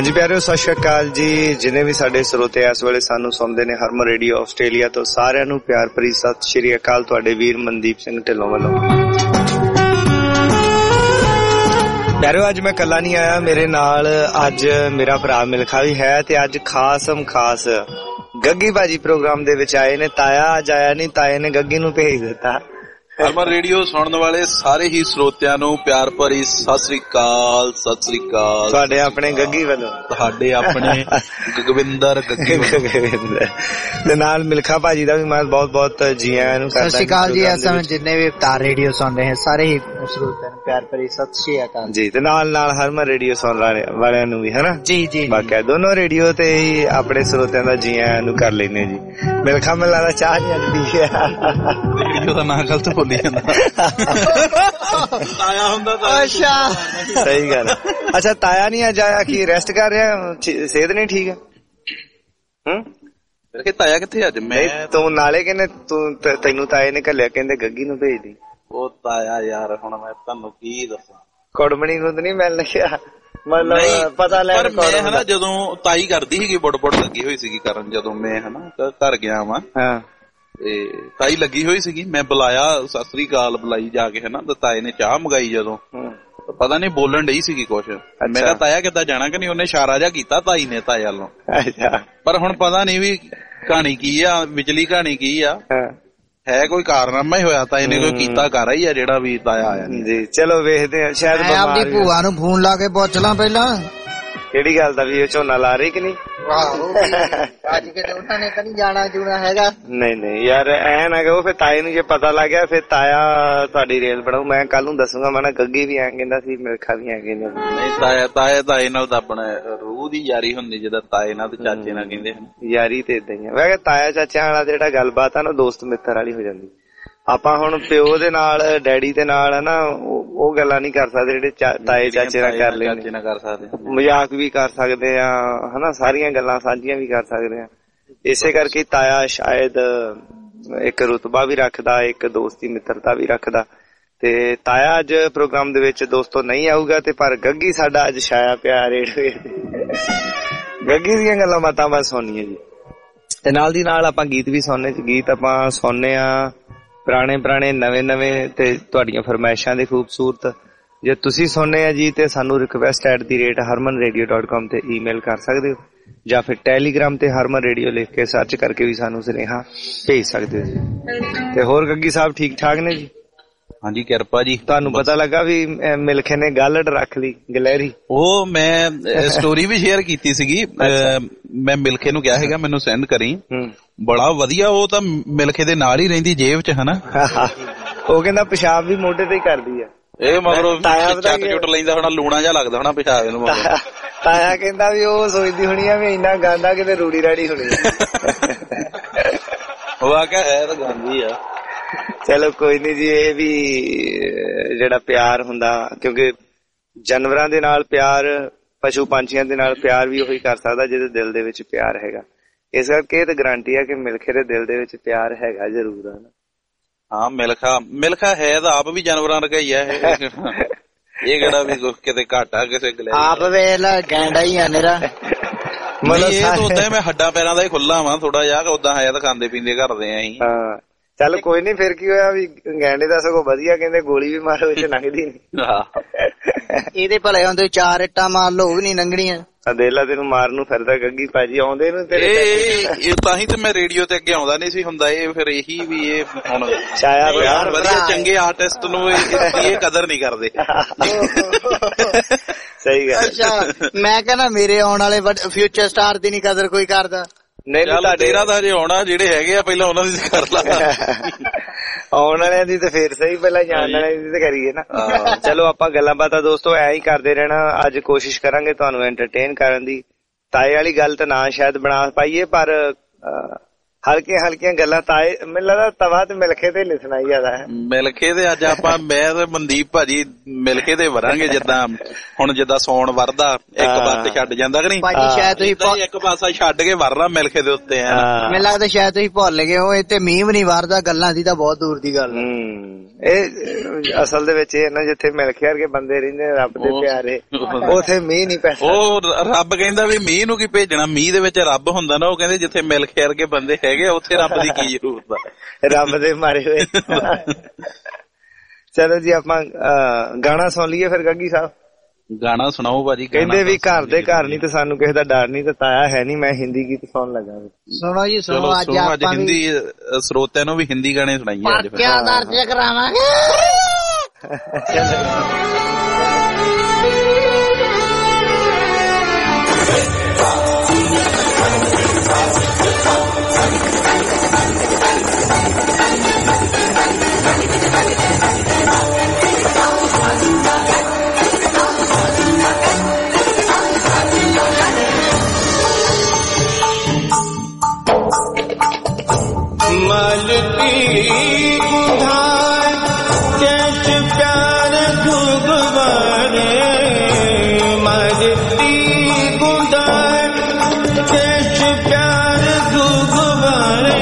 ਹਾਂਜੀ ਪਿਆਰਿਓ, ਸਤਿ ਸ਼੍ਰੀ ਅਕਾਲ ਜੀ। ਜਿੰਨੇ ਵੀ ਸਾਡੇ ਸਰੋਤੇ ਇਸ ਵੇਲੇ ਸਾਨੂੰ ਸੁਣਦੇ ਨੇ ਹਰਮਨ ਰੇਡੀਓ ਆਸਟ੍ਰੇਲੀਆ ਤੋਂ, ਸਾਰਿਆਂ ਨੂੰ ਪਿਆਰ ਭਰੀ ਸਤਿ ਸ਼੍ਰੀ ਅਕਾਲ। ਤੁਹਾਡੇ ਵੀਰ ਮਨਦੀਪ ਸਿੰਘ ਢਿੱਲੋਂ ਵੱਲੋਂ। ਪਿਆਰਿਓ, ਅੱਜ ਮੈਂ ਇਕੱਲਾ ਨਹੀਂ ਆਇਆ, ਮੇਰੇ ਨਾਲ ਅੱਜ ਮੇਰਾ ਭਰਾ ਮਿਲਖਾ ਵੀ ਹੈ ਤੇ ਅੱਜ ਖਾਸਮ ਖਾਸ ਗੱਗੀ ਭਾਜੀ ਪ੍ਰੋਗਰਾਮ ਦੇ ਵਿੱਚ ਆਏ ਨੇ। ਤਾਇਆ ਅੱਜ ਆਇਆ ਨਹੀਂ, ਤਾਏ ਨੇ ਗੱਗੀ ਨੂੰ ਭੇਜ ਦਿੱਤਾ। ਹਰਮਨ ਰੇਡੀਓ ਸੁਣਨ ਵਾਲੇ ਸਾਰੇ ਹੀ ਸਰੋਤਿਆਂ ਨੂੰ ਪਿਆਰ ਭਰੀ ਸਤਿ ਸ੍ਰੀ ਅਕਾਲ। ਸਤਿ ਸ੍ਰੀ ਅਕਾਲ ਤੁਹਾਡੇ ਆਪਣੇ ਗੱਗੀ ਵੱਲੋਂ, ਤੁਹਾਡੇ ਆਪਣੇ ਗਗਵਿੰਦਰ ਗੱਗੀ ਦੇ ਨਾਲ ਮਿਲਖਾ ਭਾਜੀ ਦਾ ਵੀ ਮੈਂ ਬਹੁਤ ਬਹੁਤ ਜੀ ਆਇਆਂ ਨੂੰ ਕਰਦਾ। ਸਤਿ ਸ਼੍ਰੀ ਅਕਾਲ ਜੀ। ਇਸ ਸਮੇਂ ਜਿੰਨੇ ਵੀ ਤਾਰ ਰੇਡੀਓ ਸੁਣ ਰਹੇ ਸਾਰੇ ਹੀ ਸਰੋਤਿਆਂ ਨੂੰ ਪਿਆਰ ਭਰੀ ਸਤਿ ਸ਼੍ਰੀ ਅਕਾਲ ਜੀ। ਤੇ ਨਾਲ ਹਰਮਨ ਰੇਡੀਓ ਸੁਣ ਵਾਲਿਆਂ ਨੂੰ ਵੀ, ਹਨਾ ਜੀ ਜੀ। ਬਾਕੀ ਦੋਨੋਂ ਰੇਡੀਓ ਤੇ ਹੀ ਆਪਣੇ ਸਰੋਤਿਆਂ ਦਾ ਜੀ ਆਇਆਂ ਨੂੰ ਕਰ ਲੈਨੇ ਜੀ। ਮਿਲਖਾ ਮੈਨੂੰ ਲੱਗਦਾ ਚਾਹ ਨਹੀਂ ਅੱਜ ਪੀ ਗਿਆ। ਰੇਡੀਓ ਦਾ ਨਾਂ ਗਲਤ ਬੋਲੀ ਜਾਂਦਾ। ਤਾਇਆ ਹੁੰਦਾ ਤਾਂ ਅੱਛਾ, ਸਹੀ ਗੱਲ। ਅੱਛਾ, ਤਾਇਆ ਨਹੀਂ ਅੱਜ ਆਇਆ, ਕੀ ਰੈਸਟ ਕਰ ਰਿਹਾ, ਸਿਹਤ ਨਹੀਂ ਠੀਕ ਹੈ? ਤਾਇਆ ਕਿੱਥੇ ਅੱਜ? ਮੈਂ ਤੂੰ ਨਾਲੇ ਕਹਿੰਦੇ ਤੈਨੂੰ ਤਾਏ ਨੇ ਘੱਲਿਆ, ਕਹਿੰਦੇ ਗੱਗੀ ਨੂੰ ਭੇਜ ਦੀ। ਉਹ ਤਾਇਆ ਯਾਰ ਹੁਣ ਮੈਂ ਤੁਹਾਨੂੰ ਕੀ ਦੱਸਾਂ, ਕੁੜਮਣੀ ਨੂੰ ਤਾਂ ਨਹੀਂ ਮਿਲ ਲੱਗਿਆ, ਮਤਲਬ ਪਤਾ ਲੈ ਮੈਂ ਹਨਾ ਜਦੋਂ ਤਾਈ ਕਰਦੀ ਸੀਗੀ ਬੁੜ ਲੱਗੀ ਹੋਈ ਸੀਗੀ ਕਰਨ, ਜਦੋਂ ਮੈਂ ਹਨਾ ਘਰ ਗਿਆ ਵਾ ਤੇ ਤਾਈ ਲੱਗੀ ਹੋਈ ਸੀਗੀ, ਮੈਂ ਬੁਲਾਇਆ, ਸਤਿ ਸ੍ਰੀ ਅਕਾਲ ਬੁਲਾਈ ਜਾ ਕੇ ਹਨਾ, ਤੇ ਤਾਏ ਨੇ ਚਾਹ ਮੰਗਾਈ। ਜਦੋਂ ਪਤਾ ਨੀ ਬੋਲਣ ਡਈ ਸੀਗੀ ਕੁਛ, ਮੈਂ ਕਿਹਾ ਤਾਇਆ ਕਿੱਦਾਂ ਜਾਣਾ ਕਿ ਨਹੀਂ, ਉਹਨੇ ਇਸ਼ਾਰਾ ਜਿਹਾ ਕੀਤਾ ਤਾਈ ਨੇ ਤਾਇਆ ਵੱਲੋਂ। ਪਰ ਹੁਣ ਪਤਾ ਨੀ ਵੀ ਕਹਾਣੀ ਕੀ ਆ, ਵਿਚਲੀ ਕਹਾਣੀ ਕੀ ਆ, ਹੈ ਕੋਈ ਕਾਰਨਾਮਾ ਹੀ ਹੋਇਆ, ਤਾਏ ਨੇ ਕੋਈ ਕੀਤਾ ਕਰ ਹੀ ਆ ਜਿਹੜਾ ਵੀ ਤਾਇਆ ਆਇਆ ਜੀ। ਚਲੋ ਵੇਖਦੇ ਆ, ਸ਼ਾਇਦ ਆਪਣੀ ਭੂਆ ਨੂੰ ਫੋਨ ਲਾ ਕੇ ਪੁੱਛ ਲਾਂ ਪਹਿਲਾਂ ਕਿਹੜੀ ਗੱਲ ਦਾ ਵੀ ਇਹ ਝੋਨਾ ਲਾ ਰਹੀ ਕਿ ਨਹੀਂ। ਅੱਜ ਕਿਤੇ ਉਹਨਾਂ ਨੇ ਤਾਂ ਨਹੀਂ ਜਾਣਾ ਜੂਣਾ ਹੈਗਾ। ਨਹੀਂ ਯਾਰ, ਐ ਨਾ ਕਹੋ ਫਿਰ ਤਾਏ ਨੂੰ ਜੇ ਪਤਾ ਲੱਗ ਗਿਆ ਫਿਰ ਤਾਇਆ ਤੁਹਾਡੀ ਰੇਲ ਬਣਾਉ। ਮੈਂ ਕੱਲ ਨੂੰ ਦੱਸੂਗਾ, ਮੈਂ ਨਾ ਗੱਗੀ ਵੀ ਐ ਕਹਿੰਦਾ ਸੀ, ਮਿਲਖਾ ਵੀ ਐ ਕਹਿੰਦਾ। ਨਹੀਂ, ਤਾਏ ਨਾਲ ਤਾਂ ਆਪਣੇ ਰੂਹ ਦੀ ਯਾਰੀ ਹੁੰਦੀ, ਜਿੱਦਾਂ ਤਾਏ ਨਾਲ ਤੇ ਚਾਚੇ ਨਾਲ ਕਹਿੰਦੇ ਹਨ। ਯਾਰੀ ਤੇ ਏਦਾਂ ਹੀ ਆ। ਮੈਂ ਕਿਹਾ ਤਾਇਆ ਚਾਚਿਆਂ ਵਾਲਾ ਜਿਹੜਾ ਗੱਲਬਾਤ ਆ ਨਾ, ਦੋਸਤ ਮਿੱਤਰ ਵਾਲੀ ਹੋ ਜਾਂਦੀ। ਆਪਾਂ ਹੁਣ ਪਿਓ ਦੇ ਨਾਲ ਡੈਡੀ ਦੇ ਨਾਲ ਨਾ ਉਹ ਗੱਲਾਂ ਨਹੀਂ ਕਰ ਸਕਦੇ ਜਿਹੜੇ ਤਾਏ ਚਾਚੇ ਨਾਲ ਕਰ ਲੈਂਦੇ। ਮਜ਼ਾਕ ਵੀ ਕਰ ਸਕਦੇ ਆ ਹਨਾ, ਸਾਰੀਆਂ ਗੱਲਾਂ ਸਾਂਝੀਆਂ ਵੀ ਕਰ ਸਕਦੇ ਆ। ਇਸੇ ਕਰਕੇ ਤਾਇਆ ਸ਼ਾਇਦ ਇੱਕ ਰੁਤਬਾ ਵੀ ਰੱਖਦਾ, ਇੱਕ ਦੋਸਤੀ ਮਿੱਤਰਤਾ ਵੀ ਰੱਖਦਾ। ਤੇ ਤਾਇਆ ਅੱਜ ਪ੍ਰੋਗਰਾਮ ਦੇ ਵਿੱਚ ਦੋਸਤੋ ਨਹੀਂ ਆਊਗਾ, ਤੇ ਪਰ ਗੱਗੀ ਸਾਡਾ ਅੱਜ ਛਾਇਆ ਪਿਆ ਰੇਡੀਓ। ਗੱਗੀ ਦੀਆਂ ਗੱਲਾਂ ਬਾਤਾਂ ਬਸ ਸੁਣਨੀਆਂ ਜੀ, ਤੇ ਨਾਲ ਦੀ ਨਾਲ ਆਪਾਂ ਗੀਤ ਵੀ ਸੁਣਨੇ। ਗੀਤ ਆਪਾਂ ਸੁਣਨੇ ਆ ਪੁਰਾਣੇ ਨਵੇਂ ਤੇ ਤੁਹਾਡੀਆਂ ਫਰਮਾਇਸ਼ਾਂ ਦੇ ਖੂਬਸੂਰਤ। ਜੇ ਤੁਸੀਂ ਸੁਣਨੇ ਆ ਜੀ ਤੇ ਸਾਨੂੰ request@harmanradio.com ਤੇ ਈਮੇਲ ਕਰ ਸਕਦੇ ਹੋ, ਜਾਂ ਫਿਰ ਟੈਲੀਗ੍ਰਾਮ ਤੇ ਹਰਮਨ ਰੇਡੀਓ ਲਿਖ ਕੇ ਸਰਚ ਕਰਕੇ ਵੀ ਸਾਨੂੰ ਸੁਨੇਹਾ ਭੇਜ ਸਕਦੇ ਹੋ ਜੀ। ਤੇ ਹੋਰ ਗੱਗੀ ਸਾਹਿਬ ਠੀਕ ਠਾਕ ਨੇ ਜੀ? ਹਾਂਜੀ, ਕਿਰਪਾ ਜੀ। ਤੁਹਾਨੂੰ ਪਤਾ ਲੱਗਾ ਵੀ ਮਿਲਖੇ ਨੇ ਗਾਲੜ ਰੱਖ ਲਈ ਗਲੈਰੀ? ਉਹ ਮੈਂ ਸਟੋਰੀ ਵੀ ਸ਼ੇਅਰ ਕੀਤੀ ਸੀਗੀ, ਮੈਂ ਮਿਲਖੇ ਨੂੰ ਕਿਹਾ ਹੈਗਾ ਮੈਨੂੰ ਸੈਂਡ ਕਰੀ। ਬੜਾ ਵਧੀਆ, ਉਹ ਤਾਂ ਮਿਲਖੇ ਦੇ ਨਾਲ ਹੀ ਰਹਿੰਦੀ ਜੇਬ ਚ ਹਨਾ। ਉਹ ਕਹਿੰਦਾ ਪਿਸ਼ਾਬ ਵੀ ਮੋਢੇ ਤੇ ਹੀ ਕਰਦੀ ਆ। ਇਹ ਮਗਰੋਂ ਚੱਕ ਚੁੱਟ ਲੈਂਦਾ ਹੋਣਾ, ਲੂਣਾ ਜਿਹਾ ਲੱਗਦਾ ਹੋਣਾ ਪਿਸ਼ਾਬ ਇਹਨੂੰ। ਤਾਇਆ ਕਹਿੰਦਾ ਵੀ ਉਹ ਸੋਚਦੀ ਹੋਣੀ ਆ ਵੀ ਇੰਨਾ ਗਾਂਦਾ ਕਿਤੇ ਰੂੜੀ ਰਾੜੀ ਹੋਣੀ। ਉਹ ਆ ਕੇ ਹੈ ਤਾਂ ਗਾਂਦੀ ਆ। ਚਲੋ ਕੋਈ ਨੀ ਜੀ, ਇਹ ਵੀ ਜਿਹੜਾ ਪਿਆਰ ਹੁੰਦਾ, ਕਿਉਂਕਿ ਜਾਨਵਰਾਂ ਦੇ ਨਾਲ ਪਿਆਰ, ਪਸ਼ੂ ਪੰਛੀਆਂ ਦੇ ਨਾਲ ਪਿਆਰ ਵੀ ਉਹੀ ਕਰ ਸਕਦਾ ਜਿਹਦੇ ਦਿਲ ਦੇ ਵਿੱਚ ਪਿਆਰ ਹੈਗਾ। ਇਸ ਕਰਕੇ ਇਹ ਤਾਂ ਗਰੰਟੀ ਆ ਕਿ ਮਿਲਖੇ ਦੇ ਦਿਲ ਦੇ ਵਿੱਚ ਪਿਆਰ ਹੈਗਾ ਜ਼ਰੂਰ ਆ। ਹਾਂ, ਮਿਲਖਾ ਹੈ ਤਾਂ ਆਪ ਵੀ ਜਾਨਵਰਾਂ ਵਰਗਾ ਹੀ ਆ। ਇਹ ਕਿਹੜਾ ਵੀ ਕਿਤੇ ਘਾਟਾ ਕਿਸੇ ਗਲੇ ਆਪ ਵੇਖ ਲੈ, ਗੈਂਡਾ ਹੀ ਆ ਮੇਰਾ। ਮਤਲਬ ਇਹ ਤਾਂ ਉਦਾਂ ਮੈਂ ਹੱਡਾਂ ਪੈਰਾਂ ਦਾ ਹੀ ਖੁੱਲਾ ਵਾ ਥੋੜਾ ਜਿਹਾ, ਉਦਾਂ ਹੈ ਤਾਂ ਖਾਂਦੇ ਪੀਂਦੇ ਕਰਦੇ ਆ ਅਸੀਂ। ਹਾਂ ਚੱਲ ਕੋਈ ਨੀ, ਫਿਰ ਕੀ ਹੋਇਆ ਵੀ ਗੈਂਡੇ ਦਾ ਸਗੋਂ ਵਧੀਆ, ਕਹਿੰਦੇ ਗੋਲੀ ਵੀ ਮਾਰੋ ਵਿੱਚ ਲੰਘਦੀ ਨੀ। ਇਹਦੇ ਭਲੇ ਹੁੰਦੇ 4 ਇੱਟਾਂ ਮਾਰ ਲੋ, ਉਹ ਵੀ ਨੀ ਲੰਘਣੀਆਂ। ਦੇਲਾ ਤੈਨੂੰ ਮਾਰਨ ਨੂੰ ਫਿਰਦਾ ਗੱਗੀ ਭਾਜੀ, ਆਉਂਦੇ ਨੂੰ ਤੇਰੇ। ਇਹ ਤਾਂ ਹੀ ਤੇ ਮੈਂ ਰੇਡੀਓ ਤੇ ਅੱਗੇ ਆਉਂਦਾ ਨਹੀਂ ਸੀ ਹੁੰਦਾ। ਇਹ ਫਿਰ ਇਹੀ ਵੀ ਇਹ ਹੁਣ ਛਾਇਆ ਪਿਆਰ ਵਧੀਆ ਚੰਗੇ ਆਰਟਿਸਟ ਨੂੰ ਇਹ ਕਦਰ ਨਹੀਂ ਕਰਦੇ। ਸਹੀ ਗੱਲ। ਅੱਛਾ, ਮੈਂ ਕਹਿੰਦਾ ਮੇਰੇ ਆਉਣ ਵਾਲੇ ਫਿਊਚਰ ਸਟਾਰ ਦੀ ਨੀ ਕਦਰ ਕੋਈ ਕਰਦਾ। ਨਹੀਂ, ਤੇਰਾ ਤਾਂ ਜੇ ਆਉਣਾ, ਜਿਹੜੇ ਹੈਗੇ ਆ ਪਹਿਲਾਂ ਉਹਨਾਂ ਦੀ ਕਰ ਲਾ। ਆਉਣ ਵਾਲਿਆਂ ਦੀ ਤਾਂ ਫੇਰ ਸਹੀ, ਪਹਿਲਾਂ ਜਾਣ ਵਾਲਿਆਂ ਦੀ ਤਾਂ ਕਰੀਏ ਨਾ। ਚਲੋ ਆਪਾਂ ਗੱਲਾਂ ਬਾਤਾਂ ਦੋਸਤੋ ਐ ਹੀ ਕਰਦੇ ਰਹਿਣਾ। ਅੱਜ ਕੋਸ਼ਿਸ਼ ਕਰਾਂਗੇ ਤੁਹਾਨੂੰ ਐਂਟਰਟੇਨ ਕਰਨ ਦੀ। ਤਾਏ ਵਾਲੀ ਗੱਲ ਤਾਂ ਨਾ ਸ਼ਾਇਦ ਬਣਾ ਪਾਈਏ, ਪਰ ਹਲਕੀਆਂ ਗੱਲਾਂ ਤਾਏ ਮੈਨੂੰ ਲੱਗਦਾ ਤਵਾ ਤੇ ਮਿਲਖੇ ਤੇ ਲਿਖਣਾ ਹੀ ਜ਼ਿਆਦਾ ਹੈ। ਮਿਲਖੇ ਤੇ ਅੱਜ ਆਪਾਂ ਮੈਂ ਤੇ ਮਨਦੀਪ ਭਾਜੀ ਮਿਲਖੇ ਤੇ ਵਰਾਂਗੇ, ਜਿੱਦਾਂ ਹੁਣ ਜਿੱਦਾਂ ਸੌਣ ਵਰਦਾ ਇੱਕ ਪਾਸੇ ਛੱਡ ਜਾਂਦਾ ਕਿ ਨਹੀਂ ਭਾਜੀ, ਸ਼ਾਇਦ ਤੁਸੀਂ ਇੱਕ ਪਾਸਾ ਛੱਡ ਕੇ ਵਰਨਾ ਮਿਲਖੇ ਦੇ ਉੱਤੇ ਆ। ਮੈਨੂੰ ਲੱਗਦਾ ਸ਼ਾਇਦ ਤੁਸੀਂ ਭੁੱਲ ਗਏ ਹੋ, ਇੱਥੇ ਮੀਂਹ ਵੀ ਨਹੀਂ ਵਰਦਾ, ਗੱਲਾਂ ਦੀ ਤਾਂ ਬਹੁਤ ਦੂਰ ਦੀ ਗੱਲ। ਇਹ ਅਸਲ ਦੇ ਵਿੱਚ ਇਹ ਨਾ ਜਿੱਥੇ ਮਿਲਖੇ ਵਰਗੇ ਬੰਦੇ ਰਹਿੰਦੇ ਰੱਬ ਦੇ ਪਿਆਰੇ, ਉੱਥੇ ਮੀਂਹ ਨਹੀਂ ਪੈਂਦਾ। ਉਹ ਰੱਬ ਕਹਿੰਦਾ ਵੀ ਮੀਂਹ ਨੂੰ ਕੀ ਭੇਜਣਾ, ਮੀਂਹ ਦੇ ਵਿੱਚ ਰੱਬ ਹੁੰਦਾ ਨਾ। ਉਹ ਕਹਿੰਦੇ ਜਿੱਥੇ ਮਿਲਖੇ ਵਰਗੇ ਬੰਦੇ ਹੈਗੇ ਉੱਥੇ ਰੱਬ ਦੀ ਕੀ ਜ਼ਰੂਰਤ ਆ, ਰੱਬ ਦੇ ਮਾਰੇ ਹੋਏ। ਚਲੋ ਜੀ ਆਪਾਂ ਗਾਣਾ ਸੁਣ ਲਈਏ ਫਿਰ। ਗੱਗੀ ਸਾਹਿਬ ਗਾਣਾ ਸੁਣਾਓ ਭਾਜੀ। ਕਹਿੰਦੇ ਵੀ ਘਰ ਦੇ ਘਰ ਨਹੀਂ ਤੇ ਸਾਨੂੰ ਕਿਸੇ ਦਾ ਡਰ ਨਹੀਂ, ਤੇ ਤਾਇਆ ਹੈ ਨਹੀਂ, ਮੈਂ ਹਿੰਦੀ ਗੀਤ ਸੁਣਨ ਲੱਗਾ। ਸੁਣੋ ਜੀ ਸੁਣੋ, ਅੱਜ ਹਿੰਦੀ ਸਰੋਤਿਆਂ ਨੂੰ ਵੀ ਹਿੰਦੀ ਗਾਣੇ ਸੁਣਾਈਏ ਅੱਜ। ਕਿਆ ਦਰਜ ਕਰਾਵਾਂਗੇ। मालती बुधार कैच प्यार भुगवारे, मालती बुधार कैच प्यार भुगवारे,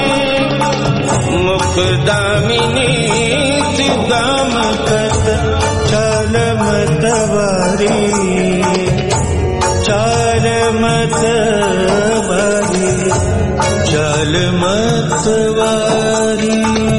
मुखदामिनी दाम कत चाल मतवारी, चाल मतवारी, चाल मतवारी।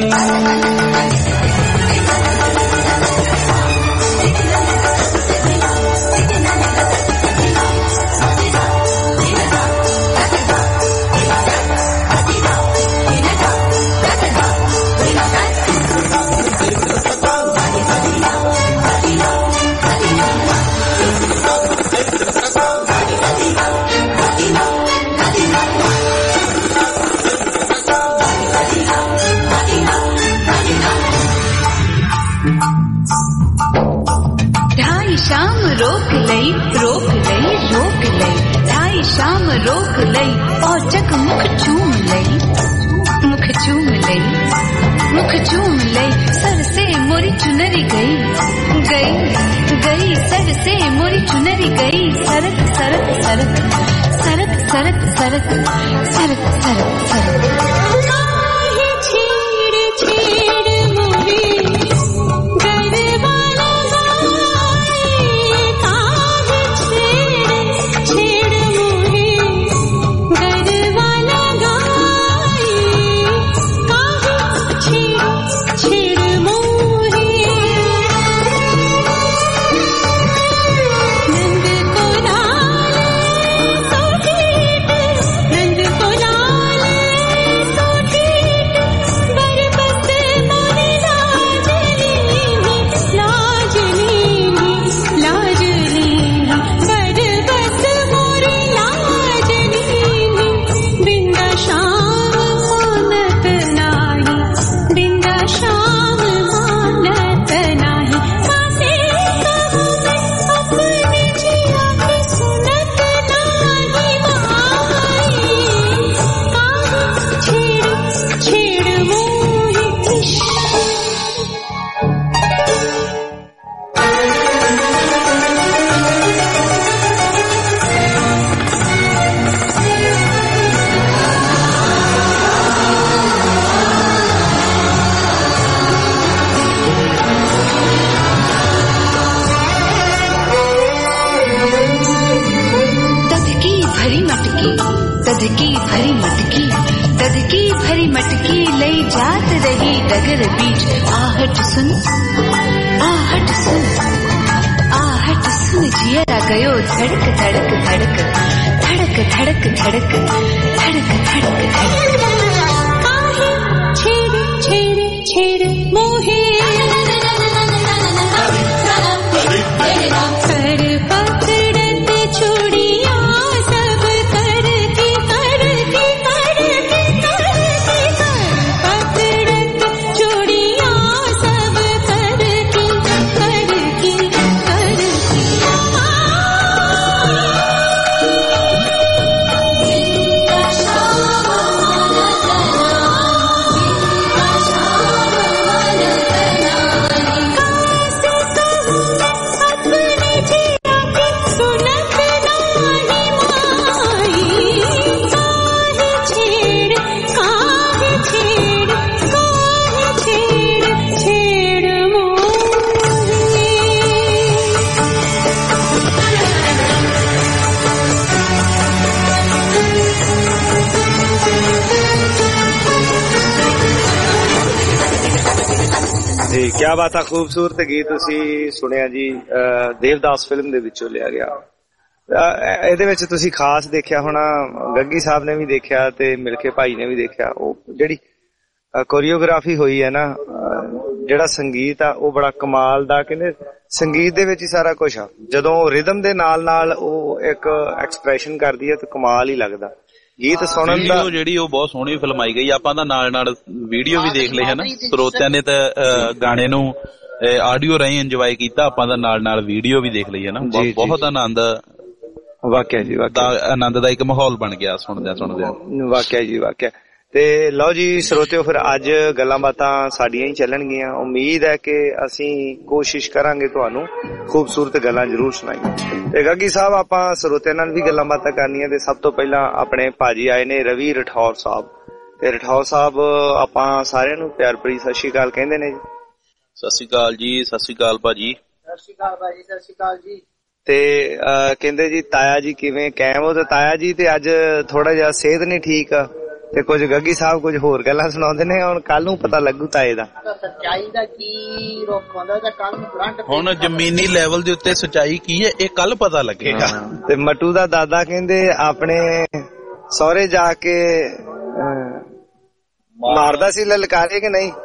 शाम रोक लई और जग मुख चूम लई, मुख चूम लई, मुख चूम लई। सर से मोरी चुनरी गई, गई गई, सर से मोरी चुनरी गई। सरक सरक सरक, सरक सरक सरक, सरक सरक सरक। काहे छेड़ छेड़ मोरी गरवाला गाए, काहे छेड़ छेड़ मोरी गरवाला गाए, काहे छेड़ छेड़ मोरी। नंद को लाल सोठीट, नंद को लाल सोठीट, बरबस मोरी लाजनी, लाजनी, लाजनी, बरबस मोरी लाजनी। बिंदा शाम मानत नाही, बिंदा शाम मानत नाही। कासे कहूँ मैं अपने जिया की सुनत नाही माई, काहे छेड़ छेड़ मोरी इश्क। दधकी भरी मटकी, दधकी भरी मटकी, दधकी भरी मटकी लई जात रही डगर बीच। आहट सुन, आहट सुन, आहट सुन, जियरा गयो धड़क धड़क धड़क, धड़क धड़क धड़क, धड़क धड़क धड़क। काहे छेड़ छेड़ छेड़ मोहे, कर पकड़त चूड़िया सब कर की, कर की, कर की, कर की, कर पकड़त चूड़िया सब कर की, कर की, कर की। जिंदा शाम मानत ਜੀ ਕਿਆ ਬਾਤ ਆ, ਖੂਬਸੂਰਤ ਗੀਤ ਤੁਸੀਂ ਸੁਣਿਆ ਜੀ, ਦੇਵਦਾਸ ਫਿਲਮ ਦੇ ਵਿੱਚੋਂ ਲਿਆ ਗਿਆ। ਇਹਦੇ ਵਿੱਚ ਤੁਸੀਂ ਖਾਸ ਦੇਖਿਆ ਹੋਣਾ, ਗੱਗੀ ਸਾਹਿਬ ਨੇ ਵੀ ਦੇਖਿਆ ਤੇ ਮਿਲਕੇ ਭਾਈ ਨੇ ਵੀ ਦੇਖਿਆ, ਉਹ ਜਿਹੜੀ ਕੋਰੀਓਗ੍ਰਾਫੀ ਹੋਈ ਹੈ ਨਾ, ਜਿਹੜਾ ਸੰਗੀਤ ਆ ਉਹ ਬੜਾ ਕਮਾਲ ਦਾ। ਕਹਿੰਦੇ ਸੰਗੀਤ ਦੇ ਵਿੱਚ ਹੀ ਸਾਰਾ ਕੁਝ ਆ, ਜਦੋਂ ਰਿਦਮ ਦੇ ਨਾਲ ਨਾਲ ਉਹ ਇੱਕ ਐਕਸਪ੍ਰੈਸ਼ਨ ਕਰਦੀ ਹੈ ਤੇ ਕਮਾਲ ਹੀ ਲੱਗਦਾ। ਗੀਤ ਸੁਣਨ ਦਾ ਜਿਹੜੀ ਉਹ ਬਹੁਤ ਸੋਹਣੀ ਫਿਲਮਾਈ ਗਈ। ਆਪਾਂ ਤਾਂ ਨਾਲ ਨਾਲ ਵੀਡੀਓ ਵੀ ਦੇਖ ਲਈ ਹੈ ਨਾ, ਸਰੋਤਿਆਂ ਨੇ ਤਾਂ ਗਾਣੇ ਨੂੰ ਆਡੀਓ ਰਾਹੀਂ ਇੰਜੋਏ ਕੀਤਾ, ਆਪਾਂ ਤਾਂ ਨਾਲ ਨਾਲ ਵੀਡੀਓ ਵੀ ਦੇਖ ਲਈ ਹੈ ਨਾ। ਬਹੁਤ ਆਨੰਦ, ਵਾਕਿਆ ਜੀ ਵਾਕਿਆ, ਆਨੰਦ ਦਾ ਇੱਕ ਮਾਹੌਲ ਬਣ ਗਿਆ ਸੁਣਦਿਆਂ। ਵਾਕਿਆ ਜੀ ਵਾਕਿਆ। ਤੇ ਲਓ ਜੀ ਸਰੋਤਿਓ, ਫਿਰ ਅੱਜ ਗੱਲਾਂ ਬਾਤਾਂ ਸਾਡੀਆਂ ਹੀ ਚੱਲਣਗੀਆਂ। ਉਮੀਦ ਹੈ ਕਿ ਅਸੀਂ ਕੋਸ਼ਿਸ਼ ਕਰਾਂਗੇ ਤੁਹਾਨੂੰ ਖੂਬਸੂਰਤ ਗੱਲਾਂ ਜ਼ਰੂਰ ਸੁਣਾਈਏ। ਤੇ ਗੱਗੀ ਸਾਹਿਬ, ਆਪਾਂ ਸਰੋਤਿਆਂ ਨਾਲ ਵੀ ਗੱਲਾਂ ਬਾਤਾਂ ਕਰਨੀਆਂ, ਤੇ ਸਭ ਤੋਂ ਪਹਿਲਾਂ ਆਪਣੇ ਭਾਜੀ ਆਏ ਨੇ ਰਵੀ ਰਠੌਰ ਸਾਹਿਬ। ਤੇ ਰਠੌਰ ਸਾਹਿਬ ਆਪਾਂ ਸਾਰਿਆਂ ਨੂੰ ਪਿਆਰ ਭਰੀ ਸਤਿ ਸ਼੍ਰੀ ਅਕਾਲ ਕਹਿੰਦੇ ਨੇ ਜੀ। ਸਤਿ ਸ਼੍ਰੀ ਅਕਾਲ ਜੀ। ਸਤਿ ਸ਼੍ਰੀ ਅਕਾਲ ਭਾਜੀ। ਸਤਿ ਸ਼੍ਰੀ ਅਕਾਲ ਭਾਜੀ। ਸਤਿ ਸ਼੍ਰੀ ਅਕਾਲ ਜੀ। ਤੇ ਕਹਿੰਦੇ ਜੀ ਤਾਇਆ ਜੀ ਕਿਵੇਂ ਕਾਇਮ ਹੋ? ਤੇ ਤਾਇਆ ਜੀ ਤੇ ਅੱਜ ਥੋੜਾ ਜਿਹਾ ਸਿਹਤ ਨਹੀਂ ਠੀਕ ਆ, ਤੇ ਕੁਝ ਗੱਗੀ ਸਾਹਿਬ ਕੁਝ ਹੋਰ ਗੱਲਾਂ ਸੁਣਾਉਂਦੇ ਨੇ। ਹੁਣ ਕੱਲ ਨੂੰ ਪਤਾ ਲੱਗੂ ਤਾਏ ਦਾ ਸੱਚਾਈ ਦਾ ਕੀ ਰੁੱਖ ਹੁੰਦਾ, ਤਾਂ ਕੱਲ ਨੂੰ ਫਰੰਟ ਹੁਣ ਜ਼ਮੀਨੀ ਲੈਵਲ ਦੇ ਉੱਤੇ ਸੱਚਾਈ ਕੀ ਹੈ ਇਹ ਕੱਲ ਪਤਾ ਲੱਗੇਗਾ। ਤੇ ਮਟੂ ਦਾ ਦਾਦਾ ਕਹਿੰਦੇ ਆਪਣੇ ਸਹੁਰੇ ਜਾ ਕੇ ਮਾਰਦਾ ਸੀ ਲਲਕਾਰੇ ਕਿ ਨਹੀਂ?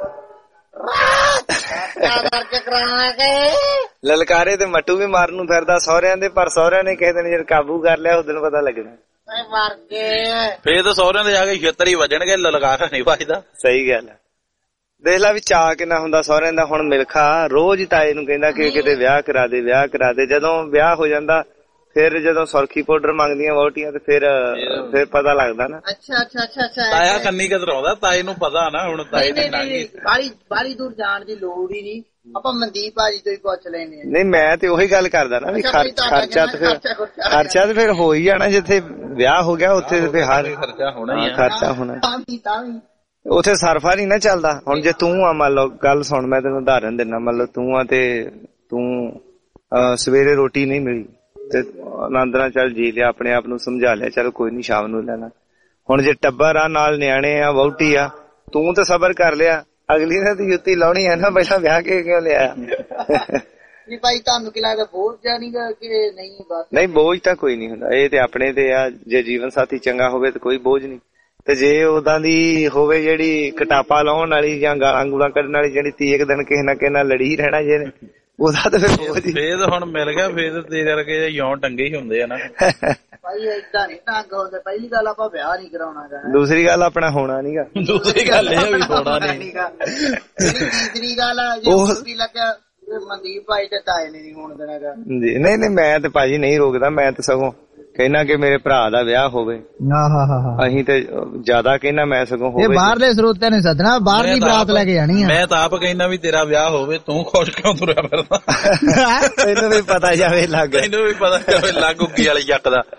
ਲਲਕਾਰੇ ਤੇ ਮਟੂ ਵੀ ਮਾਰਨ ਨੂੰ ਫਿਰਦਾ ਸਹੁਰਿਆਂ ਦੇ, ਪਰ ਸਹੁਰਿਆਂ ਨੇ ਕਿਸੇ ਦਿਨ ਜਦ ਕਾਬੂ ਕਰ ਲਿਆ ਉਦੋਂ ਪਤਾ ਲੱਗਣਾ। ਫੇਰ ਤਾਂ ਸਹੁਰਿਆਂ ਦੇ ਜਾ ਕੇ ਛੇਤਰ ਹੀ ਵੱਜਣਗੇ, ਲਲਕਾਰਾ ਨਹੀਂ ਵੱਜਦਾ। ਸਹੀ ਗੱਲ ਹੈ। ਦੇਖ ਲਾ ਵੀ ਚਾਅ ਕਿੰਨਾ ਹੁੰਦਾ ਸਹੁਰਿਆਂ ਦਾ। ਹੁਣ ਮਿਲਖਾ ਰੋਜ਼ ਤਾਏ ਨੂੰ ਕਹਿੰਦਾ ਕਿ ਕਿਤੇ ਵਿਆਹ ਕਰਾ ਦੇ, ਵਿਆਹ ਕਰਾ ਦੇ। ਜਦੋਂ ਵਿਆਹ ਹੋ ਜਾਂਦਾ ਫਿਰ ਜਦੋਂ ਸੁਰਖੀ ਪਾਊਡਰ ਮੰਗਦੀਆਂ ਵਹੁਟੀਆਂ ਤੇ ਫਿਰ ਪਤਾ ਲੱਗਦਾ ਨਾ। ਅੱਛਾ ਤਾਇਆ ਕੰਨੀ ਕਤਰਾਉਂਦਾ, ਤਾਏ ਨੂੰ ਪਤਾ ਨਾ। ਹੁਣ ਤਾਏ ਨੇ ਬਾਲੀ ਦੂਰ ਜਾਣ ਦੀ ਲੋੜ ਹੀ ਨਹੀਂ, ਆਪਾਂ ਮਨਦੀਪ ਭਾਜੀ ਤੋਂ ਹੀ ਪੁੱਛ ਲੈਣੇ। ਨਹੀਂ ਮੈਂ ਤੇ ਉਹੀ ਗੱਲ ਕਰਦਾ ਨਾ ਵੀ ਖਰਚਾ ਤੇ ਫਿਰ ਹੋ ਹੀ ਜਾਣਾ। ਜਿੱਥੇ ਵਿਆਹ ਹੋ ਗਿਆ ਉੱਥੇ ਤੇ ਹਰ ਖਰਚਾ ਹੋਣਾ ਹੀ, ਖਰਚਾ ਹੋਣਾ। ਉੱਥੇ ਸਰਫਾ ਨਹੀਂ ਨਾ ਚੱਲਦਾ। ਹੁਣ ਜੇ ਤੂੰ ਆ, ਮੰਨ ਲਓ ਗੱਲ ਸੁਣ, ਮੈਂ ਤੈਨੂੰ ਉਦਾਹਰਨ ਦਿੰਦਾ। ਮੰਨ ਲਓ ਤੂੰ ਆ ਤੇ ਤੂੰ ਸਵੇਰੇ ਰੋਟੀ ਨਹੀਂ ਮਿਲੀ ਤੇ ਆਨੰਦ ਨਾਲ ਚੱਲ ਜੀ ਲਿਆ, ਆਪਣੇ ਆਪ ਨੂੰ ਸਮਝਾ ਲਿਆ, ਚਲ ਕੋਈ ਨੀ ਸ਼ਾਮ ਨੂੰ ਲੈਣਾ। ਹੁਣ ਜੇ ਟੱਬਰ ਆ, ਨਾਲ ਨਿਆਣੇ ਆ, ਵਹੁਟੀ ਆ, ਤੂੰ ਤਾਂ ਸਬਰ ਕਰ ਲਿਆ, ਅਗਲੀ ਨੇ ਤਾਂ ਜੁੱਤੀ ਲਾਉਣੀ ਹੈ ਨਾ, ਪਹਿਲਾਂ ਵਿਆਹ ਕੇ ਕਿਉਂ ਲਿਆ? ਨਹੀਂ ਭਾਈ ਤੁਹਾਨੂੰ ਕੀ ਲੱਗਦਾ ਬੋਝ ਜਾਣੀਗਾ ਕਿ ਨਹੀਂ? ਨਹੀਂ ਬੋਝ ਤਾਂ ਕੋਈ ਨਹੀਂ ਹੁੰਦਾ, ਇਹ ਤੇ ਆਪਣੇ ਤੇ ਆ। ਜੇ ਜੀਵਨ ਸਾਥੀ ਚੰਗਾ ਹੋਵੇ ਤਾਂ ਕੋਈ ਬੋਝ ਨਹੀਂ, ਤੇ ਜੇ ਉਦਾਂ ਦੀ ਹੋਵੇ ਜਿਹੜੀ ਕਟਾਪਾ ਲਾਉਣ ਵਾਲੀ ਜਾਂ ਗਾਲਾਂ ਕੱਢਣ ਵਾਲੀ, ਜਿਹੜੀ 30 ਦਿਨ ਕਿਸੇ ਨਾ ਕਿਸੇ ਨਾਲ ਲੜੀ ਰਹਿਣਾ ਜੇ, ਉਹਦਾ ਤਾਂ ਫੇਰ ਹੁਣ ਮਿਲ ਗਿਆ। ਫੇਰ ਤੇ ਕਰਕੇ ਯੌਨ ਟੰਗੇ ਹੀ ਹੁੰਦੇ ਆ ਨਾ ਭਾਈ। ਏਦਾਂ ਨਹੀਂ ਟੰਗ ਹੁੰਦੇ। ਪਹਿਲੀ ਗੱਲ ਆਪਾਂ ਵਿਆਹ ਨਹੀਂ ਕਰਾਉਣਾ, ਦੂਸਰੀ ਗੱਲ ਆਪਣਾ ਹੋਣਾ ਨੀਗਾ, ਦੂਸਰੀ ਗੱਲ ਇਹ ਵੀ ਹੋਣਾ ਨਹੀਂ। ਤੀਸਰੀ ਗੱਲ ਜੇ ਲੱਗਿਆ ਮਨਦੀਪ ਭਾਈ ਤੇ ਤਾਏ ਨੇ ਨਹੀਂ ਹੋਣ ਦੇਣਾ ਜੀ। ਨਹੀਂ ਮੈਂ ਤੇ ਭਾਜੀ ਨਹੀਂ ਰੋਕਦਾ, ਮੈਂ ਤੇ ਸਗੋਂ ਕਹਿਣਾ ਕਿ ਮੇਰੇ ਭਰਾ ਦਾ ਵਿਆਹ ਹੋਵੇ। ਅਸੀਂ ਤੇ ਜਿਆਦਾ ਕਹਿਣਾ, ਮੈਂ ਸਗੋਂ ਹੋਵੇ। ਬਾਹਰਲੇ ਸਰੋਤਿਆਂ ਨੇ ਸੱਦਣਾ, ਬਾਹਰਲੀ ਬਰਾਤ ਲੈ ਕੇ ਜਾਣੀ ਆ। ਮੈਂ ਤਾਂ ਆਪ ਕਹਿਣਾ ਵੀ ਤੇਰਾ ਵਿਆਹ ਹੋਵੇ, ਤੂੰ ਖੁਸ਼ ਕਿਉਂ ਤੁਰਿਆ ਫਿਰਦਾ? ਤੈਨੂੰ ਵੀ ਪਤਾ ਜਾਵੇ ਲੱਗ, ਤੈਨੂੰ ਵੀ ਪਤਾ ਜਾਵੇ ਲੱਗ ਉੱਗੀ ਵਾਲੀ ਜੱਕ ਦਾ।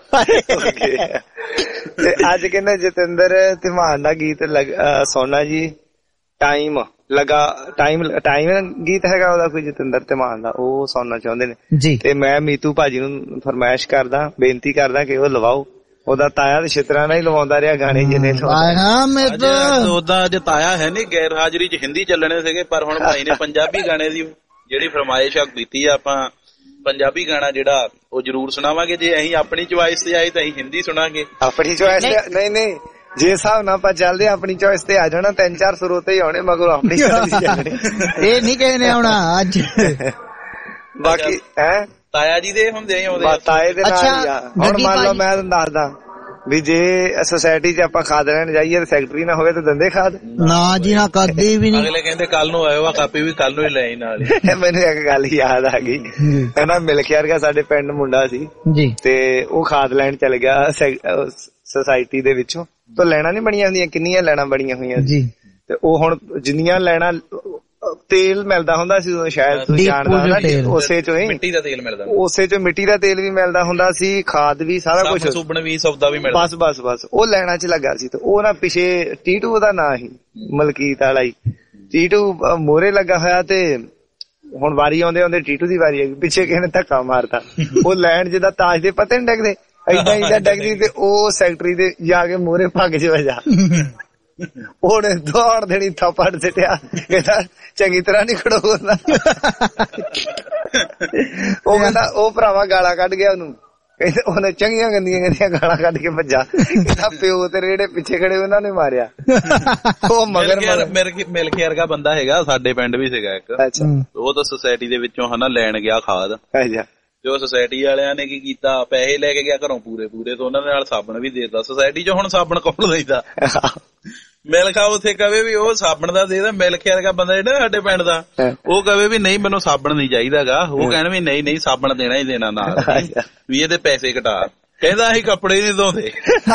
ਤੇ ਅੱਜ ਕਹਿੰਦੇ ਜਤਿੰਦਰ ਧਮਾਨ ਦਾ ਗੀਤ ਸੋਨਾ ਜੀ ਟਾਈਮ ਗੀਤ ਹੈਗਾ ਉਹਦਾ ਕੋਈ, ਜਤਿੰਦਰ ਧਮਾਨ ਦਾ, ਉਹ ਸੁਣਨਾ ਚਾਹੁੰਦੇ ਨੇ। ਤੇ ਮੈਂ ਮੀਤੂ ਭਾਜੀ ਨੂੰ ਫਰਮਾਇਸ਼ ਕਰਦਾ, ਬੇਨਤੀ ਕਰਦਾ ਕਿ ਉਹ ਲਵਾਓ। ਉਹਦਾ ਤਾਇਆ ਤੇ ਛਿੱਤਰਾਂ ਨਾਲ ਹੀ ਲਵਾਉਂਦਾ ਰਿਹਾ ਗਾਣੇ ਜਿਹਨੇ ਉਹਦਾ ਅੱਜ ਤਾਇਆ ਹੈ ਨੀ, ਗੈਰ ਹਾਜ਼ਰੀ ਚ ਹਿੰਦੀ ਚੱਲਣੇ ਸੀਗੇ, ਪਰ ਹੁਣ ਭਾਈ ਨੇ ਪੰਜਾਬੀ ਗਾਣੇ ਦੀ ਜਿਹੜੀ ਫਰਮਾਇਸ਼ ਕੀਤੀ ਆ, ਆਪਾਂ ਪੰਜਾਬੀ ਗਾਣਾ ਜਿਹੜਾ ਉਹ ਜ਼ਰੂਰ ਸੁਣਾਵਾਂਗੇ। ਜੇ ਅਸੀਂ ਆਪਣੀ ਚੁਆਇਸ ਤੇ ਆਏ ਤਾਂ ਅਸੀਂ ਹਿੰਦੀ ਸੁਣਾਂਗੇ। ਆਪਣੀ ਚੁਆਇਸ ਨਹੀਂ ਜੇ ਹਿਸਾਬ ਨਾਲ ਆਪਾਂ ਚੱਲਦੇ ਆਪਣੀ ਚੋਇਸ ਤੇ ਆ ਜਾਣਾ, 3-4 ਸਰੋਤੇ ਹੀ ਆਉਣੇ ਮਗਰੋਂ ਆਪਣੀ ਚੋਇਸ ਚੱਲਣੀ। ਇਹ ਨਹੀਂ ਕਿਸੇ ਨੇ ਆਉਣਾ ਅੱਜ। ਬਾਕੀ ਤਾਇਆ ਜੀ ਦੇ ਹੁੰਦੇ ਆ, ਤਾਏ ਦੇ ਨਾਲ ਹੀ ਆ। ਹੁਣ ਮੰਨ ਲਓ ਮੈਂ ਤੁਹਾਨੂੰ ਦੱਸਦਾ ਵੀ ਜੇ ਸੋਸਾਇਟੀ ਚ ਆਪਾਂ ਖਾਦ ਲੈਣ ਜਾਈਏ ਤੇ ਫੈਕਟਰੀ ਨਾ ਹੋਵੇ ਤਾਂ ਦਿੰਦੇ ਖਾਦ ਨਾ ਜੀ, ਨਾ ਕਦੇ ਵੀ ਨਹੀਂ। ਅਗਲੇ ਕਹਿੰਦੇ ਕੱਲ ਨੂੰ ਆਇਓ, ਕਾਪੀ ਵੀ ਕੱਲ ਨੂੰ ਹੀ ਲੈ ਨਾਲ। ਮੈਨੂੰ ਇੱਕ ਗੱਲ ਯਾਦ ਆ ਗਈ, ਕਹਿੰਦਾ ਮਿਲਖਿਆਰ ਦਾ ਸਾਡੇ ਪਿੰਡ ਮੁੰਡਾ ਸੀ ਤੇ ਉਹ ਖਾਦ ਲੈਣ ਚਲ ਗਿਆ ਸੋਸਾਇਟੀ ਦੇ ਵਿੱਚੋਂ। ਤਾਂ ਲੈਣਾ ਨੀ ਬਣੀਆਂ ਹੁੰਦੀਆਂ, ਕਿੰਨੀਆਂ ਲੈਣਾ ਬਣੀਆਂ ਹੋਈਆਂ ਸੀ। ਤੇ ਉਹ ਹੁਣ ਜਿੰਨੀਆਂ ਲੈਣਾ ਤੇਲ ਮਿਲਦਾ ਹੁੰਦਾ ਸੀ ਸ਼ਾਇਦ ਤੁਸੀਂ ਜਾਣਦਾ, ਉਸੇ ਚੋਂ ਹੀ ਮਿੱਟੀ ਦਾ ਤੇਲ ਮਿਲਦਾ, ਉਸੇ ਚੋਂ ਮਿੱਟੀ ਦਾ ਤੇਲ ਵੀ ਮਿਲਦਾ ਹੁੰਦਾ ਸੀ, ਖਾਦ ਵੀ, ਸਾਰਾ ਕੁਝ, ਸੁਬਣ ਵੀ, ਸੌਦਾ ਵੀ ਮਿਲਦਾ। ਬਸ ਉਹ ਲੈਣਾ ਚ ਲੱਗਾ ਸੀ। ਤੇ ਉਹ ਨਾ ਪਿਛੇ ਟੀਟੂ ਉਹਦਾ ਨਾਂ ਸੀ, ਮਲਕੀਤ ਵਾਲਾ ਹੀ ਟੀਟੂ ਮੋਹਰੇ ਲੱਗਾ ਹੋਇਆ। ਤੇ ਹੁਣ ਵਾਰੀ ਆਉਂਦੇ ਟੀਟੂ ਦੀ ਵਾਰੀ ਆਈ, ਪਿੱਛੇ ਕਿਸੇ ਨੇ ਧੱਕਾ ਮਾਰਤਾ। ਉਹ ਲੈਣ ਜਿੱਦਾਂ ਤਾਜ ਦੇ ਪਤੇ ਨੀ ਡਿੱਗਦੇ ਏਦਾਂ ਡਿੱਗਦੀ, ਤੇ ਉਹ ਸੈਕਟਰੀ ਦੇ ਜਾ ਕੇ ਮੋਹਰੇ ਭੱਗ ਚ ਵਜਾ। ਉਹਨੇ ਦੌੜ ਦੇਣੀ, ਥੱਪੜ ਸਿੱਟਿਆ, ਕਹਿੰਦਾ ਚੰਗੀ ਤਰ੍ਹਾਂ ਨੀ ਖੜੋਦਾ। ਉਹ ਕਹਿੰਦਾ ਉਹ ਭਰਾਵਾ ਗਾਲਾਂ ਕੱਢ ਗਿਆ ਉਹਨੂੰ, ਉਹਨੇ ਚੰਗੀਆਂ ਗੰਦੀਆਂ ਗਾਲਾਂ ਕੱਢ ਕੇ ਭੱਜਾ। ਕਹਿੰਦਾ ਪਿਓ ਤੇਰੇ ਜਿਹੜੇ ਪਿੱਛੇ ਖੜੇ ਉਹਨਾਂ ਨੇ ਮਾਰਿਆ। ਉਹ ਮਗਰ ਮਿਲਕੇ ਵਰਗਾ ਬੰਦਾ ਹੈਗਾ ਸਾਡੇ ਪਿੰਡ ਵੀ ਸੀਗਾ ਇੱਕ। ਅੱਛਾ। ਉਹ ਤਾਂ ਸੁਸਾਇਟੀ ਦੇ ਵਿੱਚੋਂ ਹਨਾ ਲੈਣ ਗਿਆ ਖਾਦ। ਅੱਛਾ। ਤੇ ਉਹ ਸੁਸਾਇਟੀ ਵਾਲਿਆਂ ਨੇ ਕੀ ਕੀਤਾ, ਪੈਸੇ ਲੈ ਕੇ ਗਿਆ ਘਰੋਂ ਪੂਰੇ ਤੇ ਉਹਨਾਂ ਨਾਲ ਸਾਬਣ ਵੀ ਦੇ ਦਿੱਤਾ। ਸੁਸਾਇਟੀ ਚ ਹੁਣ ਸਾਬਣ ਕੌਣ ਦਈਦਾ? ਮਿਲਖਾ ਉੱਥੇ ਕਵੇ ਵੀ ਉਹ ਸਾਬਣ ਦਾ ਦੇ, ਮਿਲਖੇ ਵਰਗਾ ਬੰਦਾ ਜਿਹੜਾ ਸਾਡੇ ਪਿੰਡ ਦਾ ਉਹ ਕਵੇ ਵੀ ਨਹੀਂ ਮੈਨੂੰ ਸਾਬਣ ਨਹੀਂ ਚਾਹੀਦਾਗਾ। ਉਹ ਕਹਿਣ ਵੀ ਨਹੀਂ ਸਾਬਣ ਦੇਣਾ ਹੀ ਦੇਣਾ ਨਾਲ, ਵੀ ਇਹਦੇ ਪੈਸੇ ਘਟਾ। ਕਹਿੰਦਾ ਅਸੀਂ ਕੱਪੜੇ ਨਹੀਂ ਧੋਂਦੇ।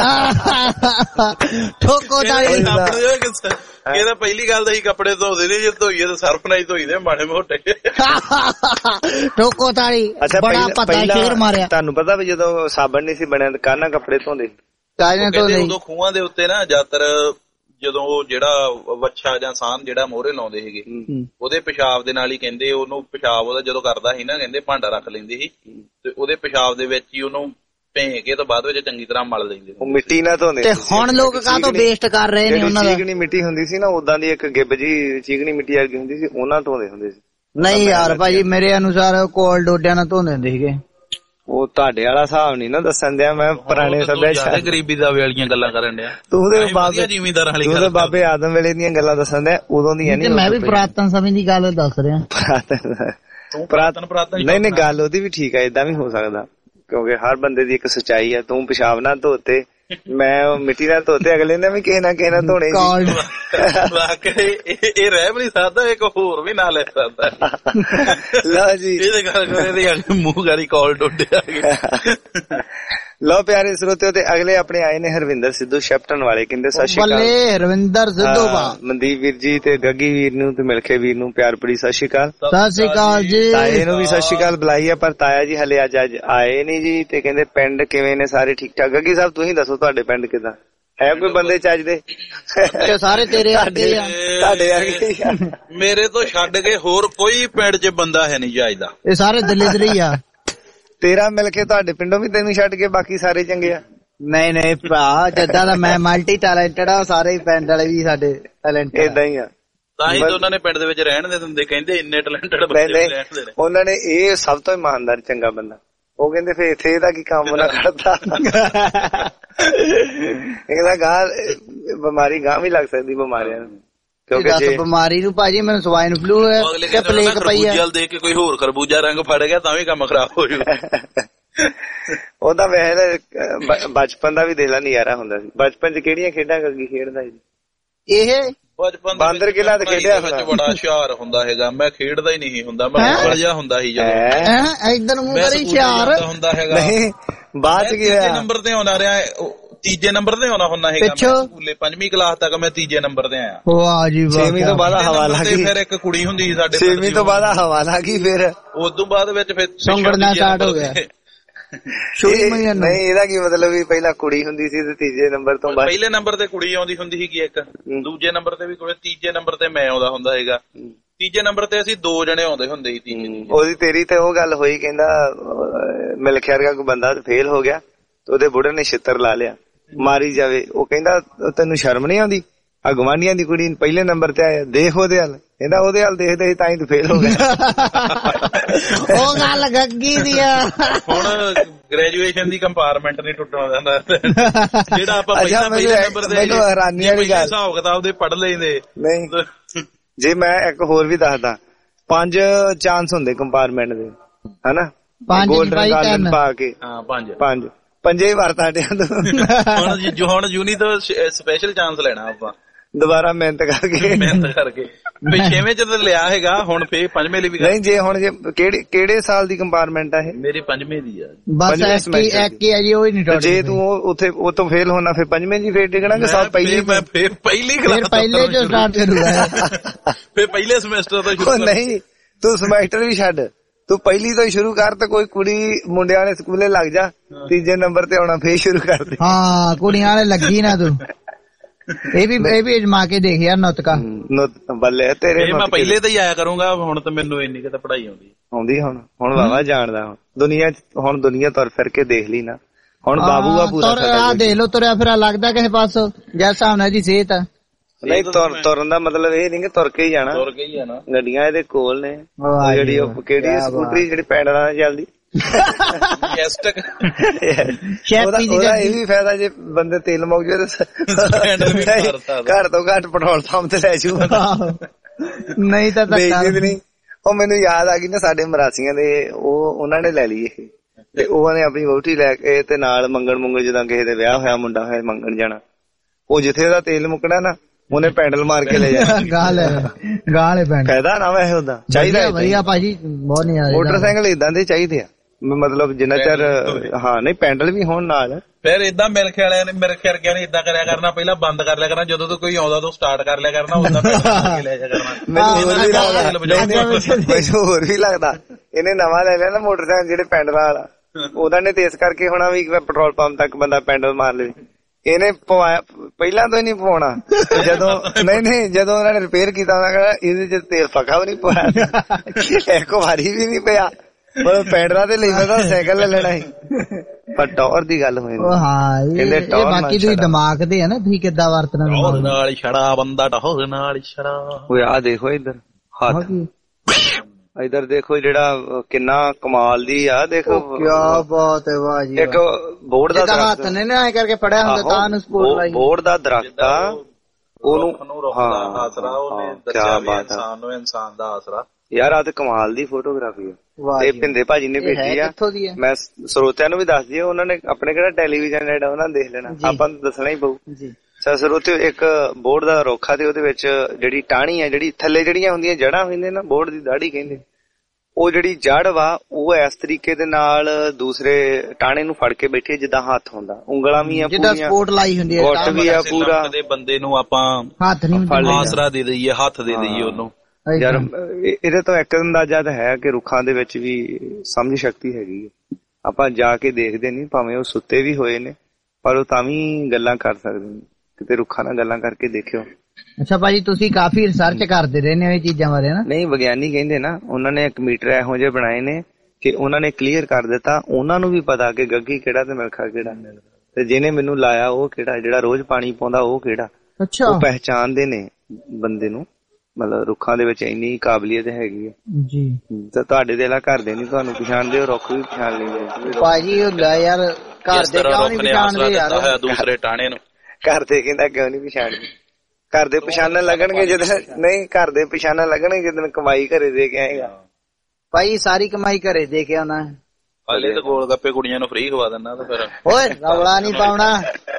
ਠੋਕੋ ਤਾੜੀ। ਇਹਦਾ ਪਹਿਲੀ ਗੱਲ ਤਾਂ ਅਸੀਂ ਕੱਪੜੇ ਧੋਦੇ ਨਹੀਂ, ਜੇ ਧੋਈਏ ਤਾਂ ਸਰਫ ਨਾਲ ਹੀ ਧੋਈਦੇ ਮਾੜੇ ਮੋਟੇ। ਠੋਕੋ ਤਾੜੀ। ਬੜਾ ਪਤਾ ਸ਼ੇਰ ਮਾਰਿਆ। ਤੁਹਾਨੂੰ ਪਤਾ ਵੀ ਜਦੋਂ ਸਾਬਣ ਨਹੀਂ ਸੀ ਬਣਿਆ ਕਾਹਨਾਂ ਕੱਪੜੇ ਧੋਂਦੇ? ਉਦੋਂ ਖੂਹਾਂ ਦੇ ਉੱਤੇ ਨਾ ਜ਼ਿਆਦਾਤਰ ਜਦੋਂ ਉਹ ਜਿਹੜਾ ਵੱਛਾ ਜਾਂ ਸਾਨ ਜਿਹੜਾ ਮੋਹਰੇ ਲਾਉਂਦੇ ਸੀਗੇ ਉਹਦੇ ਪਿਸ਼ਾਬ ਦੇ ਨਾਲ ਹੀ ਕਹਿੰਦੇ ਉਹਨੂੰ, ਪਿਸ਼ਾਬ ਉਹਦਾ ਜਦੋਂ ਕਰਦਾ ਸੀ ਨਾ ਕਹਿੰਦੇ ਭਾਂਡਾ ਰੱਖ ਲੈਂਦੇ ਸੀ ਤੇ ਉਹਦੇ ਪਿਸ਼ਾਬ ਦੇ ਵਿੱਚ ਹੀ ਉਹਨੂੰ ਭੇਂ ਕੇ ਤੋਂ ਬਾਅਦ ਵਿੱਚ ਚੰਗੀ ਤਰ੍ਹਾਂ ਮਲ ਲੈਂਦੇ। ਉਹ ਮਿੱਟੀ ਨਾਲ ਧੋਂਦੇ। ਤੇ ਹੁਣ ਲੋਕ ਕਾਹਤੋਂ ਵੇਸਟ ਕਰ ਰਹੇ ਨੇ ਉਹਨਾਂ ਦਾ? ਚੀਕਣੀ ਮਿੱਟੀ ਹੁੰਦੀ ਸੀ ਨਾ ਉਦਾਂ ਦੀ ਇੱਕ ਗਿੱਬ ਜੀ ਚੀਕਣੀ ਮਿੱਟੀ ਵਰਗੀ ਹੁੰਦੀ ਸੀ, ਉਹਨਾਂ ਧੋਂਦੇ ਹੁੰਦੇ ਸੀ। ਨਹੀਂ ਯਾਰ ਭਾਜੀ ਮੇਰੇ ਅਨੁਸਾਰ ਕੋਲ ਡੋਡਿਆਂ ਨਾਲ ਧੋਂਦੇ ਹੁੰਦੇ ਸੀਗੇ। ਉਹ ਤੁਹਾਡੇ ਵਾਲਾ ਹਿਸਾਬ ਨੀ ਨਾ ਦੱਸਣ ਦਿਆ, ਮੈਂ ਪੁਰਾਣੇ ਸੱਭਿਆਚਾਰ ਗਰੀਬੀ ਦਾ ਵਾਲੀਆਂ ਗੱਲਾਂ ਕਰਨ ਡਿਆ। ਤੂੰ ਤੇ ਬਾਬੇ ਆਦਮ ਵੇਲੇ ਦੀਆਂ ਗੱਲਾਂ ਦੱਸਣ ਦਿਆ, ਉਦੋਂ ਦੀਆਂ ਨੀ। ਮੈਂ ਵੀ ਪੁਰਾਤਨ ਸਮੇਂ ਦੀ ਗੱਲ ਦੱਸ ਰਿਹਾ। ਨਹੀਂ ਗੱਲ ਉਹਦੀ ਵੀ ਠੀਕ ਹੈ, ਏਦਾਂ ਵੀ ਹੋ ਸਕਦਾ ਕਿਉਂਕਿ ਹਰ ਬੰਦੇ ਦੀ ਇੱਕ ਸੱਚਾਈ ਹੈ। ਤੂੰ ਪਿਸ਼ਾਬ ਨਾਲ ਧੋਤੇ, ਮੈਂ ਮਿੱਟੀ ਨਾਲ ਧੋਤੇ, ਅਗਲੇ ਨੇ ਵੀ ਕਿਸੇ ਨਾ ਧੋਣੇ। ਇਹ ਰਹਿ ਵੀ ਨਹੀਂ ਸਕਦਾ, ਇੱਕ ਹੋਰ ਵੀ ਨਾਲ ਲੈ ਸਕਦਾ। ਲਓ ਜੀ ਮੂੰਹ ਗਾਰੀ ਕਾਲ ਡੋਡੇ। ਲਓ ਪਿਆਰੇ ਸਰੋਤਿਓ, ਤੇ ਅਗਲੇ ਆਪਣੇ ਆਏ ਨੇ ਹਰਵਿੰਦਰ ਸਿੱਧੂ ਸ਼ੈਪਟਨ ਵਾਲੇ। ਕਹਿੰਦੇ ਸਤਿ ਸ਼੍ਰੀ ਅਕਾਲ ਹਰਵਿੰਦਰ ਸਿੱਧੂ ਬਾ, ਮਨਦੀਪ ਵੀਰ ਜੀ ਤੇ ਗੱਗੀ ਵੀਰ ਨੂੰ ਤੇ ਮਿਲਖੇ ਵੀਰ ਨੂੰ ਪਿਆਰ ਭਰੀ ਸਤਿ ਸ਼੍ਰੀ ਅਕਾਲ। ਸਤਿ ਸ਼੍ਰੀ ਅਕਾਲ ਜੀ। ਤਾਏ ਨੂੰ ਵੀ ਸਤਿ ਸ਼੍ਰੀ ਅਕਾਲ ਬੁਲਾਈ ਆ, ਪਰ ਤਾਇਆ ਜੀ ਹਲੇ ਅੱਜ ਆਏ ਨੀ ਜੀ। ਤੇ ਕਹਿੰਦੇ ਪਿੰਡ ਕਿਵੇਂ ਨੇ ਸਾਰੇ ਠੀਕ ਠਾਕ? ਗੱਗੀ ਸਾਹਿਬ ਤੁਸੀਂ ਦੱਸੋ ਤੁਹਾਡੇ ਪਿੰਡ ਕਿੱਦਾਂ ਹੈ? ਕੋਈ ਬੰਦੇ ਚੱਜ ਦੇ? ਸਾਰੇ ਤੇਰੇ ਵਰਗੇ ਆ। ਤੁਹਾਡੇ ਵਰਗੇ ਆ। ਮੇਰੇ ਤੋਂ ਛੱਡ ਕੇ ਹੋਰ ਕੋਈ ਪਿੰਡ 'ਚ ਬੰਦਾ ਹੈ ਨਹੀਂ ਚੱਜ ਦਾ। ਇਹ ਸਾਰੇ ਦਿੱਲੀ ਆ। ਤੇਰਾ ਮਿਲ ਕੇ ਤੁਹਾਡੇ ਪਿੰਡੋਂ ਵੀ ਤੈਨੂੰ ਛੱਡ ਕੇ ਬਾਕੀ ਸਾਰੇ ਚੰਗੇ ਆ? ਨਹੀਂ ਭਰਾ, ਜਿੱਦਾਂ ਦਾ ਮੈਂ ਮਲਟੀ ਟੈਲੈਂਟਡ ਆ, ਸਾਰੇ ਪਿੰਡ ਵਾਲੇ ਵੀ ਸਾਡੇ ਟੈਲੈਂਟਡ ਏਦਾਂ ਹੀ ਆ। ਤਾਂ ਹੀ ਉਹਨਾਂ ਨੇ ਪਿੰਡ ਦੇ ਵਿੱਚ ਰਹਿਣ ਦੇ ਦਿੰਦੇ, ਕਹਿੰਦੇ ਇੰਨੇ ਟੈਲੈਂਟਡ ਬੰਦੇ ਰਹਿਣ ਦੇ। ਉਹਨਾਂ ਨੇ ਇਹ ਸਭ ਤੋਂ ਇਮਾਨਦਾਰ ਚੰਗਾ ਬੰਦਾ, ਉਹ ਕਹਿੰਦੇ ਫੇਰ ਇੱਥੇ ਇਹਦਾ ਕੀ ਕੰਮ ਨਾ ਕਰਦਾ। ਇਹਦਾ ਗਾਂ ਬਿਮਾਰੀ ਗਾਂ ਵੀ ਲੱਗ ਸਕਦੀ ਬਿਮਾਰੀਆਂ ਨੂੰ, ਕਿਉਂਕਿ ਬਿਮਾਰੀ ਨੂੰ ਭਾਜੀ ਮੈਨੂੰ ਸਵਾਈਨ ਫਲੂ ਹੈ ਤੇ ਪਲੇਗ ਪਈ ਹੈ। ਦੇਖ ਕੇ ਕੋਈ ਹੋਰ ਖਰਬੂਜਾ ਰੰਗ ਫੜ ਗਿਆ ਤਾਂ ਵੀ ਕੰਮ ਖਰਾਬ ਹੋ ਜੂ। ਉਹਦਾ ਵੈਸੇ ਬਚਪਨ ਦਾ ਵੀ ਦੇਖ ਲਾ ਨਜ਼ਾਰਾ ਹੁੰਦਾ ਸੀ। ਬਚਪਨ ਚ ਕਿਹੜੀਆਂ ਖੇਡਾਂ ਕਰਗੀ ਖੇਡਦਾ ਸੀ ਇਹ? ਬਚਪਨ ਬਾਂਦਰ ਕਿਲਾ ਤੇ ਖੇਡਿਆ ਵਿੱਚ ਬੜਾ ਹੁਸ਼ਿਆਰ ਹੁੰਦਾ ਹੈਗਾ। ਮੈਂ ਖੇਡਦਾ ਹੀ ਨਹੀਂ ਹੁੰਦਾ, ਮੈਂ ਬੜਾ ਜਿਹਾ ਹੁੰਦਾ ਸੀ ਜਦੋਂ ਇਧਰ ਮੂੰਹ ਕਰੀ ਹੁਸ਼ਿਆਰ ਹੁੰਦਾ ਹੈਗਾ। ਨਹੀਂ ਬਾਅਦ ਚ ਕੀ ਹੋਇਆ? ਨੰਬਰ ਤੇ ਆਉਂਦਾ ਰਿਹਾ, ਤੀਜੇ ਨੰਬਰ ਤੇ ਆਉਣਾ ਹੁੰਦਾ ਹੈਗਾ। ਸਕੂਲੇ 5ਵੀਂ ਕਲਾਸ ਤੱਕ ਮੈਂ ਤੀਜੇ ਨੰਬਰ ਤੇ ਆਇਆ। ਵਾਹ ਜੀ ਵਾਹ। 6ਵੀਂ ਤੋਂ ਬਾਅਦ ਹਵਾ ਲੱਗੀ। ਫਿਰ ਇੱਕ ਕੁੜੀ ਹੁੰਦੀ ਸੀ ਸਾਡੇ। 6ਵੀਂ ਤੋਂ ਬਾਅਦ ਹਵਾ ਲੱਗੀ, ਫਿਰ ਉਦੋਂ ਬਾਅਦ ਵਿੱਚ ਫਿਰ ਸੰਗੜਨਾ ਸਟਾਰਟ ਹੋ ਗਿਆ। ਨਹੀਂ ਇਹਦਾ ਕੀ ਮਤਲਬ ਵੀ ਪਹਿਲਾਂ ਕੁੜੀ ਹੁੰਦੀ ਸੀ ਤੇ ਤੀਜੇ ਨੰਬਰ ਤੋਂ ਬਾਅਦ? ਪਹਿਲੇ ਨੰਬਰ ਤੇ ਕੁੜੀ ਆਉਂਦੀ ਹੁੰਦੀ ਸੀਗੀ ਇੱਕ, ਦੂਜੇ ਨੰਬਰ ਤੇ ਵੀ ਕੁੜੀ, ਤੀਜੇ ਨੰਬਰ ਤੇ ਮੈਂ ਆਉਂਦਾ ਹੁੰਦਾ ਹੈਗਾ। ਤੀਜੇ ਨੰਬਰ ਤੇ ਅਸੀਂ 2 ਜਣੇ ਆਉਂਦੇ ਹੁੰਦੇ ਸੀ ਤੀਜੇ। ਉਹਦੀ ਤੇਰੀ ਤੇ ਉਹ ਗੱਲ ਹੋਈ, ਕਹਿੰਦਾ ਮਿਲਖਿਆ ਵਰਗਾ ਕੋਈ ਬੰਦਾ ਫੇਲ ਹੋ ਗਿਆ ਤੇ ਉਹਦੇ ਬੁੜੇ ਨੇ ਛਿੱਤਰ ਲਾ ਲਿਆ, ਮਾਰੀ ਜਾਵੇ। ਉਹ ਕਹਿੰਦਾ ਤੈਨੂੰ ਸ਼ਰਮ ਨਹੀਂ ਆਉਂਦੀ? ਆ ਗਵਾਂਢੀਆਂ ਦੀ ਕੁੜੀ ਪਹਿਲੇ ਨੰਬਰ ਤੇ ਆਇਆ, ਦੇਖ ਉਹਦੇ ਹਾਲ। ਕਹਿੰਦਾ ਉਹਦੇ ਹਾਲ ਦੇਖਦੇ ਤਾਂ ਹੀ ਤੂੰ ਫੇਲ ਹੋ ਗਿਆ। ਉਹ ਗੱਲ ਗੱਗੀ ਦੀ ਆ। ਹੁਣ ਗ੍ਰੈਜੂਏਸ਼ਨ ਦੀ ਕੰਪਾਰਟਮੈਂਟ ਨਹੀਂ ਟੁੱਟਣਾ ਜਾਂਦਾ, ਜਿਹੜਾ ਆਪਾਂ ਪਹਿਲੇ ਨੰਬਰ ਤੇ ਮੈਨੂੰ ਹੈਰਾਨੀ ਵਾਲੀ ਗੱਲ, ਹਿਸਾਬ ਕਿਤਾਬ ਦੇ ਪੜ੍ਹ ਲੈਂਦੇ। ਨਹੀਂ ਜੇ ਮੈਂ ਇੱਕ ਹੋਰ ਵੀ ਦੱਸਦਾ, 5 ਚਾਂਸ ਹੁੰਦੇ ਕੰਪਾਰਟਮੈਂਟ ਦੇ, ਹਨਾ? ਗੋਲਡਨ ਕਾਰਡ ਪਾ ਕੇ 5 ਪੰਜੇ ਵਾਰ ਤੁਹਾਡਿਆਂ ਤੋਂ। ਹੁਣ ਜੂਨੀ ਤੋਂ ਸਪੈਸ਼ਲ ਚਾਂਸ ਲੈਣਾ ਆਪਾਂ ਦੁਬਾਰਾ ਮਿਹਨਤ ਕਰਕੇ। ਛੇਵੇਂ ਚ ਤਾਂ ਲਿਆ ਹੈਗਾ, ਹੁਣ ਫੇਰ 5ਵੇਂ ਲਈ ਵੀ ਨਹੀਂ। ਜੇ ਹੁਣ ਜੇ ਕਿਹੜੇ ਸਾਲ ਦੀ ਕੰਪਾਰਟਮੈਂਟ ਆ ਇਹ? ਮੇਰੀ 5ਵੇਂ ਦੀ ਆ ਬਸ। ਜੇ ਤੂੰ ਉੱਥੇ ਉਹ ਤੋਂ ਫੇਲ ਹੋਣਾ, ਫਿਰ 5ਵੇਂ ਜੀ ਫੇਰ ਟਿਕਣਾ ਕਿ ਸਾਲ ਪਹਿਲੀ? ਪਹਿਲੀ ਪਹਿਲੇ ਜੋ ਸਟਾਰਟ ਕਰੂਗਾ, ਫਿਰ ਪਹਿਲੇ ਸਮੈਸਟਰ ਤੋਂ ਸ਼ੁਰੂ। ਨਹੀਂ ਤੂੰ ਸਮੈਸਟਰ ਵੀ ਛੱਡ, ਤੂੰ ਪਹਿਲੀ ਤੋਂ ਹੀ ਸ਼ੁਰੂ ਕਰ। ਤੇ ਕੋਈ ਕੁੜੀ ਮੁੰਡਿਆਂ ਵਾਲੇ ਸਕੂਲੇ ਲੱਗ ਜਾ, ਤੀਜੇ ਨੰਬਰ ਤੇ ਆਉਣਾ ਫੇਰ ਸ਼ੁਰੂ ਕਰ ਦੇ। ਹਾਂ ਕੁੜੀਆਂ ਵਾਲੇ ਲੱਗੀ ਨਾ ਤੂੰ। ਇਹ ਵੀ ਅਜਮਾ ਕੇ ਦੇਖ ਯਾਰ ਨੁਤਕਾ। ਬੱਲੇ ਤੇਰੇ। ਮੈਂ ਪਹਿਲੇ ਤੇ ਹੀ ਆਇਆ ਕਰੂੰਗਾ, ਹੁਣ ਤਾਂ ਮੈਨੂੰ ਇੰਨੀ ਕਿਤੇ ਪੜ੍ਹਾਈ ਆਉਂਦੀ। ਹੁਣ ਵਾਵਾ ਜਾਣਦਾ। ਹੁਣ ਦੁਨੀਆ ਤੁਰ ਫਿਰ ਕੇ ਦੇਖ ਲਈ ਨਾ। ਹੁਣ ਬਾਬੂ ਆ ਪੂਰਾ ਦੇਖ ਲੋ ਤੁਰਿਆ ਫਿਰਿਆ ਲੱਗਦਾ ਕਿਸੇ ਪਾਸੋਂ, ਜਿਸ ਹਿਸਾਬ ਨਾਲ ਦੀ ਸਿਹਤ ਆ। ਨਹੀਂ ਤੁਰਨ ਦਾ ਮਤਲਬ ਇਹ ਨਹੀਂ ਕਿ ਤੁਰ ਕੇ ਹੀ ਜਾਣਾ, ਗੱਡੀਆਂ ਇਹਦੇ ਕੋਲ ਨੇ। ਜਿਹੜੀ ਉਹ ਕਿਹੜੀ ਸਕੂਟਰੀ ਜਿਹੜੀ ਪੈਡਲਾਂ ਨਾਲ ਚੱਲਦੀ, ਉਹਦਾ ਇਹ ਵੀ ਫਾਇਦਾ ਜੇ ਬੰਦੇ ਤੇਲ ਮੁੱਕ ਜਾਵੇ ਘਰ ਤੋਂ ਘੱਟ ਪੈਟਰੋਲ ਪੰਪ ਤੇ ਲੈ ਜੂ, ਨਹੀਂ ਤਾਂ ਨਹੀਂ। ਉਹ ਮੈਨੂੰ ਯਾਦ ਆ ਗਈ ਨਾ, ਸਾਡੇ ਮਰਾਸੀਆਂ ਦੇ ਉਹਨਾਂ ਨੇ ਲੈ ਲਈ ਇਹ, ਤੇ ਉਹਨੇ ਆਪਣੀ ਵਹੁਟੀ ਲੈ ਕੇ ਤੇ ਨਾਲ ਮੰਗਣ ਜਦੋਂ ਕਿਸੇ ਦੇ ਵਿਆਹ ਹੋਇਆ, ਮੁੰਡਾ ਹੋਇਆ, ਮੰਗਣ ਜਾਣਾ, ਉਹ ਜਿੱਥੇ ਉਹਦਾ ਤੇਲ ਮੁੱਕਣਾ ਨਾ ਉਹਨੇ ਪੈਂਡਲ ਮਾਰ ਕੇ ਲੈ ਜਾਣਾ। ਫਾਇਦਾ ਨਾ ਵੈਸੇ ਉਹਦਾ ਚਾਹੀਦਾ ਵਧੀਆ ਭਾਜੀ, ਬਹੁਤ ਨਹੀਂ ਮੋਟਰਸਾਈਕਲ ਏਦਾਂ ਦੇ ਚਾਹੀਦੇ ਆ, ਮਤਲਬ ਜਿੰਨਾ ਚਿਰ ਹਾਂ ਨਹੀਂ ਪੈਂਡਲ ਵੀ ਹੋਣ ਨਾਲ। ਫਿਰ ਏਦਾਂ ਮੇਰੇ ਵਰਗਿਆਂ ਨੇ ਏਦਾਂ ਕਰਿਆ ਕਰਨਾ, ਪਹਿਲਾਂ ਬੰਦ ਕਰ ਲਿਆ ਕਰਨਾ, ਜਦੋਂ ਤੋਂ ਕੋਈ ਆਉਂਦਾ ਤਾਂ ਸਟਾਰਟ ਕਰ ਲਿਆ ਕਰਨਾ, ਉਦਾਂ ਲੈ ਜਾ ਕਰਨਾ। ਮੈਨੂੰ ਹੋਰ ਵੀ ਲੱਗਦਾ ਇਹਨੇ ਨਵਾਂ ਲੈ ਲਿਆ ਨਾ ਮੋਟਰਸਾਈਕਲ ਜਿਹੜੇ ਪੈਂਡਲਾਂ ਵਾਲਾ, ਉਹਦਾ ਨੇ ਤੇ ਇਸ ਕਰਕੇ ਹੋਣਾ ਵੀ ਪੈਟਰੋਲ ਪੰਪ ਤੱਕ ਬੰਦਾ ਪੈਂਡਲ ਮਾਰ ਲਵੇ। ਇਹਨੇ ਪਵਾਇਆ ਪਹਿਲਾਂ ਤੋਂ ਹੀ ਨਹੀਂ ਪਵਾਉਣਾ, ਜਦੋਂ ਜਦੋਂ ਉਹਨਾਂ ਨੇ ਰਿਪੇਅਰ ਕੀਤਾ ਉਹਨਾਂ ਕਹਿੰਦਾ ਇਹਦੇ ਚ ਤੇਲ ਪੱਕਾ ਵੀ ਨਹੀਂ ਪਵਾਇਆ, ਇੱਕ ਵਾਰੀ ਵੀ ਨਹੀਂ ਪਿਆ, ਪੈਂਡਲਾਂ ਤੇ ਲਈ ਮੈਂ ਸਾਈਕਲ ਲੈ ਲੈਣਾ ਸੀ। ਪਰ ਟੌਰ ਦੀ ਗੱਲ ਹੋਈ ਬਾਕੀ ਤੁਸੀਂ ਦਿਮਾਗ ਦੇ ਆ ਨਾ, ਤੁਸੀਂ ਕਿੱਦਾਂ ਵਰਤਣਾ ਨਾਲ ਛੜਾ ਬੰਦਾ ਟੌਰ ਨਾਲ ਛੜਾ। ਓਏ ਆ ਦੇਖੋ ਇੱਧਰ ਹੱਥ, ਇੱਧਰ ਦੇਖੋ ਜਿਹੜਾ ਕਿੰਨਾ ਕਮਾਲ ਦੀ ਆ, ਦੇਖੋ ਕਿਆ ਬਾਤ ਹੈ ਵਾਹ ਜੀ। ਇੱਕ ਬੋਰਡ ਦਾ ਹੱਥ ਨੇ ਨਾ ਐ ਕਰਕੇ ਫੜਿਆ ਹੁੰਦਾ ਤਾਂ ਨੂੰ ਸਪੋਰਟ ਲਾਈ, ਬੋਰਡ ਦਾ ਦਰਖਤ ਆ, ਉਹਨੂੰ ਆਸਰਾ ਉਹਨੇ ਦੱਸਿਆ ਵੀ ਇਨਸਾਨ ਨੂੰ ਇਨਸਾਨ ਦਾ ਆਸਰਾ। ਯਾਰ ਆ ਤੇ ਕਮਾਲ ਦੀ ਫੋਟੋਗ੍ਰਾਫੀ ਆ, ਤੇ ਭਿੰਦੇ ਭਾਜੀ ਨੇ ਭੇਜੀ ਆ, ਮੈਂ ਸਰੋਤਿਆਂ ਨੂੰ ਵੀ ਦੱਸ ਦਈਏ, ਉਹਨਾਂ ਨੇ ਆਪਣੇ ਕਿਹੜਾ ਟੈਲੀਵਿਜ਼ਨ ਜਿਹੜਾ ਉਹਨਾਂ ਨੇ ਦੇਖ ਲੈਣਾ, ਆਪਾਂ ਨੂੰ ਦੱਸਣਾ ਹੀ ਪਊ। ਸਰੋਤੇ ਇੱਕ ਬੋਰਡ ਦਾ ਰੋਖਾ ਤੇ ਉਹਦੇ ਵਿੱਚ ਜਿਹੜੀ ਟਾਹਣੀ ਆ, ਜਿਹੜੀ ਥੱਲੇ ਜਿਹੜੀਆਂ ਹੁੰਦੀਆਂ ਜੜ੍ਹਾਂ ਹੁੰਦੀਆਂ ਨਾ, ਬੋਰਡ ਦੀ ਦਾੜੀ ਕਹਿੰਦੇ, ਉਹ ਜਿਹੜੀ ਜੜ ਵਾ ਉਹ ਇਸ ਤਰੀਕੇ ਦੇ ਨਾਲ ਦੂਸਰੇ ਟਾਹਣੇ ਨੂੰ ਫੜ ਕੇ ਬੈਠੇ ਜਿੱਦਾਂ ਹੱਥ ਹੁੰਦਾ, ਉਂਗਲਾਂ ਵੀ ਆ ਪੂਰੀਆਂ, ਸਪੋਰਟ ਲਾਈ ਹੁੰਦੀ ਹੈ, ਗੁੱਟ ਵੀ ਆ ਪੂਰਾ, ਬੰਦੇ ਨੂੰ ਆਪਾਂ ਹੱਥ ਨਹੀਂ ਆਸਰਾ ਦੇ ਦਈਏ, ਹੱਥ ਦੇ ਦਈਏ ਉਹਨੂੰ। ਯਾਰ ਇਹਦੇ ਤੋਂ ਇੱਕ ਅੰਦਾਜ਼ਾ ਤਾਂ ਹੈ ਕਿ ਰੁੱਖਾਂ ਦੇ ਵਿੱਚ ਵੀ ਸਮਝ ਸ਼ਕਤੀ ਹੈਗੀ ਹੈ, ਆਪਾਂ ਜਾ ਕੇ ਦੇਖਦੇ ਨਹੀਂ, ਭਾਵੇਂ ਉਹ ਸੁੱਤੇ ਵੀ ਹੋਏ ਨੇ ਪਰ ਉਹ ਤਾਂ ਵੀ ਗੱਲਾਂ ਕਰ ਸਕਦੇ ਨੇ, ਕਿਤੇ ਰੁੱਖਾਂ ਨਾਲ ਗੱਲਾਂ ਕਰਕੇ ਦੇਖਿਓ। ਅੱਛਾ ਭਾਜੀ, ਤੁਸੀਂ ਕਾਫੀ ਰਿਸਰਚ ਕਰਦੇ ਰਹਿੰਦੇ ਹੋ ਇਹ ਚੀਜ਼ਾਂ ਬਾਰੇ ਨਾ? ਨਹੀਂ, ਵਿਗਿਆਨੀ ਕਹਿੰਦੇ ਨਾ, ਉਹਨਾਂ ਨੇ ਇੱਕ ਮੀਟਰ ਇਹੋ ਜਿਹੇ ਬਣਾਏ ਨੇ ਕਿ ਉਹਨਾਂ ਨੇ ਕਲੀਅਰ ਕਰ ਦਿੱਤਾ, ਉਹਨਾਂ ਨੂੰ ਵੀ ਪਤਾ ਕਿ ਗੱਗੀ ਕਿਹੜਾ ਤੇ ਮਿਲਖਾ ਕਿਹੜਾ, ਤੇ ਜਿਹਨੇ ਮੈਨੂੰ ਲਾਇਆ ਉਹ ਕਿਹੜਾ, ਜਿਹੜਾ ਰੋਜ਼ ਪਾਣੀ ਪਾਉਂਦਾ ਉਹ ਕਿਹੜਾ। ਅੱਛਾ, ਉਹ ਪਹਿਚਾਣਦੇ ਨੇ ਬੰਦੇ ਨੂੰ, ਮਤਲਬ ਰੁੱਖਾਂ ਦੇ ਵਿੱਚ ਇੰਨੀ ਕਾਬਲੀਅਤ ਹੈਗੀ ਹੈ ਜੀ। ਤੇ ਤੁਹਾਡੇ ਦੇ ਘਰ ਦੇ ਨਹੀਂ ਤੁਹਾਨੂੰ ਪਛਾਣਦੇ, ਉਹ ਰੁੱਖ ਵੀ ਪਛਾਣ ਲੈਂਦੇ ਭਾਜੀ। ਹੁੰਦਾ ਯਾਰ ਘਰ ਦੇ ਕਿਉਂ ਨਹੀਂ ਪਛਾਣਦੇ ਯਾਰ, ਦੂਸਰੇ ਟਾਣੇ ਨੂੰ ਘਰ ਦੇ ਕਹਿੰਦਾ ਕਿਉਂ ਨਹੀਂ ਪਛਾਣਦੇ, ਘਰ ਦੇ ਪਛਾਣਨ ਲੱਗਣਗੇ ਜਦੋਂ, ਨਹੀਂ ਘਰ ਦੇ ਪਛਾਣਨ ਲੱਗਣਗੇ ਜਦੋਂ ਕਮਾਈ ਘਰੇ ਦੇ ਕੇ ਆਏਗਾ। ਭਾਈ ਸਾਰੀ ਕਮਾਈ ਘਰੇ ਦੇ ਕੇ ਆਉਣਾ, ਹਾਲੇ ਤਾਂ ਗੋਲ ਗੱਪੇ ਕੁੜੀਆਂ ਨੂੰ ਫ੍ਰੀ ਖਵਾ ਦਿੰਦਾ, ਤਾਂ ਫਿਰ ਓਏ ਰੌਲਾ ਨਹੀਂ ਪਾਉਣਾ।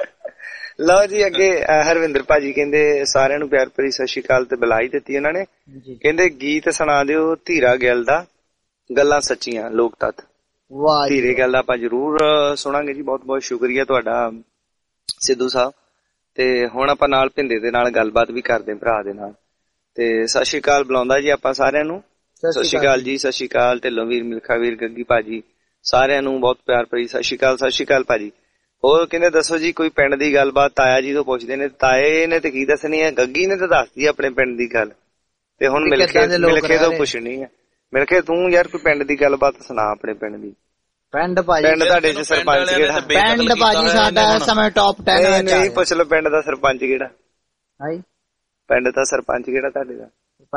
ਲਓ ਜੀ, ਅੱਗੇ ਹਰਵਿੰਦਰ ਭਾਜੀ ਕਹਿੰਦੇ ਸਾਰਿਆਂ ਨੂੰ ਪਿਆਰ ਭਰੀ ਸਤਿ ਸ਼੍ਰੀ ਅਕਾਲ ਤੇ ਬੁਲਾਈ ਦਿੱਤੀ ਉਹਨਾਂ ਨੇ, ਕਹਿੰਦੇ ਗੀਤ ਸੁਣਾ ਦਿਓ ਧੀਰਾ ਗਿੱਲ ਦਾ, ਗੱਲਾਂ ਸੱਚੀਆਂ ਲੋਕ ਤੱਤ। ਧੀਰੇ ਗਿੱਲ ਦਾ ਆਪਾਂ ਜ਼ਰੂਰ ਸੁਣਾਂਗੇ ਜੀ, ਬਹੁਤ ਬਹੁਤ ਸ਼ੁਕਰੀਆ ਤੁਹਾਡਾ ਸਿੱਧੂ ਸਾਹਿਬ। ਤੇ ਹੁਣ ਆਪਾਂ ਨਾਲ ਭਿੰਦੇ ਦੇ ਨਾਲ ਗੱਲਬਾਤ ਵੀ ਕਰਦੇ ਭਰਾ ਦੇ ਨਾਲ, ਤੇ ਸਤਿ ਸ਼੍ਰੀ ਅਕਾਲ ਬੁਲਾਉਂਦਾ ਜੀ ਆਪਾਂ ਸਾਰਿਆਂ ਨੂੰ। ਸਤਿ ਸ਼੍ਰੀ ਅਕਾਲ ਜੀ, ਸਤਿ ਸ਼੍ਰੀ ਅਕਾਲ ਢਿੱਲੋਂ ਵੀਰ, ਮਿਲਖਾ ਵੀਰ, ਗੱਗੀ ਭਾਜੀ, ਸਾਰਿਆਂ ਨੂੰ ਬਹੁਤ ਪਿਆਰ ਭਰੀ ਸਤਿ ਸ਼੍ਰੀ ਅਕਾਲ। ਸਤਿ ਸ਼੍ਰੀ ਅਕਾਲ ਭਾਜੀ। ਹੋਰ ਕਹਿੰਦੇ ਦੱਸੋ ਜੀ ਕੋਈ ਪਿੰਡ ਦੀ ਗੱਲਬਾਤ, ਤਾਇਆ ਜੀ ਤੋਂ ਪੁੱਛਦੇ ਨੇ, ਤਾਏ ਨੇ ਤੇ ਕੀ ਦੱਸਣੀ ਹੈ, ਗੱਗੀ ਨੇ ਤਾਂ ਦੱਸਦੀ ਆਪਣੇ ਪਿੰਡ ਦੀ ਗੱਲ, ਤੇ ਹੁਣ ਮਿਲਖੇ ਤੋਂ ਪੁੱਛਣੀ ਹੈ। ਮਿਲਖੇ ਤੂੰ ਯਾਰ ਕੋਈ ਪਿੰਡ ਦੀ ਗੱਲਬਾਤ ਸੁਣਾ ਆਪਣੇ ਪਿੰਡ ਦੀ। ਪਿੰਡ ਭਾਜੀ, ਪਿੰਡ ਤੁਹਾਡੇ ਚ ਸਰਪੰਚ ਕਿਹੜਾ? ਪਿੰਡ ਭਾਜੀ ਸਾਡਾ ਇਸ ਸਮੇਂ ਟੌਪ 10 ਵਿੱਚ ਆ। ਨਹੀਂ ਪੁੱਛ ਲੋ ਪਿੰਡ ਦਾ ਸਰਪੰਚ ਕਿਹੜਾ? ਹਾਈ ਪਿੰਡ ਦਾ ਸਰਪੰਚ ਕਿਹੜਾ ਤੁਹਾਡੇ ਦਾ?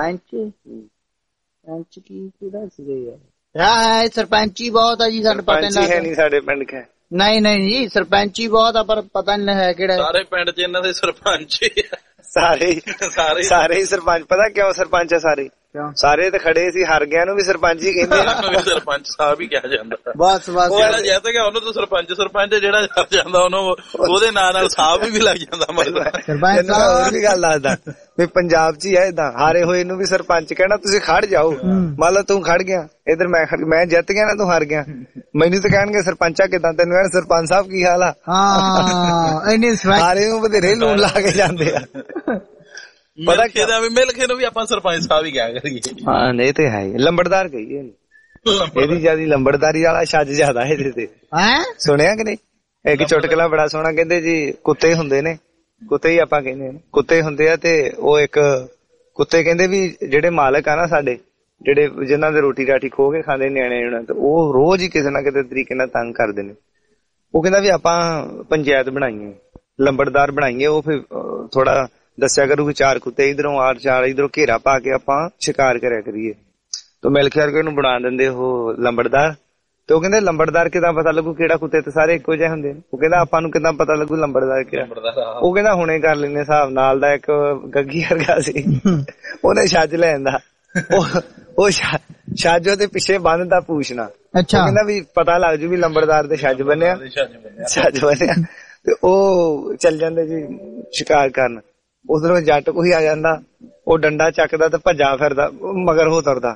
ਸਰਪੰਚ ਕੀ ਕਿਹੜਾ ਸੀ ਯਾਰ? ਸਰਪੰਚੀ ਬਹੁਤ ਆ ਜੀ, ਸਾਡੇ ਪਤਾ ਨਹੀਂ ਸਾਡੇ ਪਿੰਡ ਕਾ। ਨਹੀਂ ਜੀ, ਸਰਪੰਚੀ ਬਹੁਤ ਆ ਪਰ ਪਤਾ ਨਹੀਂ ਹੈ ਕਿਹੜਾ। ਸਾਰੇ ਪਿੰਡ ਚ ਇਹਨਾਂ ਦੇ ਸਰਪੰਚ ਸਾਰੇ ਹੀ ਸਰਪੰਚ। ਪਤਾ ਕਿਉਂ ਸਰਪੰਚ ਆ ਸਾਰੇ? ਸਾਰੇ ਤੇ ਖੜੇ ਸੀ, ਹਰ ਗਿਆ ਨੂੰ ਵੀ ਸਰਪੰਚ ਹੀ ਕਹਿੰਦੇ, ਸਰਪੰਚ ਸਾਹਿਬ ਹੀ ਕਿਹਾ ਜਾਂਦਾ। ਬਸ ਜਿਹੜਾ ਜਿੱਤ ਗਿਆ ਉਹਨੂੰ ਤਾਂ ਸਰਪੰਚ ਜਿਹੜਾ ਹਾਰ ਜਾਂਦਾ ਉਹਨੂੰ ਉਹਦੇ ਨਾਂ ਨਾਲ ਸਾਹਿਬ ਵੀ ਲੱਗ ਜਾਂਦਾ। ਸਰਪੰਚ ਹੋਰ ਵੀ ਗੱਲ ਦੱਸਦਾ ਵੀ ਪੰਜਾਬ ਚ ਹੀ ਆ ਏਦਾਂ, ਹਾਰੇ ਹੋਏ ਨੂੰ ਵੀ ਸਰਪੰਚ ਕਹਿਣਾ। ਤੁਸੀਂ ਖੜ ਜਾਓ, ਮੰਨ ਲਓ ਤੂੰ ਖੜ ਗਿਆ ਇੱਧਰ, ਮੈਂ ਜਿੱਤ ਗਿਆ ਨਾ, ਤੂੰ ਹਾਰ ਗਿਆ, ਮੈਨੂੰ ਤਾਂ ਕਹਿਣਗੇ ਸਰਪੰਚਾ ਕਿੱਦਾਂ, ਤੈਨੂੰ ਕਹਿਣ ਸਰਪੰਚ ਸਾਹਿਬ ਕੀ ਹਾਲ ਆ। ਹਾਰੇ ਨੂੰ ਬਥੇਰੇ ਲੂਣ ਲਾ ਕੇ ਜਾਂਦੇ ਆ। ਪਤਾ ਕਿਹਦਾ ਵੀ ਮਿਲਖੇ ਨੂੰ ਵੀ ਆਪਾਂ ਸਰਪੰਚ ਸਾਹਿਬ ਹੀ ਕਿਹਾ ਕਰੀਏ। ਹਾਂ ਨਹੀਂ ਤੇ ਹੈ, ਲੰਬੜਦਾਰ ਕਹੀਏ, ਇਹਦੀ ਜਿਆਦੀ ਲੰਬੜਦਾਰੀ ਵਾਲਾ ਛੱਜ ਜ਼ਿਆਦਾ ਇਹਦੇ ਤੇ। ਸੁਣਿਆ ਕਿ ਨਹੀਂ? ਇੱਕ ਚੁਟਕਲਾ ਬੜਾ ਸੋਹਣਾ, ਕਹਿੰਦੇ ਜੀ ਕੁੱਤੇ ਹੁੰਦੇ ਨੇ, ਕੁੱਤੇ ਹੀ ਆਪਾਂ ਕਹਿੰਦੇ ਕੁੱਤੇ ਹੁੰਦੇ ਆ, ਤੇ ਉਹ ਇੱਕ ਕੁੱਤੇ ਕਹਿੰਦੇ ਵੀ ਜਿਹੜੇ ਮਾਲਕ ਆ ਨਾ ਸਾਡੇ, ਜਿਹੜੇ ਜਿਨ੍ਹਾਂ ਦੇ ਰੋਟੀ ਰਾਟੀ ਖੋ ਕੇ ਖਾਂਦੇ ਨਿਆਣੇ ਉਹਨਾਂ, ਤੇ ਉਹ ਰੋਜ਼ ਹੀ ਕਿਸੇ ਨਾ ਕਿਸੇ ਤਰੀਕੇ ਨਾਲ ਤੰਗ ਕਰਦੇ ਨੇ। ਉਹ ਕਹਿੰਦਾ ਵੀ ਆਪਾਂ ਪੰਚਾਇਤ ਬਣਾਈਏ, ਲੰਬੜਦਾਰ ਬਣਾਈਏ, ਉਹ ਫਿਰ ਥੋੜਾ ਦੱਸਿਆ ਕਰੂ 4 ਕੁੱਤੇ ਇਧਰੋਂ 4 ਇਧਰੋਂ ਘੇਰਾ ਪਾ ਕੇ ਆਪਾਂ ਸ਼ਿਕਾਰ ਕਰਿਆ ਕਰੀਏ। ਤੇ ਮਿਲਖਿਆਰ ਇਹਨੂੰ ਬਣਾ ਦਿੰਦੇ ਉਹ ਲੰਬੜਦਾਰ। ਤੇ ਉਹ ਕਹਿੰਦੇ ਲੰਬੜਦਾਰ ਕਿੱਦਾਂ ਪਤਾ ਲੱਗੂ ਕਿਹੜਾ ਕੁੱਤੇ ਤੇ ਸਾਰੇ ਇੱਕੋ ਜਿਹੇ ਹੁੰਦੇ ਨੇ। ਉਹ ਕਹਿੰਦਾ ਆਪਾਂ ਨੂੰ ਕਿੱਦਾਂ ਪਤਾ ਲੱਗੂ ਲੰਬੜਦਾਰ ਕਿਹੜਾ। ਉਹ ਕਹਿੰਦਾ ਹੁਣੇ ਕਰ ਲੈਂਦੇ ਹਿਸਾਬ। ਨਾਲ ਦਾ ਇੱਕ ਗੱਗੀ ਵਰਗਾ ਸੀ, ਉਹਨੇ ਛੱਜ ਲੈ ਜਾਂਦਾ। ਉਹ ਛੱਜ ਉਹਦੇ ਪਿੱਛੇ ਬੰਨਦਾ ਪੂਛਣਾ। ਅੱਛਾ, ਕਹਿੰਦਾ ਵੀ ਪਤਾ ਲੱਗ ਜੂ ਵੀ ਲੰਬੜਦਾਰ ਦੇ ਛੱਜ ਬੰਨਿਆ, ਛੱਜ ਬੰਨਿਆ। ਤੇ ਉਹ ਚੱਲ ਜਾਂਦੇ ਜੀ ਸ਼ਿਕਾਰ ਕਰਨ। ਉਧਰੋਂ ਜੱਟ ਕੋਈ ਆ ਜਾਂਦਾ, ਉਹ ਡੰਡਾ ਚੱਕਦਾ ਤੇ ਭੱਜਾ ਫਿਰਦਾ, ਮਗਰ ਹੋ ਤੁਰਦਾ।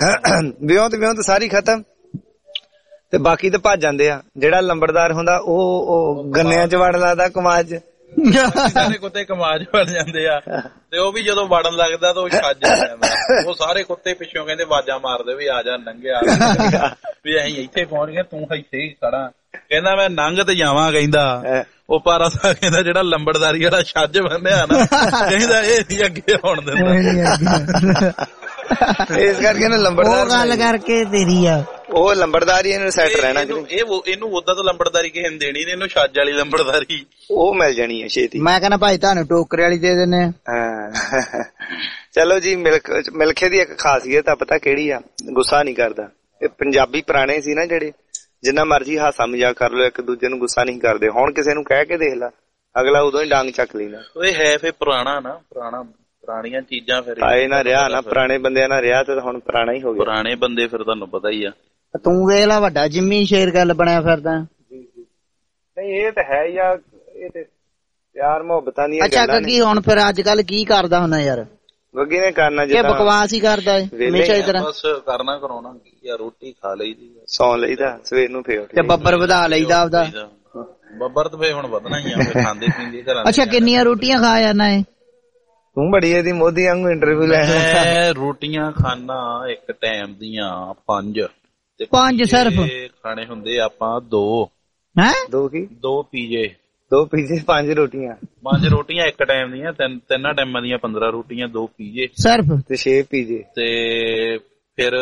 ਵਿਉਂਤ ਸਾਰੀ ਖਤਮ। ਤੇ ਬਾਕੀ ਤੇ ਭੱਜ ਜਾਂਦੇ ਆ। ਜਿਹੜਾ ਲੰਬੜਦਾਰ ਹੁੰਦਾ ਉਹ ਗੰਨਿਆਂ ਚ ਵੜ ਲਾਦਾ, ਕਮਾਜ ਸਾਰੇ ਕੁੱਤੇ ਕਮਾਜ ਵੜ ਜਾਂਦੇ ਆ। ਤੇ ਉਹ ਵੀ ਜਦੋਂ ਵੜਨ ਲੱਗਦਾ ਤਾਂ ਉਹ ਛੱਜ ਜਾਂਦਾ। ਉਹ ਸਾਰੇ ਕੁੱਤੇ ਪਿੱਛੋਂ ਕਹਿੰਦੇ ਆਵਾਜ਼ਾਂ ਮਾਰਦੇ ਵੀ ਆ ਜਾ ਲੰਘਿਆ, ਵੀ ਅਸੀਂ ਇੱਥੇ ਪਹੁੰਚ ਗਏ, ਤੂੰ ਇੱਥੇ ਹੀ ਖੜਾ। ਕਹਿੰਦਾ ਮੈਂ ਲੰਘ ਤੇ ਜਾਵਾਂ। ਕਹਿੰਦਾ ਉਹ ਪਾਰਾ ਸਾਹਿਬ ਕਹਿੰਦਾ ਜਿਹੜਾ ਲੰਬੜਦਾਰੀ ਵਾਲਾ ਛੱਜ ਬੰਨਿਆ ਨਾ, ਕਹਿੰਦਾ ਇਹ ਨੀ ਅੱਗੇ ਆਉਣ ਦਿੰਦਾ। ਇਸ ਕਰਕੇ ਨਾ ਲੰਬੜਦਾਰ ਗੱਲ ਕਰਕੇ ਤੇਰੀ ਆ, ਉਹ ਲੰਬੜਦਾਰੀ ਇਹਨੂੰ ਸੈੱਟ ਰਹਿਣਾ। ਇਹਨੂੰ ਉਦਾਂ ਤਾਂ ਲੰਬੜਦਾਰੀ ਕਿਸੇ ਨੇ ਦੇਣੀ ਨੀ, ਇਹਨੂੰ ਛੱਜ ਵਾਲੀ ਲੰਬੜਦਾਰੀ ਉਹ ਮਿਲ ਜਾਣੀ ਹੈ ਛੇਤੀ। ਮੈਂ ਕਹਿੰਦਾ ਭਾਈ ਤੁਹਾਨੂੰ ਟੋਕਰੇ ਵਾਲੀ ਦੇ ਦਿੰਨੇ ਆ। ਚਲੋ ਜੀ, ਮਿਲਖੇ ਦੀ ਇੱਕ ਖਾਸੀਅਤ ਆ, ਪਤਾ ਕਿਹੜੀ ਆ? ਗੁੱਸਾ ਨਹੀਂ ਕਰਦਾ। ਇਹ ਪੰਜਾਬੀ ਪੁਰਾਣੇ ਸੀ ਨਾ ਜਿਹੜੇ, ਜਿੰਨਾ ਮਰਜੀ ਹਾਸਾ ਮਜ਼ਾਕ ਕਰ ਲੋ, ਇੱਕ ਦੂਜੇ ਨੂੰ ਗੁੱਸਾ ਨਹੀਂ ਕਰਦੇ। ਹੁਣ ਕਿਸੇ ਨੂੰ ਕਹਿ ਕੇ ਦੇਖ ਲਾ, ਅਗਲਾ ਉਦੋਂ ਹੀ ਡਾਂਗ ਚੱਕ ਲੈਂਦਾ। ਇਹ ਹੈ ਫੇਰ ਪੁਰਾਣਾ ਨਾ, ਪੁਰਾਣੀਆਂ ਚੀਜ਼ਾਂ ਫਿਰ ਆਏ ਨਾ ਰਿਹਾ ਨਾ, ਪੁਰਾਣੇ ਬੰਦਿਆਂ ਨਾਲ ਰਿਹਾ ਤੇ ਹੁਣ ਪੁਰਾਣਾ ਹੀ ਹੋ ਗਿਆ। ਪੁਰਾਣੇ ਬੰਦੇ ਫਿਰ ਤੁਹਾਨੂੰ ਪਤਾ ਹੀ ਆ। ਤੂੰ ਵੇਖ ਲਾ ਵੱਡਾ ਜਿੰਮੀ ਸ਼ੇਰ ਗੱਲ ਬਣਿਆ ਫਿਰਦਾ। ਨਹੀਂ ਇਹ ਤਾਂ ਹੈ ਹੀ ਆ, ਇਹ ਤੇ ਪਿਆਰ ਮੁਹੱਬਤਾਂ ਦੀਆਂ ਗੱਲਾਂ। ਅੱਛਾ ਗੱਗੀ ਹੁਣ ਫਿਰ ਅੱਜ ਕੱਲ ਕੀ ਕਰਦਾ ਹੁੰਦਾ ਯਾਰ? ਗੱਗੀ ਨੇ ਕਰਨਾ ਜੇ ਬਕਵਾਸ ਹੀ ਕਰਦਾ ਏ ਹਮੇਸ਼ਾ ਹੀ ਤਰ੍ਹਾਂ। ਬਸ ਕਰਨਾ ਕਰਾਉਣਾ ਕੀ ਆ, ਰੋਟੀ ਖਾ ਲਈਦੀ, ਸੌਂ ਲਈਦਾ, ਸਵੇਰ ਨੂੰ ਫੇਰ ਤੇ ਬੱਬਰ ਵਧਾ ਲਈਦਾ ਆਪਦਾ। ਬੱਬਰ ਤਾਂ ਫੇਰ ਹੁਣ ਵਧਣਾ ਹੀ ਆ, ਖਾਂਦੇ ਪੀਂਦੇ ਘਰਾਂ। ਅੱਛਾ ਕਿੰਨੀਆਂ ਰੋਟੀਆਂ ਖਾ ਜਾਣਾ ਏ ਤੂੰ? ਬੜੀ ਇਹਦੀ ਮੋਦੀ ਵਾਂਗੂ ਇੰਟਰਵਿਊ ਲੈ। ਰੋਟੀਆਂ ਖਾਣਾ ਇੱਕ ਟਾਈਮ ਦੀਆਂ 5 ਸਿਰਫ ਖਾਣੇ ਹੁੰਦੇ ਆਪਾਂ 2। ਹੈ 2 ਕੀ? 2 ਪੀਜੇ, 2 ਪੀਜੇ, 5 ਰੋਟੀਆਂ। 5 ਰੋਟੀਆਂ ਇੱਕ ਟਾਈਮ ਦੀਆਂ, ਤਿੰਨਾਂ ਟਾਈਮਾਂ ਦੀਆਂ 15 ਰੋਟੀਆਂ, 2 ਪੀਜੇ ਸਿਰਫ, ਤੇ 6 ਪੀਜੇ। ਤੇ ਫਿਰ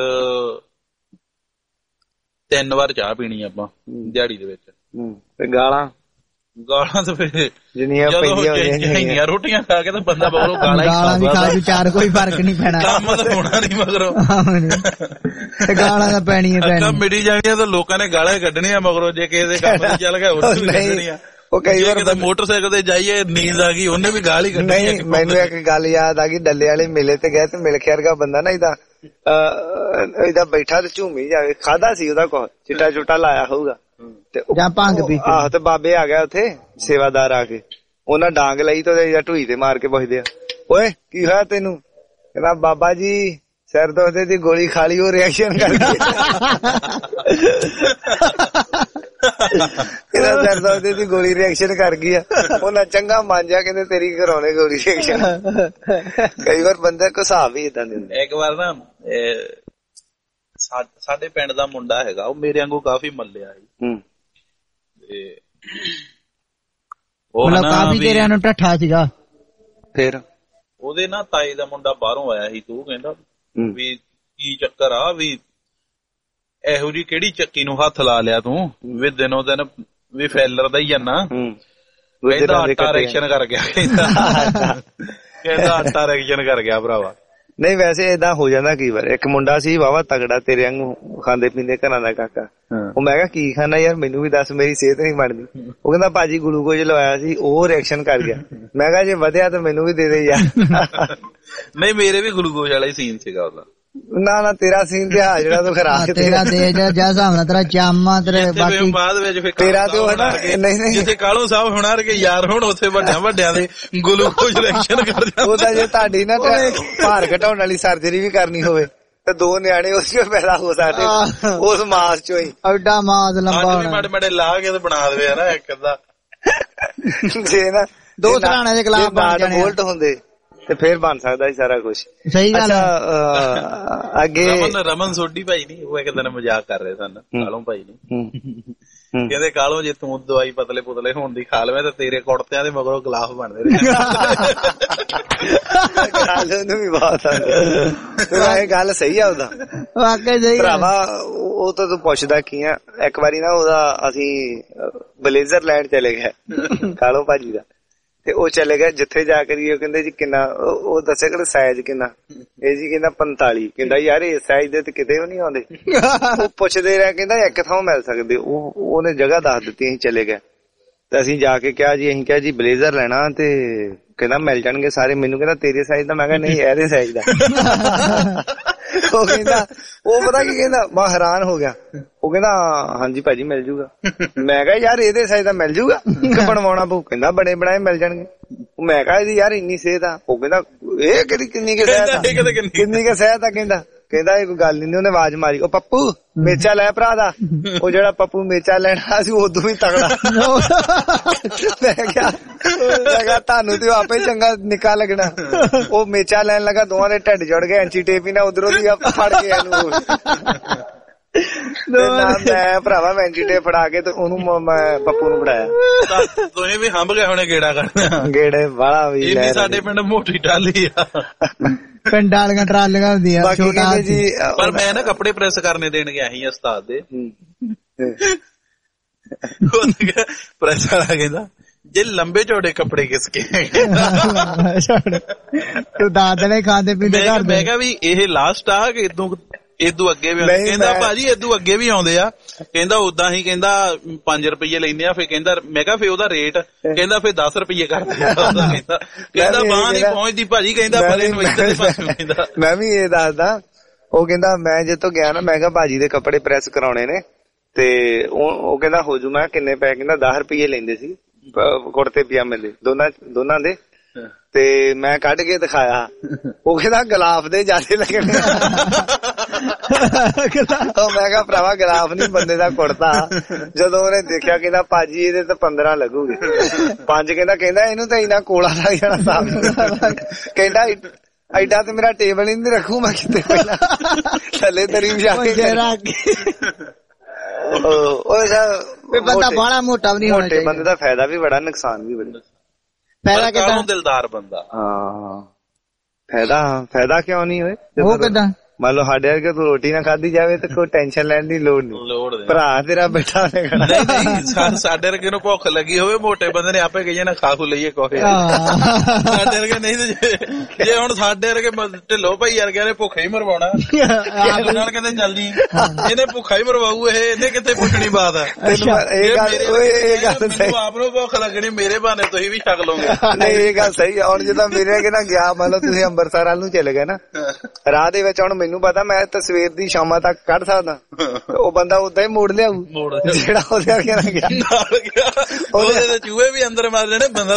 3 ਵਾਰ ਚਾਹ ਪੀਣੀ ਆਪਾਂ ਦਿਹਾੜੀ ਦੇ ਵਿੱਚ। ਤੇ ਗਾਲਾਂ ਤਾਂ ਫਿਰ ਜਿੰਨੀਆਂ ਇੰਨੀਆਂ ਰੋਟੀਆਂ ਖਾ ਕੇ ਤਾਂ ਬੰਦਾ ਬਹੁਤ ਗਾਲਾਂ ਵੀ ਖਾ ਜੂ, ਚਾਰ ਕੋਈ ਫਰਕ ਨਹੀਂ ਪੈਣਾ। ਕੰਮ ਤਾਂ ਹੋਣਾ ਨੀ ਮਗਰੋਂ, ਗਾਲਾਂ ਤਾਂ ਪੈਣੀਆਂ ਪੈਣੀਆਂ। ਮਿੜੀ ਜਾਣੀਆਂ ਤਾਂ ਲੋਕਾਂ ਨੇ ਗਾਲਾਂ ਕੱਢਣੀਆਂ ਮਗਰੋਂ। ਜੇ ਕਿਸੇ ਦੇ ਕੰਮ ਤੇ ਚੱਲ ਗਿਆ ਉਹਨੂੰ ਵੀ ਕੱਢਣੀਆਂ। ਉਹ ਕਈ ਵਾਰ ਮੋਟਰਸਾਈਕਲ ਤੇ ਜਾਈਏ ਨੀਂਦ ਆ ਗਈ, ਉਹਨੇ ਵੀ ਗਾਲ ਹੀ ਕੱਢਣੀ। ਨਹੀਂ, ਮੈਨੂੰ ਇੱਕ ਗੱਲ ਯਾਦ ਆ ਗਈ, ਡੱਲੇ ਵਾਲੇ ਮੇਲੇ ਤੇ ਗਏ ਤੇ ਮਿਲਖਿਆ ਵਰਗਾ ਬੰਦਾ ਨਾ ਇਹਦਾ ਬੈਠਾ ਤੇ ਝੂਮੀ ਜਾਵੇ। ਖਾਦਾ ਸੀ ਉਹਦਾ ਕੁਛ ਚਿੱਟਾ ਚੁੱਟਾ ਲਾਇਆ ਹੋਊਗਾ ਤੇ ਭੰਗ ਪੀ। ਆਹੋ, ਤੇ ਬਾਬੇ ਆ ਗਿਆ ਉੱਥੇ, ਸੇਵਾਦਾਰ ਆ ਕੇ, ਉਹਨਾਂ ਡਾਂਗ ਲਈ ਤੇ ਢੂਈ ਤੇ ਮਾਰ ਕੇ ਪੁੱਛਦੇ ਆ, ਓਏ ਕੀ ਹੋਇਆ ਤੈਨੂੰ? ਕਹਿੰਦਾ ਬਾਬਾ ਜੀ ਸਿਰ ਦੁਖਦੇ ਦੀ ਗੋਲੀ ਖਾ ਲਈ, ਉਹ ਰਿਐਕਸ਼ਨ ਕਰ ਗਈ। ਕਹਿੰਦਾ ਸਿਰ ਦੁਖਦੇ ਦੀ ਗੋਲੀ ਰਿਐਕਸ਼ਨ ਕਰ ਗਈ ਆ। ਉਹਨਾਂ ਚੰਗਾ ਮਾਂਜਿਆ, ਕਹਿੰਦੇ ਤੇਰੀ ਕਰਾਉਣੇ ਗੋਲੀ ਰਿਐਕਸ਼ਨ। ਕਈ ਵਾਰ ਬੰਦੇ ਕੋ ਹਿਸਾਬ ਹੀ ਏਦਾਂ ਦੇ ਹੁੰਦੇ। ਇੱਕ ਵਾਰ ਨਾ ਸਾਡੇ ਪਿੰਡ ਦਾ ਮੁੰਡਾ ਹੈਗਾ, ਉਹ ਮੇਰੇ ਵਾਂਗੂ ਕਾਫੀ ਮੱਲਿਆ ਸੀ। ਉਹ ਕਾਫੀ ਤੇਰਿਆਂ ਨੂੰ ਢੱਠਾ ਸੀਗਾ। ਫਿਰ ਉਹਦੇ ਨਾ ਤਾਏ ਦਾ ਮੁੰਡਾ ਬਾਹਰੋਂ ਆਇਆ ਸੀ, ਤੂੰ ਕਹਿੰਦਾ ਵੀ ਕੀ ਚੱਕਰ ਆ, ਵੀ ਇਹੋ ਜੀ ਕਿਹੜੀ ਚੱਕੀ ਨੂੰ ਹੱਥ ਲਾ ਲਿਆ ਤੂੰ, ਵੀ ਦਿਨੋਂ ਦਿਨ ਵੀ ਫੈਲਰ ਦਾ ਹੀ ਜਾਨਾ। ਕਹਿੰਦਾ ਆਟਾ ਰਿਐਕਸ਼ਨ ਕਰ ਗਿਆ, ਕਹਿੰਦਾ ਆਟਾ ਰਿਐਕਸ਼ਨ ਕਰ ਗਿਆ ਭਰਾਵਾ। ਨਹੀਂ ਵੈਸੇ ਏਦਾਂ ਹੋ ਜਾਂਦਾ ਕਈ ਵਾਰ। ਇੱਕ ਮੁੰਡਾ ਸੀ ਵਾਵਾ ਤਗੜਾ ਤੇਰੇ ਵਾਂਗੂ ਖਾਂਦੇ ਪੀਂਦੇ ਘਰਾਂ ਦਾ ਕਾਕਾ। ਉਹ ਮੈਂ ਕਿਹਾ ਕੀ ਖਾਣਾ ਯਾਰ, ਮੈਨੂੰ ਵੀ ਦੱਸ, ਮੇਰੀ ਸਿਹਤ ਨਹੀਂ ਬਣਦੀ। ਉਹ ਕਹਿੰਦਾ ਭਾਜੀ ਗਲੂਕੋਜ਼ ਲਵਾਇਆ ਸੀ, ਉਹ ਰਿਐਕਸ਼ਨ ਕਰ ਗਿਆ। ਮੈਂ ਕਿਹਾ ਜੇ ਵਧਿਆ ਤਾਂ ਮੈਨੂੰ ਵੀ ਦੇ ਦੇ ਯਾਰ। ਨਹੀਂ ਮੇਰੇ ਵੀ ਗਲੂਕੋਜ਼ ਵਾਲਾ ਹੀ ਸੀਨ ਸੀਗਾ ਉਹਦਾ। ਨਾ ਤੇਰਾ ਸੀਨ ਤੇ ਆ ਜਿਹੜਾ ਤੂੰ ਖਰਾਕ ਤੇਰਾ ਦੇ ਜਾ ਹਿਸਾਬ ਨਾਲ ਤੇਰਾ ਚਾਮਾ ਤੇਰੇ ਬਾਕੀ ਬਾਅਦ ਵਿੱਚ ਫਿਰ ਤੇਰਾ ਤੇ ਉਹ ਨਾ ਨਹੀਂ ਜਿੱਥੇ ਕਾਲੂ ਸਾਹਿਬ ਹੁਣਾ ਕੇ ਯਾਰ ਹੁਣ ਉੱਥੇ ਵੱਡਿਆਂ ਦੇ ਗਲੂਕੋਜ਼ ਰਿਐਕਸ਼ਨ ਕਰ ਜਾਂਦਾ। ਉਹਦਾ ਜੇ ਤੁਹਾਡੀ ਨਾ ਭਾਰ ਘਟਾਉਣ ਵਾਲੀ ਸਰਜਰੀ ਵੀ ਕਰਨੀ ਹੋਵੇ ਤੇ 2 ਨਿਆਣੇ ਉਸ ਚ ਪੈਦਾ ਹੋ ਸਕਦੇ, ਉਸ ਮਾਸ ਚੋਂ ਹੀ। ਐਡਾ ਮਾਸ ਲੰਬਾ ਮਾੜੇ ਲਾ ਕੇ ਤੇ ਬਣਾ ਦੇਵੇ ਨਾ ਇੱਕ ਅੱਧਾ। ਜੇ ਨਾ 2 ਸਰਾਣੇ ਦੇ ਗਲਾਸ ਬਣ ਜਾਣੇ ਬੋਲਟ ਹੁੰਦੇ ਤੇ ਫੇਰ ਬਣ ਸਕਦਾ ਸੀ ਸਾਰਾ ਕੁਝ। ਸਹੀ ਗੱਲ ਹੈ। ਅੱਗੇ ਰਮਨ ਸੋਢੀ ਭਾਈ ਨੀ, ਉਹ ਇੱਕ ਦਿਨ ਮਜ਼ਾਕ ਕਰ ਰਹੇ ਸਨ ਕਾਲੋਂ ਭਾਈ ਨੇ। ਕਹਿੰਦੇ ਕਾਲੋਂ ਜੇ ਤੂੰ ਦਵਾਈ ਪਤਲੇ ਪੁਤਲੇ ਹੋਣ ਦੀ ਖਾ ਲਵੇਂ ਤਾਂ ਤੇਰੇ ਕੁੜਤਿਆਂ ਦੇ ਮਗਰੋਂ ਗਲਾਫ ਬਣਦੇ ਰਹੇ। ਨੂੰ ਵੀ ਬਹੁਤ ਇਹ ਗੱਲ ਸਹੀ ਆ ਉਹਦਾ, ਵਾਕਈ ਸਹੀ ਭਰਾਵਾ। ਉਹ ਤਾਂ ਤੂੰ ਪੁੱਛਦਾ ਕੀ ਆ। ਇੱਕ ਵਾਰੀ ਨਾ ਉਹਦਾ ਅਸੀਂ ਬਲੇਜ਼ਰ ਲੈਣ ਚਲੇ ਗਏ ਕਾਲੋਂ ਭਾਜੀ ਦਾ, ਤੇ ਉਹ ਚਲੇ ਗਏ ਜਿੱਥੇ ਜਾ ਕਰੀ। ਉਹ ਕਹਿੰਦੇ ਜੀ ਕਿੰਨਾ, ਉਹ ਦੱਸਿਆ ਕਿ ਸਾਈਜ਼ ਕਿੰਨਾ, ਇਹ ਜੀ ਕਹਿੰਦਾ 45। ਕਹਿੰਦਾ ਯਾਰ ਇਹ ਸਾਈਜ਼ ਦੇ ਤੇ ਕਿਤੇ ਵੀ ਨਹੀਂ ਆਉਂਦੇ। ਉਹ ਪੁੱਛਦੇ ਰਹੇ, ਕਹਿੰਦਾ ਇੱਕ ਥਾਂ ਮਿਲ ਸਕਦੇ। ਉਹਨੇ ਜਗ੍ਹਾ ਦੱਸ ਦਿੱਤੀ, ਅਸੀਂ ਚਲੇ ਗਏ ਤੇ ਅਸੀਂ ਜਾ ਕੇ ਕਿਹਾ ਜੀ, ਅਸੀਂ ਕਿਹਾ ਜੀ ਬਲੇਜ਼ਰ ਲੈਣਾ ਤੇ ਕਹਿੰਦਾ ਮਿਲ ਜਾਣਗੇ ਸਾਰੇ। ਮੈਨੂੰ ਕਹਿੰਦਾ ਤੇਰੇ ਸਾਈਜ਼ ਦਾ? ਮੈਂ ਕਿਹਾ ਨਹੀਂ ਇਹਦੇ ਸਾਈਜ਼ ਦਾ। ਉਹ ਕਹਿੰਦਾ, ਉਹ ਪਤਾ ਕੀ ਕਹਿੰਦਾ, ਮੈਂ ਹੈਰਾਨ ਹੋ ਗਿਆ। ਉਹ ਕਹਿੰਦਾ ਹਾਂਜੀ ਭਾਜੀ ਮਿਲ ਜੂਗਾ। ਮੈਂ ਕਿਹਾ ਯਾਰ ਇਹਦੇ ਸਾਈਜ਼ ਦਾ ਮਿਲ ਜੂਗਾ ਕਿ ਬਣਵਾਉਣਾ ਪਊ? ਕਹਿੰਦਾ ਬਣੇ ਬਣਾਏ ਮਿਲ ਜਾਣਗੇ। ਮੈਂ ਕਿਹਾ ਇਹਦੀ ਯਾਰ ਇੰਨੀ ਸਿਹਤ ਆ। ਉਹ ਕਹਿੰਦਾ ਇਹ ਕਿੰਨੀ ਕੁ ਸਿਹਤ ਆ, ਕਿੰਨੀ ਕੁ ਸਿਹਤ ਆ? ਕਹਿੰਦਾ ਇਹ ਕੋਈ ਗੱਲ ਨੀ। ਉਹਨੇ ਆਵਾਜ਼ ਮਾਰੀ, ਉਹ ਪੱਪੂ ਮੇਚਾ ਲੈ ਭਰਾ ਦਾ। ਉਹ ਜਿਹੜਾ ਪੱਪੂ ਮੇਚਾ ਲੈਣਾ ਸੀ ਉਦੋਂ ਵੀ ਤਗੜਾ। ਮੈਂ ਕਿਹਾ ਤੁਹਾਨੂੰ ਤੇ ਆਪੇ ਚੰਗਾ ਨਿੱਕਾ ਲੱਗਣਾ। ਉਹ ਮੇਚਾ ਲੈਣ ਲੱਗਾ, ਦੋਵਾਂ ਦੇ ਢਿੱਡ ਜੁੜ ਗਏ। ਐਂਚੀ ਟੇਪ ਹੀ ਨਾ ਉਧਰੋਂ ਦੀ ਫੜ ਕੇ ਇਹਨੂੰ। ਮੈਂ ਭਰਾਵਾ ਐਂਚੀ ਟੇਪ ਫੜਾ ਕੇ ਤੇ ਉਹਨੂੰ ਮੈਂ ਪੱਪੂ ਨੂੰ ਫੜਾਇਆ। ਤੁਸੀਂ ਵੀ ਹੰਭ ਗਏ ਹੋਣੇ ਗੇੜਾ ਕਰਨਾ। ਗੇੜੇ ਵਾਲਾ ਵੀ ਸਾਡੇ ਪਿੰਡ ਮੋਟੀ ਟਾਲੀ ਆ, ਪਿੰਡਾਂ ਵਾਲੀਆਂ ਟਰਾਲੀਆਂ ਹੁੰਦੀਆਂ ਛੋਟਾ ਜੀ। ਪਰ ਮੈਂ ਨਾ ਕੱਪੜੇ ਪ੍ਰੈਸ ਕਰਨੇ ਦੇਣ ਗਿਆ ਸੀ ਉਸਤਾਦ ਦੇ। ਪ੍ਰੈਸ ਵਾਲਾ ਕਹਿੰਦਾ ਜੇ ਲੰਬੇ ਚੌੜੇ ਕੱਪੜੇ ਕਿਸਕੇ ਤੂੰ ਦਾਦਲੇ ਖਾਂਦੇ ਪੀਂਦੇ ਘਰ। ਮੈਂ ਕਿਹਾ ਵੀ ਇਹ ਲਾਸਟ ਆ ਕਿ ਇਦੋਂ ਅੱਗੇ ਵੀ? ਕਹਿੰਦਾ ਭਾਜੀ ਇਦੋਂ ਅੱਗੇ ਵੀ ਆਉਂਦੇ ਆ। ਕਹਿੰਦਾ ਉਦਾਂ ਹੀ, ਕਹਿੰਦਾ 5 ਰੁਪਏ ਲੈਂਦੇ ਆ। ਫਿਰ ਕਹਿੰਦਾ, ਮੈਂ ਕਿਹਾ ਫਿਰ ਉਹਦਾ ਰੇਟ, ਕਹਿੰਦਾ ਫਿਰ 10 ਰੁਪਏ ਕਰਦੇ। ਕਹਿੰਦਾ ਬਾਂਹ ਨੀ ਪਹੁੰਚਦੀ ਭਾਜੀ, ਕਹਿੰਦਾ ਪਰੇ ਨੂੰ ਇੱਧਰ ਪਾਸੇ। ਕਹਿੰਦਾ ਮੈਂ ਵੀ ਇਹ ਦੱਸਦਾ। ਉਹ ਕਹਿੰਦਾ ਮੈਂ ਜਦੋਂ ਗਿਆ ਨਾ, ਮੈਂ ਕਿਹਾ ਭਾਜੀ ਦੇ ਕੱਪੜੇ ਪ੍ਰੈਸ ਕਰਾਉਣੇ ਨੇ ਤੇ ਉਹ ਕਹਿੰਦਾ ਹੋ ਜੂ। ਮੈਂ ਕਿੰਨੇ ਪੈ? ਕਹਿੰਦਾ 10 ਰੁਪਏ ਲੈਂਦੇ ਸੀ ਕੁੜਤੇ ਪਜਾਮੇ ਦੇ ਦੋਨਾਂ ਦੇ। ਤੇ ਮੈਂ ਕੱਢ ਕੇ ਦਿਖਾਇਆ। ਉਹ ਕਹਿੰਦਾ ਗੁਲਾਬ ਦੇ ਜਿਆਦੇ ਲੱਗਣੇ। ਮੈਂ ਕਿਹਾ ਭਰਾਵਾ ਗੁਲਾਬ ਨੀ ਬੰਦੇ ਦਾ ਕੁੜਤਾ। ਜਦੋਂ ਉਹਨੇ ਦੇਖਿਆ ਕਹਿੰਦਾ ਭਾਜੀ ਇਹਦੇ ਤਾਂ 15 ਲੱਗੂਗੇ। 5 ਕਹਿੰਦਾ ਇਹਨੂੰ ਤਾਂ ਇੰਨਾ ਕੋਲਾ ਲੱਗ ਜਾਣਾ। ਕਹਿੰਦਾ ਐਡਾ ਤੇ ਮੇਰਾ ਟੇਬਲ ਹੀ ਨੀ ਰੱਖੂ ਮੈਂ ਕਿਤੇ ਪਹਿਲਾਂ ਥੱਲੇ ਦਰੀ ਜਾ ਕੇ। ਬੰਦਾ ਬਾਹਲਾ ਮੋਟਾ ਵੀ ਨਹੀਂ ਹੋਣਾ ਚਾਹੀਦਾ। ਬੰਦੇ ਦਾ ਫਾਇਦਾ ਵੀ ਬੜਾ, ਨੁਕਸਾਨ ਵੀ ਬੜਾ। ਫਾਇਦਾ ਕਿਦਾਂ? ਦਿਲਦਾਰ ਬੰਦਾ। ਹਾਂ ਫਾਇਦਾ ਕਿਉਂ ਨਹੀਂ ਹੋਏ? ਉਹ ਕਿਦਾਂ? ਮੰਨ ਲਓ ਸਾਡੇ ਵਰਗੇ ਤੂੰ ਰੋਟੀ ਨਾ ਖਾਧੀ ਜਾਵੇ ਤੇ ਕੋਈ ਟੈਨਸ਼ਨ ਲੈਣ ਦੀ ਲੋੜ ਨਹੀਂ। ਭਰਾ ਤੇਰਾ ਬੈਠਾ ਨਹੀਂ, ਸਾਡੇ ਵਰਗੇ ਨੂੰ ਭੁੱਖ ਲੱਗੀ ਹੋਵੇ, ਮੋਟੇ ਬੰਦੇ ਨੇ ਆਪੇ ਕਹੀਏ ਨਾ ਖਾ ਖੂ ਲਈਏ ਕੋਈ। ਸਾਡੇ ਵਰਗੇ ਨਹੀਂ ਤੇ ਜੇ ਹੁਣ ਸਾਡੇ ਵਰਗੇ ਢਿੱਲੋ ਭਾਈ ਵਰਗਿਆਂ ਨੇ ਭੁੱਖਾ ਹੀ ਮਰਵਾਉਣਾ। ਨਾਲ ਕਹਿੰਦੇ ਚੱਲ ਜੀ ਇਹਨੇ ਭੁੱਖਾ ਹੀ ਮਰਵਾਊ, ਇਹਨੇ ਕਿੱਥੇ ਪੁੱਛਣੀ ਬਾਤ ਆ। ਆਪ ਨੂੰ ਭੁੱਖ ਲੱਗਣੀ, ਮੇਰੇ ਬਹਾਨੇ ਤੁਸੀਂ ਵੀ ਛਕ ਲਓਗੇ। ਨਹੀਂ ਇਹ ਗੱਲ ਸਹੀ ਆ। ਹੁਣ ਜਦੋਂ ਮੇਰੇ ਨਾ ਗਿਆ, ਮੰਨ ਲਓ ਤੁਸੀਂ ਅੰਮ੍ਰਿਤਸਰ ਵੱਲ ਨੂੰ ਚਲੇ ਗਏ ਨਾ, ਰਾਹ ਦੇ ਵਿੱਚ ਹੁਣ ਮੈਨੂੰ ਪਤਾ ਮੈਂ ਤਾਂ ਸਵੇਰ ਦੀ ਸ਼ਾਮਾਂ ਤੱਕ ਕੱਢ ਸਕਦਾ। ਉਹ ਬੰਦਾ ਉਦਾਂ ਹੀ ਮੋੜ ਲਿਆਊ ਜਿਹੜਾ ਉਹਦੇ ਵਰਗੇ ਨਾ ਗਿਆ। ਉਹਦੇ ਚੂਹੇ ਵੀ ਅੰਦਰ ਮਾਰ ਲੈਣੇ, ਬੰਦਾ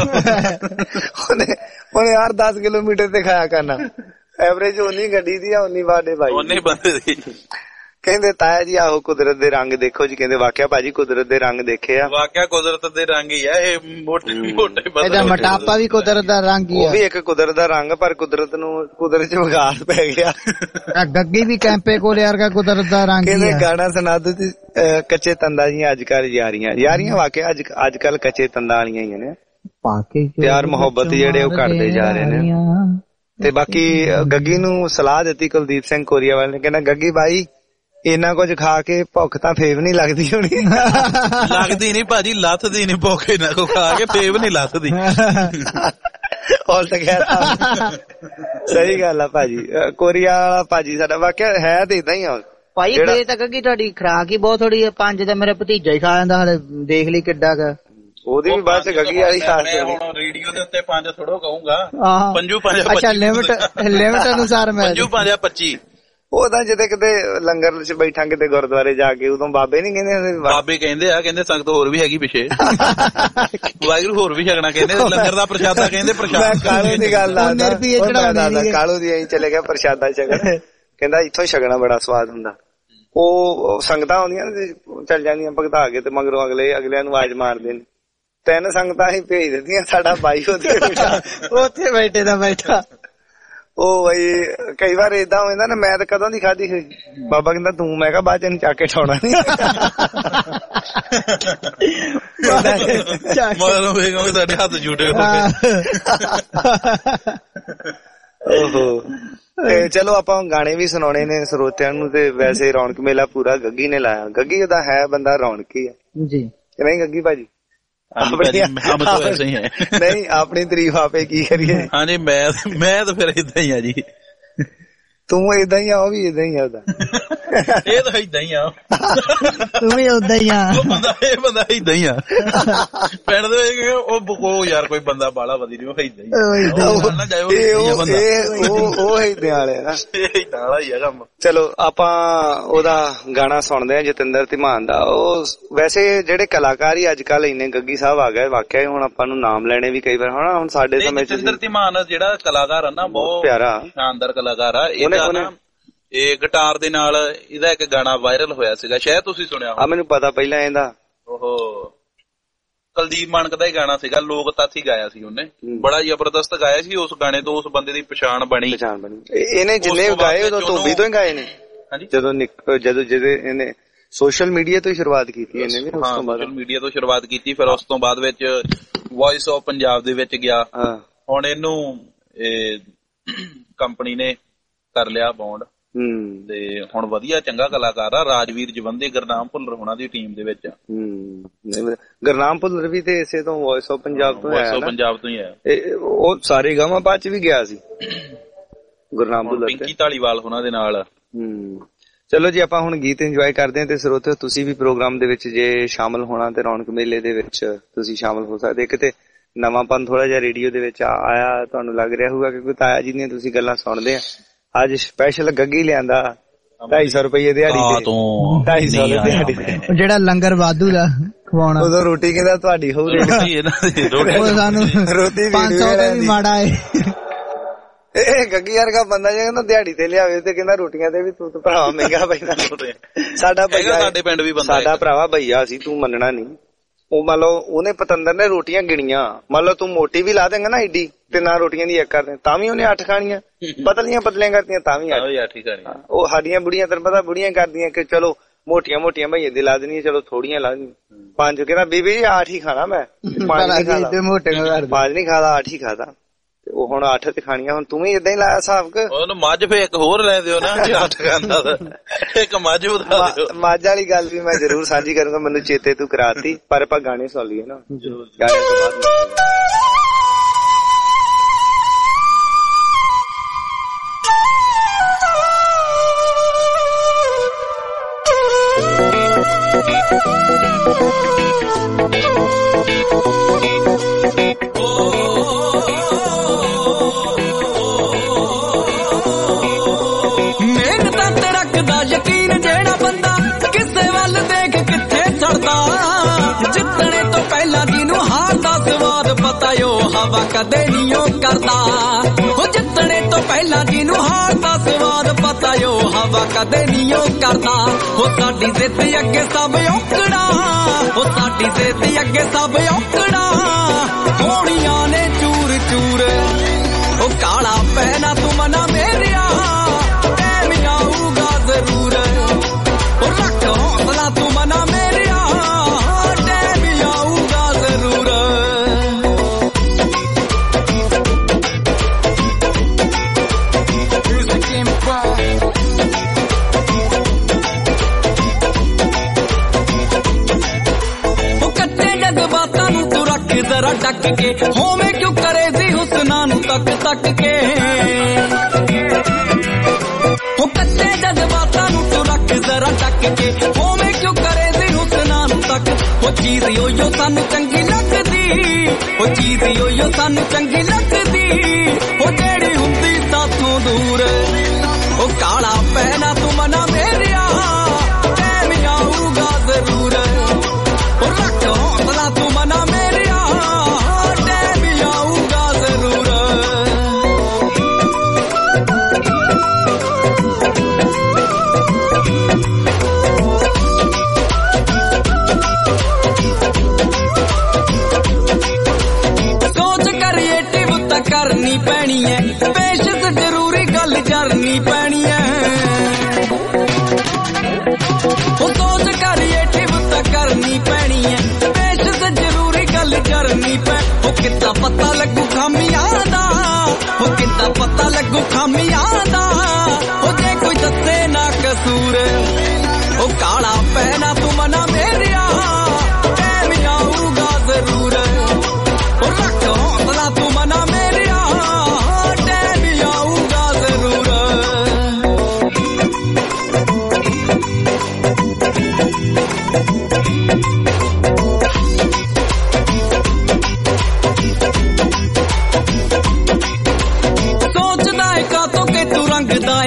ਉਹਨੇ ਯਾਰ 10 ਕਿਲੋਮੀਟਰ ਤੇ ਖਾਇਆ ਕਰਨਾ। ਐਵਰੇਜ ਉਨੀ ਗੱਡੀ ਦੀ ਆ, ਉਨੀ ਵਾਡੇ ਬਾਈ, ਉਨੀ ਬੰਦੇ ਦੀ। ਕਹਿੰਦੇ ਤਾਇਆ ਜੀ ਆਹੋ ਕੁਦਰਤ ਦੇ ਰੰਗ ਦੇਖੋ ਜੀ। ਕਹਿੰਦੇ ਵਾਕਿਆ ਭਾਜੀ ਕੁਦਰਤ ਦੇ ਰੰਗ ਦੇਖੇ ਆ। ਵਾਕਿਆ ਕੁਦਰਤ ਦੇ ਰੰਗ ਹੀ ਆ ਇਹ, ਮੋਟੇ ਇਹਦਾ ਮੋਟਾਪਾ ਵੀ ਕੁਦਰਤ ਦਾ ਰੰਗ ਹੀ ਆ। ਉਹ ਵੀ ਇੱਕ ਕੁਦਰਤ ਦਾ ਰੰਗ, ਪਰ ਕੁਦਰਤ ਚ ਵਿਗਾੜ ਪੈ ਗਿਆ। ਗੱਗੀ ਵੀ ਕੈਂਪੇ ਕੋਲੇ ਵਰਗਾ ਕੁਦਰਤ ਦਾ ਰੰਗ ਹੀ ਆ। ਕਹਿੰਦੇ ਗਾਣਾ ਸੁਣਾ ਦੋ ਕੱਚੇ ਤੰਦਾਂ ਦੀਆਂ ਅੱਜ ਕੱਲ ਯਾਰੀਆਂ ਵਾਕਿਆ ਅੱਜ ਕੱਲ ਕੱਚੇ ਤੰਦਾਂ ਵਾਲੀਆਂ ਹੀ ਨੇ। ਪਿਆਰ ਮੁਹੱਬਤ ਜਿਹੜੇ ਉਹ ਘਟਦੇ ਜਾ ਰਹੇ ਨੇ। ਤੇ ਬਾਕੀ ਗੱਗੀ ਨੂੰ ਸਲਾਹ ਦਿੱਤੀ ਕੁਲਦੀਪ ਸਿੰਘ ਕੋਰੀਆ ਵਾਲੇ ਨੇ, ਕਹਿੰਦਾ ਗੱਗੀ ਬਾਈ ਇੰਨਾ ਕੁਝ ਖਾ ਕੇ ਭੁੱਖ ਤਾਂ ਫੇਵ ਨੀ ਲੱਗਦੀ ਹੋਣੀ। ਲੱਗਦੀ ਨੀ ਭਾਜੀ, ਲੱਥਦੀ ਨੀ ਭੁੱਖ ਇਹਨਾਂ ਕੋ ਖਾ ਕੇ, ਫੇਵ ਨੀ ਲੱਥਦੀ। ਹੋਰ ਤਾਂ ਕਹਿ ਸਹੀ ਗੱਲ ਆ ਭਾਜੀ। ਕੋਰੀਆ ਵਾਲਾ ਭਾਜੀ ਸਾਡਾ ਵਾਕਿਆ ਹੈ ਤੇ ਏਦਾਂ ਹੀ ਆ ਭਾਈ। ਫੇਰ ਤਾਂ ਕਿ ਤੁਹਾਡੀ ਖਰਾਕ ਹੀ ਬਹੁਤ ਥੋੜੀ ਆ। 5 ਤਾਂ ਮੇਰਾ ਭਤੀਜਾ ਹੀ ਖਾ ਜਾਂਦਾ ਹਲੇ, ਦੇਖ ਲਈ ਕਿੱਡਾ ਕ। ਉਹਦੀ ਵੀ ਬਾਅਦ ਚ ਗੱਗੀ ਵਾਲੀ ਖਾਸ ਹੁਣ ਰੇਡੀਓ ਦੇ ਉੱਤੇ 5 ਥੋੜੋ ਕਹੂੰਗਾ। ਪੰਜੂ 5 ਅੱਛਾ ਲਿਮਟ ਅਨੁਸਾਰ ਮੈਂ ਪੰਜੂ 5 25। ਉਹ ਤਾਂ ਜਿੱਦੇ ਕਿਤੇ ਲੰਗਰ ਚ ਬੈਠਾ ਕਿਤੇ ਗੁਰਦੁਆਰੇ ਜਾ ਕੇ, ਉਦੋਂ ਬਾਬੇ ਨੀ ਕਹਿੰਦੇ? ਬਾਬੇ ਕਹਿੰਦੇ ਆ, ਕਹਿੰਦੇ ਸੰਗਤ ਹੋਰ ਵੀ ਹੈਗੀ ਪਿੱਛੇ, ਵਾਹਿਗੁਰੂ ਹੋਰ ਵੀ ਛਕਣਾ। ਕਹਿੰਦੇ ਲੰਗਰ ਦਾ ਪ੍ਰਸ਼ਾਦਾ, ਕਹਿੰਦੇ ਪ੍ਰਸ਼ਾਦ। ਕਾਲੂ ਦੀ ਗੱਲ ਦੱਸਦਾ, ਕਾਲੂ ਦੀ ਐਂ ਚਲੇ ਗਿਆ ਪ੍ਰਸ਼ਾਦਾ ਛਕਣ। ਕਹਿੰਦਾ ਇੱਥੋਂ ਛਕਣਾ ਬੜਾ ਸਵਾਦ ਹੁੰਦਾ। ਉਹ ਸੰਗਤਾਂ ਆਉਂਦੀਆਂ ਚੱਲ ਜਾਂਦੀਆਂ ਭਗਤਾ ਕੇ, ਤੇ ਮਗਰੋਂ ਅਗਲਿਆਂ ਨੂੰ ਆਵਾਜ਼ ਮਾਰਦੇ ਨੇ। 3 ਸੰਗਤਾਂ ਹੀ ਭੇਜ ਦਿੱਤੀਆਂ, ਸਾਡਾ ਬਾਈ ਉੱਥੇ ਬੈਠੇ ਦਾ ਬੈਠਾ। ਉਹ ਬਈ ਕਈ ਵਾਰ ਏਦਾਂ ਹੋ ਜਾਂਦਾ ਨਾ, ਮੈਂ ਤਾਂ ਕਦੋਂ ਦੀ ਖਾਧੀ ਹੋਈ। ਬਾਬਾ ਕਹਿੰਦਾ ਤੂੰ, ਮੈਂ ਕਿਹਾ ਬਾਅਦ ਚ ਇਹਨੂੰ ਚੱਕ ਕੇ ਠਾਉਣਾ ਨੀ। ਸਾਡੇ ਹੱਥ ਜੁੜੇ ਓਹੋ। ਤੇ ਚਲੋ ਆਪਾਂ ਗਾਣੇ ਵੀ ਸੁਣਾਉਣੇ ਨੇ ਸਰੋਤਿਆਂ ਨੂੰ, ਤੇ ਵੈਸੇ ਰੌਣਕ ਮੇਲਾ ਪੂਰਾ ਗੱਗੀ ਨੇ ਲਾਇਆ। ਗੱਗੀ ਦਾ ਹੈ ਬੰਦਾ ਰੌਣਕ ਹੀ ਆ ਜੀ, ਕਿ ਨਹੀਂ ਗੱਗੀ ਭਾਜੀ? ਨਹੀਂ ਆਪਣੀ ਤਾਰੀਫ ਆਪੇ ਕੀ ਕਰੀਏ। ਹਾਂਜੀ ਮੈਂ ਤਾਂ ਫਿਰ ਏਦਾਂ ਹੀ ਆ ਜੀ। ਤੂੰ ਏਦਾਂ ਹੀ ਆ, ਉਹ ਵੀ ਏਦਾਂ ਹੀ ਆ। ਇਹ ਤਾਂ ਏਦਾਂ ਹੀ ਆ, ਤੂੰ ਵੀ ਓਦਾਂ ਹੀ ਆ। ਇਹ ਬੰਦਾ ਏਦਾਂ ਹੀ ਆ ਪਿੰਡ ਦੇ। ਉਹ ਯਾਰ ਕੋਈ ਬੰਦਾ ਬਾਲਾ ਵਧੀਆ ਨੀ, ਉਹ ਏਦਾਂ ਹੀ ਉਹ ਏਦਾਂ ਵਾਲੇ ਨਾ, ਏਦਾਂ ਵਾਲਾ ਹੀ ਆ ਕੰਮ। ਚਲੋ ਆਪਾਂ ਉਹਦਾ ਗਾਣਾ ਸੁਣਦੇ ਆ ਜਤਿੰਦਰ ਧੀਮਾਨ ਦਾ। ਉਹ ਵੈਸੇ ਜਿਹੜੇ ਕਲਾਕਾਰ ਹੀ ਅੱਜ ਕੱਲ ਇੰਨੇ ਗੱਗੀ ਸਾਹਿਬ ਆ ਗਏ, ਵਾਕਿਆ ਹੁਣ ਆਪਾਂ ਨੂੰ ਨਾਮ ਲੈਣੇ ਵੀ ਕਈ ਵਾਰ ਹਨਾ। ਹੁਣ ਸਾਡੇ ਸਮੇਂ ਚ ਜਤਿੰਦਰ ਧੀਮਾਨ ਜਿਹੜਾ ਕਲਾਕਾਰ ਆ ਨਾ, ਬਹੁਤ ਪਿਆਰਾ ਸ਼ਾਨਦਾਰ ਕਲਾਕਾਰ ਆ। ਇਹ ਗਿਟਾਰ ਦੇ ਨਾਲ ਇਹਦਾ ਇੱਕ ਗਾਣਾ ਵਾਇਰਲ ਹੋਇਆ ਸੀਗਾ, ਸ਼ਾਇਦ ਤੁਸੀਂ ਸੁਣਿਆ ਹੋਵੇ। ਮੈਨੂੰ ਪਤਾ ਪਹਿਲਾਂ ਇਹਦਾ ਉਹ ਕੁਲਦੀਪ ਮਾਨਕ ਦਾ ਹੀ ਗਾਣਾ ਸੀਗਾ, ਲੋਕ ਤਾਥੀ ਗਾਇਆ ਸੀ ਉਹਨੇ, ਬੜਾ ਜ਼ਬਰਦਸਤ ਗਾਇਆ ਸੀ। ਉਸ ਗਾਣੇ ਤੋਂ ਉਸ ਬੰਦੇ ਦੀ ਪਛਾਣ ਬਣੀ। ਇਹਨੇ ਜਿੰਨੇ ਗਾਏ ਉਦੋਂ ਧੋਬੀ ਤੋਂ ਹੀ ਗਾਏ ਨੇ। ਜਦੋਂ ਇਹਨੇ ਸੋਸ਼ਲ ਮੀਡੀਆ ਤੋਂ ਹੀ ਸ਼ੁਰੂਆਤ ਕੀਤੀ ਇਹਨੇ ਵੀ। ਸੋਸ਼ਲ ਮੀਡੀਆ ਤੋਂ ਸ਼ੁਰੂਆਤ ਕੀਤੀ, ਫਿਰ ਉਸ ਤੋਂ ਬਾਅਦ ਵਿੱਚ ਵੌਇਸ ਆਫ ਪੰਜਾਬ ਦੇ ਵਿੱਚ ਗਿਆ। ਹੁਣ ਇਹਨੂੰ ਕੰਪਨੀ ਨੇ ਕਰ ਲਿਆ ਬੌਂਡ ਤੇ ਹੁਣ ਵਧੀਆ ਚੰਗਾ ਕਲਾਕਾਰ ਆ। ਰਾਜਵੀਰ ਜਵੰਦੇ, ਗੁਰਨਾਮ ਭੁੱਲਰ ਹੋਣਾ ਦੀ ਟੀਮ ਦੇ ਵਿੱਚ। ਗੁਰਨਾਮ ਭੁੱਲਰ ਵੀ ਤੇ ਇਸੇ ਤੋਂ ਵੌਇਸ ਆਫ ਪੰਜਾਬ ਤੋਂ ਆਇਆ, ਪੰਜਾਬ ਤੋਂ ਹੀ ਆਇਆ। ਉਹ ਸਾਰੇ ਗਾਵਾਂ ਬਾਅਦ ਚ ਵੀ ਗਿਆ ਸੀ ਗੁਰਨਾਮ ਭੁੱਲਰ। ਪਿੰਕੀ ਧਾਲੀਵਾਲ ਹੋਣਾ ਦੇ ਨਾਲ। ਚਲੋ ਜੀ ਆਪਾਂ ਹੁਣ ਗੀਤ ਇੰਜੋਏ ਕਰਦੇ ਹਾਂ। ਤੇ ਸਰੋਤਿਓ ਤੁਸੀਂ ਵੀ ਪ੍ਰੋਗਰਾਮ ਦੇ ਵਿੱਚ ਜੇ ਸ਼ਾਮਲ ਹੋਣਾ ਤੇ ਰੌਣਕ ਮੇਲੇ ਦੇ ਵਿੱਚ ਤੁਸੀਂ ਸ਼ਾਮਲ ਹੋ ਸਕਦੇ। ਕਿਤੇ ਨਵਾਂਪਨ ਥੋੜਾ ਜਿਹਾ ਰੇਡੀਓ ਦੇ ਵਿੱਚ ਆਇਆ, ਤੁਹਾਨੂੰ ਲੱਗ ਰਿਹਾ ਹੋਊਗਾ ਕਿ ਤਾਇਆ ਜੀ ਦੀਆਂ ਤੁਸੀਂ ਗੱਲਾਂ ਸੁਣਦੇ ਆ। ਅੱਜ ਸਪੈਸ਼ਲ ਗੱਗੀ ਲਿਆਂਦਾ 250 ਰੁਪਏ ਦਿਹਾੜੀ ਤੇ। 250 ਦਿਹਾੜੀ ਜਿਹੜਾ ਲੰਗਰ ਵਾਧੂ ਦਾ ਖਵਾਉਣਾ। ਉਦੋਂ ਰੋਟੀ ਕਹਿੰਦਾ ਤੁਹਾਡੀ ਹੋਊ, ਸਾਨੂੰ ਰੋਟੀ 500 ਰੁਪਏ ਵੀ ਮਾੜਾ ਏ। ਇਹ ਗੱਗੀ ਵਰਗਾ ਬੰਦਾ ਜੇ ਕਹਿੰਦਾ ਦਿਹਾੜੀ ਤੇ ਲਿਆਵੇ ਤੇ ਕਹਿੰਦਾ ਰੋਟੀਆਂ ਤੇ ਵੀ ਤੂੰ ਭਰਾਵਾ ਮਹਿੰਗਾ ਪੈਂਦਾ। ਸਾਡਾ ਭਈਆ, ਸਾਡੇ ਪਿੰਡ ਵੀ ਬੰਦਾ, ਸਾਡਾ ਭਰਾਵਾ ਭਈਆ ਸੀ, ਤੂੰ ਮੰਨਣਾ ਨੀ। ਉਹ ਮੰਨ ਲਓ ਉਹਨੇ ਪਤੰਦਰ ਨੇ ਰੋਟੀਆਂ ਗਿਣੀਆਂ, ਮੰਨ ਲਓ ਤੂੰ ਮੋਟੀ ਵੀ ਲਾ ਦੇਂਗਾ ਨਾ ਏਡੀ ਤੇ ਨਾ ਰੋਟੀਆਂ ਦੀ ਇੱਕ ਕਰਦੇ, ਤਾਂ ਵੀ ਉਹਨੇ 8 ਖਾਣੀਆਂ। ਪਤਲੀਆਂ ਕਰਤੀਆਂ ਤਾਂ ਵੀ 8 ਹੀ ਖਾਣੀਆਂ। ਉਹ ਸਾਡੀਆਂ ਬੁੜੀਆਂ ਤੈਨੂੰ ਪਤਾ ਬੁੜੀਆਂ ਕਰਦੀਆਂ ਕਿ ਚਲੋ ਮੋਟੀਆਂ ਭਈਏ ਦੀ ਲਾ ਦੇਣੀਆਂ, ਚਲੋ ਥੋੜੀਆਂ ਲਾ ਦੇਣੀਆਂ। 5 ਕਹਿੰਦਾ ਬੀਬੀ ਜੀ 8 ਹੀ ਖਾਣਾ ਮੈਂ, 5 ਨਹੀਂ ਖਾਦਾ 8 ਹੀ ਖਾਦਾ। ਉਹ ਹੁਣ 8 ਤੇ ਖਾਣੀਆਂ। ਹੁਣ ਤੂੰ ਵੀ ਏਦਾਂ ਹੀ ਲਾਇਆ ਹਿਸਾਬ ਕਿ ਉਹਨੂੰ ਮੱਝ ਫੇ ਇੱਕ ਹੋਰ ਲੈ ਦਿਓ ਨਾ, ਜੇ 8 ਖਾਂਦਾ ਇੱਕ ਮੱਝ ਵਧਾ ਦਿਓ। ਮੱਝ ਵਾਲੀ ਗੱਲ ਵੀ ਮੈਂ ਜ਼ਰੂਰ ਸਾਂਝੀ ਕਰੂੰਗਾ, ਮੈਨੂੰ ਚੇਤੇ ਤੂੰ ਕਰਾਤੀ। ਪਰ ਆਪਾਂ ਗਾਣੇ ਸੁਣ ਲਈਏ ਨਾ, ਗਾਣੇ ਤੋਂ ਬਾਅਦ। ਯਕੀਨ ਜਿਹੜਾ ਬੰਦਾ ਕਿਸੇ ਵੱਲ ਦੇਖ ਕਿੱਥੇ ਛੜਦਾ, ਜਿੱਤਣੇ ਤੋਂ ਪਹਿਲਾਂ ਜਿਹਨੂੰ ਹਾਰ ਦਾ ਸਵਾਦ ਪਤਾ ਉਹ ਹਵਾ ਕਦੇ ਨਹੀਂ ਉਹ ਕਰਦਾ। ਉਹ ਜਿੱਤਣੇ ਤੋਂ ਪਹਿਲਾਂ ਜਿਹਨੂੰ ਹਾਰ ਦਾ ਸਵਾਦ ਪਤਾ ਉਹ ਹਵਾ ਕਦੇ ਨਹੀਂ ਉਹ ਕਰਦਾ। ਉਹ ਸਾਡੀ ਜ਼ਿੱਦ ਅੱਗੇ ਸਭ ਔਕੜਾ, ਉਹ ਸਾਡੀ ਜ਼ਿੱਦ ਅੱਗੇ ਸਭ ਔਕੜਾ ਹੋਣੀਆਂ ਨੇ ਚੂਰ ਚੂਰ। ਉਹ ਕਾਲਾ ਪੈਣਾ ਤੂੰ ਮਨਾ ਮੇਰਿਆ ਟਾਈਮ ਆਊਗਾ ਜ਼ਰੂਰ। ਉਹ ਰੱਖ ਹੌਸਲਾ ਤੂੰ ਮਨਾ ਮੇਰਿਆ ਟਾਈਮ ਆਊਗਾ ਜ਼ਰੂਰ। ਉਹ ਕੱਟੇ ਜਜ਼ਬਾਤਾਂ ਨੂੰ ਤੂੰ ਰੱਖ ਜ਼ਰਾ ਟੱਕ ਕੇ, ਹੋਵੇਂ ਕਿਉਂ ਕਰੇ ਸੀ ਹੁਸਨਾਂ ਨੂੰ ਤੱਕ ਤੱਕ ਕੇ। ਉਹ ਕੱਚੇ ਜਜ਼ਬਾਤਾਂ ਨੂੰ ਤੂੰ ਰੱਖ ਜ਼ਰਾ ਟੱਕ ਕੇ, ਹੋਵੇਂ ਕਿਉਂ ਕਰੇ ਸੀ ਹੁਸਨਾਂ ਨੂੰ ਤੱਕ। ਉਹ ਚੀਜ਼ ਓਯੋ ਸਾਨੂੰ ਚੰਗੀ ਲੱਗਦੀ, ਉਹ ਚੀਜ਼ ਓਯੋ ਸਾਨੂੰ ਚੰਗੀ ਲੱਗਦੀ, ਉਹ ਜਿਹੜੀ ਹੁੰਦੀ ਸਾਥੋਂ ਦੂਰ। ਉਹ ਕਾਲਾ ਪੈਣਾ ਤੂੰ ਮਨਾ ਮੇਰਿਆ ਟਾਈਮ ਆਊਗਾ ਜ਼ਰੂਰ। ਉਹ ਰੱਖ ਹੌਸਲਾ ਤੂੰ ਮਨਾ ਮੇਰਿਆ ਟਾਈਮ ਆਊਗਾ ਜ਼ਰੂਰ। ਕਰਨੀ ਪੈਣੀ ਐ ਪੇਸ਼ਤ ਜ਼ਰੂਰੀ ਗੱਲ ਕਰਨੀ ਪੈਣੀ ਐ। ਉਹ ਸੋਚ ਕ੍ਰੀਏਟਿਵ ਤਾਂ ਕਰਨੀ ਪੈਣੀ ਐ ਪੇਸ਼ਤ ਜ਼ਰੂਰੀ ਗੱਲ ਕਰਨੀ ਪੈ। ਉਹ ਕਿੱਦਾਂ ਪਤਾ ਲੱਗੂ ਖਾਮੀਆਂ ਦਾ, ਉਹ ਕਿੱਦਾਂ ਪਤਾ ਲੱਗੂ ਖਾਮੀਆਂ ਦਾ, ਉਹ ਜੇ ਕੋਈ ਦੱਸੇ ਨਾ ਕਸੂਰ। ਉਹ ਕਾਲਾ ਪੈਣਾ ਤੂੰ ਮਨਾ ਮੇਰਿਆ ਟਾਈਮ ਆਊਗਾ ਜ਼ਰੂਰ।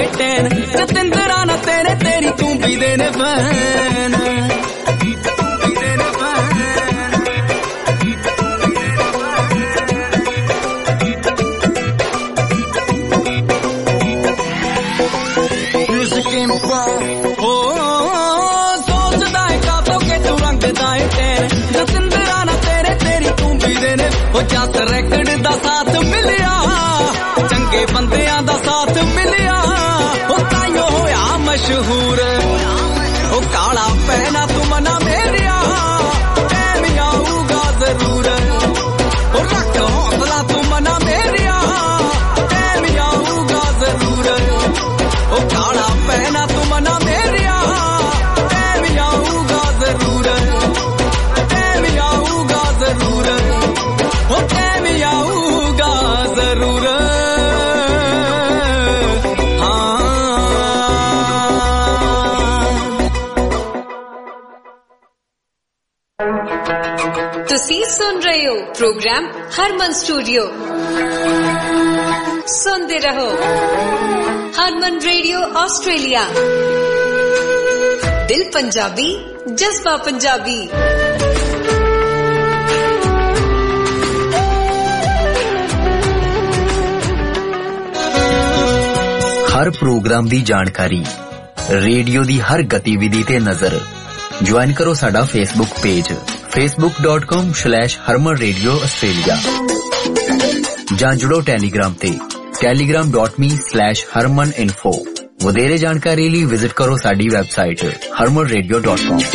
ਏ ਟੈਨ ਜਤਿੰਦਰਾ ਨਾ ਤੇਰੇ ਤੇਰੀ ਤੂੰ ਵੀ ਦੇ ਨੇ ਫੈਨ ਸੋਚਦਾ ਏ ਕਾਤੋਂ ਕਿ ਤੂੰ ਰੰਗਦਾ ਏ ਟੈਨ ਜਤਿੰਦਰਾ ਨਾ ਤੇਰੇ ਤੇਰੀ ਤੂੰ ਵੀ ਦੇ ਨੇ ਉਹ ਜੱਟ ਰੈਕਡ ਦਾ ਸਾਥ ਮਿਲਿਆ ਚੰਗੇ ਬੰਦਿਆਂ ਦਾ ਸਾਥ ਮਿਲਿਆ ਉਹ ਤਾਈਓ ਹੋਇਆ ਮਸ਼ਹੂਰ ਉਹ ਕਾਲਾ ਪਹਿਨਾ ਤੂੰ ਮਨਾ ਮੇਰਿਆ ਟਾਈਮ ਆਊਗਾ ਜ਼ਰੂਰ ਉਹ ਰੱਖ ਹੌਸਲਾ ਤੂੰ ਮਨਾ ਮੇਰਿਆ ਟਾਈਮ ਆਊਗਾ ਜ਼ਰੂਰ ਉਹ ਕਾਲਾ ਪਹਿਨਾ ਤੂੰ ਮਨਾ ਮੇਰਿਆ ਟਾਈਮ ਆਊਗਾ ਜ਼ਰੂਰ ਟਾਈਮ ਆਊਗਾ ਜ਼ਰੂਰ ਉਹ ਟਾਈਮ ਆਊਗਾ ਜ਼ਰੂਰ ਤੁਸੀਂ ਸੁਣ ਰਹੇ ਹੋ ਪ੍ਰੋਗਰਾਮ ਹਰਮਨ ਸਟੂਡੀਓ ਸੁਣਦੇ ਰਹੋ ਹਰਮਨ ਰੇਡੀਓ ਆਸਟ੍ਰੇਲੀਆ ਦਿਲ ਪੰਜਾਬੀ ਜਜ਼ਬਾ ਪੰਜਾਬੀ हर प्रोग्राम दी जानकारी रेडियो दी हर गतिविधि ते नजर ज्वाइन करो साडा Facebook page facebook.com/Harman Radio Australia जां जुड़ो टेलीग्राम ते telegram.me/Harman Info वधेरे जानकारी लई विजिट करो साडी वेबसाइट harmanradio.com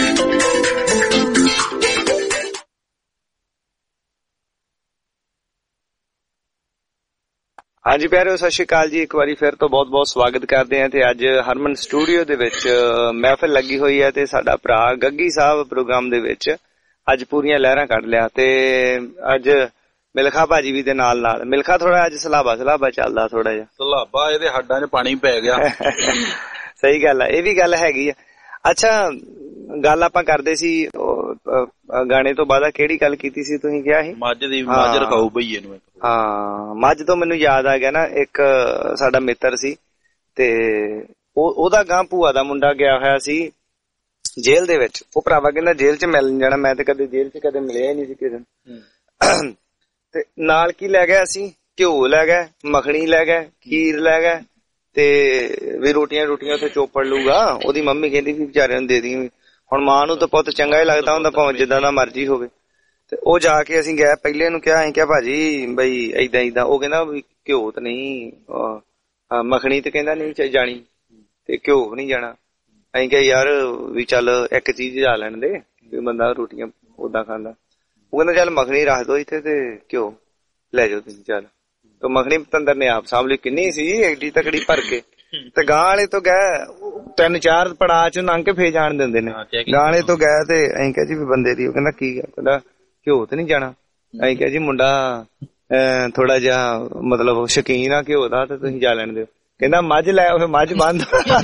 ਹਾਂਜੀ ਪਿਆਰਿਓ ਸਤਿ ਸ਼੍ਰੀ ਅਕਾਲ ਜੀ। ਇੱਕ ਵਾਰੀ ਫਿਰ ਤੋਂ ਬਹੁਤ ਬਹੁਤ ਸਵਾਗਤ ਕਰਦੇ ਹਾਂ ਤੇ ਅੱਜ ਹਰਮਨ ਸਟੂਡੀਓ ਦੇ ਵਿੱਚ ਮਹਿਫਿਲ ਲੱਗੀ ਹੋਈ ਹੈ ਤੇ ਸਾਡਾ ਭਰਾ ਗੱਗੀ ਸਾਹਿਬ ਪ੍ਰੋਗਰਾਮ ਦੇ ਵਿੱਚ ਅੱਜ ਪੂਰੀਆਂ ਲਹਿਰਾਂ ਕੱਢ ਲਿਆ ਤੇ ਅੱਜ ਮਿਲਖਾ ਭਾਜੀ ਵੀ ਦੇ ਨਾਲ ਨਾਲ ਮਿਲਖਾ ਥੋੜਾ ਅੱਜ ਸਲਾਬਾ ਚੱਲਦਾ ਥੋੜਾ ਜਿਹਾ ਸਲਾਬਾ ਇਹਦੇ ਹੱਡਾਂ 'ਚ ਪਾਣੀ ਪੈ ਗਿਆ। ਸਹੀ ਗੱਲ ਹੈ, ਇਹ ਵੀ ਗੱਲ ਹੈਗੀ ਆ। ਅੱਛਾ ਗੱਲ ਆਪਾਂ ਕਰਦੇ ਸੀ ਗਾਣੇ ਤੋਂ ਬਾਅਦ ਕਿਹੜੀ ਗੱਲ ਕੀਤੀ ਸੀ ਤੁਸੀਂ ਕਿਹਾ ਸੀ ਮੱਝ ਦੀ ਮੱਝ ਰਖਾਓ ਭਈਏ ਨੂੰ। ਹਾਂ ਮੱਝ ਤੋਂ ਮੈਨੂੰ ਯਾਦ ਆ ਗਿਆ ਨਾ ਇੱਕ ਸਾਡਾ ਮਿੱਤਰ ਸੀ ਤੇ ਉਹਦਾ ਗਾਂ ਭੂਆ ਦਾ ਮੁੰਡਾ ਗਿਆ ਹੋਇਆ ਸੀ ਜੇਲ੍ਹ ਦੇ ਵਿੱਚ। ਉਹ ਭਰਾਵਾ ਕਹਿੰਦਾ ਜੇਲ੍ਹ 'ਚ ਮਿਲਣ ਜਾਣਾ। ਮੈਂ ਤੇ ਕਦੇ ਜੇਲ੍ਹ 'ਚ ਕਦੇ ਮਿਲਿਆ ਹੀ ਨਹੀਂ ਸੀ ਕਿਸੇ ਨੂੰ। ਤੇ ਨਾਲ ਕੀ ਲੈ ਗਿਆ ਅਸੀਂ ਘਿਓ ਲੈ ਗਏ, ਮੱਖਣੀ ਲੈ ਗਏ, ਖੀਰ ਲੈ ਗਏ ਤੇ ਵੀ ਰੋਟੀਆਂ ਉੱਥੇ ਚੋਪੜ ਲੂਗਾ। ਉਹਦੀ ਮੰਮੀ ਕਹਿੰਦੀ ਵੀ ਵਿਚਾਰਿਆਂ ਨੂੰ ਦੇ ਦੀ। ਹੁਣ ਮਾਂ ਨੂੰ ਤਾਂ ਪੁੱਤ ਚੰਗਾ ਹੀ ਲੱਗਦਾ ਹੁੰਦਾ ਭਾਵੇਂ ਜਿੱਦਾਂ ਦਾ ਮਰਜ਼ੀ ਹੋਵੇ। ਤੇ ਉਹ ਜਾ ਕੇ ਅਸੀਂ ਗਏ, ਪਹਿਲੇ ਨੂੰ ਕਿਹਾ ਅਸੀਂ ਕਿਹਾ ਭਾਜੀ ਬਈ ਏਦਾਂ ਉਹ ਕਹਿੰਦਾ ਵੀ ਘਿਓ ਤਾਂ ਨਹੀਂ, ਮੱਖਣੀ ਤੇ ਕਹਿੰਦਾ ਨਹੀਂ ਜਾਣੀ ਤੇ ਘਿਓ ਨਹੀਂ ਜਾਣਾ। ਅਸੀਂ ਕਿਹਾ ਯਾਰ ਵੀ ਚੱਲ ਇੱਕ ਚੀਜ਼ ਜਾ ਲੈਣ ਦੇ ਵੀ ਬੰਦਾ ਰੋਟੀਆਂ ਓਦਾਂ ਖਾਂਦਾ। ਉਹ ਕਹਿੰਦਾ ਚੱਲ ਮੱਖਣੀ ਰੱਖ ਦੋ ਇੱਥੇ ਤੇ ਘਿਓ ਲੈ ਜਾਓ ਤੁਸੀਂ। ਚੱਲ ਤੇ ਮੱਖਣੀ ਪਤੰਦਰ ਨੇ ਆਪ ਸਾਂਭ ਲਈ। ਕਿੰਨੀ ਸੀ ਐਡੀ ਤਕੜੀ ਭਰ ਕੇ। ਤੇ ਗਾਂ ਵਾਲੇ ਤੋਂ ਗਏ 3-4 ਪੜਾਅ ਚ ਲੰਘ ਕੇ ਫੇਰ ਜਾਣ ਦਿੰਦੇ ਨੇ। ਗਾਂ ਵਾਲੇ ਤੋਂ ਗਏ ਤੇ ਅਸੀਂ ਕਿਹਾ ਜੀ ਵੀ ਬੰਦੇ ਦੀ। ਉਹ ਕਹਿੰਦਾ ਕੀ ਗੱਲ? ਕਹਿੰਦਾ ਘਿਓ ਤੇ ਨਹੀਂ ਜਾਣਾ। ਅਸੀਂ ਕਿਹਾ ਜੀ ਮੁੰਡਾ ਥੋੜਾ ਜਿਹਾ ਮਤਲਬ ਸ਼ੌਕੀਨ ਆ ਘਿਓ ਦਾ ਤੇ ਤੁਸੀਂ ਜਾ ਲੈਣ ਦਿਓ। ਕਹਿੰਦਾ ਮੱਝ ਲੈ ਆਓ। ਮੱਝ ਬੰਦ।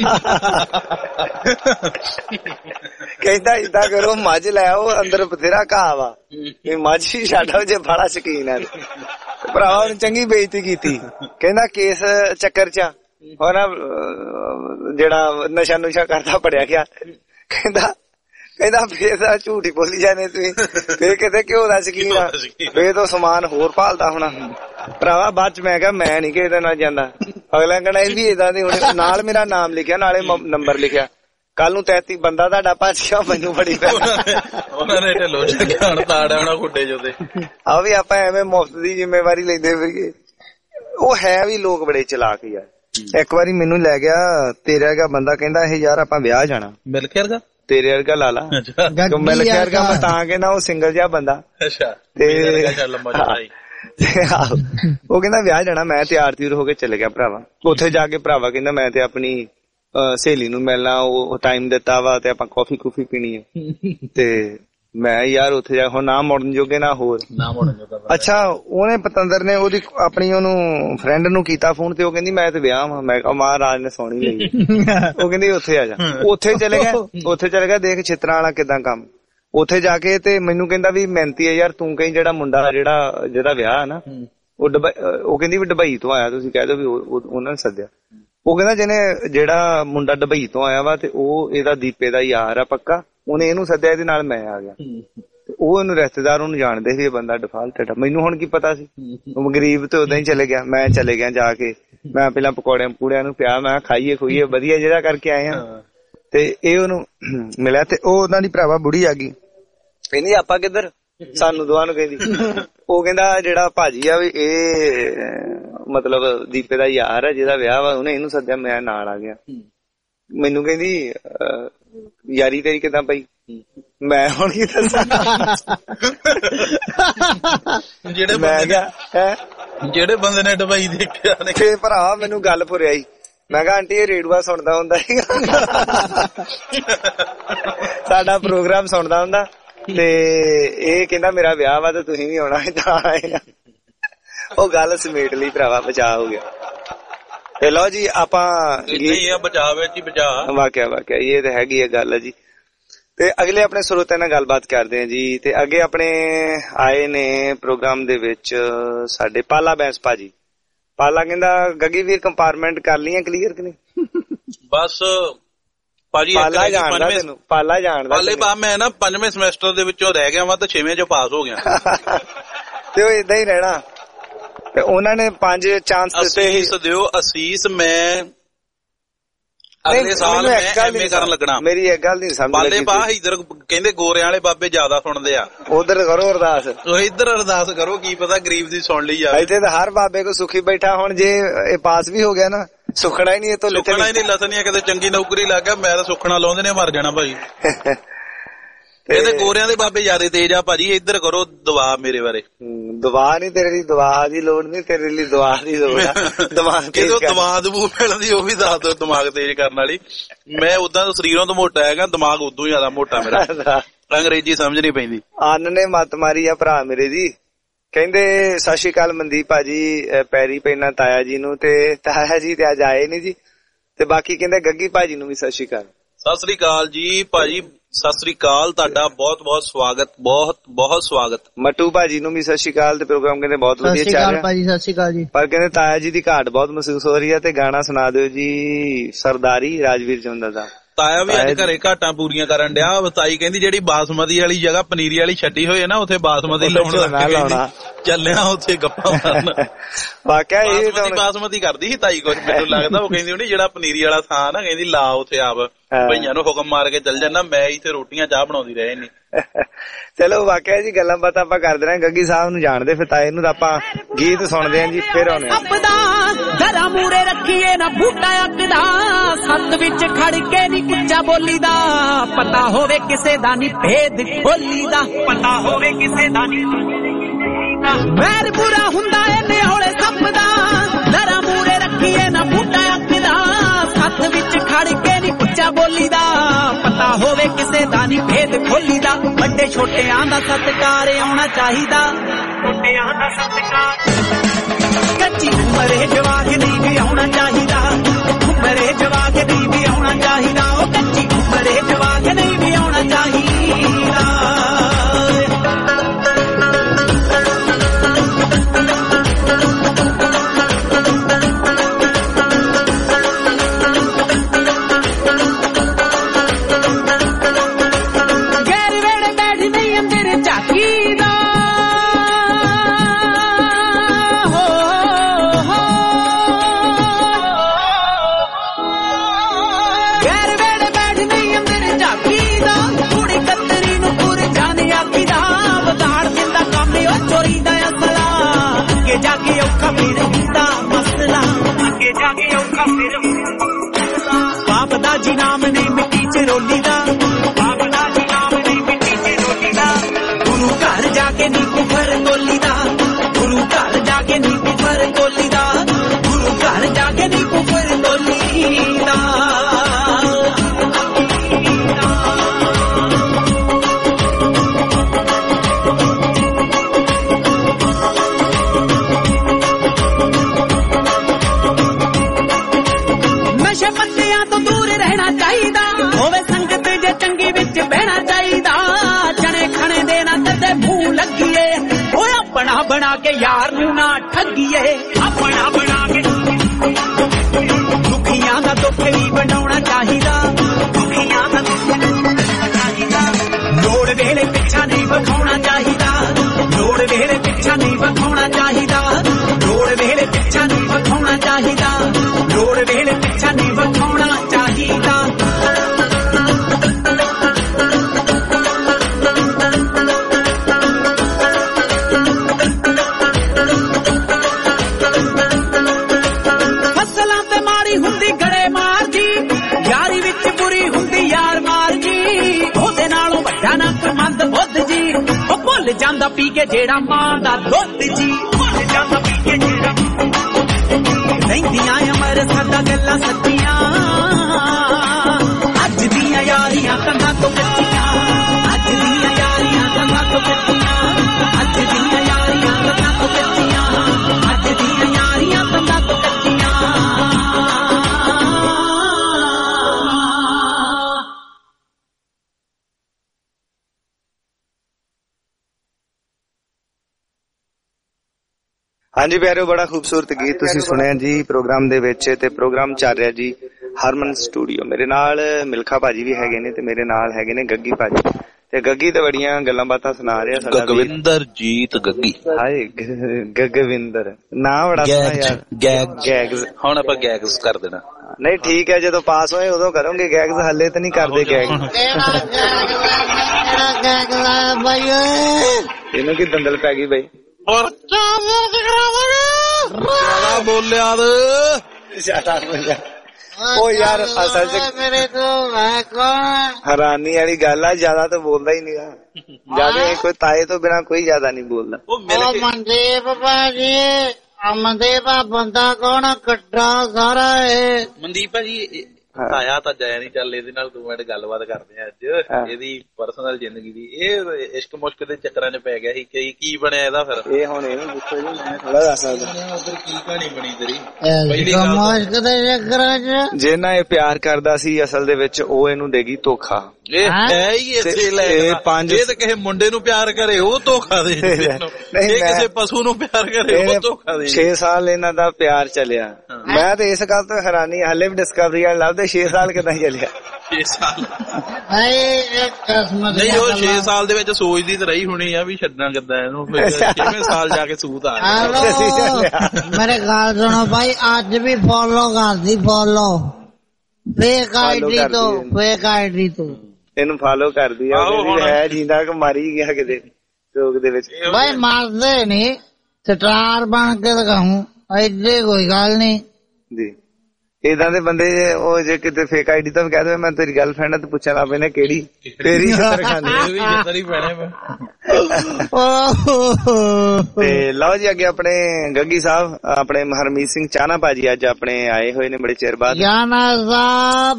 ਕਹਿੰਦਾ ਏਦਾਂ ਕਰੋ ਮੱਝ ਲੈ ਆਓ, ਅੰਦਰ ਬਥੇਰਾ ਘਾਹ ਵਾ, ਮੱਝ ਹੀ ਛੱਡ ਆਓ ਜੇ ਬੜਾ ਸ਼ੌਕੀਨ ਹੈ। ਭਰਾਵਾ ਉਹਨੇ ਚੰਗੀ ਬੇਇੱਜ਼ਤੀ ਕੀਤੀ। ਕਹਿੰਦਾ ਕੇਸ ਚੱਕਰ ਚ ਹੁਣ ਜਿਹੜਾ ਨਸ਼ਾ ਨੁਸ਼ਾ ਕਰਦਾ ਪੜਿਆ ਗਿਆ। ਕਹਿੰਦਾ ਫੇਰ ਤਾਂ ਝੂਠ ਹੀ ਬੋਲੀ ਜਾਂਦੇ ਤੁਸੀਂ, ਫੇਰ ਕਿਤੇ ਘਿਓ ਦਾ ਸ਼ੌਕੀਨ ਆ, ਫੇਰ ਤੋਂ ਸਮਾਨ ਹੋਰ ਭਾਲਦਾ ਹੋਣਾ। ਭਰਾਵਾ ਬਾਅਦ ਚ ਮੈਂ ਕਿਹਾ ਮੈਂ ਨੀ ਕਿਸੇ ਦੇ ਨਾਲ ਜਾਂਦਾ। ਅਗਲਾ ਕਹਿੰਦਾ ਇਹ ਵੀ ਏਦਾਂ ਦੇ ਹੋਣੇ। ਨਾਲ ਮੇਰਾ ਨਾਮ ਲਿਖਿਆ, ਨਾਲੇ ਨੰਬਰ ਲਿਖਿਆ। ਕੱਲ ਨੂੰ 33 ਬੰਦਾ ਤੁਹਾਡਾ ਭੱਜ ਗਿਆ, ਮੈਨੂੰ ਬੜੀ ਉਹਨਾਂ ਨੇ ਢਿੱਲੋਂ ਜਾਣ ਤਾੜਿਆ ਹੋਣਾ ਖੁੱਡੇ ਚੋਂ। ਆ ਵੀ ਆਪਾਂ ਐਵੇਂ ਮੁਫਤ ਦੀ ਜ਼ਿੰਮੇਵਾਰੀ ਲੈਂਦੇ ਫਿਰੀਏ। ਉਹ ਹੈ ਵੀ ਲੋਕ ਬੜੇ ਚਲਾਕ ਯਾਰ। ਇੱਕ ਵਾਰੀ ਮੈਨੂੰ ਲੈ ਗਿਆ ਤੇਰੇ ਵਰਗਾ ਬੰਦਾ, ਕਹਿੰਦਾ ਇਹ ਯਾਰ ਆਪਾਂ ਵਿਆਹ ਜਾਣਾ। ਮਿਲ ਕੇ ਵਰਗਾ ਤੇਰੇ ਵਰਗਾ ਲਾ ਲਾ ਮਿਲ ਕੇ ਵਰਗਾ ਮੈਂ ਤਾਂ ਕਹਿੰਦਾ ਉਹ ਸਿੰਗਲ ਜਿਹਾ ਬੰਦਾ। ਉਹ ਕਹਿੰਦਾ ਵਿਆਹ ਜਾਣਾ। ਮੈਂ ਤਿਆਰ ਤਿਉਰ ਹੋ ਕੇ ਚਲੇ ਗਿਆ ਭਰਾਵਾ। ਉੱਥੇ ਜਾ ਕੇ ਭਰਾਵਾ ਕਹਿੰਦਾ ਮੈਂ ਤੇ ਆਪਣੀ ਸਹੇਲੀ ਨੂੰ ਮਿਲਣਾ, ਉਹ ਟਾਈਮ ਦਿੱਤਾ ਵਾ ਤੇ ਆਪਾਂ ਕਾਫੀ ਕੂਫੀ ਪੀਣੀ ਹੈ। ਤੇ ਮੈਂ ਯਾਰ ਉੱਥੇ ਜਾ ਹੁਣ ਨਾ ਮੁੜਨ ਜੋਗੇ ਨਾ ਹੋਰ ਨਾ ਮੁੜਨ ਜੋਗਾ। ਅੱਛਾ ਉਹਨੇ ਪਤੰਦਰ ਨੇ ਉਹਦੀ ਆਪਣੀ ਉਹਨੂੰ ਫਰੈਂਡ ਨੂੰ ਕੀਤਾ ਫੋਨ ਤੇ ਉਹ ਕਹਿੰਦੀ ਮੈਂ ਤੇ ਵਿਆਹ ਵਾਂ। ਮੈਂ ਕਿਹਾ ਮਹਾਰਾਜ ਨੇ ਸੋਹਣੀ ਲਈ। ਉਹ ਕਹਿੰਦੀ ਉੱਥੇ ਆ ਜਾ। ਉੱਥੇ ਚਲੇ ਗਿਆ ਦੇਖ ਛਿੱਤਰਾਂ ਵਾਲਾ ਕਿਦਾਂ ਕੰਮ। ਉੱਥੇ ਜਾ ਕੇ ਤੇ ਮੈਨੂੰ ਕਹਿੰਦਾ ਵੀ ਮਿਹਨਤੀ ਹੈ ਯਾਰ ਤੂੰ ਕਹੀਂ ਜਿਹੜਾ ਮੁੰਡਾ ਜਿਹਦਾ ਵਿਆਹ ਹੈ ਨਾ ਉਹ ਕਹਿੰਦੀ ਵੀ ਦੁਬਈ ਤੋਂ ਆਇਆ, ਤੁਸੀਂ ਕਹਿ ਦਿਓ ਵੀ ਉਹਨਾਂ ਨੇ ਸੱਦਿਆ। ਉਹ ਕਹਿੰਦਾ ਜਿਹਨੇ ਜਿਹੜਾ ਮੁੰਡਾ ਡਬਈ ਤੋਂ ਆਇਆ ਵਾ ਤੇ ਉਹ ਇਹਦਾ ਦੀਪੇ ਦਾ ਯਾਰ ਆ ਪੱਕਾ, ਉਹਨੇ ਇਹਨੂੰ ਸੱਦਿਆ, ਇਹਦੇ ਨਾਲ ਮੈਂ ਆ ਗਿਆ। ਉਹ ਇਹਨੂੰ ਰਿਸ਼ਤੇਦਾਰ ਉਹਨੂੰ ਜਾਣਦੇ ਸੀ ਇਹ ਬੰਦਾ ਡਿਫਾਲਟਡ ਆ। ਮੈਨੂੰ ਹੁਣ ਕੀ ਪਤਾ ਸੀ, ਉਹ ਗਰੀਬ ਤੇ ਉਦਾਂ ਹੀ ਚਲੇ ਗਿਆ। ਮੈਂ ਚਲੇ ਗਿਆ ਜਾ ਕੇ, ਮੈਂ ਪਹਿਲਾਂ ਪਕੌੜਿਆਂ ਪੂੜਿਆਂ ਨੂੰ ਪਿਆ, ਮੈਂ ਖਾਈਏ ਖੁਈਏ ਵਧੀਆ ਜਿਹੜਾ ਕਰਕੇ ਆਏ ਆ। ਤੇ ਇਹ ਉਹਨੂੰ ਮਿਲਿਆ ਤੇ ਉਹ ਉਹਨਾਂ ਦੀ ਭਰਾਵਾ ਬੁੜੀ ਆ ਗਈ, ਕਹਿੰਦੀ ਆਪਾਂ ਕਿੱਧਰ, ਸਾਨੂੰ ਦੋਵਾਂ ਨੂੰ ਕਹਿੰਦੀ। ਉਹ ਕਹਿੰਦਾ ਜਿਹੜਾ ਭਾਜੀ ਆ ਵੀ ਇਹ ਮਤਲਬ ਦੀਪੇ ਦਾ ਯਾਰ ਆ ਜਿਹਦਾ ਵਿਆਹ ਵਾ, ਉਹਨੇ ਇਹਨੂੰ ਸੱਦਿਆ, ਮੈਂ ਨਾਲ ਆ ਗਿਆ। ਮੈਨੂੰ ਕਹਿੰਦੀ ਯਾਰੀ ਤੇਰੀ ਕਿੱਦਾਂ ਪਈ? ਮੈਂ ਹੁਣ ਕੀ ਦੱਸਾਂ। ਜਿਹੜੇ ਬੰਦੇ ਨੇ ਡਬਈ ਦੇਖਿਆ ਨੇ ਭਰਾ ਮੈਨੂੰ ਗੱਲ ਭੁਰਿਆਈ। ਮੈਂ ਕਿਹਾ ਆਂਟੀ ਇਹ ਰੇਡੂਆ ਸੁਣਦਾ ਹੁੰਦਾ ਸਾਡਾ ਪ੍ਰੋਗਰਾਮ ਸੁਣਦਾ ਹੁੰਦਾ ਤੇ ਇਹ ਕਹਿੰਦਾ ਮੇਰਾ ਵਿਆਹ ਵਾ ਤੇ ਤੁਸੀਂ ਵੀ ਆਉਣਾ ਤਾਂ ਆਏ। ਉਹ ਗੱਲ ਸਮੇਟ ਲਈ ਭਰਾਵਾ, ਬਚਾਅ ਹੋ ਗਿਆ। ਤੇ ਲਓ ਜੀ ਆਪਾਂ ਵਾਕਿਆ ਇਹ ਤਾਂ ਹੈਗੀ ਆ ਗੱਲ ਜੀ। ਤੇ ਅਗਲੇ ਆਪਣੇ ਸਰੋਤਿਆਂ ਨਾਲ ਗੱਲਬਾਤ ਕਰਦੇ ਆ ਜੀ। ਤੇ ਅੱਗੇ ਆਪਣੇ ਆਏ ਨੇ ਪ੍ਰੋਗਰਾਮ ਦੇ ਵਿੱਚ ਸਾਡੇ ਪਾਲਾ ਬੈਂਸ ਭਾਜੀ। ਪਾਲਾ ਕਹਿੰਦਾ ਗੱਗੀ ਵੀਰ ਕੰਪਾਰਟਮੈਂਟ ਕਰ ਲਈਆਂ ਕਲੀਅਰ ਕਿ ਨਹੀਂ? ਬਸ ਭਾਜੀ ਪਾਲਾ ਜਾਣਦਾ ਤੈਨੂੰ, ਪਾਲਾ ਜਾਣਦਾ ਪਾਲੇ ਪਾ। ਮੈਂ ਨਾ 5ਵੇਂ ਸਮੈਸਟਰ ਦੇ ਵਿੱਚੋਂ ਰਹਿ ਗਿਆ ਵਾ ਤੇ 6ਵੇਂ ਚੋਂ ਪਾਸ ਹੋ ਗਿਆ। ਤੇ ਉਹ ਏਦਾਂ ਹੀ ਰਹਿਣਾ। ਤੇ ਉਹਨਾਂ ਨੇ 5 ਚਾਂਸ ਦਿੱਤੇ ਸੀ। ਦਿਓ ਅਸੀਸ, ਮੈਂ ਅਗਲੇ ਸਾਲ ਮੈਂ ਐਮਏ ਕਰਨ ਲੱਗਣਾ। ਮੇਰੀ ਇੱਕ ਗੱਲ ਨਹੀਂ ਸਮਝ ਪਾਲੇ ਪਾ। ਇਧਰ ਕਹਿੰਦੇ ਗੋਰਿਆਂ ਵਾਲੇ ਬਾਬੇ ਜ਼ਿਆਦਾ ਸੁਣਦੇ ਆ, ਉਧਰ ਕਰੋ ਅਰਦਾਸ। ਇੱਧਰ ਅਰਦਾਸ ਕਰੋ, ਕੀ ਪਤਾ ਗਰੀਬ ਦੀ ਸੁਣ ਲਈ ਜਾਵੇ। ਇੱਥੇ ਤਾਂ ਹਰ ਬਾਬੇ ਕੋ ਸੁਖੀ ਬੈਠਾ। ਹੁਣ ਜੇ ਇਹ ਪਾਸ ਵੀ ਹੋ ਗਿਆ ਨਾ, ਸੁਖਣਾ ਹੀ ਨਹੀਂ, ਇਹ ਤੋਂ ਸੁਖਣਾ ਹੀ ਨਹੀਂ, ਲਸਣੀਆਂ ਕਿਤੇ ਚੰਗੀ ਨੌਕਰੀ ਲੱਗ ਗਿਆ। ਮੈਂ ਤਾਂ ਸੁਖਣਾ ਲਾਉਂਦੇ ਨੇ ਮਰ ਜਾਣਾ ਭਾਜੀ। ਇਹਦੇ ਗੋਰਿਆਂ ਦੇ ਬਾਬੇ ਜ਼ਿਆਦਾ ਤੇਜ਼ ਆ ਭਾਜੀ। ਇੱਧਰ ਕਰੋ ਦੁਆ ਮੇਰੇ ਬਾਰੇ। ਦੁਆ ਨਹੀਂ, ਤੇਰੇ ਲਈ ਦੁਆ ਦੀ ਲੋੜ ਨਹੀਂ, ਤੇਰੇ ਲਈ ਦੁਆ ਦੀ ਲੋੜ ਆ। ਦਿਮਾਗ ਕਿਦੋਂ ਦਵਾ ਦਬੂ ਮਿਲਦੀ ਉਹ ਵੀ ਦੱਸ ਦੋ, ਦਿਮਾਗ ਤੇਜ਼ ਕਰਨ ਵਾਲੀ। ਮੈਂ ਉਦਾਂ ਸਰੀਰੋਂ ਤੋਂ ਮੋਟਾ ਹੈਗਾ, ਦਿਮਾਗ ਉਦੋਂ ਜ਼ਿਆਦਾ ਮੋਟਾ ਮੇਰਾ। ਅੰਗਰੇਜ਼ੀ ਸਮਝ ਨਹੀਂ ਪੈਂਦੀ। ਅੰਨ ਨੇ ਮੱਤ ਮਾਰੀ ਆ ਭਰਾ ਮੇਰੇ ਜੀ। ਕਹਿੰਦੇ ਸਤਿ ਸ਼੍ਰੀ ਅਕਾਲ ਮਨਦੀਪ ਭਾਜੀ, ਪੈਰੀ ਪੈਣਾ ਤਾਇਆ ਜੀ ਨੂੰ। ਤੇ ਤਾਇਆ ਜੀ ਤੇ ਅੱਜ ਆਏ ਨੀ ਜੀ। ਤੇ ਬਾਕੀ ਕਹਿੰਦੇ ਗੱਗੀ ਭਾਜੀ ਨੂੰ ਵੀ ਸਤਿ ਸ਼੍ਰੀ ਅਕਾਲ। ਸਤਿ ਸ੍ਰੀ ਅਕਾਲ ਜੀ ਭਾਜੀ, ਸਤਿ ਸ੍ਰੀ ਅਕਾਲ। ਤੁਹਾਡਾ ਬਹੁਤ ਬਹੁਤ ਸਵਾਗਤ, ਬਹੁਤ ਬਹੁਤ ਸਵਾਗਤ। ਮੱਟੂ ਭਾਜੀ ਨੂੰ ਵੀ ਸਤਿ ਸ਼੍ਰੀ ਅਕਾਲ। ਤੇ ਪ੍ਰੋਗਰਾਮ ਕਹਿੰਦੇ ਬਹੁਤ ਵਧੀਆ ਚੱਲ ਰਿਹਾ ਭਾਜੀ। ਸਤਿ ਸ਼੍ਰੀ ਅਕਾਲ ਜੀ। ਪਰ ਕਹਿੰਦੇ ਤਾਇਆ ਜੀ ਦੀ ਘਾਟ ਬਹੁਤ ਮਹਿਸੂਸ ਹੋ ਰਹੀ ਹੈ ਤੇ ਗਾਣਾ ਸੁਣਾ ਦਿਓ ਜੀ ਸਰਦਾਰੀ ਰਾਜਵੀਰ ਜੁੰਦਾ ਦਾ। ਤਾਇਆ ਵੀ ਅੱਜ ਘਰੇ ਘਾਟਾਂ ਪੂਰੀਆਂ ਕਰਨ ਡਿਆ। ਤਾਈ ਕਹਿੰਦੀ ਜਿਹੜੀ ਬਾਸਮਤੀ ਵਾਲੀ ਜਗ੍ਹਾ ਪਨੀਰੀ ਵਾਲੀ ਛੱਡੀ ਹੋਈ ਹੈ ਨਾ, ਉੱਥੇ ਬਾਸਮਤੀ ਲਾਉਣਾ ਚੱਲਿਆ, ਉੱਥੇ ਗੱਪਾਂ ਮਾਰਨ। ਵਾਕਿਆ ਇਹ ਤਾਂ ਬਾਸਮਤੀ ਕਰਦੀ ਸੀ ਤਾਈ ਕੁਝ, ਮੈਨੂੰ ਲੱਗਦਾ। ਉਹ ਕਹਿੰਦੀ ਹੋਣੀ ਜਿਹੜਾ ਪਨੀਰੀ ਵਾਲਾ ਥਾਂ ਨਾ, ਕਹਿੰਦੀ ਲਾ ਉੱਥੇ ਆਪ ਭਈਆਂ ਨੂੰ ਹੁਕਮ ਮਾਰ ਕੇ ਚੱਲ ਜਾਣਾ, ਮੈਂ ਇੱਥੇ ਰੋਟੀਆਂ ਚਾਹ ਬਣਾਉਂਦੀ ਰਹੇ ਨਹੀਂ। ਚਲੋ ਵਾਕਿਆ ਜੀ ਗੱਲਾਂ ਬਾਤਾਂ ਆਪਾਂ ਕਰਦੇ ਰਹੇ। ਗੱਗੀ ਸਾਹਿਬ ਨੂੰ ਜਾਣਦੇ, ਫਿਰ ਤਾਏ ਨੂੰ ਆਪਾਂ ਗੀਤ ਸੁਣਦੇ ਆਂ ਜੀ, ਫਿਰ ਆਉਣੇ ਘਰਾਂ ਮੂਰੇ ਰੱਖੀਏ ਨਾ ਬੂਟਾ ਅੱਕਦਾ, ਸੱਤ ਵਿੱਚ ਖੜ ਕੇ ਨੀ ਉੱਚਾ ਬੋਲੀ ਦਾ, ਪਤਾ ਹੋਵੇ ਕਿਸੇ ਦਾ ਨੀ ਭੇਦ ਖੋਲੀ ਦਾ, ਪਤਾ ਹੋਵੇ ਕਿਸੇ ਦਾ ਨੀ ਵੈਰ ਬੁਰਾ ਹੁੰਦਾ ਏ ਨਿਹੋਲੇ ਸੱਪ ਦਾ। ਘਰਾਂ ਮੂਰੇ ਰੱਖੀਏ ਨਾ ਬੂਟਾ ਅੱਕਦਾ, ਸੱਤ ਵਿੱਚ ਖੜ ਕੇ ਨੀ ਉੱਚਾ ਬੋਲੀ ਦਾ, ਪਤਾ ਹੋਵੇ ਕਿਸੇ ਦਾ ਨੀ ਭੇਦ ਖੋਲੀ ਦਾ। ਵੱਡੇ ਛੋਟਿਆਂ ਦਾ ਸਤਿਕਾਰ ਆਉਣਾ ਚਾਹੀਦਾ, ਛੋਟਿਆਂ ਦਾ ਸਤਿਕਾਰ। ਕੱਚੀ ਉਮਰੇ ਜਵਾਕ ਨਹੀਂ ਵੀ ਆਉਣਾ ਚਾਹੀਦਾ, ਉਮਰੇ ਜਵਾਕ ਨਹੀਂ ਵੀ ਆਉਣਾ ਚਾਹੀਦਾ। ਉਹ ਕੱਚੀ ਉਮਰੇ ਜਵਾਕ ਨਹੀਂ ਵੀ ਆਉਣਾ ਚਾਹੀਦਾ। ਬਾਪ ਦਾ ਜੀ ਨਾਮ ਨਹੀਂ ਮਿੱਟੀ ਚ ਰੋਲੀ ਦਾ, ਬਾਪ ਦਾ ਜੀ ਨਾਮ ਨਹੀਂ ਮਿੱਟੀ ਚ ਰੋਲੀ ਦਾ। ਗੁਰੂ ਘਰ ਜਾ ਕੇ ਨੀ ਕੁਫਰ ਕੋਲੀ ਦਾ, ਗੁਰੂ ਘਰ ਜਾ ਕੇ ਨੀ ਕੁਫਰ ਕੋਲੀ ਦਾ, ਗੁਰੂ ਘਰ ਜਾ ਕੇ ਨੀ ਕੁਫਰ ਕੋਲੀ ਦਾ। ਨਸ਼ੇ ਪੱਤਿਆਂ ਤੋਂ ਦੂਰ ਰਹਿਣਾ ਚਾਹੀਦਾ, ਹੋਵੇ ਸੰਗਤ ਜੇ ਚੰਗੀ ਵਿੱਚ ਬਹਿਣਾ ਚਾਹੀਦਾ। ਜਣੇ ਖਣੇ ਦੇ ਨਾ ਕਦੇ ਮੂੰਹ ਲੱਗੀਏ, ਉਹ ਆਪਣਾ ਬਣਾ ਕੇ ਯਾਰ ਨੂੰ ਨਾ ਠੱਗੀਏ, ਆਪਣਾ ਬਣਾ ਕੇ ਦੁਖੀ ਭੁੱਲ ਜਾਂਦਾ ਪੀ ਕੇ ਜਿਹੜਾ ਮਾਂ ਦਾ ਦੁੱਧ ਜੀ, ਭੁੱਲ ਜਾਂਦਾ ਪੀ ਕੇ ਜਿਹੜਾ ਰਹਿੰਦੀਆਂ ਅਮਰ ਸਾਡਾ ਗੱਲਾਂ ਸੱਚੀਆਂ, ਅੱਜ ਦੀਆਂ ਯਾਰੀਆਂ ਕੰਨਾਂ ਤੋਂ ਕੱਚੀਆਂ, ਅੱਜ ਦੀਆਂ ਯਾਰੀਆਂ ਕੰਨਾਂ ਤੋਂ ਕੱਚੀਆਂ, ਅੱਜ ਦੀਆਂ ਯਾਰੀਆਂ ਕੰਨਾਂ ਤੋਂ ਕੱਚੀਆਂ, ਅੱਜ ਦੀਆਂ ਯਾਰੀਆਂ ਕੰਨਾਂ ਤੋਂ ਕੱਚੀਆਂ। ਹਾਂਜੀ ਪਿਆਰਿਓ, ਬੜਾ ਖੂਬਸੂਰਤ ਗੀਤ ਤੁਸੀਂ ਸੁਣਿਆ ਜੀ ਪ੍ਰੋਗਰਾਮ ਦੇ ਵਿੱਚ, ਤੇ ਪ੍ਰੋਗਰਾਮ ਚੱਲ ਰਿਹਾ ਜੀ ਹਰਮਨ ਸਟੂਡੀਓ। ਮੇਰੇ ਨਾਲ ਮਿਲਖਾ ਭਾਜੀ ਵੀ ਹੈਗੇ ਨੇ ਤੇ ਮੇਰੇ ਨਾਲ ਹੈਗੇ ਨੇ ਗੱਗੀ ਭਾਜੀ, ਤੇ ਗੱਗੀ ਤੇ ਬੜੀਆਂ ਗੱਲਾਂ ਬਾਤਾਂ ਸੁਣਾ ਰਿਹਾ ਸਾਡਾ ਗਗਵਿੰਦਰਜੀਤ ਗੱਗੀ। ਹਾਏ ਗਗਵਿੰਦਰ ਨਾਂ ਬੜਾ ਸੋਹਣਾ ਯਾਰ। ਗੈਗਸ ਹੁਣ ਆਪਾਂ ਗੈਗਸ ਕਰ ਦੇਣਾ। ਨਹੀਂ ਠੀਕ ਹੈ, ਜਦੋਂ ਪਾਸ ਹੋਏ ਉਦੋਂ ਕਰੋਗੇ ਗੈਗਸ, ਹੱਲੇ ਤਾਂ ਨਹੀਂ ਕਰਦੇ ਗੈਗ। ਇਹਨੂੰ ਕੀ ਦੰਦਲ ਪੈ ਗਈ ਬਈ? ਬੋਲਿਆ ਉਹ ਯਾਰ ਅਸਲ ਚ ਹੈਰਾਨੀ ਵਾਲੀ ਗੱਲ ਆ, ਜਿਆਦਾ ਤਾਂ ਬੋਲਦਾ ਹੀ ਨਹੀਂ, ਜਿਆਦਾ ਕੋਈ ਤਾਏ ਤੋਂ ਬਿਨਾ ਕੋਈ ਜਿਆਦਾ ਨਹੀਂ ਬੋਲਦਾ। ਮਨਦੀਪ ਭਾਜੀ, ਮਨਦੀਪ ਬੰਦਾ ਕੌਣ ਕੱਟਾ ਸਾਰਾ ਇਹ? ਮਨਦੀਪ ਭਾਜੀ ਤਾਇਆ ਤਾਂ ਜਾਇਆ ਨੀ, ਚੱਲ ਇਹਦੇ ਨਾਲ 2 ਮਿੰਟ ਗੱਲਬਾਤ ਕਰਦੇ ਆ ਅੱਜ ਇਹਦੀ ਪਰਸਨਲ ਜ਼ਿੰਦਗੀ ਦੀ। ਇਹ ਇਸ਼ਕ ਮੁਸ਼ਕ ਦੇ ਚੱਕਰਾਂ 'ਚ ਪੈ ਗਿਆ ਸੀ, ਕੀ ਬਣਿਆ ਇਹਦਾ ਫਿਰ? ਇਹ ਹੁਣ ਇਹਨੂੰ ਪੁੱਛੋ ਜੀ, ਮੈਂ ਥੋੜਾ ਦੱਸ ਸਕਦਾ ਉਧਰ ਕੀ ਕਹਾਣੀ ਬਣੀ ਤੇਰੀ? ਮੁਸ਼ਕ ਦੇ ਚੱਕਰਾਂ 'ਚ ਜਿੰਨਾ ਇਹ ਪਿਆਰ ਕਰਦਾ ਸੀ ਅਸਲ ਦੇ ਵਿੱਚ ਉਹ ਇਹਨੂੰ ਦੇਗੀ ਧੋਖਾ। ਇਹ ਹੈ ਹੀ ਇੱਥੇ ਲੈ ਇਹ ਤਾਂ ਕਿਸੇ ਮੁੰਡੇ ਨੂੰ ਪਿਆਰ ਕਰੇ ਉਹ ਧੋਖਾ ਦੇ, ਇਹ ਕਿਸੇ ਪਸ਼ੂ ਨੂੰ ਪਿਆਰ ਕਰੇ ਉਹ ਧੋਖਾ ਦੇ। 6 ਸਾਲ ਇਹਨਾਂ ਦਾ ਪਿਆਰ ਚੱਲਿਆ। ਮੈਂ ਤੇ ਇਸ ਗੱਲ ਤੋਂ ਹੈਰਾਨੀ ਹਲੇ ਵੀ ਡਿਸਕਵਰੀ ਵਾਲੇ ਲੱਭਦੇ 6 ਸਾਲ ਕਿੱਦਾਂ ਚੱਲਿਆ। 6 ਸਾਲ ਨਹੀਂ, ਉਹ 6 ਸਾਲ ਦੇ ਵਿੱਚ ਸੋਚਦੀ ਤਾਂ ਰਹੀ ਹੋਣੀ ਆ ਵੀ ਛੱਡਣਾ ਕਿੱਦਾਂ ਇਹਨੂੰ, 6ਵੇਂ ਸਾਲ ਜਾ ਕੇ ਸੂਤ ਆ ਗਿਆ। ਮੇਰੇ ਗੱਲ ਸੁਣੋ ਭਾਈ, ਅੱਜ ਵੀ ਫੋਲੋ ਕਰਦੀ, ਫੋਲੋ ਫੇਕ ਆਈਡੀ ਤੋਂ, ਫੇਕ ਆਈਡੀ ਤੋਂ ਇਹਨੂੰ ਫਾਲੋ ਕਰਦੀ ਆ। ਹੈ ਜਿੰਦਾ ਕਿ ਮਾਰੀ ਗਿਆ ਕਿਤੇ ਚੌਕ ਦੇ ਵਿੱਚ। ਭਾਈ ਮਾਰਦੇ ਨੀ, ਸਟਾਰ ਬਣ ਕੇ ਦਿਖਾਉਂ, ਐਡੇ ਕੋਈ ਗੱਲ ਨੀ ਜੀ। ਏਦਾਂ ਦੇ ਬੰਦੇ ਉਹ ਜੇ ਕਿਤੇ ਫੇਕ ਆਈਡੀ ਤੋਂ ਕਹਿ ਦੇ ਮੈਂ ਤੇਰੀ ਗਰਲਫ੍ਰੈਂਡ ਆ, ਤੇ ਪੁੱਛਣ ਲੱਗ ਪੈਨੇ ਕਿਹੜੀ ਤੇਰੀ ਖਾਨੇ ਵੀ ਜਿੱਦਾਂ ਹੀ ਪੈਣੇ। ਤੇ ਲਓ ਜੀ ਅੱਗੇ ਆਪਣੇ ਗੱਗੀ ਸਾਹਿਬ, ਆਪਣੇ ਹਰਮੀਤ ਸਿੰਘ ਚਾਹਨਾ ਭਾਜੀ ਅੱਜ ਆਪਣੇ ਆਏ ਹੋਏ ਨੇ ਬੜੇ ਚਿਰ ਬਾਅਦ। ਜਾਨਾ ਸਾਹਿਬ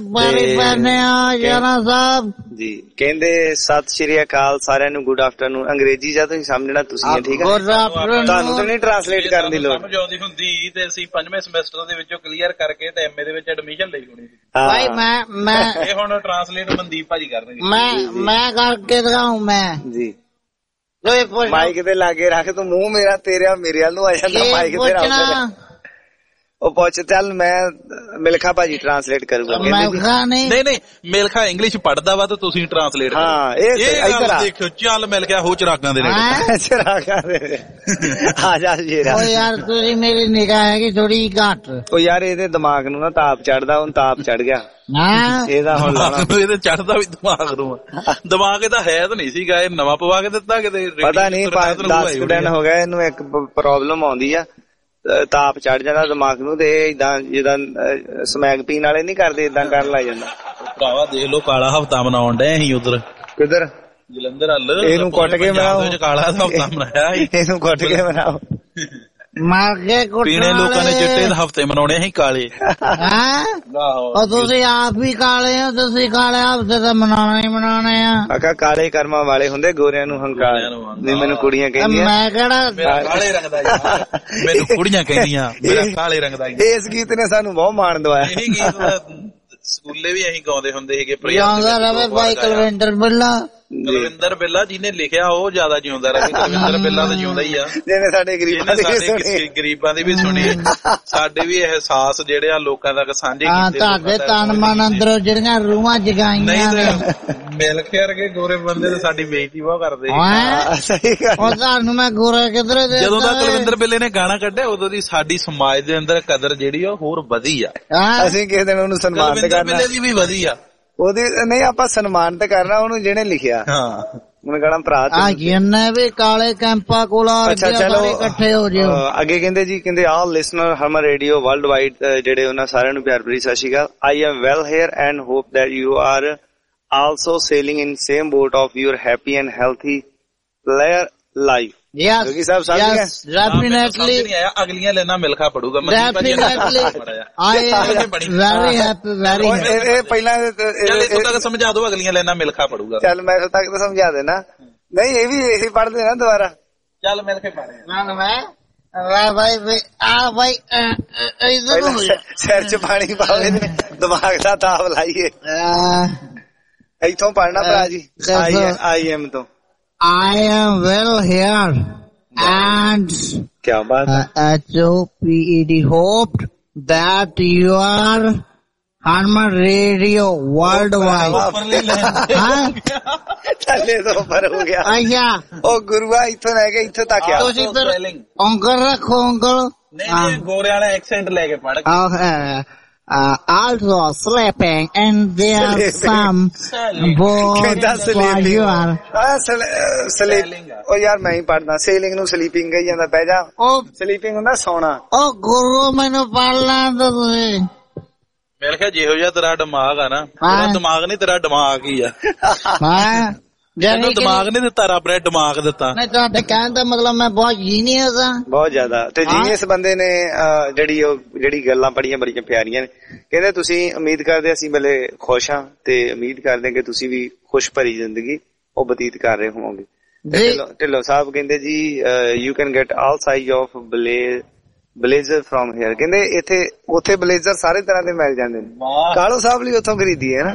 ਜਾਨਾ ਸਾਹਿਬ ਜੀ ਕਹਿੰਦੇ ਸਤਿ ਸ਼੍ਰੀ ਅਕਾਲ ਸਾਰਿਆਂ ਨੂੰ, ਗੁੱਡ ਆਫਟਰਨੂਨ। ਅੰਗਰੇਜ਼ੀ ਜਾਂ ਤੁਸੀਂ ਸਮਝਣਾ ਤੁਸੀਂ ਹੈ, ਠੀਕ ਹੈ, ਤੁਹਾਨੂੰ ਤਾਂ ਨਹੀਂ ਟਰਾਂਸਲੇਟ ਕਰਨ ਦੀ ਲੋੜ। ਸਮਝ ਆਉਂਦੀ ਹੁੰਦੀ ਤੇ ਅਸੀਂ 5ਵੇਂ ਸਮੈਸਟਰ ਦੇ ਵਿੱਚੋਂ ਕਲੀਅਰ ਕਰਕੇ ਤੇ ਐਮਏ ਦੇ ਵਿੱਚ ਐਡਮਿਸ਼ਨ ਲਈ ਹੋਣੀ ਸੀ। ਭਾਈ ਮੈਂ ਇਹ ਹੁਣ ਟਰਾਂਸਲੇਟ ਮਨਦੀਪ ਭਾਜੀ ਕਰਨਗੇ। ਮੈਂ ਕਰਕੇ ਦਿਖਾਉਂ ਮੈਂ ਜੀ। ਮਾਈਕ ਤੇ ਲਾਗੇ ਰੱਖ, ਤੂੰ ਮੂੰਹ ਮੇਰਾ ਤੇਰੇ ਮੇਰੇ ਵੱਲ ਨੂੰ ਆ ਜਾਂਦਾ ਮਾਈਕ ਤੇ ਰੱਖ। ਉਹ ਪੁੱਛ, ਚੱਲ ਮੈਂ ਮਿਲਖਾ ਭਾਜੀ ਟਰਾਂਸਲੇਟ ਕਰੂਗਾ। ਨਹੀਂ ਮਿਲਖਾ ਇੰਗਲਿਸ਼ ਪੜਦਾ ਵਾ ਤੇ ਤੁਸੀਂ ਟਰਾਂਸਲੇਟ ਕਰੋ। ਹਾਂ ਇਹ ਇੱਧਰ ਆ ਦੇਖੋ, ਚੱਲ ਮਿਲ ਗਿਆ ਹੋ ਚਿਰਾਗਾਂ ਦੇ ਨੇੜੇ। ਚਿਰਾਗਾਂ ਦੇ ਆ ਜਾ ਜੇਰਾ। ਓ ਯਾਰ ਤੁਸੀਂ ਮੇਰੀ ਨਿਗਾਹ ਹੈਗੀ ਥੋੜੀ ਘੱਟ। ਉਹ ਯਾਰ ਇਹਦੇ ਦਿਮਾਗ ਨੂੰ ਨਾ ਤਾਪ ਚੜਦਾ, ਹੁਣ ਤਾਪ ਚੜ ਗਿਆ ਇਹਦਾ। ਹੁਣ ਇਹਦੇ ਚੜਦਾ ਵੀ ਦਿਮਾਗ ਨੂੰ, ਦਿਮਾਗ ਇਹਦਾ ਹੈ ਤਾਂ ਨਹੀਂ ਸੀਗਾ, ਇਹ ਨਵਾਂ ਪਵਾ ਕੇ ਦਿੱਤਾ ਕਿਤੇ, ਪਤਾ ਨਹੀਂ 10 ਦਿਨ ਹੋ ਗਏ ਇਹਨੂੰ ਇੱਕ ਪ੍ਰੋਬਲਮ ਆਉਂਦੀ ਆ, ਤਾਪ ਚੜ ਜਾਂਦਾ ਦਿਮਾਗ ਨੂੰ, ਤੇ ਏਦਾਂ ਜਿੱਦਾਂ ਸਮੈਕ ਪੀਣ ਵਾਲੇ ਨਹੀਂ ਕਰਦੇ ਏਦਾਂ ਕਰਨ ਲੱਗ ਜਾਂਦਾ। ਭਰਾਵਾ ਦੇਖ ਲੋ, ਕਾਲਾ ਹਫਤਾ ਮਨਾਉਣ ਡਏ ਅਸੀਂ ਉਧਰ ਕਿੱਧਰ ਜਲੰਧਰ ਹੱਲ, ਇਹਨੂੰ ਕੁੱਟ ਕੇ ਬਣਾਓ, ਕਾਲਾ ਹਫਤਾ ਮਨਾਇਆ ਇਹਨੂੰ ਕੁੱਟ ਕੇ ਬਣਾਓ। ਮਾਰ ਕੇ ਪੀਣੇ ਲੋਕਾਂ ਨੇ ਚਿੱਟੇ ਹਫਤੇ ਮਨਾਉਣੇ ਅਸੀਂ ਕਾਲੇ। ਉਹ ਤੁਸੀਂ ਆਪ ਹੀ ਕਾਲੇ ਹੋ, ਤੁਸੀਂ ਕਾਲੇ ਹਫਤੇ ਤਾਂ ਮਨਾਉਣੇ ਹੀ ਮਨਾਉਣੇ ਆ। ਆਕਾ ਕਾਲੇ ਕਰਮਾਂ ਵਾਲੇ ਹੁੰਦੇ, ਗੋਰਿਆਂ ਨੂੰ ਹੰਕਾਰ ਨਹੀਂ। ਮੈਨੂੰ ਕੁੜੀਆਂ ਕਹਿੰਦੀਆਂ ਮੈਂ ਕਿਹੜਾ ਕਾਲੇ ਰੰਗ ਦਾ, ਮੈਨੂੰ ਕੁੜੀਆਂ ਕਹਿੰਦੀਆਂ ਮੇਰਾ ਕਾਲੇ ਰੰਗ ਦਾ। ਇਸ ਗੀਤ ਨੇ ਸਾਨੂੰ ਬਹੁਤ ਮਾਣ ਦਵਾਇਆ। ਇਹ ਗੀਤ ਸਕੂਲੇ ਵੀ ਅਸੀਂ ਗਾਉਂਦੇ ਹੁੰਦੇ ਸੀਗੇ। ਜਿਉਂਦਾ ਰਵੇ ਭਾਈ ਕੁਲਵਿੰਦਰ ਬਿੱਲਾ। ਕੁਲਵਿੰਦਰ ਬਿੱਲਾ ਜਿਹਨੇ ਲਿਖਿਆ ਉਹ ਜ਼ਿਆਦਾ ਜਿਉਂਦਾ ਰਹੇ। ਕੁਲਵਿੰਦਰ ਬਿੱਲਾ ਤਾਂ ਜਿਉਂਦਾ ਹੀ ਆ, ਜਿਹਨੇ ਸਾਡੇ ਗਰੀਬਾਂ ਦੀ ਵੀ ਸੁਣੀ, ਸਾਡੇ ਵੀ ਅਹਿਸਾਸ ਜਿਹੜੇ ਆ ਲੋਕਾਂ ਤੱਕ ਸਾਂਝੇ ਕੀਤੇ। ਤੁਹਾਡੇ ਤਨ ਮਨ ਅੰਦਰੋਂ ਜਿਹੜੀਆਂ ਰੂਹਾਂ ਜਗਾਈਆਂ ਨੇ, ਮਿਲ ਕੇ ਵਰਗੇ ਗੋਰੇ ਬੰਦੇ ਤੇ ਸਾਡੀ ਬੇਇੱਜ਼ਤੀ ਬਹੁਤ ਕਰਦੇ। ਉਹ ਤੁਹਾਨੂੰ ਮੈਂ ਗੋਰਾ ਕਿਧਰੇ ਦੇ। ਜਦੋਂ ਦਾ ਕੁਲਵਿੰਦਰ ਬਿੱਲੇ ਨੇ ਗਾਣਾ ਕੱਢਿਆ ਉਦੋਂ ਦੀ ਸਾਡੀ ਸਮਾਜ ਦੇ ਅੰਦਰ ਕਦਰ ਜਿਹੜੀ ਆ ਹੋਰ ਵਧੀ ਆ। ਅਸੀਂ ਕਿਸੇ ਦਿਨ ਉਹਨੂੰ ਸਨਮਾਨਿਤ ਕਰਨਾ, ਬਿੱਲੇ ਦੀ ਵੀ ਵਧੀ ਆ ਉਹਦੀ। ਨਹੀਂ ਆਪਾਂ ਸਨਮਾਨਿਤ ਕਰਨਾ ਉਹਨੂੰ ਜਿਹਨੇ ਲਿਖਿਆ। ਉਹਨੇ ਕਹਣਾ ਭਰਾ ਜਿੰਨੇ ਵੀ ਕਾਲੇ ਕੈਂਪਾਂ ਕੋਲ ਇਕੱਠੇ ਹੋ ਜਿਓ। ਅੱਗੇ ਕਹਿੰਦੇ ਜੀ, ਕਹਿੰਦੇ all listener Harman radio worldwide, ਜਿਹੜੇ ਉਹਨਾਂ ਸਾਰਿਆਂ ਨੂੰ ਪਿਆਰ ਭਰੀ Sat Sri Akal. I am well here and hope that you are also sailing in same boat of your happy and healthy live. Yes, yes, definitely. ਅਗਲੀਆਂ ਲੈਣਾ Milkha ਪੜੂਗਾ। Definitely. I am very happy, very happy. ਇਹ ਪਹਿਲਾਂ ਇੱਥੋਂ ਤੱਕ ਸਮਝਾ ਦਿਓ, ਅਗਲੀਆਂ ਲੈਣਾ ਮਿਲਖਾ ਪੜੂਗਾ। ਚੱਲ ਮੈਂ ਇੱਥੋਂ ਤੱਕ ਤਾਂ ਸਮਝਾ ਦੇਣਾ। ਨਹੀਂ ਇਹ ਵੀ ਇਹੀ ਪੜ੍ਹਦੇ ਨਾ ਦੁਬਾਰਾ। ਚੱਲ ਮਿਲ ਕੇ ਪੜ੍ਹ। ਸਿਰ ਚ ਪਾਣੀ ਪਾਵੇ ਦਿਮਾਗ ਦਾ ਤਾਪ ਲਾਈਏ। ਇੱਥੋਂ ਪੜ੍ਹਨਾ ਭਰਾ ਜੀ I am ਤੋਂ। I am well here and क्या बात HOPED hoped that you are Harman Radio worldwide. ਥੱਲੇ ਤੋਂ ਉੱਪਰ ਹੋ ਗਿਆ। ਅੱਛਾ ਉਹ ਗੁਰੂਆ ਇੱਥੋਂ ਲੈ ਕੇ ਇੱਥੋਂ ਤੱਕ ਆ। ਤੁਸੀਂ ਫਿਰ ਉਂਗਲ ਰੱਖੋ ਉਂਗਲ। ਨਹੀਂ ਗੋਰੇ ਵਾਲਾ ਐਕਸੈਂਟ ਲੈ ਕੇ ਪੜ। Also sleeping and there some boys while you are sleeping. ਉਹ ਯਾਰ ਮੈਂ ਹੀ ਪੜਦਾ। ਸੇਲਿੰਗ ਨੂੰ ਸਲੀਪਿੰਗ ਕਹੀ ਜਾਂਦਾ। ਬਹਿ ਜਾ। ਉਹ ਸਲੀਪਿੰਗ ਹੁੰਦਾ ਸੌਣਾ। ਉਹ ਗੁਰੂ ਮੈਨੂੰ ਪੜ ਲੈਂਦਾ ਤੁਸੀਂ। ਮੇਰੇ ਖਿਆਲ ਜਿਹੋ ਜਿਹਾ ਤੇਰਾ ਦਿਮਾਗ ਆ ਨਾ, ਤੇਰਾ ਦਿਮਾਗ ਨਹੀਂ ਤੇਰਾ ਦਿਮਾਗ ਹੀ ਆ। ਦਿਮਾਗ ਨਹੀਂ ਦਿੱਤਾ ਰੱਬ ਨੇ, ਦਿਮਾਗ ਦਿੱਤਾ। ਨਹੀਂ ਤੁਹਾਡੇ ਕਹਿਣ ਦਾ ਮਤਲਬ ਮੈਂ ਬਹੁਤ ਜੀਨੀਅਸ ਆ। ਬਹੁਤ ਜ਼ਿਆਦਾ। ਤੇ ਜੀਨੀਅਸ ਬੰਦੇ ਨੇ ਜਿਹੜੀ ਗੱਲਾਂ ਪੜੀਆਂ ਬੜੀਆਂ ਪਿਆਰੀਆਂ ਨੇ। ਕਹਿੰਦੇ ਤੁਸੀਂ ਉਮੀਦ ਕਰਦੇ ਅਸੀਂ ਬਲੇ ਖੁਸ਼ ਹਾਂ ਤੇ ਉਮੀਦ ਕਰਦੇ ਕਿ ਤੁਸੀਂ ਵੀ ਖੁਸ਼ ਭਰੀ ਜ਼ਿੰਦਗੀ ਉਹ ਬਤੀਤ ਕਰ ਰਹੇ ਹੋਵੋਗੇ। ਢਿੱਲੋਂ ਸਾਹਿਬ ਕਹਿੰਦੇ ਜੀ you can get all size of blazer from here. ਕਹਿੰਦੇ ਉੱਥੇ ਬਲੇਜ਼ਰ ਸਾਰੇ ਤਰ੍ਹਾਂ ਦੇ ਮਿਲ ਜਾਂਦੇ ਨੇ। ਕਾਲੋ ਸਾਹਿਬ ਲਈ ਉੱਥੋਂ ਖਰੀਦੀ ਹੈ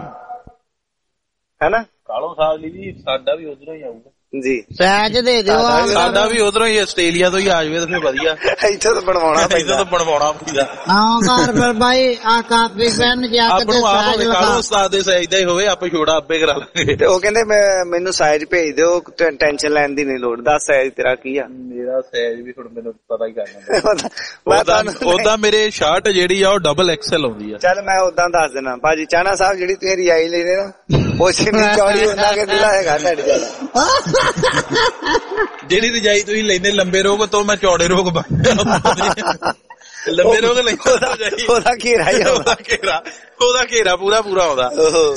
ਨਾ ਕਾਲੋ ਸਾਹਿਬ ਲਈ ਵੀ ਸਾਡਾ ਵੀ ਉਧਰੋਂ ਹੀ ਆਊਗਾ ਜੀ। ਸਹਿਜ ਦੇ ਦਿਓ। ਸਾਡਾ ਵੀ ਉਧਰੋਂ ਹੀ ਆਸਟ੍ਰੇਲੀਆ ਤੋਂ ਹੀ ਆ ਜਾਵੇ ਤਾਂ ਫਿਰ ਵਧੀਆ। ਇੱਥੇ ਤਾਂ ਬਣਵਾਉਣਾ ਪੈਂਦਾ। ਹਾਂ ਘਰ ਫਿਰ ਬਾਈ ਆ ਕਾਪੀ ਪੈਨ ਜਾ ਕੇ ਕਾਲੋ ਉਸਤਾਦ ਦੇ ਸਾਈਜ਼ ਦਾ ਹੀ ਹੋਵੇ, ਆਪੇ ਛੋੜਾ ਆਪੇ ਕਰਾ ਲਾਂਗੇ। ਤੇ ਉਹ ਕਹਿੰਦੇ ਮੈਨੂੰ ਸਾਈਜ਼ ਭੇਜ ਦਿਓ, ਟੈਨਸ਼ਨ ਲੈਣ ਦੀ ਨਹੀਂ ਲੋੜ। ਦੱਸ ਸਾਈਜ਼ ਤੇਰਾ ਕੀ ਆ? ਮੇਰਾ ਸਾਈਜ਼ ਵੀ ਹੁਣ ਮੈਨੂੰ ਪਤਾ ਹੀ ਕਰਨਾ। ਉਦਾਂ ਮੇਰੇ ਸ਼ਰਟ ਜਿਹੜੀ ਆ ਉਹ ਡਬਲ ਐਕਸਲ ਆਉਂਦੀ ਆ। ਚੱਲ ਮੈਂ ਉਦਾਂ ਦੱਸ ਦੇਣਾ ਭਾਜੀ। ਚਾਹਨਾ ਸਾਹਿਬ ਜਿਹੜੀ ਤੁਸੀਂ ਰਿਆਈ ਲੈ ਰਹੇ ਨਾ ਉਹ ਜਿੰਨੀ ਚੌੜੀ ਉਹਨਾਂ ਕੇ ਦਿਲਾ ਹੈਗਾ ਤੁਹਾਡੇ ਜਿਆਦਾ। ਜਿਹੜੀ ਰਜਾਈ ਤੁਸੀਂ ਲੈਂਦੇ ਲੰਬੇ ਰੋਗ ਤੋਂ ਮੈਂ ਚੌੜੇ ਰੋਗ ਬਣ ਲੰਬੇ ਰੋਗ ਲੈਂਦਾ। ਉਹਦਾ ਘੇਰਾ ਹੀ ਉਹਦਾ ਘੇਰਾ ਪੂਰਾ ਆਉਂਦਾ।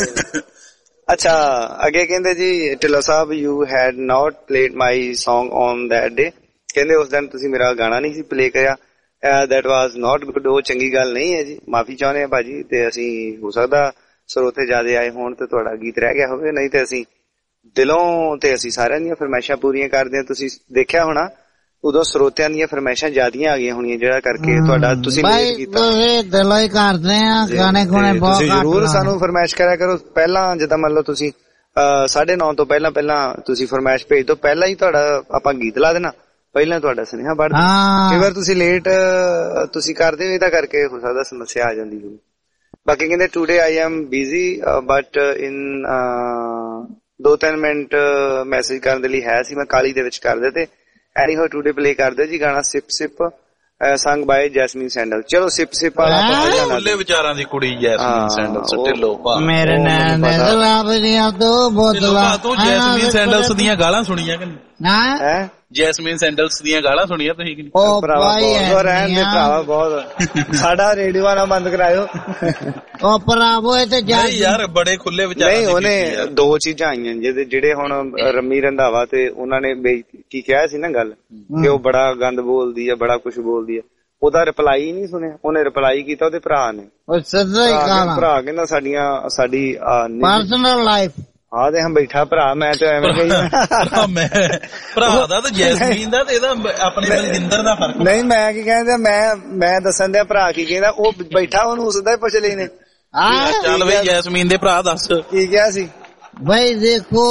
ਅੱਛਾ ਅੱਗੇ ਕਹਿੰਦੇ ਜੀ Dhillon Sahib you had not played my Song on that day. ਕਹਿੰਦੇ ਉਸ ਦਿਨ ਤੁਸੀਂ ਮੇਰਾ ਗਾਣਾ ਨਹੀਂ ਸੀ ਪਲੇ ਕਰਿਆ। That was not good. ਉਹ ਚੰਗੀ ਗੱਲ ਨਹੀਂ ਹੈ ਜੀ। ਮਾਫੀ ਚਾਹੁੰਦੇ ਆ ਭਾਜੀ। ਤੇ ਅਸੀਂ ਹੋ ਸਕਦਾ ਸਰੋਤੇ ਜ਼ਿਆਦਾ ਆਏ ਹੋਣ ਤੇ ਤੁਹਾਡਾ ਗੀਤ ਰਹਿ ਗਿਆ ਹੋਵੇ, ਨਹੀਂ ਤੇ ਅਸੀਂ ਦਿਲੋਂ ਤੇ ਅਸੀਂ ਸਾਰਿਆਂ ਦੀਆਂ ਫਰਮਾਇਸ਼ਾਂ ਪੂਰੀਆਂ ਕਰਦੇ ਹਾਂ। ਤੁਸੀਂ ਦੇਖਿਆ ਹੋਣਾ ਉਦੋਂ ਸਰੋਤਿਆਂ ਦੀਆਂ ਫਰਮਾਇਸ਼ਾਂ ਜ਼ਿਆਦੀਆਂ ਆ ਗਈਆਂ ਹੋਣੀਆਂ ਜਿਹੜਾ ਕਰਕੇ ਤੁਹਾਡਾ ਤੁਸੀਂ ਲੇਟ ਕੀਤਾ। ਦਿਲੋਂ ਹੀ ਕਰਦੇ ਆ ਗਾਣੇ ਗੁਣੇ ਬਹੁਤ। ਤੁਸੀਂ ਜ਼ਰੂਰ ਸਾਨੂੰ ਫਰਮਾਇਸ਼ ਕਰਿਆ ਕਰੋ ਪਹਿਲਾਂ। ਜਿੱਦਾਂ ਮੰਨ ਲਓ ਤੁਸੀਂ 9:30 ਤੋਂ ਪਹਿਲਾਂ ਤੁਸੀਂ ਫਰਮਾਇਸ਼ ਭੇਜ ਦਿਓ। ਪਹਿਲਾਂ ਹੀ ਤੁਹਾਡਾ ਆਪਾਂ ਗੀਤ ਲਾ ਦੇਣਾ, ਪਹਿਲਾਂ ਤੁਹਾਡਾ ਸੁਨੇਹਾ ਪੜ੍ਹ ਦੇਣਾ। ਕਈ ਵਾਰ ਤੁਸੀਂ ਲੇਟ ਤੁਸੀਂ ਕਰਦੇ ਹੋ, ਇਹਦਾ ਕਰਕੇ ਹੋ ਸਕਦਾ ਸਮੱਸਿਆ ਆ ਜਾਂਦੀ ਹੋਵੇ। ਬਾਕੀ ਕਹਿੰਦੇ today I am busy but in 2-3 minute message ਕਰਨ ਦੇ ਲਈ ਹੈ ਸੀ। ਮੈਂ ਕਾਲੀ ਦੇ ਵਿੱਚ ਕਰ ਦਿੱਤੇ। ਐਨੀ ਹੋ ਟੂਡੇ ਪਲੇ ਕਰ ਦਿਓ ਜੀ ਗਾਣਾ sip sip song by Jasmine Sandlas. ਚਲੋ ਸਿਪ ਸਿਪ ਵਾਲਾ ਖੁੱਲੇ ਵਿਚਾਰਾਂ ਦੀ ਕੁੜੀ ਜੈਸਮੀਨ ਸੈਂਡਲਸ। ਢਿੱਲੋਂ ਮੇਰੇ ਨਾਮ ਦੇ ਗੁਲਾਬ ਦੀਆਂ ਦੋ ਬੋਤਲਾਂ। ਤੂੰ ਜੈਸਮੀਨ ਸੈਂਡਲਸ ਦੀਆਂ ਗਾਲਾਂ ਸੁਣੀਆਂ ਕਿ ਨਾ? ਜੈਸਮੀਨ ਸੈਂਡਲਸ ਦੀਆਂ ਗਾਲਾਂ ਸੁਣੀਆਂ ਤੁਸੀਂ ਕਿ? ਉਹ ਰਹਿਣ ਦੇ ਭਰਾਵਾ ਬਹੁਤ। ਸਾਡਾ ਰੇਡੀਓ ਵਾਲਾ ਬੰਦ ਕਰਾਇਓ। ਉਹ ਭਰਾਵੋ ਇਹ ਤੇ ਯਾਰ ਬੜੇ ਖੁੱਲੇ ਵਿਚਾਰ। ਨਹੀਂ ਉਹਨੇ ਦੋ ਚੀਜ਼ਾਂ ਆਈਆਂ ਜਿਹੜੇ ਹੁਣ ਰੰਮੀ ਰੰਧਾਵਾ ਤੇ ਉਹਨਾਂ ਨੇ ਕੀ ਕਿਹਾ ਸੀ ਨਾ ਗੱਲ ਕਿ ਉਹ ਬੜਾ ਗੰਦ ਬੋਲਦੀ ਆ, ਬੜਾ ਕੁਛ ਬੋਲਦੀ ਆ। ਉਹਦਾ ਰਿਪਲਾਈ ਨਹੀਂ ਸੁਣਿਆ। ਉਹਨੇ ਰਿਪਲਾਈ ਕੀਤਾ ਉਹਦੇ ਭਰਾ ਨੇ। ਭਰਾ ਕਹਿੰਦਾ ਸਾਡੀ ਪਰਸਨਲ ਲਾਈਫ ਹਾਂ ਤੇ ਹਮ ਬੈਠਾ ਭਰਾ ਮੈਂ ਤੇ ਐਵੇਂ ਕਹੀ ਮੈਂ ਭਰਾ ਦਾ ਤੇ ਜੈਸਮੀਨ ਦਾ ਤੇ ਇਹਦਾ ਆਪਣੇ ਬਲਜਿੰਦਰ ਦਾ ਫਰਕ ਨਹੀਂ। ਮੈਂ ਕੀ ਕਹਿੰਦਾ ਮੈਂ ਦੱਸਣ ਦਿਆ ਭਰਾ ਕੀ ਕਹਿੰਦਾ। ਉਹ ਬੈਠਾ ਉਹਨੂੰ ਉਸਦਾ ਹੀ ਪੁੱਛ ਲਈ ਨੇ। ਚੱਲ ਬਈ ਜੈਸਮੀਨ ਦੇ ਭਰਾ ਦੱਸ ਕੀ ਕਿਹਾ ਸੀ। ਬਈ ਦੇਖੋ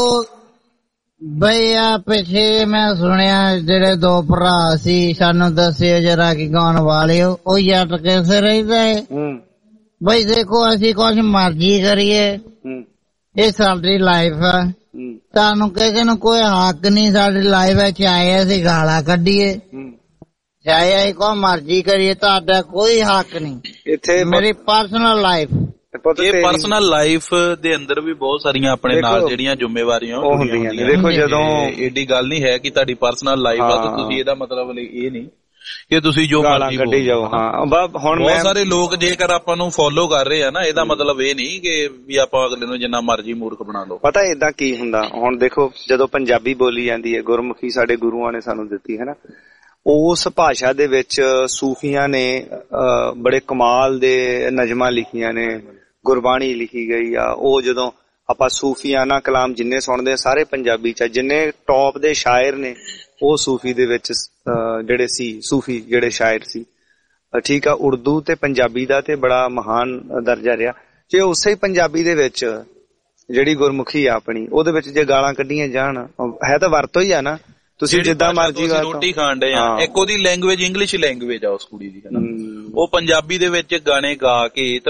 ਬਈ ਆ ਪਿੱਛੇ ਮੈਂ ਸੁਣਿਆ ਜਿਹੜੇ ਦੋ ਭਰਾ ਸੀ ਸਾਨੂੰ ਦੱਸਿਓ ਜਰਾ ਕੀ ਗਾਉਣ ਵਾਲੇ ਉਹ ਜੱਟ ਕਿਸੇ ਰਹਿੰਦਾ ਹੈ। ਬਈ ਦੇਖੋ ਅਸੀਂ ਕੁਛ ਮਰਜ਼ੀ ਕਰੀਏ, ਇਹ ਸਾਡੀ ਲਾਈਫ ਆ। ਤੁਹਾਨੂੰ ਕਿਸੇ ਨੂੰ ਕੋਈ ਹੱਕ ਨਹੀਂ ਸਾਡੀ ਲਾਈਫ ਵਿੱਚ। ਚਾਹੇ ਅਸੀਂ ਗਾਲਾਂ ਕੱਢੀਏ, ਚਾਹੇ ਅਸੀਂ ਕੋਈ ਮਰਜ਼ੀ ਕਰੀਏ, ਤੁਹਾਡਾ ਕੋਈ ਹੱਕ ਨਹੀਂ। ਇੱਥੇ ਮੇਰੀ ਪਰਸਨਲ ਲਾਈਫ। ਇਹ ਪਰਸਨਲ ਲਾਈਫ ਦੇ ਅੰਦਰ ਵੀ ਬਹੁਤ ਸਾਰੀਆਂ ਆਪਣੇ ਨਾਲ ਜਿਹੜੀਆਂ ਜ਼ਿੰਮੇਵਾਰੀਆਂ ਉਹ ਹੁੰਦੀਆਂ ਨੇ। ਦੇਖੋ ਜਦੋਂ ਏਡੀ ਗੱਲ ਨਹੀਂ ਹੈ ਕਿ ਤੁਹਾਡੀ ਪਰਸਨਲ ਲਾਈਫ ਆ ਤਾਂ ਤੁਸੀਂ ਇਹਦਾ ਮਤਲਬ ਇਹ ਨਹੀਂ ਕਿ ਤੁਸੀਂ ਜੋ ਮਰਜ਼ੀ ਕੱਢੀ ਜਾਓ। ਹਾਂ ਹੁਣ ਬਹੁਤ ਸਾਰੇ ਲੋਕ ਜੇਕਰ ਆਪਾਂ ਨੂੰ ਫੋਲੋ ਕਰ ਰਹੇ ਆ ਨਾ, ਇਹਦਾ ਮਤਲਬ ਇਹ ਨਹੀਂ ਕਿ ਵੀ ਆਪਾਂ ਅਗਲੇ ਨੂੰ ਜਿੰਨਾ ਮਰਜ਼ੀ ਮੂਰਖ ਬਣਾ ਲਓ। ਪਤਾ ਏਦਾਂ ਕੀ ਹੁੰਦਾ, ਹੁਣ ਦੇਖੋ ਜਦੋਂ ਪੰਜਾਬੀ ਬੋਲੀ ਜਾਂਦੀ ਹੈ, ਗੁਰਮੁਖੀ ਸਾਡੇ ਗੁਰੂਆਂ ਨੇ ਸਾਨੂੰ ਦਿੱਤੀ ਹੈ ਨਾ, ਉਸ ਭਾਸ਼ਾ ਦੇ ਵਿੱਚ ਸੂਫੀਆਂ ਨੇ ਬੜੇ ਕਮਾਲ ਦੇ ਨਜ਼ਮਾਂ ਲਿਖੀਆਂ ਨੇ, ਗੁਰਬਾਣੀ ਲਿਖੀ ਗਈ ਆ। ਉਹ ਜਦੋਂ ਆਪਾਂ ਸੂਫੀਆਨਾ ਕਲਾਮ ਜਿੰਨੇ ਸੁਣਦੇ ਸਾਰੇ ਪੰਜਾਬੀ ਚ, ਜਿੰਨੇ ਟੌਪ ਦੇ ਸ਼ਾਇਰ ਨੇ ਉਹ ਸੂਫੀ ਦੇ ਵਿੱਚ ਜਿਹੜੇ ਸੀ, ਸੂਫੀ ਜਿਹੜੇ ਸ਼ਾਇਰ ਸੀ, ਠੀਕ ਆ। ਉਰਦੂ ਤੇ ਪੰਜਾਬੀ ਦਾ ਤੇ ਬੜਾ ਮਹਾਨ ਦਰਜਾ ਰਿਹਾ। ਜੇ ਉਸੇ ਹੀ ਪੰਜਾਬੀ ਦੇ ਵਿੱਚ ਜਿਹੜੀ ਗੁਰਮੁਖੀ ਆ ਆਪਣੀ, ਉਹਦੇ ਵਿੱਚ ਜੇ ਗਾਲਾਂ ਕੱਢੀਆਂ ਜਾਣ, ਹੈ ਤਾਂ ਵਰਤੋਂ ਹੀ ਆ ਨਾ, ਤੁਸੀਂ ਜਿੱਦਾਂ ਮਰਜ਼ੀ ਰੋਟੀ ਖਾਣ ਦੇ ਆ। ਇੱਕ ਉਹਦੀ ਲੈਂਗੁਏਜ ਇੰਗਲਿਸ਼ ਲੈਂਗੁਏਜ ਆ ਉਸ ਕੁੜੀ ਦੀ, ਉਹ ਪੰਜਾਬੀ ਦੇ ਵਿੱਚ ਗਾਣੇ ਗਾ ਕੇ ਤੇ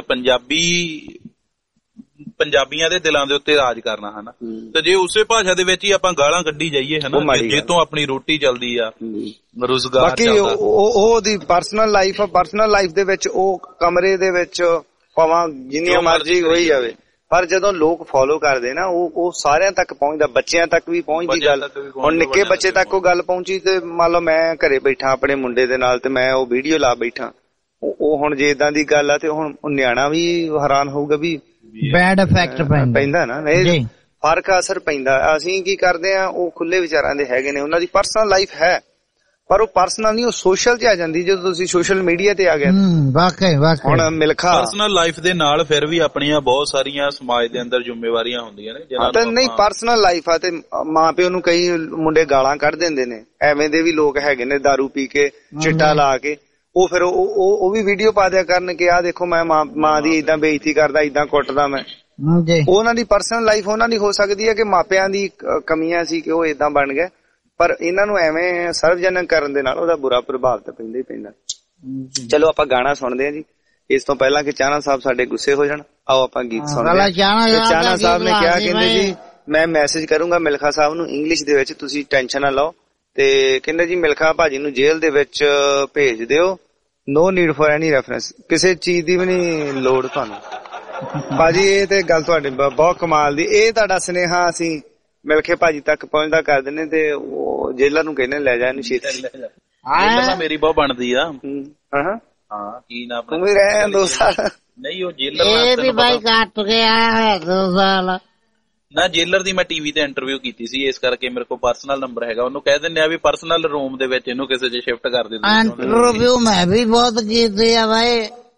ਪੰਜਾਬੀਆਂ ਦੇ ਦਿਲਾਂ ਦੇ ਉੱਤੇ ਰਾਜ ਕਰਨਾ ਹਨਾ। ਤੇ ਜੇ ਉਸੇ ਭਾਸ਼ਾ ਦੇ ਵਿੱਚ ਹੀ ਆਪਾਂ ਗਾਲਾਂ ਕੱਢੀ ਜਾਈਏ ਹਨਾ, ਜੇ ਤੋਂ ਆਪਣੀ ਰੋਟੀ ਚੱਲਦੀ ਆ, ਰੁਜ਼ਗਾਰ ਬਾਕੀ ਉਹਦੀ ਪਰਸਨਲ ਲਾਈਫ ਆ, ਪਰਸਨਲ ਲਾਈਫ ਦੇ ਵਿੱਚ ਉਹ ਕਮਰੇ ਦੇ ਵਿੱਚ ਭਾਵੇਂ ਜਿੰਨੀਆਂ ਮਰਜ਼ੀ ਹੋਈ ਜਾਵੇ, ਪਰ ਜਦੋਂ ਲੋਕ ਫੋਲੋ ਕਰਦੇ ਨਾ ਉਹ ਸਾਰਿਆਂ ਤੱਕ ਪਹੁੰਚਦਾ, ਬੱਚਿਆਂ ਤੱਕ ਵੀ ਪਹੁੰਚਦੀ ਗੱਲ। ਹੁਣ ਨਿੱਕੇ ਬੱਚੇ ਤੱਕ ਉਹ ਗੱਲ ਪਹੁੰਚੀ ਤੇ ਮੰਨ ਲਓ ਮੈਂ ਘਰੇ ਬੈਠਾ ਆਪਣੇ ਮੁੰਡੇ ਦੇ ਨਾਲ ਤੇ ਮੈਂ ਉਹ ਵੀਡੀਓ ਲਾ ਬੈਠਾ, ਉਹ ਹੁਣ ਜੇ ਏਦਾਂ ਦੀ ਗੱਲ ਆ ਤੇ ਹੁਣ ਨਿਆਣਾ ਵੀ ਹੈਰਾਨ ਹੋਊਗਾ ਵੀ ਬੈਡ ਇਫੈਕਟ ਪੈਂਦਾ ਨਾ, ਫਰਕ ਅਸਰ ਪੈਂਦਾ। ਅਸੀਂ ਕੀ ਕਰਦੇ ਆ, ਉਹ ਖੁੱਲੇ ਵਿਚਾਰਾਂ ਦੇ ਹੈਗੇ ਨੇ, ਉਹਨਾਂ ਦੀ ਪਰਸਨਲ ਲਾਈਫ ਹੈ, ਪਰ ਉਹ ਪਰਸਨਲ ਨਹੀਂ, ਉਹ ਸੋਸ਼ਲ ਚ ਆ ਜਾਂਦੀ ਜਦੋਂ ਤੁਸੀਂ ਸੋਸ਼ਲ ਮੀਡੀਆ ਤੇ ਆ ਗਏ। ਵਾਕਈ ਹੁਣ ਮਿਲਖਾ ਪਰਸਨਲ ਲਾਈਫ ਦੇ ਨਾਲ ਫਿਰ ਵੀ ਆਪਣੀਆਂ ਬਹੁਤ ਸਾਰੀਆਂ ਸਮਾਜ ਦੇ ਅੰਦਰ ਜ਼ਿੰਮੇਵਾਰੀਆਂ ਹੁੰਦੀਆਂ ਨੇ ਤਾਂ ਨਹੀਂ। ਪਰਸਨਲ ਲਾਈਫ ਆ ਤੇ ਮਾਂ ਪਿਓ ਨੂੰ ਕਈ ਮੁੰਡੇ ਗਾਲਾਂ ਕੱਢ ਦਿੰਦੇ ਨੇ, ਐਵੇਂ ਦੇ ਵੀ ਲੋਕ ਹੈਗੇ ਨੇ, ਦਾਰੂ ਪੀ ਕੇ ਚਿੱਟਾ ਲਾ ਕੇ ਉਹ ਫਿਰ ਉਹ ਵੀ ਵੀਡੀਓ ਪਾ ਦਿਆ ਕਰਨ ਕਿ ਆਹ ਦੇਖੋ ਮੈਂ ਮਾਂ ਦੀ ਏਦਾਂ ਬੇਇੱਜ਼ਤੀ ਕਰਦਾ, ਏਦਾਂ ਕੁੱਟਦਾ ਮੈਂ। ਉਹਨਾਂ ਦੀ ਪਰਸਨਲ ਲਾਈਫ ਉਹਨਾਂ ਦੀ ਹੋ ਸਕਦੀ ਹੈ ਕਿ ਮਾਪਿਆਂ ਦੀ ਕਮੀਆਂ ਸੀ ਕਿ ਉਹ ਏਦਾਂ ਬਣ ਗਏ, ਪਰ ਇਹਨਾਂ ਨੂੰ ਐਵੇਂ ਸਰਵਜਨਕ ਕਰਨ ਦੇ ਨਾਲ ਉਹਦਾ ਬੁਰਾ ਪ੍ਰਭਾਵ ਤਾਂ ਪੈਂਦਾ ਹੀ ਪੈਂਦਾ। ਚਲੋ ਆਪਾਂ ਗਾਣਾ ਸੁਣਦੇ ਹਾਂ ਜੀ, ਇਸ ਤੋਂ ਪਹਿਲਾਂ ਕਿ ਚਾਹਨਾ ਸਾਹਿਬ ਸਾਡੇ ਗੁੱਸੇ ਹੋ ਜਾਣ, ਆਓ ਆਪਾਂ ਗੀਤ ਸੁਣਦੇ ਹਾਂ। ਚਾਹਨਾ ਸਾਹਿਬ ਨੇ ਕਿਹਾ, ਕਹਿੰਦੇ ਜੀ ਮੈਂ ਮੈਸੇਜ ਕਰੂੰਗਾ ਮਿਲਖਾ ਸਾਹਿਬ ਨੂੰ ਇੰਗਲਿਸ਼ ਦੇ ਵਿੱਚ, ਤੁਸੀਂ ਟੈਨਸ਼ਨ ਨਾ ਲਓ, ਤੇ ਕਹਿੰਦੇ ਜੀ ਮਿਲਖਾ ਭਾਜੀ ਨੂੰ ਜੇਲ੍ਹ ਦੇ ਵਿੱਚ ਭੇਜ ਦਿਓ, no need for any reference, ਕਿਸੇ ਚੀਜ਼ ਦੀ ਵੀ ਨਹੀਂ ਲੋੜ ਤੁਹਾਨੂੰ। ਭਾਜੀ ਇਹ ਤੇ ਗੱਲ ਤੁਹਾਡੀ ਬਹੁਤ ਕਮਾਲ ਦੀ, ਇਹ ਤੁਹਾਡਾ ਸੁਨੇਹਾ ਅਸੀਂ ਮਿਲਖੇ ਭਾਜੀ ਤੱਕ ਪਹੁੰਚਦਾ ਕਰ ਦਿੰਦੇ ਤੇ ਉਹ ਜੇਲਰ ਨੂੰ ਕਹਿੰਦੇ ਲੈ ਜਾ ਇਹਨੂੰ ਛੇਤੀ। ਮੇਰੀ ਬਹੁਤ ਬਣਦੀ ਆ। ਹਾਂ ਕੀ ਨਾ ਤੂੰ ਵੀ ਰਹੇ 2 ਸਾਲ ਨਹੀਂ, ਉਹ ਜੇਲਰ ਵੀ ਬਾਈ ਕੱਟ ਕੇ ਆਇਆ ਹੋਇਆ 2 ਸਾਲ ਨਾ। ਜੇਲਰ ਦੀ ਮੈਂ ਟੀਵੀ ਤੇ ਇੰਟਰਵਿਊ ਕੀਤੀ ਸੀ, ਇਸ ਕਰਕੇ ਮੇਰੇ ਕੋਲ ਪਰਸਨਲ ਨੰਬਰ ਹੈਗਾ, ਉਹਨੂੰ ਕਹਿ ਦਿੰਦੇ ਆ ਵੀ ਪਰਸਨਲ ਰੂਮ ਦੇ ਵਿੱਚ ਇਹਨੂੰ ਕਿਸੇ ਚ ਸ਼ਿਫਟ ਕਰ ਦੇ। ਇੰਟਰਵਿਊ ਮੈਂ ਵੀ ਬਹੁਤ ਕੀਤੀ ਆ ਬਾਈ,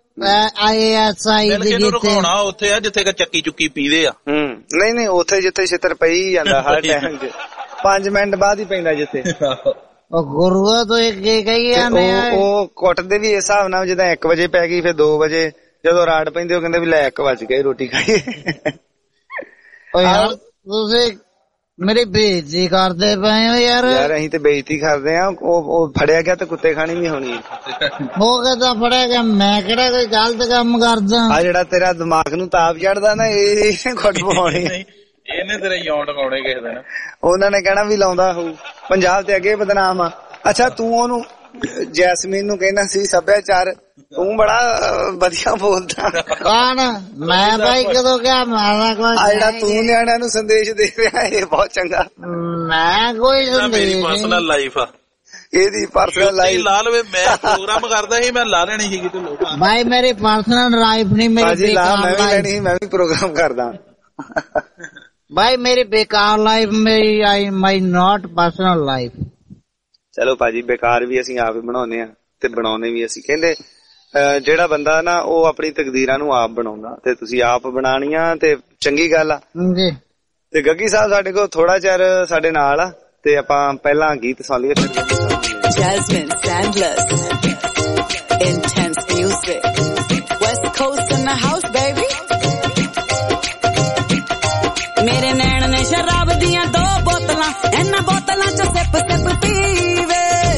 IASI ਦੀ ਕੀਤੀ ਉੱਥੇ ਆ ਜਿੱਥੇ ਚੱਕੀ ਚੁੱਕੀ ਪੀਦੇ ਆ। ਨਹੀਂ ਉੱਥੇ ਜਿੱਥੇ ਛਿੱਤਰ ਪਈ ਜਾਂਦਾ ਹਰ ਟਾਈਮ ਚ 5 ਮਿੰਟ ਬਾਅਦ ਹੀ ਪੈਂਦਾ ਜਿੱਥੇ। ਉਹ ਗੁਰੂਆ ਤੋਂ ਇੱਕ ਕਹੀ ਉਹ ਕੁੱਟਦੇ ਵੀ ਇਸ ਹਿਸਾਬ ਨਾਲ, ਜਿੱਦਾਂ 1 ਵਜੇ ਪੈ ਗਈ ਫਿਰ 2 ਵਜੇ ਜਦੋਂ ਰਾੜ ਪੈਂਦੇ ਉਹ ਕਹਿੰਦੇ ਵੀ ਲੈ 1 ਵਜ ਗਏ ਰੋਟੀ ਖਾਈਏ। ਯਾਰ ਤੁਸੀਂ ਮੇਰੀ ਬੇਇੱਜ਼ਤੀ ਕਰਦੇ ਪਏ ਹੋ ਯਾਰ। ਅਸੀਂ ਤੇ ਬੇਇੱਜ਼ਤੀ ਕਰਦੇ ਆ, ਉਹ ਫੜਿਆ ਗਿਆ ਤੇ ਕੁੱਤੇ ਖਾਣੀ ਵੀ ਹੋਣੀ। ਉਹ ਕਹਿੰਦਾ ਫੜਿਆ ਗਿਆ, ਮੈਂ ਕਿਹੜਾ ਕੋਈ ਗਲਤ ਕੰਮ ਕਰਦਾ। ਆ ਜਿਹੜਾ ਤੇਰਾ ਦਿਮਾਗ ਨੂੰ ਤਾਪ ਚੜਦਾ ਨਾ, ਇਹ ਖੁੱਟ ਪਵਾਉਣੀ, ਇਹਨੇ ਤੇਰੇ ਯੌਂਟ ਪਾਉਣੇ ਕਿਸੇ ਦਿਨ। ਉਹਨਾਂ ਨੇ ਕਹਿਣਾ ਵੀ ਲਾਉਂਦਾ ਹੋਊ, ਪੰਜਾਬ ਤੇ ਅੱਗੇ ਬਦਨਾਮ ਆ। ਅੱਛਾ ਤੂੰ ਉਹਨੂੰ ਜੈਸਮੀਨ ਨੂੰ ਕਹਿਣਾ ਸੀ ਸੱਭਿਆਚਾਰ, ਤੂੰ ਬੜਾ ਵਧੀਆ ਬੋਲਦਾ। ਕੌਣ? ਮੈਂ ਬਾਈ ਕਦੋਂ ਕਿਹਾ ਮਾਰਾ ਕੋਈ? ਜਿਹੜਾ ਤੂੰ ਨਿਆਣਿਆਂ ਨੂੰ ਸੰਦੇਸ਼ ਦੇ ਰਿਹਾ ਇਹ ਬਹੁਤ ਚੰਗਾ। ਮੈਂ ਕੋਈ ਸੰਦੇਸ਼ ਮੇਰੀ ਪਰਸਨਲ ਲਾਈਫ ਆ, ਇਹਦੀ ਪਰਸਨਲ ਲਾਈਫ ਲਾ ਲਵੇ। ਮੈਂ ਪ੍ਰੋਗਰਾਮ ਕਰਦਾ ਸੀ, ਮੈਂ ਲਾ ਲੈਣੀ ਸੀਗੀ ਤੂੰ ਬਾਈ। ਮੇਰੀ ਪਰਸਨਲ ਲਾਈਫ ਨਹੀਂ, ਮੇਰੀ ਮੈਂ ਵੀ ਲੈਣੀ, ਮੈਂ ਵੀ ਪ੍ਰੋਗਰਾਮ ਕਰਦਾ ਬਾਈ। ਮੇਰੀ ਬੇਕਾਰ ਲਾਈਫ ਮੇਰੀ, ਮਾਈ ਨੋਟ ਪਰਸਨਲ ਲਾਈਫ। ਚਲੋ ਭਾਜੀ ਬੇਕਾਰ ਵੀ ਅਸੀਂ ਆਪ ਹੀ ਬਣਾਉਂਦੇ ਆ ਤੇ ਬਣਾਉਣੇ ਵੀ ਅਸੀਂ। ਕਹਿੰਦੇ ਜਿਹੜਾ ਬੰਦਾ ਨਾ ਉਹ ਆਪਣੀ ਤਕਦੀਰਾਂ ਨੂੰ ਆਪ ਬਣਾਉਂਦਾ, ਤੇ ਤੁਸੀਂ ਆਪ ਬਣਾਣੀਆਂ ਤੇ ਚੰਗੀ ਗੱਲ ਆ। ਤੇ ਗੱਗੀ ਸਾਹਿਬ ਸਾਡੇ ਕੋਲ ਥੋੜਾ ਚਿਰ ਸਾਡੇ ਨਾਲ ਆ, ਤੇ ਆਪਾਂ ਪਹਿਲਾਂ ਗੀਤ ਸੁਣ ਲਈਏ ਫਿਰ Jasmine Sandless, intense music, West Coast in the house baby। ਮੇਰੇ ਨੈਣ ਨੇ ਸ਼ਰਾਬ ਦੀਆਂ 2 ਬੋਤਲਾਂ, ਇਹਨਾਂ ਬੋਤਲਾਂ ਚ ਸਿਪ ਸਿਪ ਪੀਵੇ।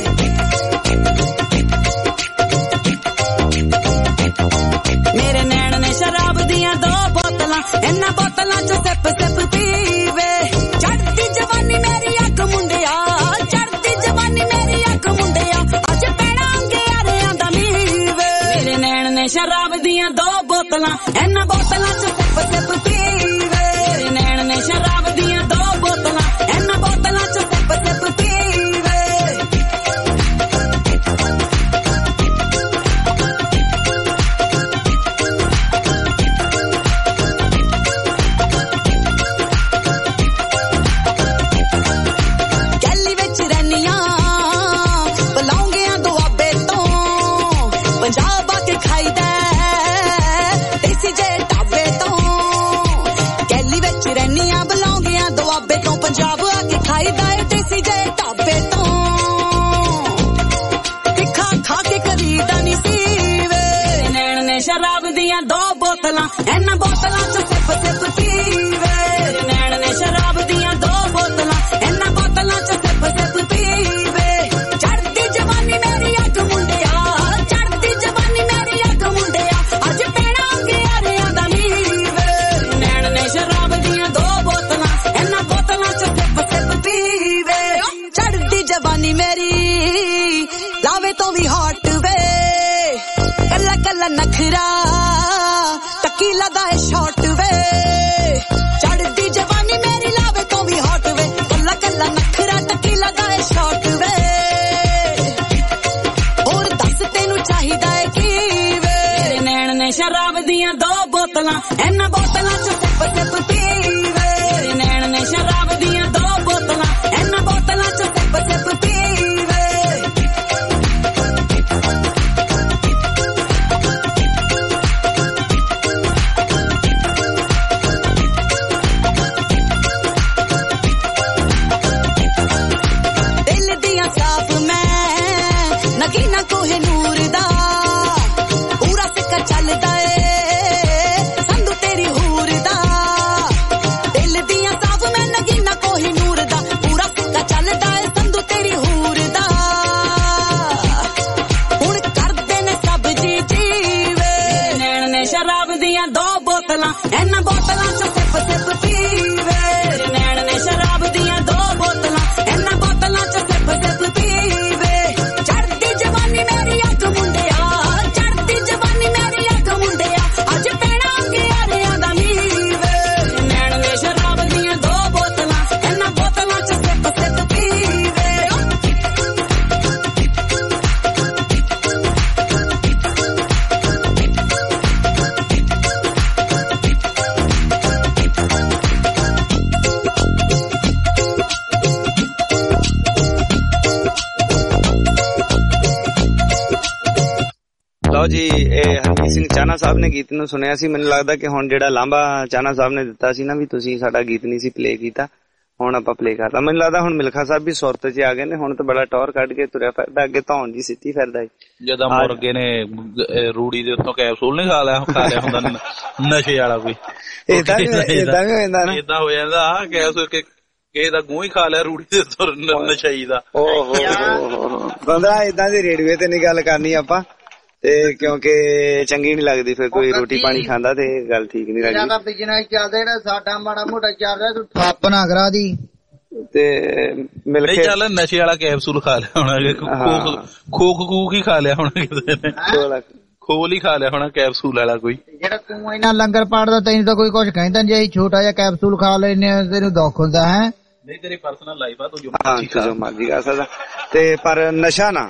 ਮੇਰੇ ਨੈਣ ਨੇ ਸ਼ਰਾਬ ਦੀਆਂ 2 ਬੋਤਲਾਂ, ਇਹਨਾਂ ਬੋਤਲਾਂ ਚ ਸਿਪ ਸਿਪ ਪੀਵੇ। ਚੜ੍ਹਦੀ ਜਵਾਨੀ ਮੇਰੀ ਅੱਖ ਮੁੰਡਿਆ, ਚੜ੍ਹਦੀ ਜਵਾਨੀ ਮੇਰੀ ਅੱਖ ਮੁੰਡਿਆ, ਅੱਜ ਪੈਣਾਂਗੇ ਆਰਿਆਂ ਦਾ ਨੀਵੇ। ਮੇਰੇ ਨੈਣ ਨੇ ਸ਼ਰਾਬ ਦੀਆਂ 2 ਬੋਤਲਾਂ, ਇਹਨਾਂ ਬੋਤਲਾਂ ਚ ਸਿਪ ਸਿਪ ਪੀਵੇ। ਮੇਰੇ ਨੈਣ ਨੇ ਸ਼ਰਾਬ ਦੀਆਂ 2 ਬੋਤਲਾਂ, ਇਹਨਾਂ ਬੋਤਲਾਂ ਚ ਸਿਪ ਸਿਪ ਪੀਵੇ। ਬੋਤਲਾਂ ਇਹਨਾਂ ਬੋਤਲਾਂ ਚ ਸਿਪ ਸਿਪ ਪੀਵੇ ਨੈਣ ਨੇ ਸ਼ਰਾਬ ਦੀਆਂ 2 ਬੋਤਲਾਂ ਇਹਨਾਂ ਬੋਤਲਾਂ ਚ ਸਿਪ ਸਿਪ ਪੀਵੇ ਚੜਦੀ ਜਵਾਨੀ ਮੇਰੀ ਅੱਖ ਮੁੰਡਿਆ ਚੜਦੀ ਜਵਾਨੀ ਮੇਰੀ ਅੱਖ ਮੁੰਡਿਆ ਅੱਜ ਪੈਣਾ ਗਿਆਰਿਆਂ ਦਾ ਨੀਵੇ ਨੈਣ ਨੇ ਸ਼ਰਾਬ ਦੀਆਂ 2 ਬੋਤਲਾਂ ਇਹਨਾਂ ਬੋਤਲਾਂ ਚ ਸਿਪ ਸਿਪ ਪੀਵੇ ਚੜਦੀ ਜਵਾਨੀ ਮੇਰੀ ਲਾਵੇ ਤੋਂ ਵੀ ਹੌਟ ਵੇ ਕੱਲਾ ਕੱਲਾ ਨਖਰਾ ਟਕੀਲਾ ਦਾ ਸ਼ਾਟ ਵੇ ਚੜਦੀ ਜਵਾਨੀ ਮੇਰੀ ਲਾਵੇ ਤੋਂ ਵੀ ਹੌਟ ਵੇ ਕੱਲਾ ਕੱਲਾ ਨਖਰਾ ਟਕੀਲਾ ਦਾ ਸ਼ਾਟ ਵੇ ਹੋਰ ਦੱਸ ਤੈਨੂੰ ਚਾਹੀਦਾ ਏ ਕੀ ਵੇ ਨੈਣ ਨੇ ਸ਼ਰਾਬ ਦੀਆਂ 2 ਬੋਤਲਾਂ ਇਹਨਾਂ ਬੋਤਲਾਂ ਚ ਸਿਪ ਸਿਪ ਪੀਵੇ ਨੈਣ ਨੇ ਸ਼ਰਾਬ ਦੀਆਂ 2 ਬੋਤਲਾਂ ਇਹਨਾਂ ਬੋਤਲਾਂ ਚ ਸਿਪ ਸਿਪ ਪੀਵੇ ਦਿਲ ਦੀਆਂ ਸਾਫ ਮੈਂ ਨਗੀਨਾ ਕੋਹੇ ਨੂਰ ਦਾ ਪੂਰਾ ਸਿੱਕਾ ਚੱਲਦਾ ਏ ਸੰਧੂ ਤੇਰੀ ਹੂਰ ਦਾ ਦਿਲ ਦੀਆਂ ਸਾਫ ਮੈਂ ਨਗੀਨਾ ਕੋਹੇ ਨੂਰ ਦਾ ਪੂਰਾ ਸਿੱਕਾ ਚੱਲਦਾ ਏ ਸੰਧੂ ਤੇਰੀ ਹੂਰ ਦਾ ਹੁਣ ਕਰਦੇ ਨੇ ਸਭ ਜੀ ਜੀਵੇ ਨੈਣ ਨੇ ਸ਼ਰਾਬ ਦੀਆਂ 2 ਬੋਤਲਾਂ ਇਹਨਾਂ ਬੋਤਲਾਂ ਚ ਸਿਪ ਸਿਪ ਪੀਵੇ ਨੈਣ ਨੇ ਸ਼ਰਾਬ ਦੀਆਂ 2 ਬੋਤਲਾਂ ਇਹਨਾਂ ਬੋਤਲਾਂ ਚ ਸਿਪ ਸਿਪ ਪੀਵੇ ਚੜਦੀ ਜਵਾਨੀ ਮੇਰੀ ਅੱਖ ਮੁੰਡਿਆ ਚੜਦੀ ਜਵਾਨੀ ਮੇਰੀ ਅੱਖ ਮੁੰਡਿਆ ਅੱਜ ਪੈਣਾ ਗਿਆਰਿਆਂ ਦਾ ਨੀਵੇ ਨੈਣ ਨੇ ਸ਼ਰਾਬ ਦੀਆਂ 2 ਬੋਤਲਾਂ ਇਹਨਾਂ ਬੋਤਲਾਂ ਚ ਸਿਪ ਸਿਪ ਪੀਵੇ ਲਓ ਜੀ, ਇਹ ਹਰਮੀਤ ਸਿੰਘ ਚਾਹਨਾ ਸਾਹਿਬ ਨੇ ਗੀਤ ਨੂੰ ਸੁਣਿਆ ਸੀ। ਮੈਨੂੰ ਲੱਗਦਾ ਕਿ ਹੁਣ ਜਿਹੜਾ ਲਾਂਭਾ ਚਾਹਨਾ ਸਾਹਿਬ ਨੇ ਦਿੱਤਾ ਸੀ ਨਾ ਵੀ ਤੁਸੀਂ ਸਾਡਾ ਗੀਤ ਨਹੀਂ ਸੀ ਪਲੇ ਕੀਤਾ, ਹੁਣ ਆਪਾਂ ਪਲੇ ਕਰਤਾ। ਮੈਨੂੰ ਲੱਗਦਾ ਹੁਣ ਮਿਲਖਾ ਸਾਹਿਬ ਵੀ ਸੁਰਤ 'ਚ ਆ ਗਏ ਨੇ, ਹੁਣ ਤਾਂ ਬੜਾ ਟੌਰ ਕੱਢ ਕੇ ਤੁਰਿਆ ਫਿਰਦਾ, ਅੱਗੇ ਧੌਣ ਜੀ ਸਿੱਟੀ ਫਿਰਦਾ ਏ। ਜਦੋਂ ਮੁਰਗੇ ਨੇ ਰੂੜੀ ਦੇ ਉੱਤੋਂ ਕੈਪਸੂਲ ਨੀ ਖਾ ਲਿਆ ਹੁੰਦਾ ਨਸ਼ੇ ਵਾਲਾ ਕੋਈ, ਏਦਾਂ ਵੀ ਹੋ ਜਾਂਦਾ ਨਾ, ਏਦਾਂ ਹੋ ਜਾਂਦਾ ਕੈਪਸੂਲ ਕਿਸੇ ਦਾ ਗੂੰ ਹੀ ਖਾ ਲਿਆ ਰੂੜੀ ਦੇ ਉੱਤੋਂ ਨਸ਼ਈ ਦਾ। ਓਹੋ ਬੰਦਾ ਏਦਾਂ ਦੀ ਰੇਡੀਓ ਤੇ ਨੀ ਗੱਲ ਕਰਨੀ ਆਪਾਂ, ਤੇ ਕਿਉਂਕਿ ਚੰਗੀ ਨੀ ਲੱਗਦੀ ਫਿਰ ਕੋਈ ਰੋਟੀ ਪਾਣੀ ਖਾਂਦਾ ਤੇ ਗੱਲ ਠੀਕ ਨੀ ਲੱਗਦੀ। ਸਾਡਾ ਬਿਜ਼ਨਸ ਚੱਲਦਾ ਜਿਹੜਾ ਸਾਡਾ ਮਾੜਾ ਮੋਟਾ ਚੱਲ ਰਿਹਾ, ਤੂੰ ਠੱਪ ਨਾ ਕਰਾ ਦੀ। ਤੇ ਮਿਲ ਕੇ ਚੱਲ ਨਸ਼ੇ ਵਾਲਾ ਕੈਪਸੂਲ ਖਾ ਲਿਆ ਹੋਣਾ, ਖੋਖ ਹੀ ਖਾ ਲਿਆ ਹੋਣਾ ਕਿਸੇ ਨੇ, ਖੋਲ ਹੀ ਖਾ ਲਿਆ ਹੋਣਾ ਕੈਪਸੂਲ ਵਾਲਾ ਕੋਈ। ਜਿਹੜਾ ਤੂੰ ਇਹਨਾਂ ਲੰਗਰ ਪਾੜਦਾ ਤੈਨੂੰ ਤਾਂ ਕੋਈ ਕੁਝ ਕਹਿੰਦਾ ਜੇ ਅਸੀਂ ਛੋਟਾ ਜਿਹਾ ਕੈਪਸੂਲ ਖਾ ਲੈਨੇ ਆ ਤੈਨੂੰ ਦੁੱਖ ਹੁੰਦਾ ਹੈ? ਨਹੀਂ, ਤੇਰੀ ਪਰਸਨਲ ਲਾਈਫ ਆ, ਤੂੰ ਜੋ ਮਰਜ਼ੀ ਕਰ ਸਕਦਾ। ਤੇ ਪਰ ਨਸ਼ਾ ਨਾ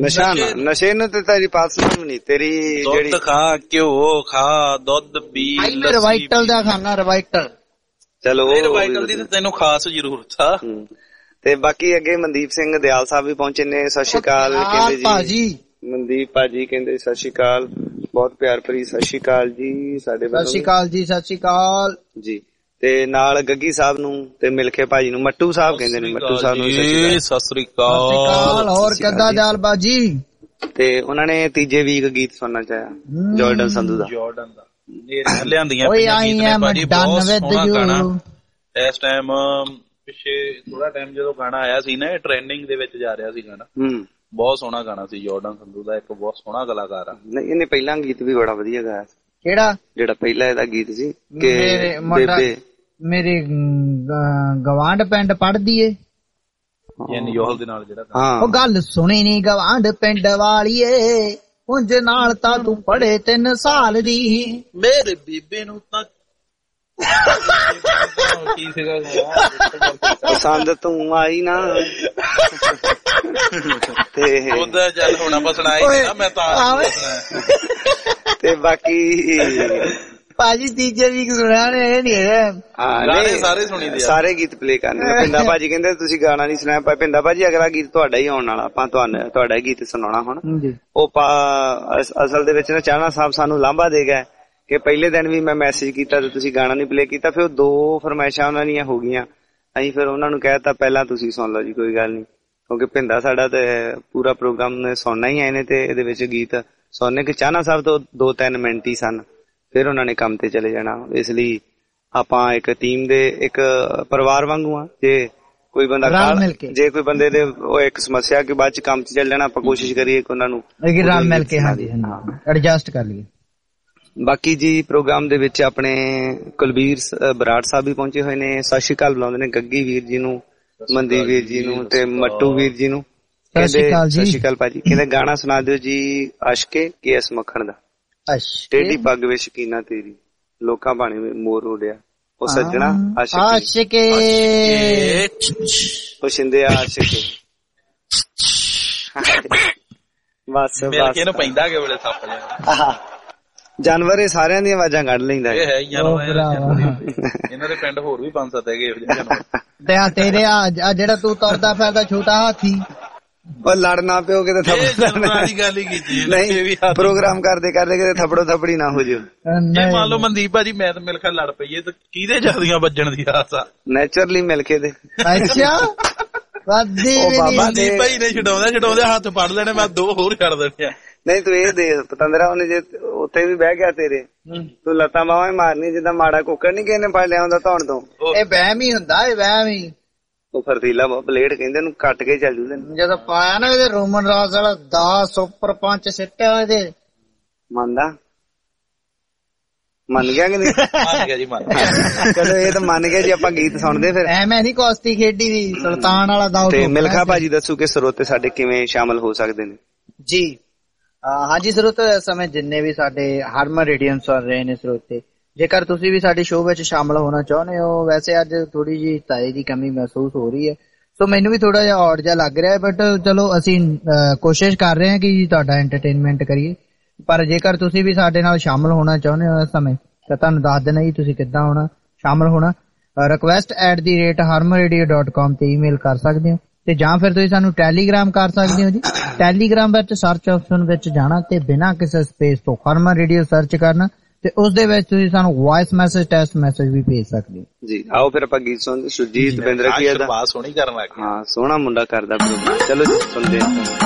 ਨਸ਼ੇ ਨੂੰ ਤੇ ਤੇਰੀ ਪਰਸਨਲ ਨਹੀਂ, ਤੇਰੀ ਜਿਹੜੀ ਦੁੱਧ ਖਾ, ਘਿਓ ਖਾ, ਦੁੱਧ ਪੀ, ਰਵਾਈਟਲ ਦਾ ਖਾਣਾ, ਰਵਾਈਟਲ। ਚਲੋ ਰਵਾਈਟਲ ਦੀ ਤੈਨੂੰ ਖਾਸ ਜ਼ਰੂਰਤ ਆ। ਤੇ ਬਾਕੀ ਅੱਗੇ ਮਨਦੀਪ ਸਿੰਘ ਦਿਆਲ ਸਾਹਿਬ ਵੀ ਪਹੁੰਚੇ ਨੇ। ਸਤਿ ਸ਼੍ਰੀ ਅਕਾਲ ਕਹਿੰਦੇ ਜੀ ਮਨਦੀਪ ਭਾਜੀ, ਕਹਿੰਦੇ ਸਤਿ ਸ਼੍ਰੀ ਅਕਾਲ, ਬਹੁਤ ਪਿਆਰ ਭਰੀ ਸਤਿ ਸ਼੍ਰੀ ਅਕਾਲ ਜੀ ਸਾਡੇ ਵੱਲੋਂ। ਸਤਿ ਸ਼੍ਰੀ ਅਕਾਲ ਜੀ, ਸਤਿ ਸ਼੍ਰੀ ਅਕਾਲ ਜੀ। ਤੇ ਨਾਲ ਗੱਗੀ ਸਾਹਿਬ ਨੂੰ ਤੇ ਮਿਲਕੇ ਭਾਜੀ ਨੂੰ, ਮੱਟੂ ਸਾਹਿਬ ਕਹਿੰਦੇ ਨੇ, ਮੱਟੂ ਸਾਹਿਬ ਨੂੰ ਸਤਿ ਸ੍ਰੀ ਅਕਾਲ। ਹੋਰ ਕਿੱਦਾਂ ਜਾਲ ਬਾਜੀ? ਤੇ ਉਹਨਾਂ ਨੇ ਤੀਜੇ ਵੀਕ ਗੀਤ ਸੁਣਨਾ ਚਾਹਿਆ ਜਾਰਡਨ ਸੰਧੂ ਦਾ। ਜਾਰਡਨ ਦਾ ਲਿਆਂਦੀਆਂ ਭਾਜੀ, ਬਹੁਤ ਸੋਹਣਾ ਗਾਣਾ। ਇਸ ਟਾਈਮ ਪਿੱਛੇ ਥੋੜਾ ਟਾਈਮ ਜਦੋਂ ਗਾਣਾ ਆਇਆ ਸੀ ਨਾ, ਇਹ ਟ੍ਰੈਂਡਿੰਗ ਦੇ ਵਿੱਚ ਜਾ ਰਿਹਾ ਸੀ ਗਾਣਾ, ਬਹੁਤ ਸੋਹਣਾ ਗਾਣਾ ਸੀ। ਜਾਰਡਨ ਸੰਧੂ ਦਾ ਇੱਕ ਬਹੁਤ ਸੋਹਣਾ ਕਲਾਕਾਰ ਆ। ਨਹੀਂ, ਇਹਨੇ ਪਹਿਲਾਂ ਗੀਤ ਵੀ ਬੜਾ ਵਧੀਆ ਗਾਇਆ ਸੀ। ਕਿਹੜਾ? ਜਿਹੜਾ ਪਹਿਲਾ ਇਹਦਾ ਗੀਤ ਸੀ ਕਿ ਬੇਬੇ ਮੇਰੇ ਗਵਾਂਢ ਪਿੰਡ ਪੜਦੀ ਏ, ਯੋਹਲ ਦੇ ਨਾਲ ਜਿਹੜਾ ਉਹ ਗੱਲ ਸੁਣੀ ਨੀ ਗਵਾਂਢ ਪਿੰਡ ਵਾਲੀਏ, ਉਂਝ ਨਾਲ ਤਾਂ ਤੂੰ ਪੜੇ 3 ਸਾਲ ਦੀ, ਮੇਰੇ ਬੀਬੇ ਨੂੰ ਤਾਂ ਕੀ ਸੀਗਾ ਪਸੰਦ ਤੂੰ ਆਈ ਨਾ ਤੇ ਉਹਦਾ ਚੱਲ ਹੁਣ ਆਪਾਂ ਸੁਣਾਈ ਨਾ, ਮੈਂ ਤਾਂ ਤੇ ਬਾਕੀ ਭਾਜੀ ਤੀਜੇ ਵੀਕ ਸੁਣਿਆ ਨੇ, ਇਹ ਨੀ ਗਾਣੇ ਸਾਰੇ ਸੁਣੀਦੇ ਆ, ਸਾਰੇ ਗੀਤ ਪਲੇ ਕਰਨੇ। ਪਿੰਦਾ ਭਾਜੀ ਕਹਿੰਦੇ ਤੁਸੀਂ ਗਾਣਾ ਨਹੀਂ ਸੁਣਾਇਆ, ਪਰ ਪਿੰਦਾ ਭਾਜੀ ਅਗਲਾ ਗੀਤ ਤੁਹਾਡਾ ਹੀ ਆਉਣ ਵਾਲਾ, ਆਪਾਂ ਤੁਹਾਡਾ ਹੀ ਗੀਤ ਸੁਣਾਉਣਾ ਹੁਣ। ਉਹ ਅਸਲ ਦੇ ਵਿੱਚ ਨਾ ਚਾਹਨਾ ਸਾਹਿਬ ਸਾਨੂੰ ਲਾਂਭਾ ਦੇ ਗਏ ਕਿ ਪਹਿਲੇ ਦਿਨ ਵੀ ਮੈਂ ਮੈਸੇਜ ਕੀਤਾ ਤੇ ਤੁਸੀਂ ਗਾਣਾ ਨਹੀਂ ਪਲੇ ਕੀਤਾ, ਫਿਰ ਉਹ 2 ਫਰਮਾਇਸ਼ਾਂ ਉਹਨਾਂ ਦੀਆਂ ਹੋ ਗਈਆਂ। ਅਸੀਂ ਫਿਰ ਉਹਨਾਂ ਨੂੰ ਕਹਿਤਾ ਪਹਿਲਾਂ ਤੁਸੀਂ ਸੁਣ ਲਓ ਜੀ, ਕੋਈ ਗੱਲ ਨਹੀਂ, ਕਿਉਂਕਿ ਪਿੰਦਾ ਸਾਡਾ ਤੇ ਪੂਰਾ ਪ੍ਰੋਗਰਾਮ ਸੁਣਨਾ ਹੀ ਆਏ ਨੇ ਤੇ ਇਹਦੇ ਵਿੱਚ ਗੀਤ ਸੁਣਨੇ ਕਿ ਚਾਹਨਾ ਸਾਹਿਬ ਤੋਂ 2-3 ਮਿੰਟ ਹੀ ਸਨ, ਫਿਰ ਉਹਨਾਂ ਨੇ ਕੰਮ ਤੇ ਚਲੇ ਜਾਣਾ। ਇਸ ਲਈ ਆਪਾਂ ਇੱਕ ਟੀਮ ਦੇ ਇੱਕ ਪਰਿਵਾਰ ਵਾਂਗੂ ਆ। ਜੇ ਕੋਈ ਬੰਦਾ ਜੇ ਕੋਈ ਬੰਦੇ ਦੇ ਉਹ ਇੱਕ ਸਮੱਸਿਆ ਕਿ ਬਾਅਦ ਚ ਕੰਮ ਚ ਚੱਲ ਜਾਣਾ, ਆਪਾਂ ਕੋਸ਼ਿਸ਼ ਕਰੀਏ ਕਿ ਉਹਨਾਂ ਨੂੰ ਰਲ ਮਿਲ ਕੇ ਐਡਜਸਟ ਕਰ ਲਈਏ। ਬਾਕੀ ਜੀ ਪ੍ਰੋਗਰਾਮ ਦੇ ਵਿੱਚ ਆਪਣੇ ਕੁਲਬੀਰ ਬਰਾੜ ਸਾਹਿਬ ਵੀ ਪਹੁੰਚੇ ਹੋਏ ਨੇ, ਸਤਿ ਸ਼੍ਰੀ ਅਕਾਲ ਬੁਲਾਉਂਦੇ ਨੇ ਗੱਗੀ ਵੀਰ ਜੀ ਨੂੰ, ਮਨਦੀਪ ਵੀਰ ਜੀ ਨੂੰ ਤੇ ਮੱਟੂ ਵੀਰ ਜੀ ਨੂੰ। ਕਹਿੰਦੇ ਸਤਿ ਸ਼੍ਰੀ ਅਕਾਲ ਭਾਜੀ। ਕਹਿੰਦੇ ਗਾਣਾ ਸੁਣਾ ਦਿਓ ਜੀ ਆਸ਼ਕੇ KS ਮੱਖਣ ਦਾ, ਟੇਢੀ ਪੱਗ ਵੇ ਸ਼ਕੀਨਾ ਤੇਰੀ, ਲੋਕਾਂ ਬਾਣੇ ਮੋਰ ਉਡਿਆ, ਉਹ ਸੱਜਣਾ ਆਸ਼ਕੇ, ਉਹ ਸ਼ਿੰਦੇ ਆਸ਼ਕੇ। ਬਸ ਇਹਨੂੰ ਪੈਂਦਾ ਕਿ ਵੇਲੇ ਸੱਪ ਜਿਹਾ ਜਾਨਵਰ ਇਹ ਸਾਰਿਆਂ ਦੀਆਂ ਆਵਾਜ਼ਾਂ ਕੱਢ ਲੈਂਦਾ। ਇਹਨਾਂ ਦੇ ਪਿੰਡ ਹੋਰ ਵੀ 5-7 ਹੈਗੇ ਇਹੋ ਜਿਹੇ ਜਾਨਵਰ। ਤੇਰੇ ਆ ਜਿਹੜਾ ਤੂੰ ਤੁਰਦਾ ਫਿਰਦਾ ਛੋਟਾ ਹਾਥੀ, ਉਹ ਲੜ ਨਾ ਪਿਓ ਕਿਤੇ ਗੱਲ ਹੀ ਕੀਤੀ ਨਹੀਂ, ਪ੍ਰੋਗਰਾਮ ਕਰਦੇ ਕਰਦੇ ਕਿਤੇ ਥੱਪੜੋ ਥੱਪੜੀ ਨਾ ਹੋ ਜਾਓ। ਜੇ ਮੰਨ ਲਓ ਮਨਦੀਪ ਭਾਜੀ ਮੈਂ ਤੇ ਮਿਲਖਾ ਲੜ ਪਈਏ ਤਾਂ ਕਿਹਦੇ ਜਿਆਦੀਆਂ ਵੱਜਣ ਦੀ ਆਸ ਆ? ਨੈਚੁਰਲੀ ਮਿਲਖੇ ਦੇ। ਅੱਛਾ ਮਨਦੀਪ ਭਾਈ ਨੇ ਛਡਾਉਂਦੇ ਹੱਥ ਫੜ ਲੈਣੇ, ਮੈਂ 2 ਹੋਰ ਛੱਡ ਦੇਣੇ ਆ। ਨਹੀਂ ਤੂੰ ਇਹ ਦੇਖ ਪਤੰਦਰਾ, ਉਹਨੇ ਜੇ ਉੱਥੇ ਵੀ ਬਹਿ ਗਿਆ ਤੇਰੇ, ਤੂੰ ਲੱਤਾਂ ਬਾਹਾਂ ਮਾਰਨੀ ਜਿੱਦਾਂ ਮਾੜਾ ਕੁੱਕਰ ਨੀ ਕਿਸੇ ਨੇ ਫੜ ਲਿਆ ਹੁੰਦਾ ਧੌਣ ਤੋਂ। ਇਹ ਵਹਿਮ ਹੀ ਹੁੰਦਾ, ਇਹ ਵਹਿਮ ਹੀ। ਉਹ ਫਰਤੀਲਾ ਬਲੇਡ ਕਹਿੰਦੇ ਉਹਨੂੰ ਕੱਟ ਕੇ ਚੱਲ ਜੂਦੇ। ਜਦੋਂ ਪਾਇਆ ਨਾ ਇਹਦੇ ਰੋਮਨ ਰਾਜ ਵਾਲਾ 10 ਉੱਪਰ 5 ਸਿੱਟਿਆ ਇਹਦੇ। ਮੰਨਦਾ ਮੰਨ ਗਿਆ ਕਿ ਨਹੀਂ? ਮੰਨ ਗਿਆ ਜੀ, ਮੰਨ ਗਿਆ। ਚਲੋ ਇਹ ਤਾਂ ਮੰਨ ਗਿਆ ਜੀ। ਆਪਾਂ ਗੀਤ ਸੁਣਦੇ ਫਿਰ। ਐਵੇਂ ਨੀ ਕੁਸ਼ਤੀ ਖੇਡੀ ਦੀ, ਸੁਲਤਾਨ ਵਾਲਾ ਦਾਉ। ਤੇ ਮਿਲਖਾ ਭਾਜੀ ਦੱਸੋ ਕਿ ਸਰੋਤੇ ਸਾਡੇ ਕਿਵੇਂ ਸ਼ਾਮਲ ਹੋ ਸਕਦੇ ਨੇ? ਜੀ ਹਾਂਜੀ ਸਰੋਤੇ, ਇਸ ਸਮੇਂ ਜਿੰਨੇ ਵੀ ਸਾਡੇ ਹਰਮਨ ਰੇਡੀਓ ਸੁਣ ਰਹੇ ਨੇ ਸਰੋਤੇ, ਜੇਕਰ ਤੁਸੀਂ ਵੀ ਸਾਡੇ ਸ਼ੋਅ ਵਿੱਚ ਸ਼ਾਮਲ ਹੋਣਾ ਚਾਹੁੰਦੇ ਹੋ, ਵੈਸੇ ਅੱਜ ਥੋੜੀ ਜਿਹੀ ਤਾਏ ਦੀ ਕਮੀ ਮਹਿਸੂਸ ਹੋ ਰਹੀ ਹੈ, ਸੋ ਮੈਨੂੰ ਵੀ ਥੋੜਾ ਜਿਹਾ ਔਡ ਜਿਹਾ ਲੱਗ ਰਿਹਾ, ਬਟ ਚਲੋ ਅਸੀਂ ਕੋਸ਼ਿਸ਼ ਕਰ ਰਹੇ ਹਾਂ ਕਿ ਤੁਹਾਡਾ ਐਂਟਰਟੇਨਮੈਂਟ ਕਰੀਏ। ਪਰ ਜੇਕਰ ਤੁਸੀਂ ਵੀ ਸਾਡੇ ਨਾਲ ਸ਼ਾਮਲ ਹੋਣਾ ਚਾਹੁੰਦੇ ਹੋ ਇਸ ਸਮੇਂ, ਤਾਂ ਤੁਹਾਨੂੰ ਦੱਸ ਦੇਣਾ ਜੀ ਤੁਸੀਂ ਕਿੱਦਾਂ ਹੋਣਾ ਸ਼ਾਮਲ ਹੋਣਾ। request@harmanradio.com ਤੇ ਈਮੇਲ ਕਰ ਸਕਦੇ ਹੋ, ਤੇ ਜਾਂ ਫਿਰ ਤੁਸੀਂ ਸਾਨੂੰ ਟੈਲੀਗ੍ਰਾਮ ਕਰ ਸਕਦੇ ਹੋ ਜੀ। ਟੈਲੀਗ੍ਰਾਮ ਵਿੱਚ ਸਰਚ ਆਪਸ਼ਨ ਵਿੱਚ ਜਾਣਾ ਤੇ ਬਿਨਾਂ ਕਿਸੇ ਸਪੇਸ ਤੋਂ ਹਰਮਨ ਰੇਡੀਓ ਸਰਚ ਕਰਨਾ, ਤੇ ਉਸ ਦੇ ਵਿੱਚ ਤੁਸੀਂ ਸਾਨੂੰ ਵੌਇਸ ਮੈਸੇਜ, ਟੈਕਸਟ ਮੈਸੇਜ ਵੀ ਭੇਜ ਸਕਦੇ ਹੋ ਜੀ। ਆਓ ਫਿਰ ਆਪਾਂ ਗੀਤ ਸੁਣਦੇ। ਸੁਰਜੀਤ ਬਿੰਦਰਖੀਆ ਦਾ ਬਾਤ ਸੋਹਣੀ ਕਰਨ ਲੱਗ ਗਿਆ। ਹਾਂ, ਸੋਹਣਾ ਮੁੰਡਾ ਕਰਦਾ ਪ੍ਰੋਗਰਾਮ। ਚਲੋ ਜੀ ਸੁਣਦੇ ਹਾਂ।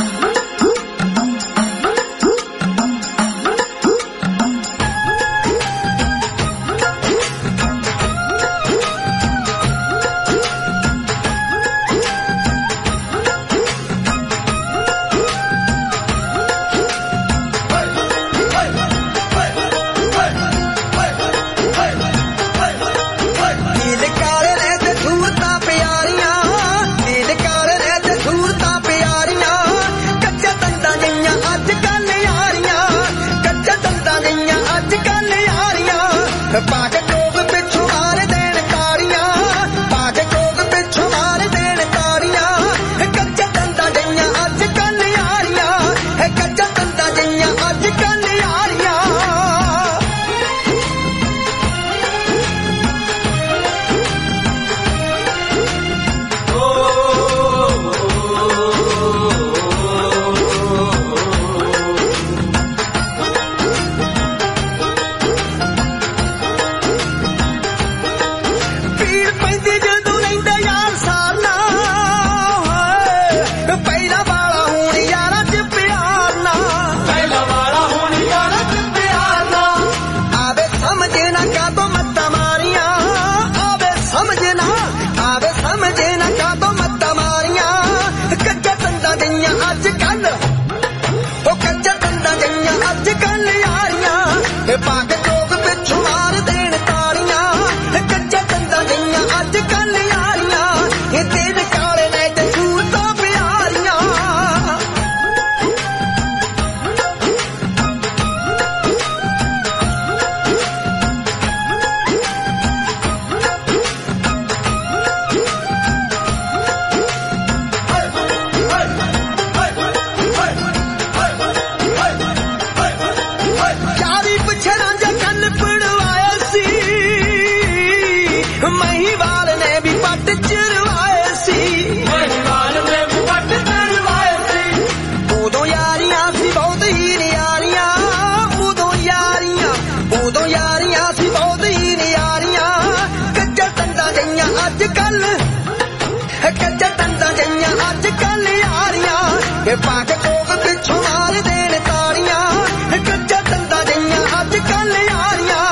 ਪਿੱਛੋਂ ਮਾਰ ਦੇਣ ਤਾੜੀਆਂ, ਕੱਚਾ ਤੰਦਾਂ ਜਈਆਂ ਅੱਜ ਕੱਲ ਯਾਰੀਆਂ।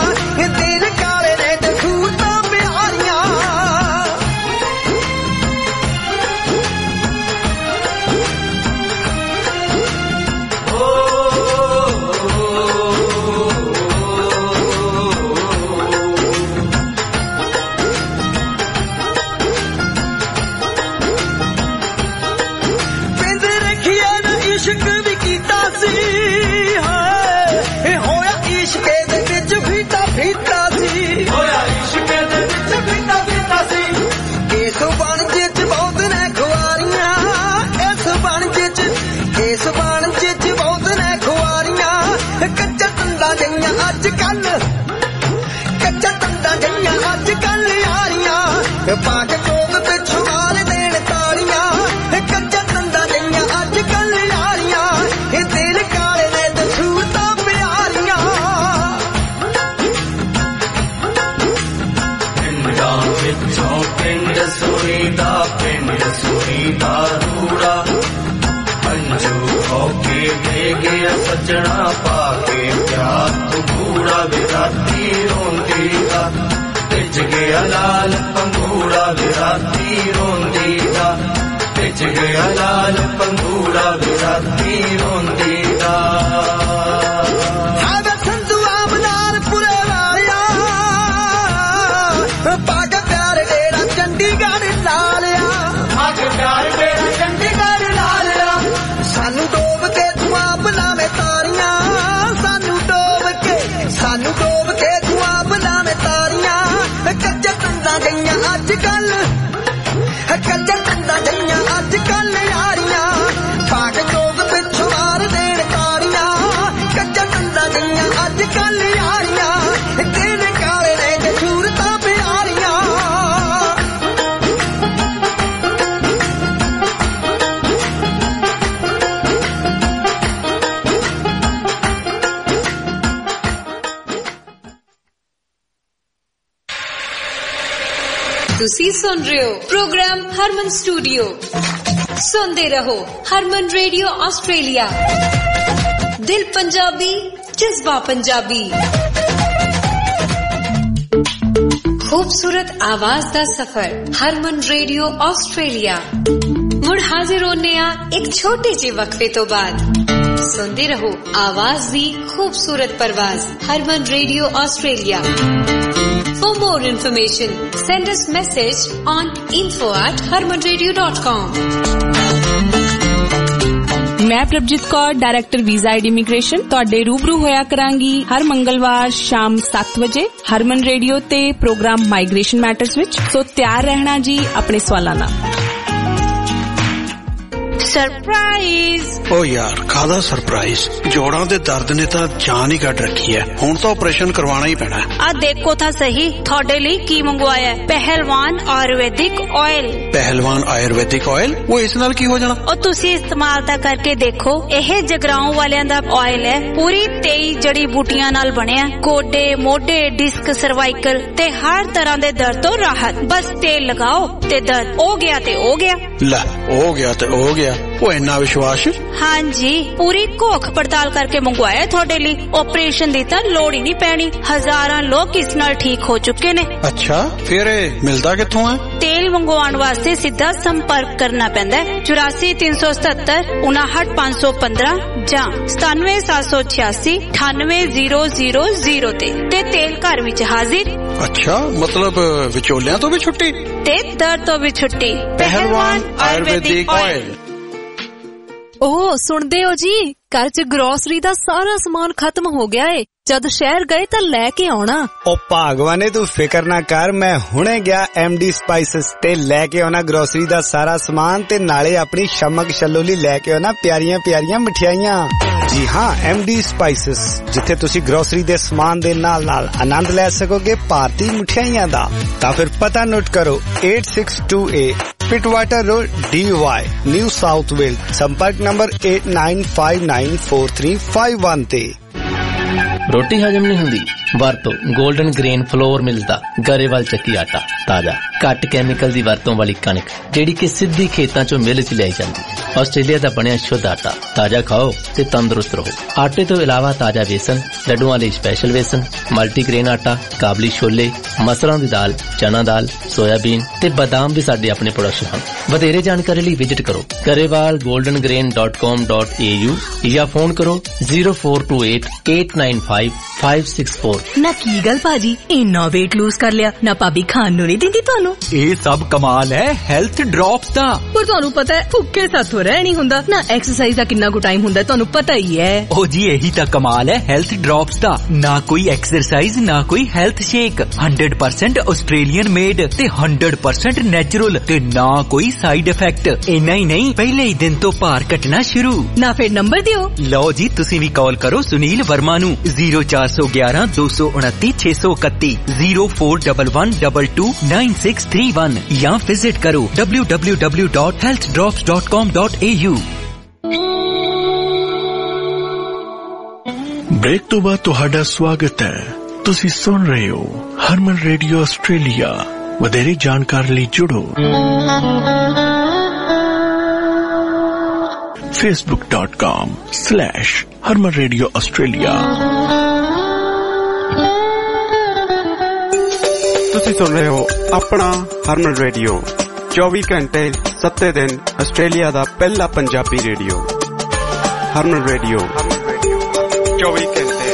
ਪਾਕ ਕੋਗ ਪਿੱਛੋਂ ਮਾਰ ਦੇਣ ਤਾੜੀਆਂ ਕੱਚਾ ਤੰਦਾ ਗਈਆਂ ਅੱਜ ਕੱਲ ਯਾਰੀਆਂ ਇਹ ਦਿਲ ਕਾਲੇ ਨੇ ਤੇ ਸੂਰਤਾਂ ਪਿਆਰੀਆਂ ਪਿੰਡਾਂ ਵਿੱਚੋਂ ਪਿੰਡ ਸੂਰੀ ਦਾ ਰੂੜਾ ਅੰਜੂ ਹੋ ਕੇ ਦੇ ਗਿਆ ਸੱਜਣਾ ਪਾ ਕੇ ਪਿਆਰ ਤੂੰ ਬੂੜਾ ਵਿਰਾਤੀ ਰੋਂਦੀ ਦਾ ਭਿੱਜ ਗਿਆ ਲਾਲ ਪੰਗੂੜਾ ਵਿਰਾਤੀ ਰੋਂਦੀ ਦਾ ਭਿੱਜ ਗਿਆ ਲਾਲ ਪੰਗੂੜਾ ਵਿਰਾਤੀ ਰੋਂਦੀ ਦਾ ਆਵੇ ਸੰਧੂ ਆਮਨਾਰ ਪੁਰੇ ਵਾਲਿਆ ਪਾਗ ਪਿਆਰ ਡੇਰਾ ਚੰਡੀਗੜ੍ਹ ਲਾਲਿਆ ਪਾਗ ਪਿਆਰ ਡੇਰਾ ਚੰਡੀਗੜ੍ਹ ਲਾਲਿਆ ਸਾਨੂੰ ਡੋਬ ਕੇ ਤੂੰ ਆਪ ਲਾਵੇਂ ਤਾਰੀਆਂ ਸਾਨੂੰ ਡੋਬ ਕੇ ਤੂੰ ਆਪ ਲਾਵੇਂ ਤਾਰੀਆਂ ਕੱਚਾ ਤੰਦਾਂ ਗਈਆਂ ਅੱਜ ਕੱਲ ਯਾਰੀਆਂ ਪਾਕ ਜੋਗ ਪਿੱਛੋਂ ਮਾਰ ਦੇਣ ਤਾਰੀਆਂ ਕੱਚਾ ਤੰਦਾਂ ਗਈਆਂ ਅੱਜ ਕੱਲ ਯਾਰੀਆਂ ਦਿਨ ਕਾਲੇ ਨੇ ਤੇ ਸੂਰਤਾਂ ਪਿਆਰੀਆਂ ਤੁਸੀਂ ਸੁਣ ਰਹੇ ਹੋ ਪ੍ਰੋਗਰਾਮ ਹਰਮਨ ਸਟੂਡੀਓ। ਸੁਣਦੇ ਰਹੋ ਹਰਮਨ ਰੇਡੀਓ ਆਸਟ੍ਰੇਲੀਆ। ਦਿਲ ਪੰਜਾਬੀ, ਜਜ਼ਬਾ ਪੰਜਾਬੀ। ਖੂਬਸੂਰਤ ਆਵਾਜ਼ ਦਾ ਸਫ਼ਰ ਹਰਮਨ ਰੇਡੀਓ ਆਸਟ੍ਰੇਲੀਆ। ਮੁੜ ਹਾਜ਼ਰ ਹੋਨੇ ਆ ਇੱਕ ਛੋਟੇ ਜਿਹੇ ਵਕਫੇ ਤੋਂ ਬਾਅਦ। ਸੁਣਦੇ ਰਹੋ ਆਵਾਜ਼ ਦੀ ਖੂਬਸੂਰਤ ਪਰਵਾਜ਼ Harman radio Australia. For more information, send us message on info@harmanradio.com. ਮੈਂ Prabhjeet Kaur, director visa ID immigration, ਤੁਹਾਡੇ ਰੂਬਰੂ ਹੋਇਆ ਕਰਾਂਗੀ ਹਰ ਮੰਗਲਵਾਰ ਸ਼ਾਮ 7 ਵਜੇ ਹਰਮਨ ਰੇਡੀਓ ਤੇ ਪ੍ਰੋਗਰਾਮ ਮਾਈਗ੍ਰੇਸ਼ਨ ਮੈਟਰਸ ਵਿੱਚ। ਸੋ ਤਿਆਰ ਰਹਿਣਾ ਜੀ ਆਪਣੇ ਸਵਾਲਾਂ ਨਾਲ। ਸਰਪ੍ਰਾਈਜ਼। ਓ ਯਾਰ ਕਾਹਦਾ ਸਰਪ੍ਰਾਈਜ਼? ਜੋੜਾਂ ਦੇ ਦਰਦ ਨੇ ਤਾਂ ਜਾਨ ਹੀ ਕੱਢ ਰੱਖੀ ਹੈ। ਹੁਣ ਤਾਂ ਆਪਰੇਸ਼ਨ ਕਰਵਾਉਣਾ ਹੀ ਪੈਣਾ। ਆ ਦੇਖੋ ਤਾਂ ਸਹੀ ਤੁਹਾਡੇ ਲਈ ਕੀ ਮੰਗਵਾਇਆ। ਪਹਿਲਵਾਨ ਆਯੁਰਵੈਦਿਕ ਆਇਲ। ਪਹਿਲਵਾਨ ਆਯੁਰਵੈਦਿਕ ਆਇਲ? ਉਹ ਇਸ ਨਾਲ ਕੀ ਹੋ ਜਾਣਾ? ਉਹ ਤੁਸੀਂ ਇਸਤੇਮਾਲ ਤਾਂ ਕਰਕੇ ਦੇਖੋ। ਇਹ ਜਗਰਾਉਂ ਵਾਲਿਆਂ ਦਾ ਆਇਲ ਹੈ। ਪੂਰੀ 23 ਜੜੀ ਬੂਟੀਆਂ ਨਾਲ ਬਣਿਆ। ਗੋਡੇ, ਮੋਢੇ, ਡਿਸਕ, ਸਰਵਾਈਕਲ ਤੇ ਹਰ ਤਰ੍ਹਾਂ ਦੇ ਦਰਦ ਤੋਂ ਰਾਹਤ। ਬਸ ਤੇਲ ਲਗਾਓ ਤੇ ਦਰਦ ਹੋ ਗਿਆ ਤੇ ਹੋ ਗਿਆ। ਲੈ ਹੋ ਗਿਆ ਤੇ ਹੋ ਗਿਆ। ਉਹ ਇੰਨਾ ਵਿਸ਼ਵਾਸ? ਹਾਂਜੀ, ਪੂਰੀ ਘੋਖ ਪੜਤਾਲ ਕਰਕੇ ਮੰਗਵਾਇਆ ਤੁਹਾਡੇ ਲਈ। ਆਪਰੇਸ਼ਨ ਦੀ ਤਾਂ ਲੋੜ ਹੀ ਨਹੀਂ ਪੈਣੀ। ਹਜ਼ਾਰਾਂ ਲੋਕ ਇਸ ਨਾਲ ਠੀਕ ਹੋ ਚੁੱਕੇ ਨੇ। ਅੱਛਾ, ਫਿਰ ਇਹ ਮਿਲਦਾ ਕਿੱਥੋਂ ਹੈ? ਤੇਲ ਮੰਗਵਾਉਣ ਵਾਸਤੇ ਸਿੱਧਾ ਸੰਪਰਕ ਕਰਨਾ ਪੈਂਦਾ ਹੈ 84 377 59515 ਜਾਂ 97 786 98000 ਤੇ ਤੇਲ ਘਰ ਵਿੱਚ ਹਾਜ਼ਰ। ਅੱਛਾ, ਮਤਲਬ ਵਿਚੋਲਿਆਂ ਤੋਂ ਵੀ ਛੁੱਟੀ ਤੇ ਦਰਦ ਤੋਂ ਵੀ ਛੁੱਟੀ। ਪਹਿਲਵਾਨ ਆਯੁਰਵੈਦਿਕ ਆਇਲ। ਓਹ ਸੁਣਦੇ ਹੋ ਜੀ, ਘਰ 'ਚ ਗਰੋਸਰੀ ਦਾ ਸਾਰਾ ਸਮਾਨ ਖਤਮ ਹੋ ਗਿਆ ਏ। ਜਦ ਸ਼ਹਿਰ ਗਏ ਤਾਂ ਲੈ ਕੇ ਆਉਣਾ। ਓ ਭਾਗਵਾਨੇ ਤੂੰ ਫਿਕਰ ਨਾ ਕਰ, ਮੈਂ ਹੁਣੇ ਗਿਆ MD ਸਪਾਈਸਸ ਤੇ ਲੈ ਕੇ ਆਉਣਾ ਗਰੋਸਰੀ ਦਾ ਸਾਰਾ ਸਮਾਨ ਤੇ ਨਾਲੇ ਆਪਣੀ ਸ਼ਮਕ ਛੱਲੋ ਲਈ ਲੈ ਕੇ ਆਉਣਾ ਪਿਆਰੀਆਂ ਪਿਆਰੀਆਂ ਮਠਿਆਈਆਂ। ਜੀ ਹਾਂ, MD ਸਪਾਈਸਸ, ਜਿੱਥੇ ਤੁਸੀਂ ਗਰੋਸਰੀ ਦੇ ਸਮਾਨ ਦੇ ਨਾਲ ਨਾਲ ਆਨੰਦ ਲੈ ਸਕੋਗੇ ਭਾਰਤੀ ਮਠਿਆਈਆਂ ਦਾ। ਤਾਂ ਫਿਰ ਪਤਾ ਨੋਟ ਕਰੋ 862A Pittwater road DY new south wales. ਸੰਪਰਕ ਨੰਬਰ 89594351 ਤੇ। ਰੋਟੀ ਹਜਮ ਨਹੀਂ ਹੁੰਦੀ? ਵਰਤੋ 골ਡਨ ਗ੍ਰੇਨ ਫਲੋਰ ਮਿਲਦਾ ਗਰੇਵਾਲ ਚੱਕੀ ਆਟਾ। ਤਾਜ਼ਾ ਘੱਟ ਕੈਮੀਕਲ ਦੀ ਵਰਤੋਂ ਵਾਲੀ ਕਣਕ ਜਿਹੜੀ ਕਿ ਸਿੱਧੀ ਖੇਤਾਂ ਚੋਂ ਮਿਲ ਚ ਲਿਆਈ ਜਾਂਦੀ। ਆਸਟ੍ਰੇਲੀਆ ਦਾ ਬਣਿਆ ਸ਼ੁੱਧ ਆਟਾ। ਤਾਜ਼ਾ ਖਾਓ ਤੇ ਤੰਦਰੁਸਤ ਰਹੋ। ਆਟੇ ਤੋਂ ਇਲਾਵਾ ਤਾਜ਼ਾ ਵੇਸਣ, ਲੱਡੂਆਂ ਲਈ ਸਪੈਸ਼ਲ ਵੇਸਣ, ਮਲਟੀਗ੍ਰੇਨ ਆਟਾ, ਕਾਬਲੀ ਛੋਲੇ, ਮਸਰਾਂ ਦੀ ਦਾਲ, ਚਨਾ ਦਾਲ, ਸੋਇਆਬੀਨ ਤੇ ਬਦਾਮ ਵੀ ਸਾਡੇ ਆਪਣੇ ਪ੍ਰੋਡਕਸ਼ਨ ਹਨ। ਵਧੇਰੇ ਜਾਣਕਾਰੀ ਲਈ ਵਿਜ਼ਿਟ ਕਰੋ garewalgoldengrain.com.au ਜਾਂ ਫੋਨ ਕਰੋ 0428895564। ਨਾ ਕੀ ਗੱਲ ਭਾਜੀ, ਇੰਨਾ weight lose ਕਰ ਲਿਆ ਨਾ? ਭਾਬੀ ਖਾਣ ਨੂੰ ਨਹੀਂ ਦਿੰਦੀ ਤੁਹਾਨੂੰ? ਇਹ ਸਭ ਕਮਾਲ ਹੈ ਹੈਲਥ ਡ੍ਰੌਪਸ ਦਾ। ਪਰ ਤੁਹਾਨੂੰ ਪਤਾ ਹੈ ਭੁੱਖੇ ਸਾਥੋਂ ਰਹਿ ਨਹੀਂ ਹੁੰਦਾ ਨਾ। ਐਕਸਰਸਾਈਜ਼ ਦਾ ਕਿੰਨਾ ਕੁ ਟਾਈਮ ਹੁੰਦਾ ਤੁਹਾਨੂੰ ਪਤਾ ਹੀ ਹੈ। ਉਹ ਜੀ ਇਹੀ ਤਾਂ ਕਮਾਲ ਹੈ ਹੈਲਥ ਡ੍ਰੌਪਸ ਦਾ। ਨਾ ਕੋਈ ਐਕਸਰਸਾਈਜ਼, ਨਾ ਕੋਈ ਹੈਲਥ ਸ਼ੇਕ। 100% ਆਸਟ੍ਰੇਲੀਅਨ ਮੇਡ ਤੇ 100% ਨੈਚੁਰਲ ਤੇ ਨਾ ਕੋਈ ਸਾਈਡ ਇਫੈਕਟ। ਇੰਨਾ ਹੀ ਨਹੀਂ, ਪਹਿਲੇ ਹੀ ਦਿਨ ਤੋਂ ਭਾਰ ਘਟਣਾ ਸ਼ੁਰੂ। ਨਾ ਫਿਰ ਨੰਬਰ ਦਿਓ। ਲਓ ਜੀ, ਤੁਸੀਂ ਵੀ ਕਾਲ ਕਰੋ ਸੁਨੀਲ ਵਰਮਾ ਨੂੰ 04 411 229 631 0411229631 या विजिट करो www.healthdrops.com.au। ब्रेक तो बाद ਤੁਹਾਡਾ ਸਵਾਗਤ ਹੈ। ਤੁਸੀਂ ਸੁਣ ਰਹੇ ਹੋ ਹਰਮਨ ਰੇਡੀਓ ਆਸਟ੍ਰੇਲੀਆ। ਵਧੇਰੇ ਜਾਣਕਾਰੀ ਲਈ ਜੁੜੋ facebook.com/Harman Radio Australia। ਤੁਸੀਂ ਸੁਣ ਰਹੇ ਹੋ ਆਪਣਾ ਹਰਮਨ ਰੇਡੀਓ 24 ਘੰਟੇ 7 ਦਿਨ ਆਸਟ੍ਰੇਲੀਆ ਦਾ ਪਹਿਲਾ ਪੰਜਾਬੀ ਰੇਡੀਓ ਹਰਮਨ ਰੇਡੀਓ 24 ਘੰਟੇ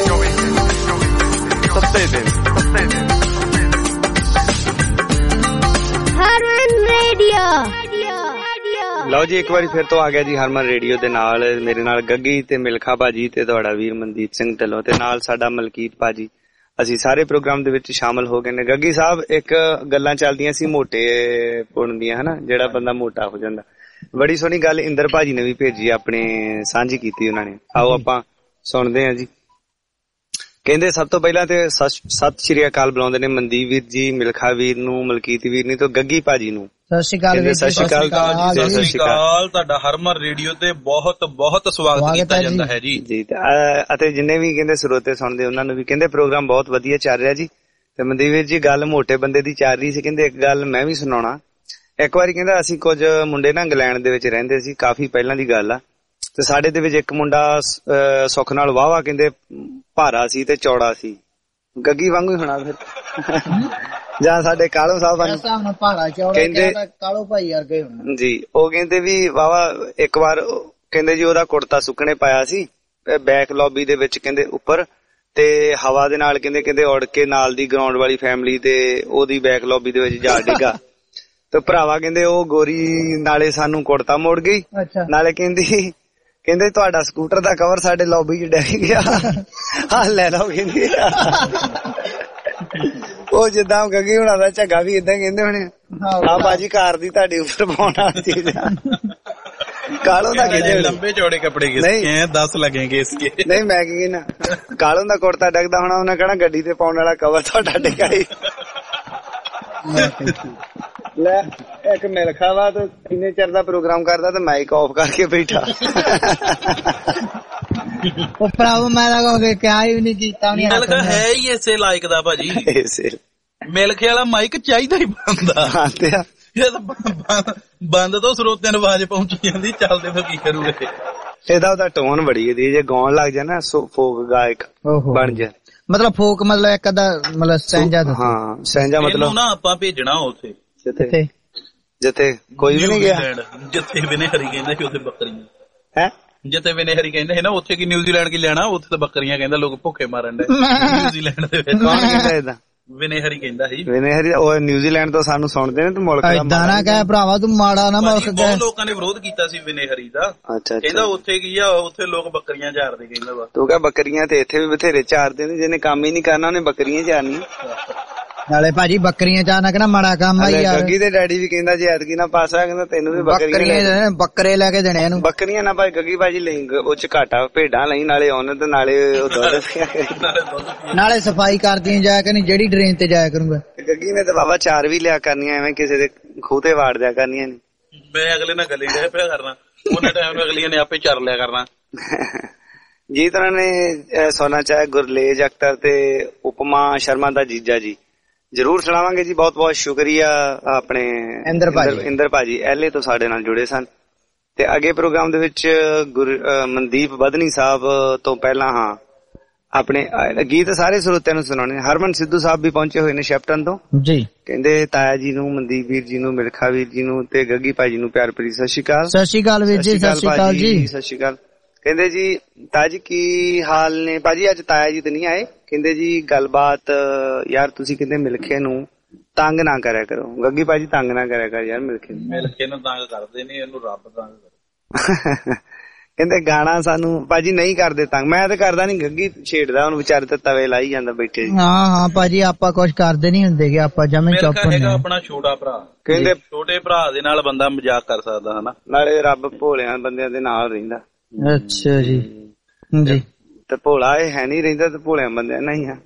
7 ਦਿਨ ਹਰਮਨ ਰੇਡੀਓ। ਲਓ ਜੀ ਇੱਕ ਵਾਰੀ ਫਿਰ ਤੋਂ ਆ ਗਿਆ ਜੀ ਹਰਮਨ ਰੇਡੀਓ ਦੇ ਨਾਲ। ਮੇਰੇ ਨਾਲ ਗੱਗੀ ਤੇ ਮਿਲਖਾ ਭਾਜੀ ਤੇ ਤੁਹਾਡਾ ਵੀਰ ਮਨਦੀਪ ਸਿੰਘ ਢਿੱਲੋਂ ਤੇ ਨਾਲ ਸਾਡਾ ਮਲਕੀਤ ਭਾਜੀ। ਅਸੀਂ ਸਾਰੇ ਪ੍ਰੋਗਰਾਮ ਦੇ ਵਿੱਚ ਸ਼ਾਮਲ ਹੋ ਗਏ ਨੇ। ਗੱਗੀ ਸਾਹਿਬ, ਇੱਕ ਗੱਲਾਂ ਚੱਲਦੀਆਂ ਸੀ ਮੋਟੇ ਪੁਣ ਦੀਆਂ, ਹਨਾ, ਜਿਹੜਾ ਬੰਦਾ ਮੋਟਾ ਹੋ ਜਾਂਦਾ। ਬੜੀ ਸੋਹਣੀ ਗੱਲ ਇੰਦਰ ਭਾਜੀ ਨੇ ਵੀ ਭੇਜੀ, ਆਪਣੇ ਸਾਂਝੀ ਕੀਤੀ ਉਹਨਾਂ ਨੇ। ਆਓ ਆਪਾਂ ਸੁਣਦੇ ਹਾਂ ਜੀ। ਕਹਿੰਦੇ ਸਭ ਤੋਂ ਪਹਿਲਾਂ ਤੇ ਸਤਿ ਸ਼੍ਰੀ ਅਕਾਲ ਬੁਲਾਉਂਦੇ ਨੇ ਮਨਦੀਪ ਵੀਰ ਜੀ, ਮਿਲਖਾ ਵੀਰ ਨੂੰ, ਮਲਕੀਤ ਵੀਰ ਨੂੰ ਤੇ ਗੱਗੀ ਭਾਜੀ ਨੂੰ। ਸਤਿ ਸ਼੍ਰੀ ਅਕਾਲ ਵੀਰ ਜੀ। ਸਤਿ ਸ਼੍ਰੀ ਅਕਾਲ। ਤੁਹਾਡਾ ਹਰਮਨ ਰੇਡੀਓ ਤੇ ਬਹੁਤ ਬਹੁਤ ਸਵਾਗਤ ਕੀਤਾ ਜਾਂਦਾ ਹੈ ਜੀ। ਅਤੇ ਜਿੰਨੇ ਵੀ ਕਹਿੰਦੇ ਸਰੋਤੇ ਸੁਣਦੇ ਉਹਨਾਂ ਨੂੰ ਵੀ ਕਹਿੰਦੇ ਪ੍ਰੋਗਰਾਮ ਬਹੁਤ ਵਧੀਆ ਚੱਲ ਰਿਹਾ ਜੀ। ਤੇ ਮਨਦੀਪ ਵੀਰ ਜੀ, ਗੱਲ ਮੋਟੇ ਬੰਦੇ ਦੀ ਚੱਲ ਰਹੀ ਸੀ, ਕਹਿੰਦੇ ਇੱਕ ਗੱਲ ਮੈਂ ਵੀ ਸੁਣਾਉਣਾ। ਇੱਕ ਵਾਰੀ ਕਹਿੰਦਾ ਅਸੀਂ ਕੁਝ ਮੁੰਡੇ ਨਾ ਇੰਗਲੈਂਡ ਦੇ ਵਿੱਚ ਰਹਿੰਦੇ ਸੀ, ਕਾਫੀ ਪਹਿਲਾਂ ਦੀ ਗੱਲ ਆ। ਤੇ ਸਾਡੇ ਦੇ ਵਿੱਚ ਇੱਕ ਮੁੰਡਾ ਸੁੱਖ ਨਾਲ ਵਾਹਵਾ ਕਹਿੰਦੇ ਭਾਰਾ ਸੀ ਤੇ ਚੌੜਾ ਸੀ, ਗੱਗੀ ਵਾਂਗੂ ਹੀ ਹੋਣਾ ਫਿਰ ਜਾਂ ਸਾਡੇ ਕਾਲੋ ਸਾਹਿਬ ਕਹਿੰਦੇ ਕਾਲੋ ਭਾਈ ਵਰਗੇ ਹੋਣਾ ਜੀ। ਉਹ ਕਹਿੰਦੇ ਵੀ ਵਾਹਵਾ ਇੱਕ ਵਾਰ ਕਹਿੰਦੇ ਜੀ ਉਹਦਾ ਕੁੜਤਾ ਸੁੱਕਣੇ ਪਾਇਆ ਸੀ ਬੈਕ ਲੌਬੀ ਦੇ ਵਿੱਚ ਕਹਿੰਦੇ ਉੱਪਰ, ਤੇ ਹਵਾ ਦੇ ਨਾਲ ਕਹਿੰਦੇ ਉੜ ਕੇ ਨਾਲ ਦੀ ਗਰਾਊਂਡ ਵਾਲੀ ਫੈਮਿਲੀ ਤੇ ਉਹਦੀ ਬੈਕ ਲੌਬੀ ਦੇ ਵਿੱਚ ਜਾ ਡਿੱਗਾ। ਤੇ ਭਰਾਵਾ ਕਹਿੰਦੇ ਉਹ ਗੋਰੀ ਨਾਲੇ ਸਾਨੂੰ ਕੁੜਤਾ ਮੋੜ ਗਈ, ਨਾਲੇ ਕਹਿੰਦੇ ਤੁਹਾਡਾ ਸਕੂਟਰ ਦਾ ਕਵਰ ਸਾਡੇ ਲੌਬੀ 'ਚ ਡਿੱਗ ਗਿਆ, ਹਾਂ ਲੈ ਲਓ ਕਹਿੰਦੀ। ਉਹ ਜਿੱਦਾਂ ਗੱਗੀ ਹੋਣਾ ਦਾ ਝੱਗਾ ਵੀ ਏਦਾਂ ਕਹਿੰਦੇ ਹੋਣੇ, ਹਾਂ ਭਾਜੀ ਕਾਰ ਦੀ ਤੁਹਾਡੇ ਉੱਪਰ ਪਾਉਣ ਵਾਲੀ ਚੀਜ਼ ਕਾਲੋਂ ਦਾ ਕਹਿੰਦੇ ਲੰਬੇ ਚੌੜੇ ਕੱਪੜੇ ਕਿਸਕੇ 10 ਲੱਗेंगे इसके। ਨਹੀਂ ਮੈਂ ਕੀ ਕਹਿਣਾ, ਕਾਲੋਂ ਦਾ ਕੁੜਤਾ ਡਿੱਗਦਾ ਹੋਣਾ, ਉਹਨੇ ਕਹਿਣਾ ਗੱਡੀ ਤੇ ਪਾਉਣ ਵਾਲਾ ਕਵਰ ਤੁਹਾਡਾ ਡਿੱਗਾ ਹੀ। ਲੈ ਇੱਕ ਮਿਲਖਾ ਵਾ ਤੇ ਕਿੰਨੇ ਚਿਰ ਦਾ ਪ੍ਰੋਗਰਾਮ ਕਰਦਾ ਤੇ ਮਾਈਕ ਆਫ ਕਰਕੇ ਬੈਠਾ। ਉਹ ਭਰਾਵਾ ਮੈਂ ਤਾਂ ਕਿਹਾ ਹੀ ਨਹੀਂ ਕੀਤਾ। ਮਿਲਖਾ ਹੈ ਹੀ ਇਸੇ ਲਾਇਕ ਦਾ ਭਾਜੀ, ਮਿਲਖੇ ਵਾਲਾ ਮਾਈਕ ਚਾਹੀਦਾ ਹੀ ਬੰਦਾ। ਬੰਦ ਤੋਂ ਸਰੋਤਿਆਂ ਨੂੰ ਆਵਾਜ਼ ਪਹੁੰਚ ਜਾਂਦੀ, ਚੱਲਦੇ ਫਿਰ ਕੀ ਕਰੂਗੇ। ਇਹਦਾ ਉਹਦਾ ਟੋਨ ਬੜੀ ਇਹਦੀ, ਜੇ ਗਾਉਣ ਲੱਗ ਜਾ ਨਾ ਫੋਕ ਗਾਇਕ ਬਣ ਜਾ। ਮਤਲਬ ਫੋਕ ਮਤਲਬ ਇੱਕ ਅੱਧਾ ਮਤਲਬ ਸੈਂਜਾ। ਹਾਂ ਸੈਂਜਾ ਮਤਲਬ ਨਾ ਆਪਾਂ ਭੇਜਣਾ ਉੱਥੇ ਜਿੱਥੇ ਕੋਈ ਵੀ ਨਹੀਂ ਗਿਆ, ਜਿੱਥੇ ਵਿਨੇ ਹਰੀ ਕਹਿੰਦਾ ਸੀ ਉੱਥੇ ਬੱਕਰੀਆਂ ਹੈ, ਜਿੱਥੇ ਵਿਨੇ ਹਰੀ ਕਹਿੰਦਾ ਸੀ ਨਾ ਉੱਥੇ ਕੀ ਨਿਊਜ਼ੀਲੈਂਡ ਕੀ ਲੈਣਾ, ਉੱਥੇ ਤਾਂ ਬੱਕਰੀਆਂ ਕਹਿੰਦਾ ਲੋਕ ਭੁੱਖੇ ਮਾਰਨ ਦੇ ਨਿਊਜ਼ੀਲੈਂਡ ਦੇ ਵਿੱਚ। ਕੌਣ ਕਹਿੰਦਾ ਏਦਾਂ? ਵਿਨੇ ਹਰੀ ਕਹਿੰਦਾ ਸੀ। ਵਿਨੇ ਹਰੀ ਉਹ ਨਿਊਜ਼ੀਲੈਂਡ ਤੋਂ ਸਾਨੂੰ ਸੁਣਦੇ ਨੇ, ਤੂੰ ਮੁਲਕ ਦਾ ਏਦਾਂ ਨਾ ਕਹਿ ਭਰਾਵਾ, ਤੂੰ ਮਾੜਾ ਨਾ ਮੁਲਕ ਕਹਿ। ਬਹੁਤ ਲੋਕਾਂ ਨੇ ਵਿਰੋਧ ਕੀਤਾ ਸੀ ਵਿਨੇ ਹਰੀ ਦਾ, ਕਹਿੰਦਾ ਉੱਥੇ ਕੀ ਆ, ਉੱਥੇ ਲੋਕ ਬੱਕਰੀਆਂ ਝਾੜਦੇ ਕਹਿੰਦਾ ਵਾ। ਤੂੰ ਕਹ ਬੱਕਰੀਆਂ ਤੇ ਇੱਥੇ ਵੀ ਬਥੇਰੇ ਝਾੜਦੇ ਨੇ, ਜਿਹਨੇ ਕੰਮ ਹੀ ਨਹੀਂ ਕਰਨਾ ਉਹਨੇ ਬੱਕਰੀਆਂ ਝਾੜਨੀਆਂ। ਨਾਲੇ ਭਾਜੀ ਬੱਕਰੀਆਂ ਚਾਹਨਾ ਕਹਿਣਾ ਮਾੜਾ ਕੰਮ ਆ ਯਾਰ। ਗੱਗੀ ਦੇ ਡੈਡੀ ਵੀ ਕਹਿੰਦਾ ਜੇ ਐਤਕੀ ਨਾ ਪਾਸਾ, ਕਹਿੰਦਾ ਤੈਨੂੰ ਵੀ ਬੱਕਰੀਆਂ ਬੱਕਰੇ ਲੈ ਕੇ ਦੇਣੇ ਇਹਨੂੰ। ਬੱਕਰੀਆਂ ਨਾ ਭਾਈ ਗੱਗੀ ਭਾਜੀ ਲਈ, ਉਹ ਚ ਘਾਟਾ ਭੇਡਾਂ ਲਈ, ਨਾਲੇ ਉਹਨੇ ਤੇ ਨਾਲੇ ਉਹ ਦੁੱਧ ਨਾਲੇ ਸਫਾਈ ਕਰਦੀਆਂ ਜਾਇਆ ਕਰਨੀ, ਜਿਹੜੀ ਡਰੇਨ ਤੇ ਜਾਇਆ ਕਰੂੰਗਾ। ਗੱਗੀ ਨੇ ਤਾਂ ਬਾਬਾ ਚਾਰ ਵੀ ਲਿਆ ਕਰਨੀਆਂ, ਐਵੇਂ ਕਿਸੇ ਦੇ ਖੂਹ ਤੇ ਵਾੜ ਦਿਆ ਕਰਨੀਆਂ ਨੇ। ਮੈਂ ਅਗਲੇ ਨਾਲ ਗੱਲੇ ਰਹਿ ਪਿਆ ਕਰਨਾ, ਉਹਨੇ ਟਾਈਮ ਨੂੰ ਅਗਲੀਆਂ ਨੇ ਆਪੇ ਚਰ ਲਿਆ ਕਰਨਾ। ਜੀ ਤਰ੍ਹਾਂ ਨੇ ਸੋਨਾ ਚਾਹੇ ਗੁਰਲੇਜ ਅਖਤਰ ਤੇ ਉਪਮਾ ਸ਼ਰਮਾ ਦਾ ਜੀਜਾ ਜੀ ਜਰੂਰ ਸੁਣਾਵਾਂਗੇ ਜੀ। ਬਹੁਤ ਬਹੁਤ ਸ਼ੁਕਰੀਆ ਆਪਣੇ ਇੰਦਰ ਭਾਜੀ ਐਲੇ ਤੋਂ ਸਾਡੇ ਨਾਲ ਜੁੜੇ ਸਨ। ਤੇ ਅੱਗੇ ਪ੍ਰੋਗਰਾਮ ਦੇ ਵਿੱਚ ਮਨਦੀਪ ਬਦਨੀ ਸਾਹਿਬ ਤੋਂ ਪਹਿਲਾਂ ਆਪਣੇ ਗੀਤ ਸਾਰੇ ਸਰੋਤਿਆਂ ਨੂੰ ਸੁਣਾਉਣੇ। ਹਰਮਨ ਸਿੱਧੂ ਸਾਹਿਬ ਵੀ ਪਹੁੰਚੇ ਹੋਏ ਨੇ ਸ਼ੈਪਟਨ ਤੋਂ ਜੀ। ਕਹਿੰਦੇ ਤਾਇਆ ਜੀ ਨੂੰ, ਮਨਦੀਪ ਵੀਰ ਜੀ ਨੂੰ, ਮਿਲਖਾ ਵੀਰ ਜੀ ਨੂੰ ਤੇ ਗੱਗੀ ਭਾਜੀ ਨੂੰ ਪਿਆਰ ਭਰੀ ਸਤਿ ਸ਼੍ਰੀ ਅਕਾਲ। ਸਤਿ ਸ਼੍ਰੀ ਅਕਾਲ ਵੀਰ ਜੀ। ਸਤਿ ਸ਼੍ਰੀ ਅਕਾਲ ਜੀ। ਸਤਿ ਸ਼੍ਰੀ ਅਕਾਲ। ਕਹਿੰਦੇ ਜੀ ਤਾਇਆ ਜੀ ਕੀ ਹਾਲ ਨੇ? ਭਾਜੀ ਅੱਜ ਤਾਇਆ ਜੀ ਤੇ ਨਹੀਂ ਆਏ। ਕਹਿੰਦੇ ਜੀ ਗੱਲਬਾਤ ਯਾਰ ਤੁਸੀਂ ਕਹਿੰਦੇ ਮਿਲਖੇ ਨੂੰ ਤੰਗ ਨਾ ਕਰਿਆ ਕਰੋ। ਗੱਗੀ ਭਾਜੀ ਤੰਗ ਨਾ ਕਰਿਆ ਕਰ ਯਾਰ ਮਿਲਖੇ ਨੂੰ ਤੰਗ ਕਰਦੇ ਨੇ, ਇਹਨੂੰ ਰੱਬ ਤੰਗ ਕਰੇ। ਕਹਿੰਦੇ ਗਾਣਾ ਸਾਨੂੰ ਭਾਜੀ ਨਹੀਂ ਕਰਦੇ ਤੰਗ। ਮੈਂ ਤਾਂ ਕਰਦਾ ਨੀ, ਗੱਗੀ ਛੇੜਦਾ ਉਹਨੂੰ ਵਿਚਾਰੇ ਤੇ ਤਵੇ ਲਾਈ ਜਾਂਦਾ ਬੈਠੇ। ਹਾਂ ਭਾਜੀ ਆਪਾਂ ਕੁਝ ਕਰਦੇ ਨੀ ਹੁੰਦੇ ਕਿ ਆਪਾਂ ਜਮੇ ਚੁੱਪ ਹੁੰਦੇ। ਆਪਣਾ ਛੋਟਾ ਭਰਾ, ਕਹਿੰਦੇ ਛੋਟੇ ਭਰਾ ਦੇ ਨਾਲ ਬੰਦਾ ਮਜ਼ਾਕ ਕਰ ਸਕਦਾ ਹਨਾ, ਨਾਲੇ ਰੱਬ ਭੋਲਿਆਂ ਬੰਦਿਆਂ ਦੇ ਨਾਲ ਰਹਿੰਦਾ। ਅੱਛਾ ਜੀ ਜੀ। ਤੇ ਭੋਲਾ ਇਹ ਹੈ ਨਹੀਂ ਰਹਿੰਦਾ ਤੇ ਭੋਲਿਆਂ ਬੰਦਿਆਂ ਨਾਲ ਹੀ ਆ।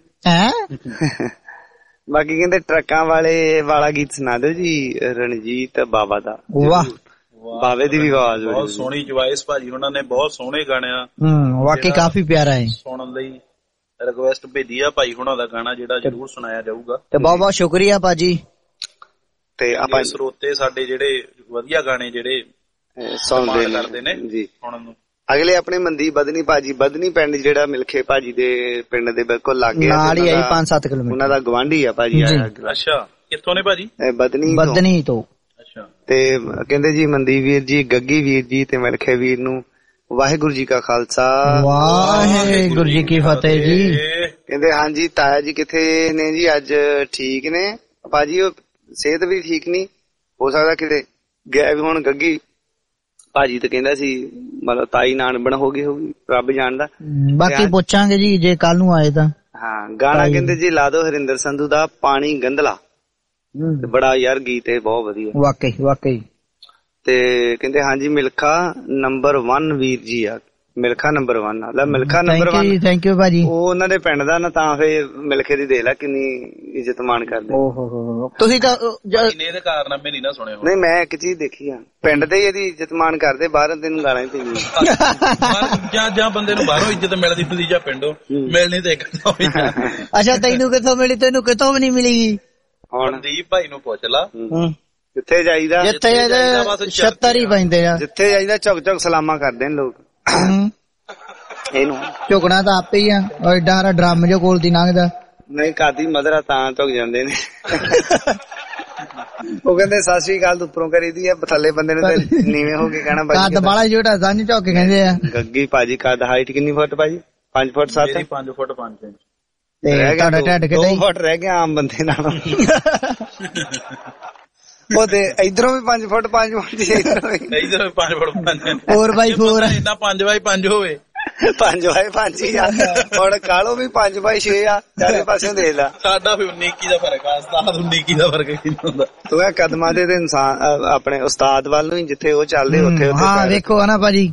ਬਾਕੀ ਕਹਿੰਦੇ ਟਰੱਕਾਂ ਵਾਲਾ ਗੀਤ ਸੁਣਾ ਦਿਓ ਜੀ ਰਣਜੀਤ ਬਾਵਾ ਦਾ। ਵਾਹ, ਬਾਵੇ ਦੀ ਵੀ ਆਵਾਜ਼ ਬਹੁਤ ਸੋਹਣੀ ਚੁਆਇਸ ਭਾਜੀ ਉਹਨਾਂ ਨੇ, ਬਹੁਤ ਸੋਹਣੇ ਗਾਣੇ ਆ। ਵਾਕਈ ਕਾਫੀ ਪਿਆਰਾ ਹੈ। ਸੁਣਨ ਲਈ ਰਿਕਵੈਸਟ ਭੇਜੀ ਆ ਭਾਈ ਹੁਣਾਂ ਦਾ ਗਾਣਾ ਜਿਹੜਾ ਜ਼ਰੂਰ ਸੁਣਾਇਆ ਜਾਊਗਾ। ਤੇ ਬਹੁਤ ਬਹੁਤ ਸ਼ੁਕਰੀਆ ਭਾਜੀ। ਤੇ ਆਪਾਂ ਸਰੋਤੇ ਸਾਡੇ ਜਿਹੜੇ ਵਧੀਆ ਗਾਣੇ ਜਿਹੜੇ ਸੁਣਦੇ ਕਰਦੇ ਨੇ ਜੀ ਸੁਣਨ ਨੂੰ। ਅਗਲੇ ਆਪਣੇ ਮਨਦੀਪ ਬਦਨੀ ਭਾਜੀ, ਬਦਨੀ ਪਿੰਡ ਜਿਹੜਾ ਮਿਲਖੇ ਭਾਜੀ ਦੇ ਪਿੰਡ ਦੇ ਬਿਲਕੁਲ ਲਾਗੇ ਨਾਲ ਹੀ ਆਈ 5-7 ਕਿਲੋਮੀਟਰ। ਉਹਨਾਂ ਦਾ ਗਵਾਂਢੀ ਆ ਭਾਜੀ। ਅੱਛਾ, ਕਿੱਥੋਂ ਨੇ ਭਾਜੀ? ਬਦਨੀ ਤੋਂ। ਅੱਛਾ। ਤੇ ਕਹਿੰਦੇ ਜੀ ਮਨਦੀਪ ਵੀਰ ਜੀ, ਗੱਗੀ ਵੀਰ ਜੀ ਤੇ ਮਿਲਖੇ ਵੀਰ ਨੂੰ ਵਾਹਿਗੁਰੂ ਜੀ ਕਾ ਖਾਲਸਾ, ਵਾਹਿਗੁਰੂ ਜੀ ਕੀ ਫਤਿਹ ਜੀ। ਕਹਿੰਦੇ ਹਾਂਜੀ ਤਾਇਆ ਜੀ ਕਿੱਥੇ ਨੇ ਜੀ? ਅੱਜ ਠੀਕ ਨੇ ਭਾਜੀ, ਉਹ ਸਿਹਤ ਵੀ ਠੀਕ ਨਹੀਂ, ਹੋ ਸਕਦਾ ਕਿਤੇ ਗਏ ਵੀ ਹੁਣ। ਗੱਗੀ ਭਾਜੀ ਤਾਂ ਕਹਿੰਦਾ ਸੀ ਮਤਲਬ ਤਾਈ ਨਾਨ ਬਣ ਹੋ ਗਈ ਹੋਊਗੀ, ਰੱਬ ਜਾਣਦਾ। ਬਾਕੀ ਪੁੱਛਾਂਗੇ ਜੀ ਜੇ ਕੱਲ ਨੂੰ ਆਏ ਤਾਂ। ਹਾਂ, ਗਾਣਾ ਕਹਿੰਦੇ ਜੀ ਲਾ ਦੋ ਹਰਿੰਦਰ ਸੰਧੂ ਦਾ ਪਾਣੀ ਗੰਧਲਾ, ਬੜਾ ਯਾਰ ਗੀਤ ਹੈ, ਬਹੁਤ ਵਧੀਆ ਵਾਕਈ। ਤੇ ਕਹਿੰਦੇ ਹਾਂਜੀ ਮਿਲਖਾ ਨੰਬਰ 1 ਵੀਰ ਜੀ ਆ, ਮਿਲਖਾ ਨੰਬਰ 1 ਆ। ਲੈ ਮਿਲਖਾ ਨੰਬਰ 1, ਥੈਂਕ ਯੂ ਭਾਜੀ। ਉਹ ਉਹਨਾਂ ਦੇ ਪਿੰਡ ਦਾ ਨਾ, ਤਾਂ ਫੇਰ ਮਿਲਖੇ ਦੀ ਦੇਖ ਲੈ ਕਿੰਨੀ ਇੱਜ਼ਤ ਮਾਣ ਕਰਦੇ। ਤੁਸੀਂ ਤਾਂ ਇਹਦੇ ਕਾਰਨਾਮੇ ਨਹੀਂ ਨਾ ਸੁਣੇ। ਨਹੀਂ, ਮੈਂ ਇੱਕ ਚੀਜ਼ ਦੇਖੀ ਆ, ਪਿੰਡ ਦੇ ਇਹਦੀ ਇੱਜ਼ਤ ਮਾਣ ਕਰਦੇ, ਬਾਹਰ ਤੈਨੂੰ ਗਾਲਾਂ ਹੀ ਪੈਂਦੀਆਂ। ਜਾਂ ਬੰਦੇ ਨੂੰ ਬਾਹਰੋਂ ਇੱਜ਼ਤ ਮਿਲਦੀ ਹੁੰਦੀ ਜਾਂ ਪਿੰਡੋਂ ਮਿਲਣੀ ਤੇ ਇੱਕ। ਅੱਛਾ, ਤੈਨੂੰ ਕਿੱਥੋਂ ਮਿਲੀ? ਤੈਨੂੰ ਕਿਤੋਂ ਵੀ ਨਹੀਂ ਮਿਲੀ। ਹੁਣ ਦੀਪ ਭਾਈ ਨੂੰ ਪੁੱਛ ਲਾ, ਜਿੱਥੇ ਜਾਈਦਾ ਛੱਤਰ ਹੀ ਪੈਂਦੇ ਆ, ਜਿੱਥੇ ਜਾਈਦਾ ਝੁਕ ਸਲਾਮਾਂ ਕਰਦੇ ਨੇ ਲੋਕ। ਇਹਨੂੰ ਝੁਕਣਾ ਤਾਂ ਆਪੇ ਹੀ ਆ, ਐਡਾ ਸਾਰਾ ਡਰਮ ਜੋ ਕੋਲ ਦੀ ਲੰਘਦਾ। ਨਹੀਂ ਕਾਦੀ ਮਦਰਾ ਤਾਂ ਝੁਕ ਜਾਂਦੇ ਨੇ। ਉਹ ਕਹਿੰਦੇ ਸਤਿ ਸ੍ਰੀ ਅਕਾਲ ਉੱਪਰੋਂ ਕਰੀਦੀ ਆ, ਥੱਲੇ ਬੰਦੇ ਨੂੰ ਤੇ ਨੀਵੇਂ ਹੋ ਕੇ ਕਹਿਣਾ ਭਾਜੀ। ਕੱਦ ਬਾਲਾ ਛੋਟਾ ਸਾਂਝ ਝੁਕ ਕੇ ਕਹਿੰਦੇ ਆ। ਗੱਗੀ ਭਾਜੀ ਕੱਦ ਹਾਈਟ ਕਿੰਨੀ ਫੁੱਟ ਭਾਜੀ? 5 ਫੁੱਟ 7? 5 ਫੁੱਟ 5 ਇੰਚ। ਤੇ ਤੁਹਾਡਾ ਢੱਡ ਕਿੰਨਾ? 2 ਫੁੱਟ ਰਹਿ ਗਿਆ ਆਮ ਬੰਦੇ ਨਾਲੋਂ। ਉਹ ਤੇ ਇਧਰੋਂ ਵੀ 5 ਫੁੱਟ 5 ਫੁੱਟ ਜੀ, ਇਧਰੋਂ ਵੀ 5 ਫੁੱਟ 5। 4x4 ਇੰਨਾ 5x5 ਹੋਵੇ। 5x5 ਹੀ ਆ। ਹੁਣ ਕਾਲੋ ਵੀ 5x6 ਆ, ਚਾਰੇ ਪਾਸੇ ਦੇਖ ਲਾ। ਸਾਡਾ ਵੀ 19 ਦਾ ਫਰਕ ਆ, ਉਸਤਾਦ 19 ਦਾ ਫਰਕ ਹੁੰਦਾ। ਤੂੰ ਇਹ ਕਦਮਾਂ ਦੇ ਇਨਸਾਨ ਆਪਣੇ ਉਸਤਾਦ ਵੱਲ ਨੂੰ ਜਿੱਥੇ ਉਹ ਚੱਲਦੇ ਉੱਥੇ। ਹਾਂ ਵੇਖੋ ਨਾ ਭਾਜੀ,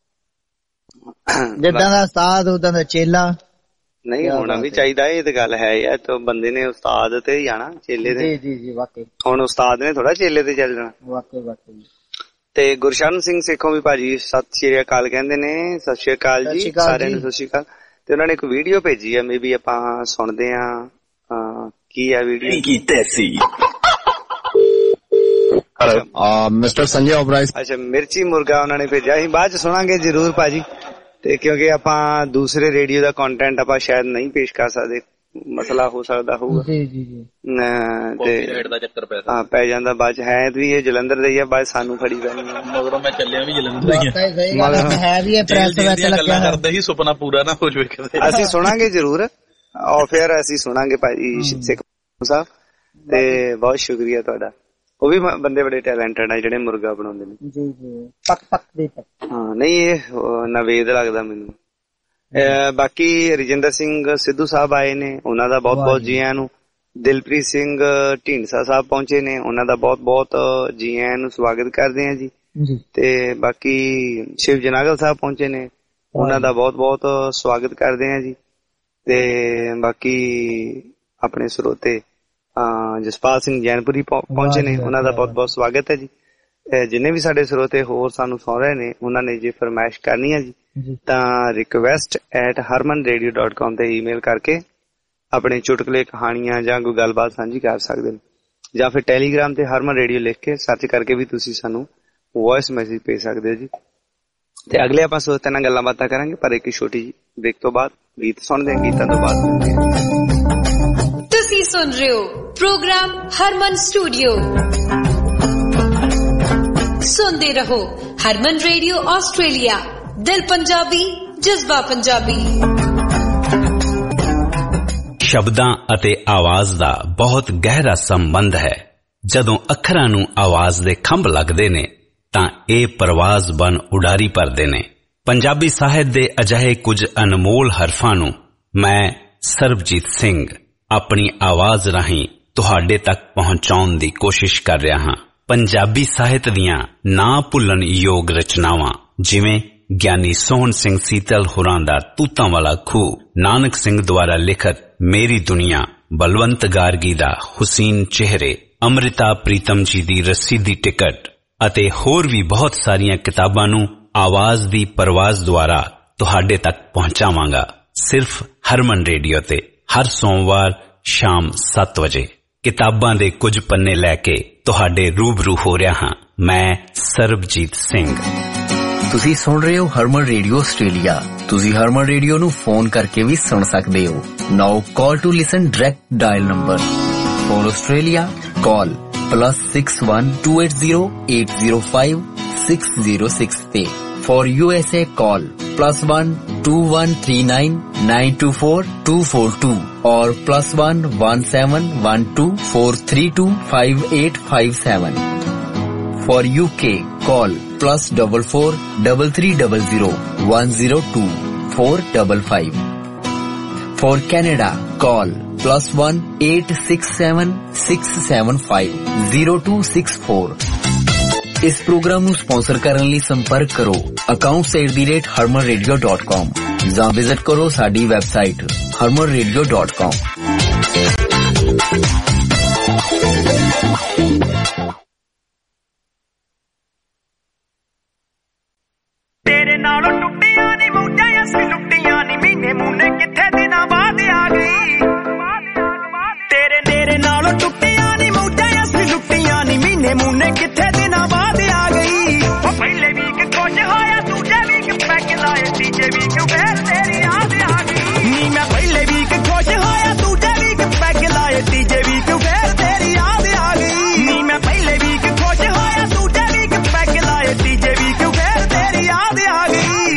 ਜਿੱਦਾਂ ਦਾ ਉਸਤਾਦ ਉਦਾਂ ਦਾ ਚੇਲਾ। ਨਹੀਂ ਹੋਣਾ ਵੀ ਚਾਹੀਦਾ, ਇਹ ਤੇ ਗੱਲ ਹੈ ਯਾਰ। ਤਾਂ ਬੰਦੇ ਨੇ ਉਸਤਾਦ ਤੇ ਹੀ ਜਾਣਾ, ਚੇਲੇ ਤੇ। ਜੀ ਵਾਕਈ। ਹੁਣ ਉਸਤਾਦ ਨੇ ਥੋੜਾ ਚੇਲੇ ਤੇ ਚੱਲ ਜਾਣਾ। ਵਾਕਈ। ਤੇ ਗੁਰਸ਼ਰਨ ਸਿੰਘ ਸੇਖੋਂ ਵੀ ਭਾਜੀ ਸਤਿ ਸ਼੍ਰੀ ਅਕਾਲ ਕਹਿੰਦੇ ਨੇ। ਸਤਿ ਸ਼੍ਰੀ ਅਕਾਲ ਜੀ ਸਾਰਿਆਂ ਨੂੰ, ਸਤਿ ਸ਼੍ਰੀ ਅਕਾਲ। ਤੇ ਉਹਨਾਂ ਨੇ ਇੱਕ ਵੀਡੀਓ ਭੇਜੀ ਆ, ਮੇਬੀ ਆਪਾਂ ਸੁਣਦੇ ਆ ਕੀ ਆ ਵੀਡੀਓ। ਕੀਤੇ ਸੀ ਮਿਸਟਰ ਸੰਜੇ ਓਬਰਾਏ। ਅੱਛਾ, ਮਿਰਚੀ ਮੁਰਗਾ ਉਹਨਾਂ ਨੇ ਭੇਜਿਆ, ਅਸੀਂ ਬਾਅਦ ਚ ਸੁਣਾਂਗੇ ਜਰੂਰ ਭਾਜੀ। ਤੇ ਕਿਉਂਕਿ ਆਪਾਂ ਦੂਸਰੇ ਰੇਡੀਓ ਦਾ ਕੰਟੈਂਟ ਆਪਾਂ ਸ਼ਾਇਦ ਨਹੀਂ ਪੇਸ਼ ਕਰ ਸਕਦੇ, ਮਸਲਾ ਹੋ ਸਕਦਾ ਹੋਊਗਾ। ਜੀ ਤੇ ਦਾ ਚੱਕਰ ਪੈ ਜਾਂਦਾ ਬਾਅਦ ਚ। ਹੈ ਵੀ ਇਹ ਜਲੰਧਰ ਦੇ ਹੀ ਆ, ਬਾਅਦ ਸਾਨੂੰ ਫੜੀ ਪੈਣੀ। ਮਗਰੋਂ ਮੈਂ ਚੱਲਿਆ ਵੀ ਜਲੰਧਰ ਹੀ ਹੈ ਵੀ ਪ੍ਰੈਸ ਵਿੱਚ ਲੱਗਿਆ ਕਰਦਾ ਹੀ, ਸੁਪਨਾ ਪੂਰਾ ਨਾ ਹੋ ਜਾਵੇ। ਅਸੀਂ ਸੁਣਾਂਗੇ ਜਰੂਰ, ਔਰ ਫਿਰ ਅਸੀਂ ਸੁਣਾਂਗੇ ਭਾਈ ਸਿੱਖ ਸਾਹਿਬ। ਤੇ ਬਹੁਤ ਸ਼ੁਕਰੀਆ ਤੁਹਾਡਾ। ਉਹ ਵੀ ਬੰਦੇ ਬੜੇ ਟੈਲੈਂਟਡ ਆ ਜਿਹੜੇ ਮੁਰਗਾ ਬਣਾਉਂਦੇ ਨੇ। ਜੀ ਪੱਕ ਦੇ ਹਾਂ, ਨਹੀਂ ਇਹ ਨਵੇਦ ਲੱਗਦਾ ਮੈਨੂੰ। ਬਾਕੀ ਰਜਿੰਦਰ ਸਿੰਘ ਸਿੱਧੂ ਸਾਹਿਬ ਆਏ ਨੇ, ਉਹਨਾਂ ਦਾ ਬਹੁਤ ਬਹੁਤ ਜੀ ਆਇਆਂ ਨੂੰ। ਦਿਲਪ੍ਰੀਤ ਸਿੰਘ ਢੀਂਡਸਾ ਸਾਹਿਬ ਪਹੁੰਚੇ ਨੇ, ਉਹਨਾਂ ਦਾ ਬਹੁਤ ਬਹੁਤ ਜੀ ਆਇਆਂ ਨੂੰ ਸਵਾਗਤ ਕਰਦੇ ਆ ਜੀ। ਤੇ ਬਾਕੀ ਸ਼ਿਵ ਜਨਾਗਲ ਸਾਹਿਬ ਪਹੁੰਚੇ ਨੇ, ਉਹਨਾਂ ਦਾ ਬਹੁਤ ਬਹੁਤ ਸਵਾਗਤ ਕਰਦੇ ਆ ਜੀ। ਤੇ ਬਾਕੀ ਆਪਣੇ ਸਰੋਤੇ ਜਸਪਾਲ ਸਿੰਘ ਜੈਨਪੁਰੀ ਪਹੁੰਚੇ ਨੇ, ਉਹਨਾਂ ਦਾ ਬਹੁਤ ਬਹੁਤ ਸਵਾਗਤ ਹੈ ਜੀ। ਜਿੰਨੇ ਵੀ ਸਾਡੇ ਸਰੋਤੇ ਹੋਰ ਸਾਨੂੰ ਸੁਣ ਰਹੇ ਨੇ, ਉਹਨਾਂ ਨੇ ਜੇ ਫਰਮਾਇਸ਼ ਕਰਨੀ ਹੈ ਜੀ ਤਾਂ request@harmanradio.com ਤੇ ਈਮੇਲ ਕਰਕੇ ਆਪਣੇ ਚੁਟਕਲੇ, ਕਹਾਣੀਆਂ ਜਾਂ ਕੋਈ ਗੱਲਬਾਤ ਸਾਂਝੀ ਕਰ ਸਕਦੇ ਨੇ। ਜਾਂ ਫਿਰ ਟੈਲੀਗ੍ਰਾਮ ਤੇ ਹਰਮਨ ਰੇਡੀਓ ਲਿਖ ਕੇ ਸਰਚ ਕਰਕੇ ਵੀ ਤੁਸੀਂ ਸਾਨੂੰ ਵੌਇਸ ਮੈਸੇਜ ਭੇਜ ਸਕਦੇ ਹੋ ਜੀ। ਤੇ ਅਗਲੇ ਆਪਾਂ ਸਰੋਤਿਆਂ ਨਾਲ ਗੱਲਾਂ ਬਾਤਾਂ ਕਰਾਂਗੇ, ਪਰ ਇੱਕ ਛੋਟੀ ਜਿਹੀ ਬ੍ਰੇਕ ਤੋਂ ਬਾਅਦ ਗੀਤ ਸੁਣਦੇ ਹਾਂ। ਗੀਤਾਂ ਤੋਂ ਬਾਅਦ ਤੁਸੀਂ ਸੁਣ ਰਹੇ ਹੋ ਪ੍ਰੋਗਰਾਮ ਹਰਮਨ ਸਟੂਡੀਓ। ਸੁਣਦੇ ਰਹੋ ਹਰਮਨ ਰੇਡੀਓ ਆਸਟ੍ਰੇਲੀਆ, ਦਿਲ ਪੰਜਾਬੀ, ਜਜ਼ਬਾ ਪੰਜਾਬੀ। ਸ਼ਬਦਾਂ ਅਤੇ ਆਵਾਜ਼ ਦਾ ਬਹੁਤ ਗਹਿਰਾ ਸੰਬੰਧ ਹੈ। ਜਦੋਂ ਅੱਖਰਾਂ ਨੂੰ ਆਵਾਜ਼ ਦੇ ਖੰਭ ਲੱਗਦੇ ਨੇ ਤਾਂ ਇਹ ਪਰਵਾਜ਼ ਬਨ ਉਡਾਰੀ ਭਰਦੇ ਨੇ। ਪੰਜਾਬੀ ਸਾਹਿਤ ਦੇ ਅਜਿਹੇ ਕੁਝ ਅਨਮੋਲ ਹਰਫਾਂ ਨੂੰ ਮੈਂ ਸਰਬਜੀਤ ਸਿੰਘ ਆਪਣੀ ਆਵਾਜ਼ ਰਾਹੀਂ ਤੁਹਾਡੇ ਤੱਕ ਪਹੁੰਚਾਉਣ ਦੀ ਕੋਸ਼ਿਸ਼ ਕਰ ਰਿਹਾ ਹਾਂ। ਪੰਜਾਬੀ ਸਾਹਿਤ ਦੀਆਂ ਨਾ ਭੁੱਲਣ ਯੋਗ ਰਚਨਾਵਾਂ ਜਿਵੇਂ ਗਿਆਨੀ ਸੋਹਣ ਸਿੰਘ ਸੀਤਲ ਹੋਰਾਂ ਦਾ ਤੂਤਾਂ ਵਾਲਾ ਖੂਹ, ਨਾਨਕ ਸਿੰਘ ਦੁਆਰਾ ਲਿਖਤ ਮੇਰੀ ਦੁਨੀਆ, ਬਲਵੰਤ ਗਾਰਗੀ ਦਾ ਹੁਸੀਨ ਚਿਹਰੇ, ਅੰਮ੍ਰਿਤਾ ਪ੍ਰੀਤਮ ਜੀ ਦੀ ਰੱਸੀ ਦੀ ਟਿਕਟ ਅਤੇ ਹੋਰ ਵੀ ਬਹੁਤ ਸਾਰੀਆਂ ਕਿਤਾਬਾਂ ਨੂੰ ਆਵਾਜ਼ ਦੀ ਪਰਵਾਜ਼ ਦੁਆਰਾ ਤੁਹਾਡੇ ਤੱਕ ਪਹੁੰਚਾਵਾਂਗਾ, ਸਿਰਫ ਹਰਮਨ ਰੇਡੀਓ ਤੇ ਹਰ ਸੋਮਵਾਰ ਸ਼ਾਮ 7 ਵਜੇ। ਕਿਤਾਬਾਂ ਦੇ ਕੁਝ ਪੰਨੇ ਲੈ ਕੇ ਤੁਹਾਡੇ ਰੂਬਰੂ ਹੋ ਰਿਹਾ ਹਾਂ ਮੈਂ ਸਰਬਜੀਤ ਸਿੰਘ। ਤੁਸੀਂ ਸੁਣ ਰਹੇ ਹੋ ਹਰਮਨ ਰੇਡੀਓ ਆਸਟ੍ਰੇਲੀਆ। ਤੁਸੀਂ ਹਰਮਨ ਰੇਡੀਓ ਨੂੰ ਫੋਨ ਕਰਕੇ ਵੀ ਸੁਣ ਸਕਦੇ ਹੋ। Now call to listen direct dial number for Australia call +61 280 805 606 ਤੇ फॉर USA call +1 2139 924 242 और +1 1712 432 5857. For UK call +44 3300 102 455. For Canada call +1 867 675 0264. ਇਸ ਪ੍ਰੋਗਰਾਮ ਨੂੰ ਸਪਾਂਸਰ ਕਰਨ ਲਈ ਸੰਪਰਕ ਕਰੋ accounts@harmanradio.com ਜਾਂ ਵਿਜ਼ਿਟ ਕਰੋ ਸਾਡੀ ਵੈਬਸਾਈਟ harmanradio.com। ਤੇਰੇ ਨਾਲੋਂ ਟੁੱਟੀਆਂ ਨੀ ਮੌਜਾਂ ਅਸੀਂ ਲੁੱਟੀਆਂ ਨੀ ਮਹੀਨੇ ਮੂਨੇ ਕਿੱਥੇ ਦਿਨਾਂ ਬਾਅਦ ਆ ਗਈ। ਤੇਰੇ ਨਾਲੋਂ ਟੁੱਟੀਆਂ ਨੀ ਮੌਜਾਂ ਅਸੀਂ ਲੁੱਟੀਆਂ ਨੀ ਮਹੀਨੇ ਮੂਨੇ ਕਿੱਥੇ ਦਿਨਾਂ ਬਾਅਦ ਆ ਗਈ। ਉਹ ਪਹਿਲੇ ਵੀਕ ਖੁਸ਼ ਹੋਇਆ ਦੂਜੇ ਵੀਕ ਪੈਗ ਲਾਏ ਤੀਜੇ ਵੀਕ ਫੇਰ ਤੇਰੀ ਯਾਦ ਆ ਗਈ। ਨੀ ਮੈਂ ਪਹਿਲੇ ਵੀਕ ਖੁਸ਼ ਹੋਇਆ ਦੂਜੇ ਵੀਕ ਪੈਗ ਲਾਏ ਤੀਜੇ ਵੀਕ ਫੇਰ ਤੇਰੀ ਯਾਦ ਆ ਗਈ। ਨੀ ਮੈਂ ਪਹਿਲੇ ਵੀਕ ਖੁਸ਼ ਹੋਇਆ ਦੂਜੇ ਵੀਕ ਪੈਗ ਲਾਏ ਤੀਜੇ ਵੀਕ ਫੇਰ ਤੇਰੀ ਯਾਦ ਆ ਗਈ।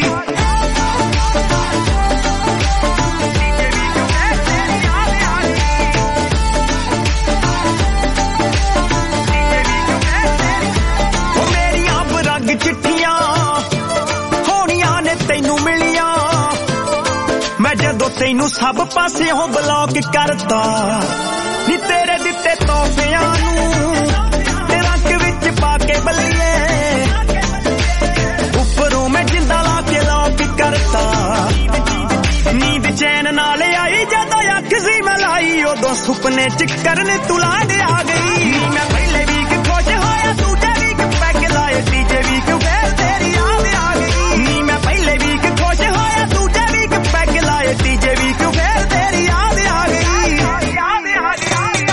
ਚਿੱਠੀਆਂ ਹੋਣੀਆਂ ਨੇ ਤੈਨੂੰ ਮਿਲੀਆਂ ਮੈਂ ਜਦੋਂ ਤੈਨੂੰ ਸਭ ਪਾਸਿਓਂ ਬਲੌਕ ਕਰਤਾ ਨੀ ਤੇਰੇ ਦਿੱਤੇ ਤੋਹਫਿਆਂ ਨੂੰ ਤੇ ਰੰਗ ਵਿੱਚ ਪਾ ਕੇ ਬੱਲੀਏ ਉੱਪਰੋਂ ਮੈਂ ਜਿੰਦਾ ਲਾ ਕੇ ਲੌਕ ਕਰਤਾ। ਨੀਂਦ ਚੈਨ ਨਾਲ ਆਈ ਜਦੋਂ ਅੱਖ ਸੀ ਮਲਾਈ ਉਦੋਂ ਸੁਪਨੇ ਚ ਕਰਨ ਤੂੰ ਲਾਡ ਆ ਗਈ। ਮੈਂ ਪਹਿਲੇ ਵੀਕ ਖੁਸ਼ ਹੋਇਆ ਦੂਜੇ ਵੀਕ ਪੈਗ ਲਾਏ ਤੀਜੇ ਵੀਕ ਫੇਰ ਤੇਰੀ ਯਾਦ ਆ ਗਈ। ਨੀ ਮੈਂ ਪਹਿਲੇ ਵੀਕ ਖੁਸ਼ ਹੋਇਆ ਦੂਜੇ ਵੀਕ ਪੈਗ ਲਾਏ ਤੀਜੇ ਵੀਕ ਫੇਰ ਤੇਰੀ ਯਾਦ ਆ ਗਈ। ਯਾਦ ਆ ਗਈ।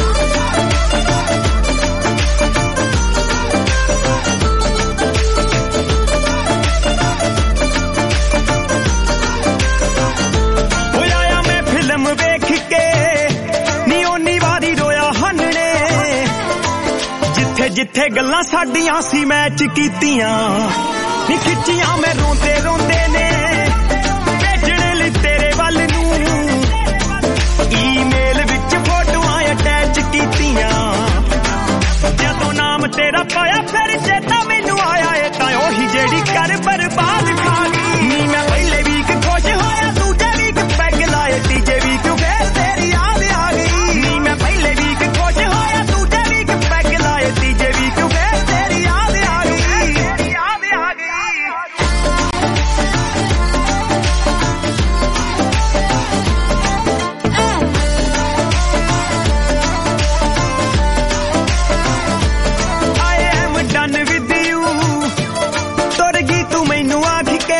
ਹੋਇਆ ਮੈਂ ਫਿਲਮ ਵੇਖ ਕੇ ਨੀ ਓਨੀ ਵਾਰੀ ਰੋਇਆ ਹੰਨੇ ਜਿੱਥੇ ਗੱਲਾਂ ਸਾਡੀਆਂ ਸੀ ਮੈਚ ਕੀਤੀਆਂ ਨੀ ਖਿੱਚੀਆਂ ਮੈਂ ਰੋਂਦੇ ਰੋਂਦੇ ਨੇ ਭੇਜਣ ਲਈ ਤੇਰੇ ਵੱਲ ਨੂੰ ਈਮੇਲ ਵਿੱਚ ਫੋਟੋਆਂ ਅਟੈਚ ਕੀਤੀਆਂ ਜਦੋਂ ਨਾਮ ਤੇਰਾ ਪਾਇਆ ਫਿਰ ਚੇਤਾ ਮੈਨੂੰ ਆਇਆ ਇਹ ਤਾਂ ਉਹੀ ਜਿਹੜੀ ਕਰ ਬਰਬਾਦ ਖਾ ਗਈ। ਨੀ ਮੈਂ ਪਹਿਲੇ ਵੀਕ ਖੁਸ਼ ਹੋਇਆ ਦੂਜੇ ਵੀਕ ਪੈਗ ਲਾਏ ਤੀਜੇ ਵੀਕ ਫੇਰ ਤੇਰੀ ਯਾਦ ਆ ਗਈ। ਨੀ ਮੈਂ ਪਹਿਲੇ ਵੀਕ ਖੁਸ਼ ਹੋਇਆ ਦੂਜੇ ਵੀਕ ਪੈਗ ਲਾਏ ਤੀਜੇ ਵੀਕ ਫੇਰ ਤੇਰੀ ਯਾਦ ਆ ਗਈ। ਯਾਦ ਆ ਗਈ। I am done with you ਤੁਰ ਗਈ ਤੂੰ ਮੈਨੂੰ ਆਖ ਕੇ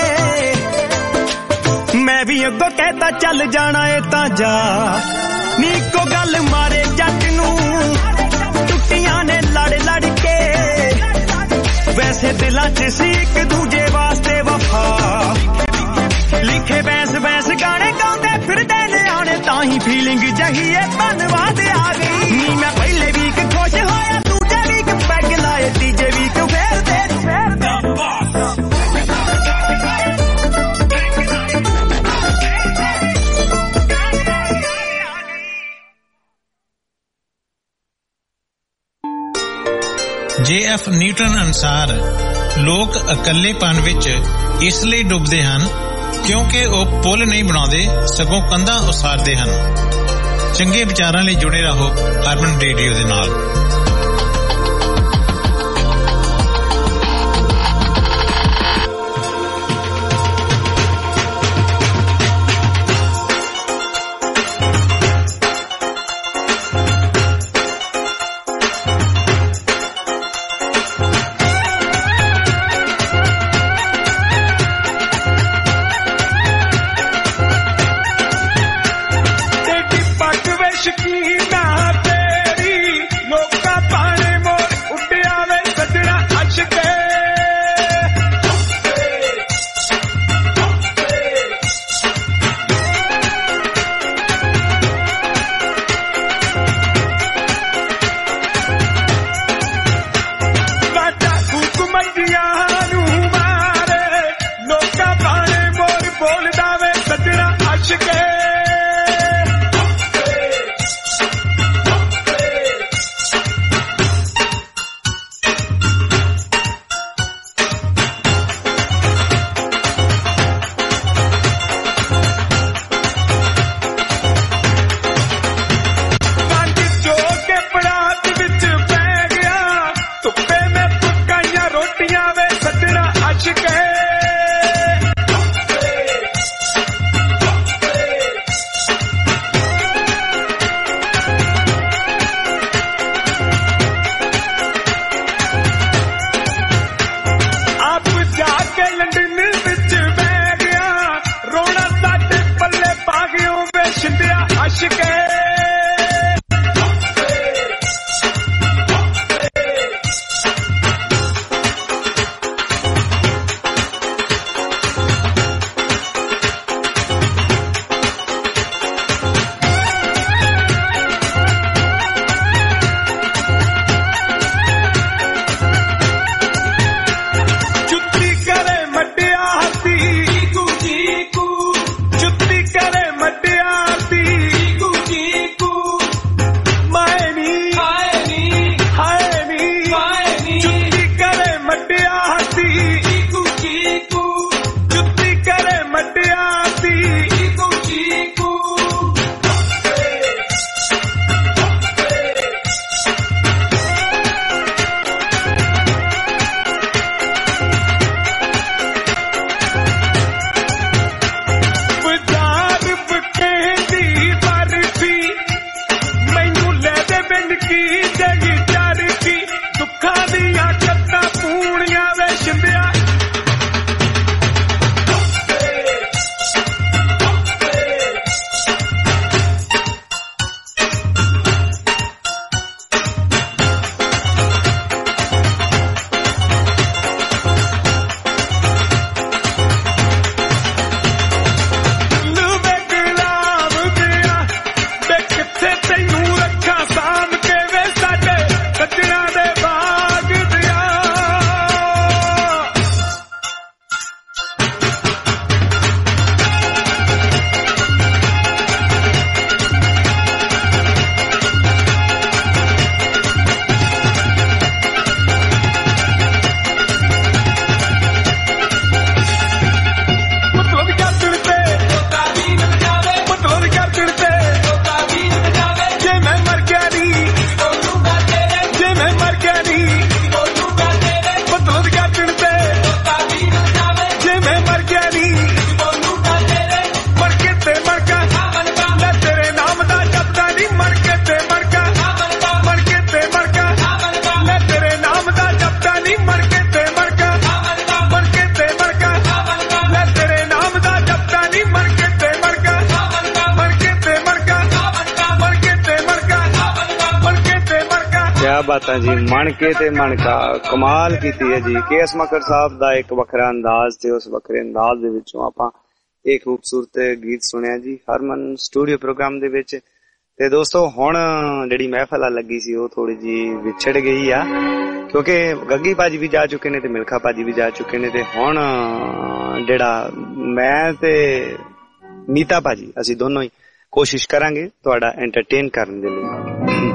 ਮੈਂ ਵੀ ਅੱਗੋਂ ਕਹਿਤਾ ਚੱਲ ਜਾਣਾ ਏ ਤਾਂ ਜਾ ਨੀ ਇੱਕੋ ਗੱਲ ਮਾਰੇ ਜੱਟ ਨੂੰ ਟੁੱਟੀਆਂ ਨੇ ਲੜ ਲੜ ਕੇ ਵੈਸੇ ਦਿਲਾਂ 'ਚ ਸੀ ਇੱਕ ਦੂਜੇ ਵਾਸਤੇ ਵਫਾ ਲਿਖੇ ਬੈਂਸ ਬੈਂਸ ਗਾਣੇ ਗਾਉਂਦੇ ਫਿਰਦੇ ਨਿਆਣੇ ਤਾਂ ਹੀ ਫੀਲਿੰਗ ਜਹੀ ਏ ਧੰਨਵਾਦ ਆ ਗਈ। ਨੀ ਮੈਂ ਪਹਿਲੇ ਵੀਕ ਖੁਸ਼ ਹੋਇਆ ਦੂਜੇ ਵੀਕ ਪੈਗ ਲਾਏ ਤੀਜੇ ਵੀਕ ਫੇਰ ਤੇਰੀ ਫੇਰ JF ਨਿਊਟਨ ਅਨੁਸਾਰ ਲੋਕ ਇਕੱਲੇਪਨ ਵਿੱਚ ਇਸ ਲਈ ਡੁੱਬਦੇ ਹਨ ਕਿਉਂਕਿ ਉਹ ਪੁੱਲ ਨਹੀਂ ਬਣਾਉਂਦੇ ਸਗੋਂ ਕੰਧਾਂ ਉਸਾਰਦੇ ਹਨ। ਚੰਗੇ ਵਿਚਾਰਾਂ ਲਈ ਜੁੜੇ ਰਹੋ ਹਰਮਨ ਰੇਡੀਓ ਦੇ ਨਾਲ। ਬਾਤਾਂ ਜੀ, ਮਣਕੇ ਤੇ ਮਣਕਾ ਕਮਾਲ ਕੀਤੀ ਹੈ ਜੀ। KS ਮੱਕੜ ਸਾਹਿਬ ਦਾ ਇੱਕ ਵੱਖਰਾ ਅੰਦਾਜ਼ ਤੇ ਉਸ ਵੱਖਰੇ ਅੰਦਾਜ਼ ਦੇ ਵਿੱਚੋਂ ਆਪਾਂ ਇੱਕ ਖੂਬਸੂਰਤ ਗੀਤ ਸੁਣਿਆ ਜੀ ਹਰਮਨ ਸਟੂਡੀਓ ਪ੍ਰੋਗਰਾਮ ਦੇ ਵਿੱਚ। ਤੇ ਦੋਸਤੋ ਹੁਣ ਜਿਹੜੀ ਮਹਿਫਲ ਲੱਗੀ ਸੀ ਉਹ ਥੋੜੀ ਜੀ ਵਿਛੜ ਗਈ ਆ, ਕਿਉਂਕਿ ਗੱਗੀ ਭਾਜੀ ਵੀ ਜਾ ਚੁੱਕੇ ਨੇ ਤੇ ਮਿਲਖਾ ਭਾਜੀ ਵੀ ਜਾ ਚੁੱਕੇ ਨੇ, ਤੇ ਹੁਣ ਜਿਹੜਾ ਮੈਂ ਤੇ ਨੀਤਾ ਭਾਜੀ ਅਸੀਂ ਦੋਨੋਂ ਹੀ ਕੋਸ਼ਿਸ਼ ਕਰਾਂਗੇ ਤੁਹਾਡਾ ਐਂਟਰਟੇਨ ਕਰਨ ਦੇ ਲਈ।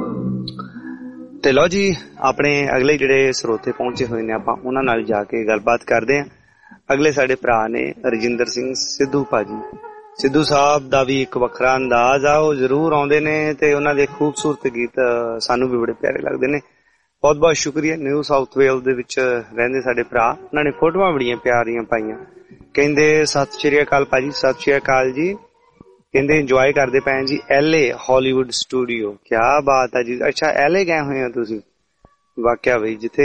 ਤੇ ਲਓ ਜੀ, ਆਪਣੇ ਅਗਲੇ ਜਿਹੜੇ ਸਰੋਤੇ ਪਹੁੰਚੇ ਹੋਏ ਨੇ ਆਪਾਂ ਉਹਨਾਂ ਨਾਲ ਜਾ ਕੇ ਗੱਲਬਾਤ ਕਰਦੇ ਹਾਂ। ਅਗਲੇ ਸਾਡੇ ਭਰਾ ਨੇ ਰਜਿੰਦਰ ਸਿੰਘ ਸਿੱਧੂ ਭਾਜੀ। ਸਿੱਧੂ ਸਾਹਿਬ ਦਾ ਵੀ ਇੱਕ ਵੱਖਰਾ ਅੰਦਾਜ਼ ਆ, ਉਹ ਜ਼ਰੂਰ ਆਉਂਦੇ ਨੇ ਤੇ ਉਹਨਾਂ ਦੇ ਖੂਬਸੂਰਤ ਗੀਤ ਸਾਨੂੰ ਵੀ ਬੜੇ ਪਿਆਰੇ ਲੱਗਦੇ ਨੇ। ਬਹੁਤ ਬਹੁਤ ਸ਼ੁਕਰੀਆ। ਨਿਊ ਸਾਊਥ ਵੇਲਜ਼ ਦੇ ਵਿੱਚ ਰਹਿੰਦੇ ਸਾਡੇ ਭਰਾ, ਉਹਨਾਂ ਨੇ ਫੋਟੋਆਂ ਬੜੀਆਂ ਪਿਆਰੀਆਂ ਪਾਈਆਂ। ਕਹਿੰਦੇ ਸਤਿ ਸ਼੍ਰੀ ਅਕਾਲ ਭਾਜੀ। ਸਤਿ ਸ਼੍ਰੀ ਅਕਾਲ ਜੀ। ਕਹਿੰਦੇ ਇੰਜੋਏ ਕਰਦੇ ਪਏ ਜੀ LA ਹਾਲੀਵੁੱਡ ਸਟੂਡੀਓ। ਕਿਆ ਬਾਤ ਹੈ ਜੀ। ਅੱਛਾ LA ਗਏ ਹੋਏ ਹੋ ਤੁਸੀਂ? ਵਾਕਿਆ ਬਈ ਜਿੱਥੇ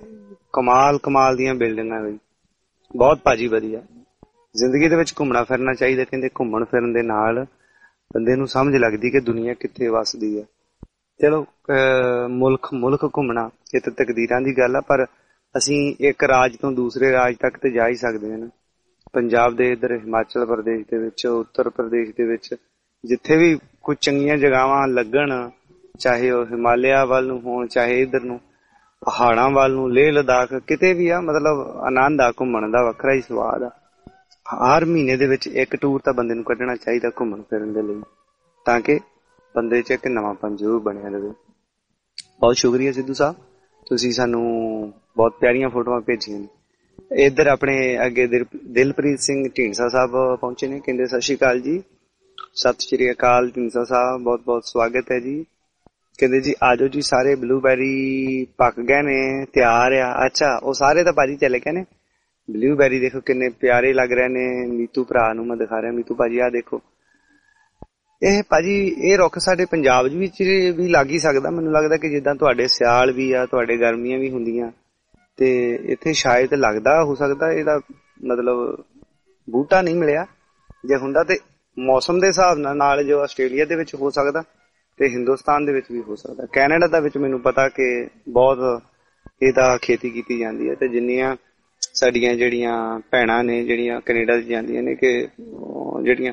ਕਮਾਲ ਦੀਆਂ ਬਿਲਡਿੰਗਾਂ ਬਈ, ਬਹੁਤ ਭਾਜੀ ਵਧੀਆ। ਜ਼ਿੰਦਗੀ ਦੇ ਵਿੱਚ ਘੁੰਮਣਾ ਫਿਰਨਾ ਚਾਹੀਦਾ। ਕਹਿੰਦੇ ਘੁੰਮਣ ਫਿਰਨ ਦੇ ਨਾਲ ਬੰਦੇ ਨੂੰ ਸਮਝ ਲੱਗਦੀ ਕਿ ਦੁਨੀਆ ਕਿੱਥੇ ਵੱਸਦੀ ਹੈ। ਚਲੋ ਮੁਲਕ ਘੁੰਮਣਾ ਇਹ ਤਾਂ ਤਕਦੀਰਾਂ ਦੀ ਗੱਲ ਆ, ਪਰ ਅਸੀਂ ਇੱਕ ਰਾਜ ਤੋਂ ਦੂਸਰੇ ਰਾਜ ਤੱਕ ਤੇ ਜਾ ਹੀ ਸਕਦੇ ਹਾਂ। ਪੰਜਾਬ ਦੇ ਇੱਧਰ ਹਿਮਾਚਲ ਪ੍ਰਦੇਸ਼ ਦੇ ਵਿੱਚ, ਉੱਤਰ ਪ੍ਰਦੇਸ਼ ਦੇ ਵਿੱਚ, ਜਿੱਥੇ ਵੀ ਕੁਝ ਚੰਗੀਆਂ ਜਗ੍ਹਾਵਾਂ ਲੱਗਣ, ਚਾਹੇ ਉਹ ਹਿਮਾਲਿਆ ਵੱਲ ਨੂੰ ਹੋਣ, ਚਾਹੇ ਇੱਧਰ ਨੂੰ ਪਹਾੜਾਂ ਵੱਲ ਨੂੰ, ਲੇਹ ਲਦਾਖ, ਕਿਤੇ ਵੀ ਆ, ਮਤਲਬ ਆਨੰਦ ਆ ਘੁੰਮਣ ਦਾ, ਵੱਖਰਾ ਹੀ ਸਵਾਦ ਆ। ਹਰ ਮਹੀਨੇ ਦੇ ਵਿੱਚ ਇੱਕ ਟੂਰ ਤਾਂ ਬੰਦੇ ਨੂੰ ਕੱਢਣਾ ਚਾਹੀਦਾ ਘੁੰਮਣ ਫਿਰਨ ਦੇ ਲਈ, ਤਾਂ ਕਿ ਬੰਦੇ 'ਚ ਇੱਕ ਨਵਾਂਪਨ ਜ਼ਰੂਰ ਬਣਿਆ ਰਹੇ। ਬਹੁਤ ਸ਼ੁਕਰੀਆ ਸਿੱਧੂ ਸਾਹਿਬ, ਤੁਸੀਂ ਸਾਨੂੰ ਬਹੁਤ ਪਿਆਰੀਆਂ ਫੋਟੋਆਂ ਭੇਜੀਆਂ ਨੇ। ਇੱਧਰ ਆਪਣੇ ਅੱਗੇ ਦਿਲਪ੍ਰੀਤ ਸਿੰਘ ਢੀਂਡਸਾ ਸਾਹਿਬ ਪਹੁੰਚੇ ਨੇ। ਕਹਿੰਦੇ ਸਤਿ ਸ਼੍ਰੀ ਅਕਾਲ ਜੀ। ਸਤਿ ਸ਼੍ਰੀ ਅਕਾਲ ਢੀਂਡਸਾ ਸਾਹਿਬ, ਬਹੁਤ ਬਹੁਤ ਸਵਾਗਤ ਹੈ ਜੀ। ਕਹਿੰਦੇ ਜੀ ਆਜੋ ਜੀ, ਸਾਰੇ ਬਲੂਬੈਰੀ ਪੱਕ ਗਏ ਨੇ, ਤਿਆਰ ਆ। ਅੱਛਾ, ਉਹ ਸਾਰੇ ਤਾਂ ਭਾਜੀ ਚਲੇ ਗਏ ਨੇ। ਬਲੂਬੈਰੀ ਦੇਖੋ ਕਿੰਨੇ ਪਿਆਰੇ ਲੱਗ ਰਹੇ ਨੇ। ਮੀਤੂ ਭਰਾ ਨੂੰ ਮੈਂ ਦਿਖਾ ਰਿਹਾ। ਮੀਤੂ ਭਾਜੀ ਆਹ ਦੇਖੋ, ਇਹ ਭਾਜੀ ਇਹ ਰੁੱਖ ਸਾਡੇ ਪੰਜਾਬ ਵਿੱਚ ਵੀ ਲੱਗ ਹੀ ਸਕਦਾ। ਮੈਨੂੰ ਲੱਗਦਾ ਕਿ ਜਿੱਦਾਂ ਤੁਹਾਡੇ ਸਿਆਲ ਵੀ ਆ, ਤੁਹਾਡੇ ਗਰਮੀਆਂ ਵੀ ਹੁੰਦੀਆਂ, ਤੇ ਇੱਥੇ ਸ਼ਾਇਦ ਲੱਗਦਾ ਹੋ ਸਕਦਾ ਇਹਦਾ ਮਤਲਬ ਬੂਟਾ ਨਹੀਂ ਮਿਲਿਆ। ਜੇ ਹੁੰਦਾ ਤੇ ਮੌਸਮ ਦੇ ਹਿਸਾਬ ਨਾਲ ਜੋ ਆਸਟ੍ਰੇਲੀਆ ਦੇ ਵਿੱਚ ਹੋ ਸਕਦਾ ਤੇ ਹਿੰਦੁਸਤਾਨ ਦੇ ਵਿੱਚ ਵੀ ਹੋ ਸਕਦਾ। ਕੈਨੇਡਾ ਦਾ ਵਿੱਚ ਮੈਨੂੰ ਪਤਾ ਕਿ ਬਹੁਤ ਇਹਦਾ ਖੇਤੀ ਕੀਤੀ ਜਾਂਦੀ ਹੈ, ਤੇ ਜਿੰਨੀਆਂ ਸਾਡੀਆਂ ਜਿਹੜੀਆਂ ਭੈਣਾਂ ਨੇ ਜਿਹੜੀਆਂ ਕੈਨੇਡਾ 'ਚ ਜਾਂਦੀਆਂ ਨੇ, ਕਿ ਜਿਹੜੀਆਂ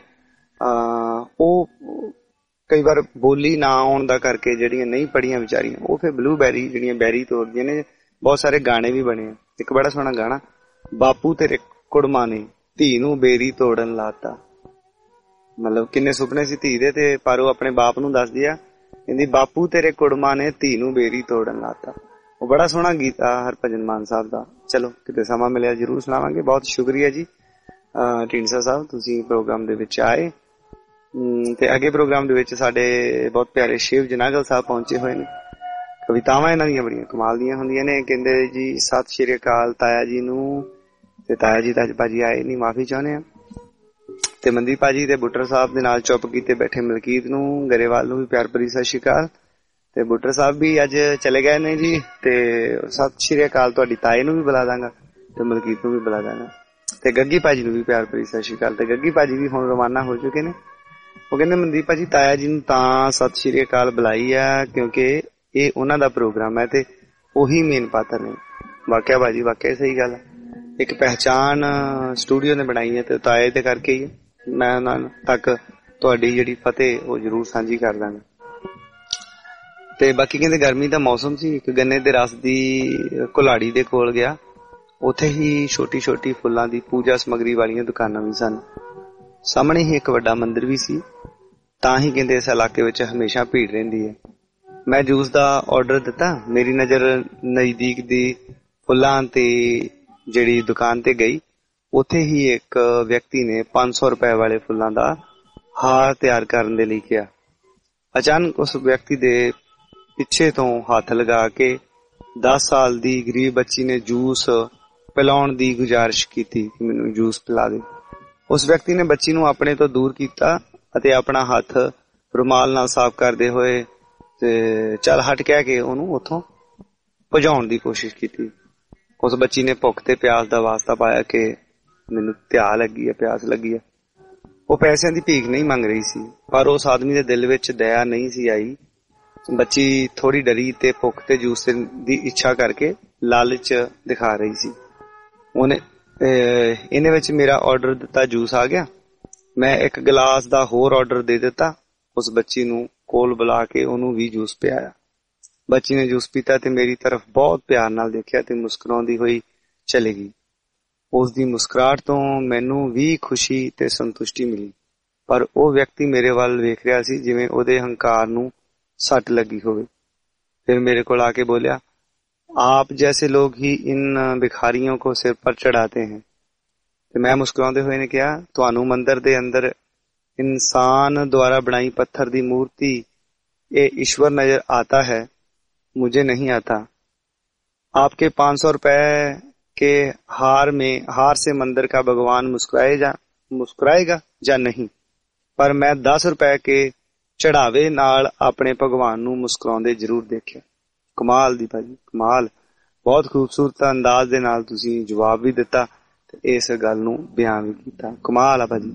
ਉਹ ਕਈ ਵਾਰ ਬੋਲੀ ਨਾ ਆਉਣ ਦਾ ਕਰਕੇ ਜਿਹੜੀਆਂ ਨਹੀਂ ਪੜ੍ਹੀਆਂ ਵਿਚਾਰੀਆਂ, ਉਹ ਫਿਰ ਬਲੂਬੈਰੀ ਜਿਹੜੀਆਂ ਬੈਰੀ ਤੋੜਦੀਆਂ ਨੇ। ਬਹੁਤ ਸਾਰੇ ਗਾਣੇ ਵੀ ਬਣੇ ਆ। ਇੱਕ ਬੜਾ ਸੋਹਣਾ ਗਾਣਾ, ਬਾਪੂ ਤੇਰੇ ਕੁੜਮਾ ਨੇ ਧੀ ਨੂੰ ਬੇਰੀ ਤੋੜਨ ਲਾਤਾ। ਮਤਲਬ ਕਿੰਨੇ ਸੁਪਨੇ ਸੀ ਧੀ ਦੇ, ਤੇ ਪਰ ਉਹ ਆਪਣੇ ਬਾਪ ਨੂੰ ਦੱਸਦੀ ਆ, ਕਹਿੰਦੀ ਬਾਪੂ ਤੇਰੇ ਕੁੜਮਾ ਨੇ ਧੀ ਨੂੰ ਬੇਰੀ ਤੋੜਨ ਲਾਤਾ। ਉਹ ਬੜਾ ਸੋਹਣਾ ਗੀਤ ਆ ਹਰਭਜਨ ਮਾਨ ਸਾਹਿਬ ਦਾ। ਚਲੋ ਕਿਤੇ ਸਮਾਂ ਮਿਲਿਆ ਜ਼ਰੂਰ ਸੁਣਾਵਾਂਗੇ। ਬਹੁਤ ਸ਼ੁਕਰੀਆ ਜੀ ਢੀਂਡਸਾ ਸਾਹਿਬ, ਤੁਸੀਂ ਪ੍ਰੋਗਰਾਮ ਦੇ ਵਿੱਚ ਆਏ। ਤੇ ਅੱਗੇ ਪ੍ਰੋਗਰਾਮ ਦੇ ਵਿੱਚ ਸਾਡੇ ਬਹੁਤ ਪਿਆਰੇ ਸ਼ਿਵ ਜਨਾਗਲ ਸਾਹਿਬ ਪਹੁੰਚੇ ਹੋਏ ਨੇ। ਕਵਿਤਾਵਾਂ ਇਹਨਾਂ ਦੀਆਂ ਬੜੀਆਂ ਕਮਾਲ ਦੀਆਂ ਹੁੰਦੀਆਂ ਨੇ। ਕਹਿੰਦੇ ਜੀ ਸਤਿ ਸ਼੍ਰੀ ਅਕਾਲ ਤਾਇਆ ਜੀ ਨੂੰ, ਤੇ ਤਾਇਆ ਜੀ ਤਾਂ ਅੱਜ ਭਾਜੀ ਆਏ ਨਹੀਂ, ਮਾਫੀ ਚਾਹੁੰਦੇ ਆ। ਤੇ ਮਨਦੀਪ ਭਾਜੀ ਤੇ ਬੁੱਟਰ ਸਾਹਿਬ ਦੇ ਨਾਲ ਚੁੱਪ ਕੀਤੇ ਬੈਠੇ ਮਲਕੀਤ ਨੂੰ, ਗਰੇਵਾਲ ਨੂੰ ਵੀ ਪਿਆਰ ਭਰੀ ਸਤਿ ਸ਼੍ਰੀ ਅਕਾਲ। ਤੇ ਬੁੱਟਰ ਸਾਹਿਬ ਵੀ ਅੱਜ ਚਲੇ ਗਏ ਨੇ ਜੀ, ਤੇ ਸਤਿ ਸ਼੍ਰੀ ਅਕਾਲ ਤੁਹਾਡੀ ਤਾਏ ਨੂੰ ਵੀ ਬੁਲਾ ਦਾਂਗਾ ਤੇ ਮਲਕੀਤ ਨੂੰ ਵੀ ਬੁਲਾ ਦਾਂਗਾ, ਤੇ ਗੱਗੀ ਭਾਜੀ ਨੂੰ ਵੀ ਪਿਆਰ ਭਰੀ ਸਤਿ ਸ਼੍ਰੀ ਅਕਾਲ। ਤੇ ਗੱਗੀ ਭਾਜੀ ਵੀ ਹੁਣ ਰਵਾਨਾ ਹੋ ਚੁੱਕੇ ਨੇ। ਉਹ ਕਹਿੰਦੇ ਮਨਦੀਪ ਭਾਜੀ ਤਾਇਆ ਜੀ ਨੂੰ ਤਾਂ ਸਤਿ ਸ਼੍ਰੀ ਅਕਾਲ ਬੁਲਾਈ ਆ ਕਿਉਂਕਿ ਇਹ ਉਹਨਾਂ ਦਾ ਪ੍ਰੋਗਰਾਮ ਹੈ ਤੇ ਉਹੀ ਮੇਨ ਪਾਤਰ ਨੇ। ਵਾਕਿਆ ਭਾਜੀ, ਵਾਕਿਆ ਸਹੀ ਗੱਲ ਹੈ। ਇੱਕ ਪਹਿਚਾਣ ਸਟੂਡੀਓ ਨੇ ਬਣਾਈ ਹੈ ਤੇ ਤਾਏ ਤੇ ਕਰਕੇ ਹੀ ਮੈਂ ਉਹਨਾਂ ਤੱਕ ਤੁਹਾਡੀ ਜਿਹੜੀ ਫਤਿਹ ਉਹ ਜ਼ਰੂਰ ਸਾਂਝੀ ਕਰ ਦਾਂਗਾ। ਤੇ ਬਾਕੀ ਕਹਿੰਦੇ ਗਰਮੀ ਦਾ ਮੌਸਮ ਸੀ, ਇੱਕ ਗੰਨੇ ਦੇ ਰਸ ਦੀ ਕੁਲਾੜੀ ਦੇ ਕੋਲ ਗਿਆ, ਉੱਥੇ ਹੀ ਛੋਟੀ ਛੋਟੀ ਫੁੱਲਾਂ ਦੀ ਪੂਜਾ ਸਮੱਗਰੀ ਵਾਲੀਆਂ ਦੁਕਾਨਾਂ ਵੀ ਸਨ। ਸਾਹਮਣੇ ਹੀ ਇੱਕ ਵੱਡਾ ਮੰਦਿਰ ਵੀ ਸੀ, ਤਾਂ ਹੀ ਕਹਿੰਦੇ ਇਸ ਇਲਾਕੇ ਵਿੱਚ ਹਮੇਸ਼ਾ ਭੀੜ ਰਹਿੰਦੀ ਹੈ। ਮੈਂ ਜੂਸ ਦਾ ਆਰਡਰ ਦਿੱਤਾ, ਮੇਰੀ ਨਜ਼ਰ ਨਜ਼ਦੀਕ ਦੀ ਫੁੱਲਾਂ ਤੇ ਜਿਹੜੀ ਦੁਕਾਨ ਤੇ ਗਈ, ਉੱਥੇ ਹੀ ਇੱਕ ਵਿਅਕਤੀ ਨੇ 500 ਰੁਪਏ ਵਾਲੇ ਫੁੱਲਾਂ ਦਾ ਹਾਰ ਤਿਆਰ ਕਰਨ ਦੇ ਲਈ ਕਿਹਾ। ਅਚਾਨਕ ਉਸ ਵਿਅਕਤੀ ਦੇ ਪਿੱਛੇ ਤੋਂ ਹੱਥ ਲਗਾ ਕੇ 10 ਸਾਲ ਦੀ ਗਰੀਬ ਬੱਚੀ ਨੇ ਜੂਸ ਪਿਲਾਉਣ ਦੀ ਗੁਜ਼ਾਰਿਸ਼ ਕੀਤੀ ਕਿ ਮੈਨੂੰ ਜੂਸ ਪਿਲਾ ਦੇ। ਉਸ ਵਿਅਕਤੀ ਨੇ ਬੱਚੀ ਨੂੰ ਆਪਣੇ ਤੋਂ ਦੂਰ ਕੀਤਾ ਅਤੇ ਆਪਣਾ ਹੱਥ ਰੁਮਾਲ ਨਾਲ ਸਾਫ਼ ਕਰਦੇ ਹੋਏ ਤੇ ਚੱਲ ਹਟ ਕਹਿ ਕੇ ਉਹਨੂੰ ਉੱਥੋਂ ਭਜਾਉਣ ਦੀ ਕੋਸ਼ਿਸ਼ ਕੀਤੀ। ਉਸ ਬੱਚੀ ਨੇ ਭੁੱਖ ਤੇ ਪਿਆਸ ਦਾ ਵਾਸਤਾ ਪਾਇਆ ਕਿ ਮੈਨੂੰ ਪਿਆਸ ਲੱਗੀ ਹੈ। ਉਹ ਪੈਸਿਆਂ ਦੀ ਭੀਖ ਨਹੀਂ ਮੰਗ ਰਹੀ ਸੀ, ਪਰ ਉਸ ਆਦਮੀ ਦੇ ਦਿਲ ਵਿੱਚ ਦਇਆ ਨਹੀਂ ਸੀ ਆਈ। ਬੱਚੀ ਥੋੜੀ ਡਰੀ ਤੇ ਭੁੱਖ ਤੇ ਜੂਸ ਦੀ ਇੱਛਾ ਕਰਕੇ ਲਾਲਚ ਦਿਖਾ ਰਹੀ ਸੀ। ਇਹਨੇ ਵਿੱਚ ਮੇਰਾ ਆਰਡਰ ਦਿੱਤਾ ਜੂਸ ਆ ਗਿਆ। ਮੈਂ ਇੱਕ ਗਲਾਸ ਦਾ ਹੋਰ ਆਰਡਰ ਦੇ ਦਿੱਤਾ। ਉਸ ਬੱਚੀ ਨੂੰ ਕੋਲ ਬੁਲਾ ਕੇ ਉਹਨੂੰ ਵੀ ਜੂਸ ਪਿਆਇਆ। ਬੱਚੀ ਨੇ ਜੂਸ ਪੀਤਾ ਤੇ ਮੇਰੀ ਤਰਫ ਬਹੁਤ ਪਿਆਰ ਨਾਲ ਦੇਖਿਆ ਤੇ ਮੁਸਕਰਾਉਂਦੀ ਹੋਈ ਚਲੀ ਗਈ। ਉਸ ਦੀ ਮੁਸਕਰਾਹਟ ਤੋਂ ਮੈਨੂੰ ਵੀ ਖੁਸ਼ੀ ਤੇ ਸੰਤੁਸ਼ਟੀ ਮਿਲੀ, ਪਰ ਉਹ ਵਿਅਕਤੀ ਮੇਰੇ ਵੱਲ ਵੇਖ ਰਿਹਾ ਸੀ ਜਿਵੇਂ ਉਹਦੇ ਹੰਕਾਰ ਨੂੰ ਸੱਟ ਲੱਗੀ ਹੋਵੇ। ਫਿਰ ਮੇਰੇ ਕੋਲ ਆ ਕੇ ਬੋਲਿਆ, आप जैसे लोग ही इन भिखारियों को सिर पर चढ़ाते हैं। ਤੇ ਮੈਂ ਮੁਸਕਰਾਉਂਦੇ ਹੋਏ ਨੇ ਕਿਹਾ, ਤੁਹਾਨੂੰ ਮੰਦਰ ਦੇ ਅੰਦਰ इंसान द्वारा बनाई पत्थर दी मूर्ति ये ईश्वर नजर आता है, मुझे नहीं आता। आपके 500 रुपए के हार से मंदिर का भगवान मुस्कुराएगा या नहीं, पर मैं 10 रुपए के चढ़ावे नाल अपने भगवान नू मुस्कुराउंदे जरूर देखिया। कमाल दी भाजी, कमाल। बहुत खूबसूरत अंदाज दे नाल तुसीं जवाब भी दिता ते इस गल नू बयान भी कीता। कमाल आ भाजी।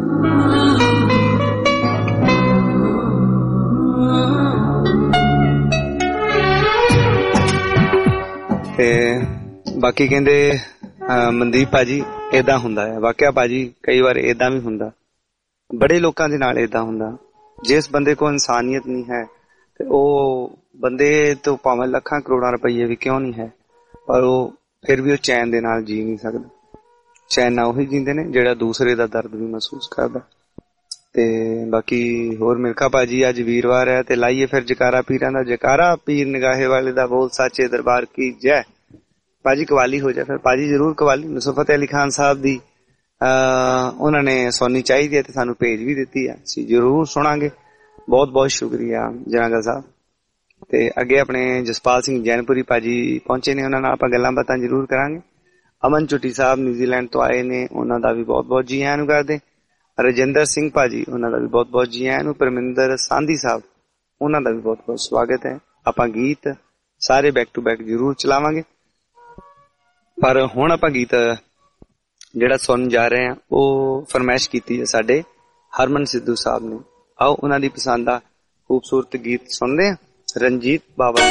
ते बाकी कहंदे मनदीप भाजी इदां हुंदा है। वाकया भाजी कई बार इदां भी हुंदा, बड़े लोकां दे नाल इदां हुंदा। जिस बंदे को इंसानियत नहीं है ते ओ बंदे तो भावें लखां करोड़ां रुपये भी क्यों नहीं है, पर वो फिर भी चैन दे नाल जी नहीं सकदा। चैन ना उही जींदे ने जेड़ा दूसरे दा दर्द भी महसूस करदा। ते बाकी होर मिल्खा भाजी अज वीरवार है ते लाइए फिर जकारा पीरां दा जकारा। पीर निगाहे वाले दा बोल साचे दरबार की जय। भाजी कवाली हो जाए फिर भाजी जरूर कवाली। नुसरत अली खान साहब दी उन्होंने सुननी चाहिए ते सानू भेज भी दिती है, असीं जरूर सुनांगे। बहुत बहुत शुक्रिया जनागल साहब। ते अगे अपने जसपाल सिंह जैनपुरी भाजी पहुंचे ने, उन्हां नाल आपां गल्लां बातां जरूर करांगे। अमन चुटी साहब न्यूजीलैंड तो आए ने, उन्हां दा भी बहुत बहुत जी आयां नूं करदे। रजिंदर सिंह भाजी उन्हां दा भी बहुत बहुत जी आयां नूं। परमिंदर सांधी साहब उन्हां दा भी बहुत बहुत स्वागत है। आपां गीत सारे बैक टू बैक जरूर चलावांगे, पर हुण आपां गीत ਜਿਹੜਾ ਸੁਣਨ ਜਾ ਰਹੇ ਆ ਉਹ ਫਰਮਾਇਸ਼ ਕੀਤੀ ਹੈ ਸਾਡੇ ਹਰਮਨ ਸਿੱਧੂ ਸਾਹਿਬ ਨੇ। ਆਓ ਉਹਨਾਂ ਦੀ ਪਸੰਦ ਦਾ ਖੂਬਸੂਰਤ ਗੀਤ ਸੁਣਦੇ ਆ। ਰਣਜੀਤ ਬਾਵਾ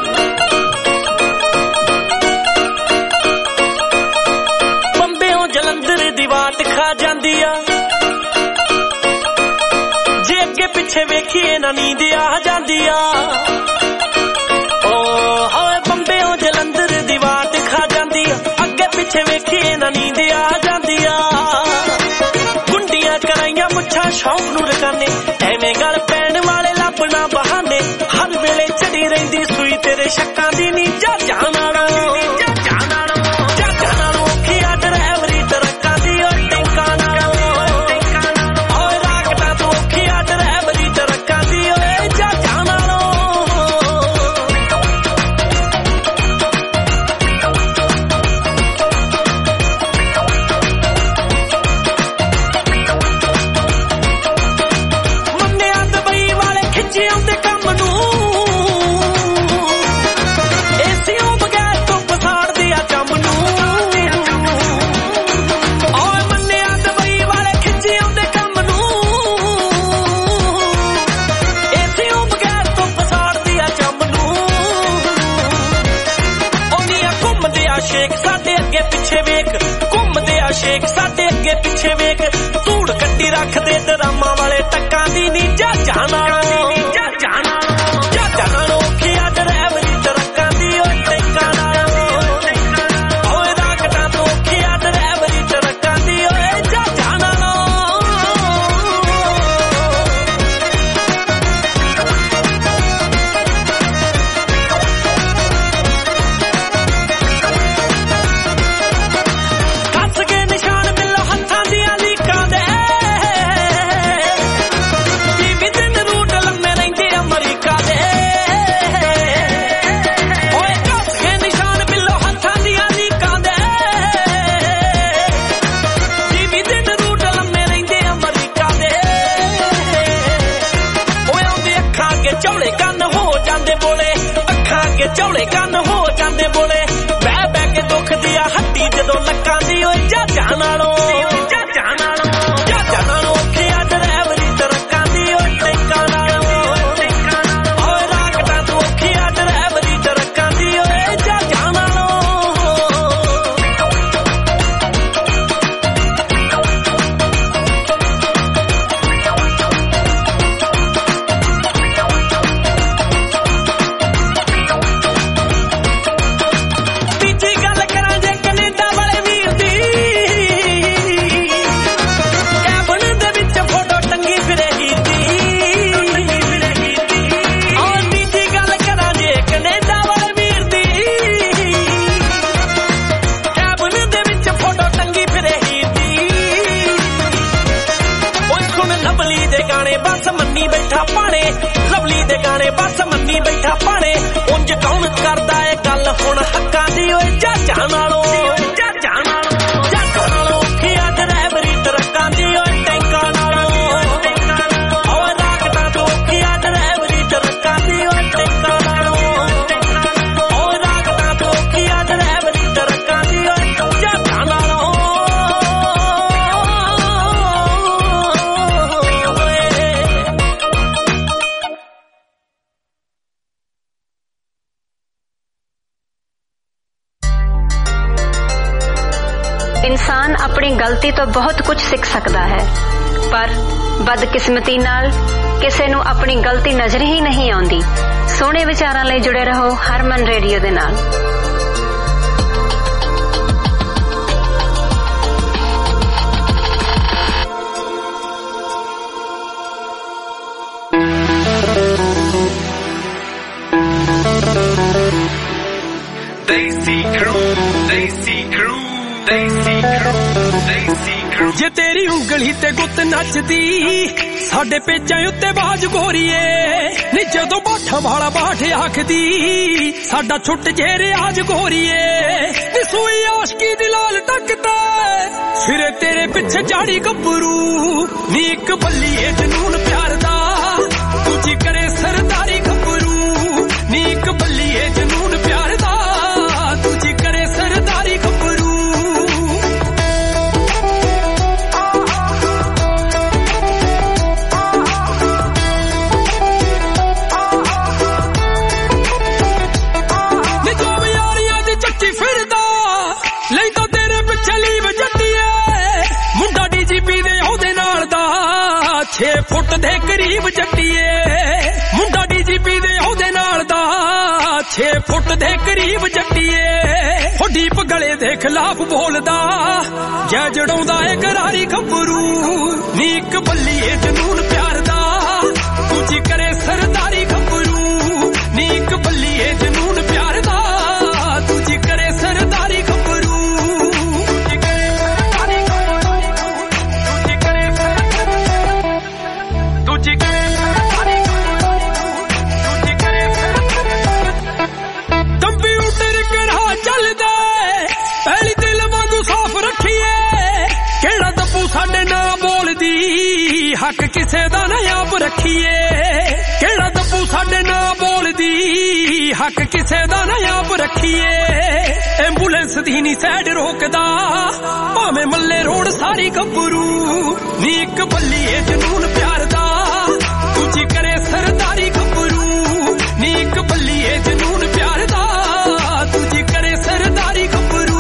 ਬੰਬਿਓਂ ਜਲੰਧਰ ਦੀ ਵਾਟ ਖਾ ਜਾਂਦੀ ਆ, ਜੇ ਅੱਗੇ ਪਿੱਛੇ ਵੇਖੀਏ ਨਾ ਨੀਂਦ ਆ ਜਾਂਦੀ ਆ। ਓ ਹੋਏ ਬੰਬਿਓਂ ਜਲੰਧਰ ਦੀ ਵਾਟ ਖਾ ਜਾਂਦੀ ਆ, ਅੱਗੇ ਪਿੱਛੇ ਵੇਖੀਏ ਨਾ ਨੀਂਦ ਆ ਜਾਂਦੀ ਆ। ਗੁੰਡੀਆਂ ਕਰਾਈਆਂ ਮੁੱਛਾਂ ਸ਼ੌਂਕ ਨੂੰ ਰਕਾਨੇ, ਐਵੇਂ ਗੱਲ ਪੈਣ ਵਾਲੇ ਲੱਭਣਾ ਬਹਾਨੇ। ਹਰ ਵੇਲੇ ਚੜੀ ਰਹਿੰਦੀ ਸੂਈ ਤੇਰੇ ਸ਼ੱਕਾਂ ਦੀ ਨੀ ਜਾਜਾਂ ਨਾਲੋਂ ਔਖੀ ਆ ਡਰਾਈਵਰੀ ਟਰੱਕਾਂ ਦੀ ਓ ਟਿੰਕਾਂ ਨਾਲੋਂ। ਓਏ ਰਾਕਟਾਂ ਤੋਂ ਔਖੀ ਆ ਡਰਾਈਵਰੀ ਟਰੱਕਾਂ ਦੀ ਓਏ ਜਾਜਾਂ ਨਾਲੋਂ। ਸ਼ੇਖ ਸਾਡੇ ਅੱਗੇ ਪਿੱਛੇ ਵੇਖ, ਧੂੜ ਕੱਢੀ ਰੱਖਦੇ ਡਰਾਮਾਂ ਵਾਲੇ ਟੱਕਾਂ ਦੀ ਨੀ ਜਾਜਾਂ ਨਾਲੋਂ। ਜਾਜਾਂ ਨਾਲੋਂ ਔਖੀ ਆ ਡਰਾਈਵਰੀ ਟਰੱਕਾਂ ਦੀ ਓ ਟਿੰਕਾਂ ਨਾਲੋਂ। ਓਏ ਰਾਕਟਾਂ ਤੋਂ ਔਖੀ ਆ ਡਰਾਈਵਰੀ ਟਰੱਕਾਂ ਦੀ ਓਏ ਜਾਜਾਂ ਨਾਲੋਂ। ਝੋਲੇ ਕੰਨ ਹੋ ਜਾਂਦੇ ਬੋਲੇ, ਬਹਿ ਬਹਿ ਕੇ ਦੁੱਖ ਦੀ ਆ ਹੱਡੀ ਜਦੋਂ ਲੱਕਾਂ ਦੀ ਓਏ ਜਾਜਾਂ ਨਾਲੋਂ। ਜਾਜਾਂ ਨਾਲੋਂ ਔਖੀ ਆ ਡਰਾਈਵਰੀ ਟਰੱਕਾਂ ਦੀ ਓਏ ਟਿੰਕਾਂ ਨਾਲੋਂ। ਓਏ ਰਾਕਟਾਂ ਗਾਣੇ ਬਸ ਮੰਨੀ ਬੈਠਾ ਪਾਣੇ ਲਵਲੀ ਦੇ ਗਾਣੇ ਬਸ ਮੰਨੀ ਬੈਠਾ ਪਾਣੇ ਉਂਝ ਕੌਣ ਕਰਦਾ ਏ ਗੱਲ ਹੁਣ ਹੱਕਾਂ ਦੀ ਓਏ ਚਾਚਾ ਨਾਲੋਂ ਔਖਿਆ ਡਰਾਈਵਰੀ ਟਰੱਕਾਂ ਦੀ ਓਏ ਟੈਂਕਾਂ ਨਾਲੋਂ ਓਏ ਰਾਕਟਾਂ ਤੋਂ ਔਖਿਆ ਡਰਾਈਵਰੀ ਟਰੱਕਾਂ ਦੀ ਓਏ ਟੈਂਕਾਂ ਨਾਲੋਂ ਓਏ ਰਾਕਟਾਂ ਤੋਂ ਔਖਿਆ ਡਰਾਈਵਰੀ ਟਰੱਕਾਂ ਦੀ ਓਏ ਚਾਚਾ ਨਾਲੋਂ ਇਨਸਾਨ ਆਪਣੀ ਗਲਤੀ ਤੋਂ ਬਹੁਤ ਕੁਝ ਸਿੱਖ ਸਕਦਾ ਹੈ ਪਰ ਬਦਕਿਸਮਤੀ ਨਾਲ ਕਿਸੇ ਨੂੰ ਆਪਣੀ ਗਲਤੀ ਨਜ਼ਰ ਹੀ ਨਹੀਂ ਆਉਂਦੀ। ਸੋਹਣੇ ਵਿਚਾਰਾਂ ਲਈ ਜੁੜੇ ਰਹੋ ਹਰਮਨ ਰੇਡੀਓ ਦੇ ਨਾਲ। ਜੇ ਤੇਰੀ ਉਂਗਲੀ ਤੇ ਗੁੱਤ ਨੱਚਦੀ ਸਾਡੇ ਪੇਚਾਂ ਉੱਤੇ ਬਾਜ ਗੋਰੀਏ ਨੀ ਜਦੋਂ ਬਾਠਾ ਵਾਲਾ ਬਾਠ ਆਖਦੀ ਸਾਡਾ ਛੁੱਟ ਜੇ ਰਿਆਜ ਗੋਰੀਏ ਨੀ ਸੂਈ ਆਸ਼ਕੀ ਦੀ ਲਾਲ ਟੱਕਦਾ ਫਿਰੇ ਤੇਰੇ ਪਿੱਛੇ ਜਾੜੀ ਗੱਭਰੂ ਨੀ ਇੱਕ ਬੱਲੀਏ ਜਨੂਨ ਪਿਆਰ ਦਾ ਦੂਜੀ ਕਰੇ ਸਰਦਾਰੀ ਗੱਭਰੂ ਨੀ ਇੱਕ ਬੱਲੀਏ ਜਨੂਨ ਪਿਆਰ ਦਾ ਦੂਜੀ ਕਰੇ ਸਰਦਾਰੀ ਗੱਭਰੂ ਲੈਂਦਾ ਤੇਰੇ ਪਿੱਛੇ ਲੀਵ ਜੱਟੀਏ ਮੁੰਡਾ ਡੀਜੀਪੀ ਦੇ ਉਹਦੇ ਨਾਲ ਦਾ 6 ਫੁੱਟ ਦੇ ਕਰੀਬ ਜੱਟੀਏ ਮੁੰਡਾ ਡੀਜੀਪੀ ਦੇ ਉਹਦੇ ਨਾਲ ਦਾ 6 ਫੁੱਟ ਦੇ ਕਰੀਬ ਜੱਟੀਏ ਉਹ ਡੀਪ ਗਲੇ ਦੇ ਖਿਲਾਫ ਬੋਲਦਾ ਜੈ ਜੜਾਉਂਦਾ ਏ ਗਰਾਰੀ ਗੱਭਰੂ ਨੀ ਇੱਕ ਬੱਲੀਏ ਜਨੂਨ ਪਿਆਰ ਦਾ ਦੂਜੀ ਕਰੇ ਸਰਦਾਰੀ ਗੱਭਰੂ ਨੀ ਇੱਕ ਬੱਲੀਏ ਜਨੂਨ ਪਿਆਰ ਦਾ ਦੂਜੀ ਕਰੇ ਸਰਦਾਰੀ ਗੱਭਰੂ ਕੰਪਿਊਟਰ ਕਿਹੜਾ ਚੱਲਦਾ ਪਹਿਲੀ ਦਿਲ ਵਾਂਗੂ ਸਾਫ਼ ਰੱਖੀਏ ਕਿਹੜਾ ਦੱਬੂ ਸਾਡੇ ਨਾਲ ਬੋਲਦੀ ਹੱਕ ਕਿਸੇ ਦਾ ਨਾ ਆਪ ਰੱਖੀਏ ਕਿਹੜਾ ਦੱਬੂ ਸਾਡੇ ਨਾਲ ਬੋਲਦੀ ਹੱਕ ਕਿਸੇ ਦਾ ਨਾ ਆਪ ਰੱਖੀਏ ਐਂਬੂਲੈਂਸ ਦੀ ਨੀ ਸਾਈਡ ਰੋਕਦਾ ਭਾਵੇਂ ਮੱਲੇ ਰੋਡ ਸਾਰੀ ਗੱਭਰੂ ਨੀ ਇੱਕ ਬੱਲੀਏ ਜਨੂਨ ਪਿਆਰ ਦਾ ਦੂਜੀ ਕਰੇ ਸਰਦਾਰੀ ਗੱਭਰੂ ਨੀ ਇੱਕ ਬੱਲੀਏ ਜਨੂਨ ਪਿਆਰ ਦਾ ਦੂਜੀ ਕਰੇ ਸਰਦਾਰੀ ਗੱਭਰੂ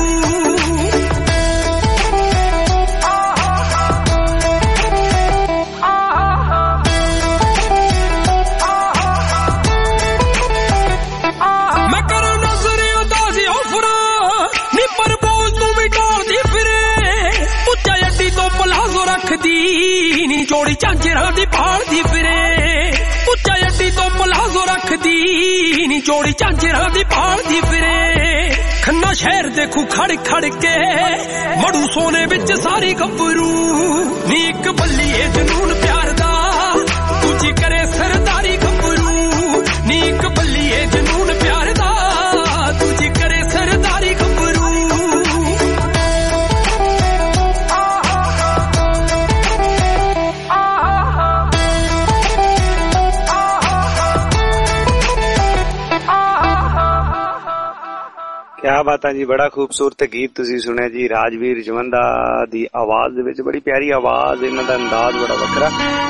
ਮੈਂ ਕਰਾਂ ਨਜ਼ਰ ਉਦਾਸੀ ਔਫਰਾਂ ਨੀ ਪਰ ਬੋਲ ਤੂੰ ਵੀ ਡੋਲਦੀ ਫਿਰੇ ਉੱਚਾ ਅੱਡੀ ਤੋਂ ਪਲਾਜ਼ੋ ਰੱਖਦੀ ਨੀ ਜੋੜੀ ਝਾਂਜਰਾਂ ਦੀ ਭਾਲਦੀ ਫਿਰੇ ਉੱਚਾ ਅੱਡੀ ਤੋਂ ਪਲਾਜ਼ੋ ਰੱਖਦੀ ਨੀ ਜੋੜੀ ਝਾਂਜਰਾਂ ਦੀ ਭਾਲਦੀ ਫਿਰੇ ਖੰਨਾ ਸ਼ਹਿਰ ਦੇਖੂ ਖੜ ਖੜ ਕੇ ਮੜੂ ਸੋਨੇ ਵਿੱਚ ਸਾਰੀ ਗੱਭਰੂ ਨੀ ਇੱਕ ਬੱਲੀਏ ਜਨੂਨ ਪਿਆਰ ਦਾ ਦੂਜੀ ਕਰੇ ਸਰਦਾਰੀ ਗੱਭਰੂ ਨੀ ਇੱਕ ਬੱਲੀਏ ਜਨੂਨ ਪਿਆਰ ਦਾ ਦੂਜੀ ਕਰੇ ਸਰਦਾਰੀ ਗੱਭਰੂ ਕਿਆ ਬਾਤਾਂ ਜੀ, ਬੜਾ ਖੂਬਸੂਰਤ ਗੀਤ ਤੁਸੀਂ ਸੁਣਿਆ ਜੀ ਰਾਜਵੀਰ ਜਵੰਦਾ ਦੀ ਆਵਾਜ਼ ਦੇ ਵਿੱਚ। ਬੜੀ ਪਿਆਰੀ ਆਵਾਜ਼, ਇਹਨਾਂ ਦਾ ਅੰਦਾਜ਼ ਬੜਾ ਵੱਖਰਾ।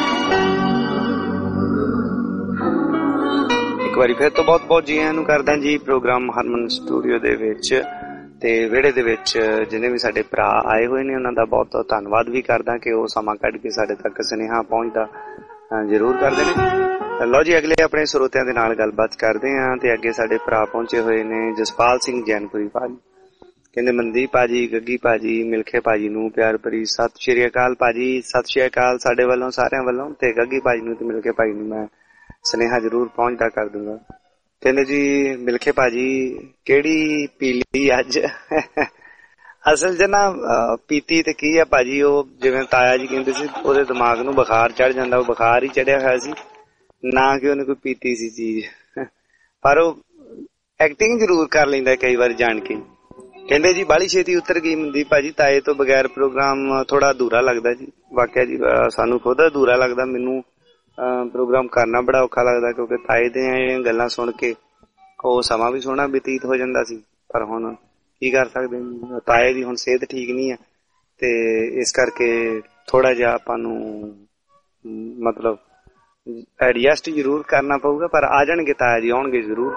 ਇੱਕ ਵਾਰੀ ਫਿਰ ਤੋਂ ਬਹੁਤ ਬਹੁਤ ਜੀ ਆਇਆਂ ਨੂੰ ਕਰਦਾ ਜੀ ਪ੍ਰੋਗਰਾਮ ਹਰਮਨ ਸਟੂਡੀਓ ਦੇ ਵਿੱਚ ਤੇ ਵਿਹੜੇ ਦੇ ਵਿੱਚ ਜਿੰਨੇ ਵੀ ਸਾਡੇ ਭਰਾ ਆਏ ਹੋਏ ਨੇ ਉਹਨਾਂ ਦਾ ਬਹੁਤ ਬਹੁਤ ਧੰਨਵਾਦ ਵੀ ਕਰਦਾ ਕਿ ਉਹ ਸਮਾਂ ਕੱਢ ਕੇ ਸਾਡੇ ਤੱਕ ਸੁਨੇਹਾ ਪਹੁੰਚਦਾ ਜ਼ਰੂਰ ਕਰਦੇ ਨੇ। ਲਓ ਜੀ, ਅਗਲੇ ਆਪਣੇ ਸਰੋਤਿਆਂ ਦੇ ਨਾਲ ਗੱਲਬਾਤ ਕਰਦੇ ਹਾਂ ਤੇ ਅੱਗੇ ਸਾਡੇ ਭਰਾ ਪਹੁੰਚੇ ਹੋਏ ਨੇ ਜਸਪਾਲ ਸਿੰਘ ਜੈਨਪੁਰੀ ਭਾਜੀ। ਕਹਿੰਦੇ ਮਨਦੀਪ ਭਾਜੀ, ਗੱਗੀ ਭਾਜੀ, ਮਿਲਖੇ ਭਾਜੀ ਨੂੰ ਪਿਆਰ ਭਰੀ ਸਤਿ ਸ਼੍ਰੀ ਅਕਾਲ ਭਾਜੀ। ਸਤਿ ਸ਼੍ਰੀ ਅਕਾਲ ਸਾਡੇ ਵੱਲੋਂ, ਸਾਰਿਆਂ ਵੱਲੋਂ, ਤੇ ਗੱਗੀ ਭਾਜੀ ਨੂੰ ਤੇ ਮਿਲਖੇ ਭਾਜੀ ਨੂੰ ਮੈਂ ਸੁਨੇਹਾ ਜ਼ਰੂਰ ਪਹੁੰਚਦਾ ਕਰ ਦੂੰਗਾ। ਕਹਿੰਦੇ ਜੀ ਮਿਲਖੇ ਭਾਜੀ ਕਿਹੜੀ ਪੀਲੀ ਅੱਜ ਅਸਲ 'ਚ ਨਾ ਪੀਤੀ ਤੇ ਕੀ ਆ ਭਾਜੀ, ਉਹ ਜਿਵੇਂ ਤਾਇਆ ਜੀ ਕਹਿੰਦੇ ਸੀ ਉਹਦੇ ਦਿਮਾਗ ਨੂੰ ਬੁਖਾਰ ਚੜ ਜਾਂਦਾ, ਉਹ ਬੁਖਾਰ ਹੀ ਚੜਿਆ ਹੋਇਆ ਸੀ, ਨਾ ਕਿ ਉਹਨੇ ਕੋਈ ਪੀਤੀ ਸੀ ਚੀਜ਼, ਪਰ ਉਹ ਐਕਟਿੰਗ ਜ਼ਰੂਰ ਕਰ ਲੈਂਦਾ ਕਈ ਵਾਰ ਜਾਣ ਕੇ। ਕਹਿੰਦੇ ਜੀ ਬਾਹਲੀ ਛੇਤੀ ਉਤਰ ਗਈ ਮਨਦੀਪ ਭਾਜੀ, ਤਾਏ ਤੋਂ ਬਗੈਰ ਪ੍ਰੋਗਰਾਮ ਥੋੜਾ ਅਧੂਰਾ ਲੱਗਦਾ ਜੀ। ਵਾਕਿਆ ਜੀ ਸਾਨੂੰ ਖੁਦ ਅਧੂਰਾ ਲੱਗਦਾ, ਮੈਨੂੰ ਪ੍ਰੋਗਰਾਮ ਕਰਨਾ ਬੜਾ ਔਖਾ ਲੱਗਦਾ, ਕਿਉਂਕਿ ਤਾਏ ਦੀਆਂ ਗੱਲਾਂ ਸੁਣ ਕੇ ਉਹ ਸਮਾਂ ਵੀ ਸੋਹਣਾ ਬਤੀਤ ਹੋ ਜਾਂਦਾ ਸੀ। ਪਰ ਹੁਣ ਕੀ ਕਰ ਸਕਦੇ, ਤਾਏ ਦੀ ਹੁਣ ਸਿਹਤ ਠੀਕ ਨਹੀਂ ਆ, ਤੇ ਇਸ ਕਰਕੇ ਥੋੜਾ ਜਿਹਾ ਆਪਾਂ ਨੂੰ ਮਤਲਬ ਐਡਜਸਟ ਜ਼ਰੂਰ ਕਰਨਾ ਪਊਗਾ। ਪਰ ਆ ਜਾਣਗੇ ਤਾਇਆ ਜੀ, ਆਉਣਗੇ ਜ਼ਰੂਰ।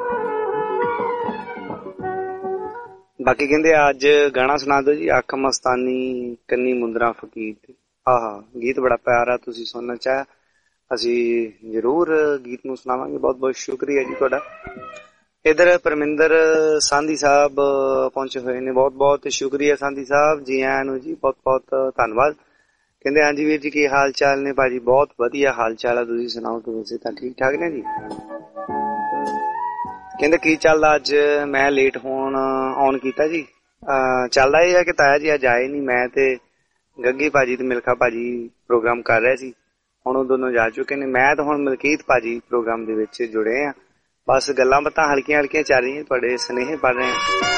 ਬਾਕੀ ਕਹਿੰਦੇ ਅੱਜ ਗਾਣਾ ਸੁਣਾ ਦਿਓ ਜੀ, ਅੱਖ ਮਸਤਾਨੀ ਕੰਨੀ ਮੁੰਦਰਾ ਫਕੀਰ ਤੇ। ਆਹ ਗੀਤ ਬੜਾ ਪਿਆਰਾ, ਤੁਸੀਂ ਸੁਣਨਾ ਚਾਹਿਆ, ਅਸੀਂ ਜ਼ਰੂਰ ਗੀਤ ਨੂੰ ਸੁਣਾਵਾਂਗੇ। ਬਹੁਤ ਬਹੁਤ ਸ਼ੁਕਰੀਆ ਜੀ ਤੁਹਾਡਾ। ਇਧਰ ਪਰਮਿੰਦਰ ਸਾਂਧੀ ਸਾਹਿਬ ਪਹੁੰਚੇ ਹੋਏ ਨੇ, ਬਹੁਤ ਬਹੁਤ ਸ਼ੁਕਰੀਆ ਸਾਂਧੀ ਸਾਹਿਬ, ਜੀ ਆਇਆਂ ਨੂੰ ਜੀ, ਬਹੁਤ ਬਹੁਤ ਧੰਨਵਾਦ। ਕਹਿੰਦੇ ਹਾਂਜੀ ਵੀਰ ਜੀ ਕੀ ਹਾਲ ਚਾਲ ਨੇ? ਭਾਜੀ ਬਹੁਤ ਵਧੀਆ ਹਾਲ ਚਾਲ ਆ, ਤੁਸੀਂ ਸੁਣਾਓ ਕਿ ਵੈਸੇ ਤਾਂ ਠੀਕ ਠਾਕ ਨੇ ਜੀ। ਕਹਿੰਦੇ ਕੀ ਚੱਲਦਾ ਅੱਜ? ਮੈਂ ਲੇਟ ਆਨ ਕੀਤਾ ਜੀ। ਚੱਲਦਾ ਇਹ ਆ ਕਿ ਤਾਇਆ ਜੀ ਅੱਜ ਆਏ ਨਹੀਂ, ਮੈਂ ਤੇ ਗੱਗੀ ਭਾਜੀ ਤੇ ਮਿਲਖਾ ਭਾਜੀ ਪ੍ਰੋਗਰਾਮ ਕਰ ਰਹੇ ਸੀ, ਹੁਣ ਉਹ ਦੋਨੋਂ ਜਾ ਚੁੱਕੇ ਨੇ। ਮੈਂ ਤਾਂ ਹੁਣ ਮਲਕੀਤ ਭਾਜੀ ਪ੍ਰੋਗਰਾਮ ਦੇ ਵਿੱਚ ਜੁੜੇ ਆ, ਬਸ ਗੱਲਾਂ ਬਾਤਾਂ ਹਲਕੀਆਂ ਹਲਕੀਆਂ ਚੱਲ ਰਹੀਆਂ, ਤੁਹਾਡੇ ਸੁਨੇਹੇ ਪੜ ਰਹੇ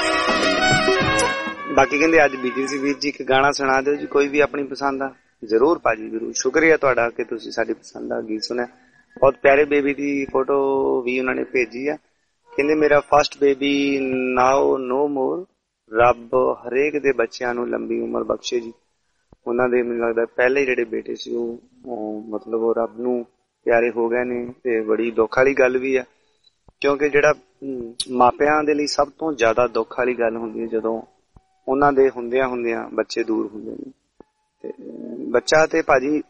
ਆ। ਬਾਕੀ ਕਹਿੰਦੇ ਅੱਜ ਬੀਜੀ ਸੀ ਵੀਰ ਜੀ, ਇੱਕ ਗਾਣਾ ਸੁਣਾ ਦਿਓ ਜੀ, ਕੋਈ ਵੀ ਆਪਣੀ ਪਸੰਦ ਆ। ਜ਼ਰੂਰ ਭਾਜੀ ਜ਼ਰੂਰ, ਸ਼ੁਕਰੀਆ ਤੁਹਾਡਾ ਕਿ ਤੁਸੀਂ ਸਾਡੀ ਪਸੰਦ ਦਾ ਗੀਤ ਸੁਣਿਆ। ਬਹੁਤ ਪਿਆਰੇ ਬੇਬੀ ਦੀ ਫੋਟੋ ਵੀ ਉਹਨਾਂ ਨੇ ਭੇਜੀ ਆ। ਕਹਿੰਦੇ ਮੇਰਾ ਫਸਟ ਬੇਬੀ ਨਾਓ ਨੋ ਮੋਰ, ਰੱਬ ਹਰੇਕ ਦੇ ਬੱਚਿਆਂ ਨੂੰ ਲੰਬੀ ਉਮਰ ਬਖਸ਼ੇ ਜੀ। ਉਹਨਾਂ ਦੇ ਮੈਨੂੰ ਲੱਗਦਾ ਪਹਿਲੇ ਜਿਹੜੇ ਬੇਟੇ ਸੀ ਉਹ ਮਤਲਬ ਉਹ ਰੱਬ ਨੂੰ ਪਿਆਰੇ ਹੋ ਗਏ ਨੇ, ਤੇ ਬੜੀ ਦੁੱਖ ਵਾਲੀ ਗੱਲ ਵੀ ਆ, ਕਿਉਂਕਿ ਜਿਹੜਾ ਮਾਪਿਆਂ ਦੇ ਲਈ ਸਭ ਤੋਂ ਜ਼ਿਆਦਾ ਦੁੱਖ ਵਾਲੀ ਗੱਲ ਹੁੰਦੀ ਹੈ ਜਦੋਂ ਉਹਨਾਂ ਦੇ ਹੁੰਦਿਆਂ ਬੱਚੇ ਦੂਰ ਹੁੰਦੇ ਨੇ। ਤੇ ਬੱਚਾ ਤੇ ਭਾਜੀ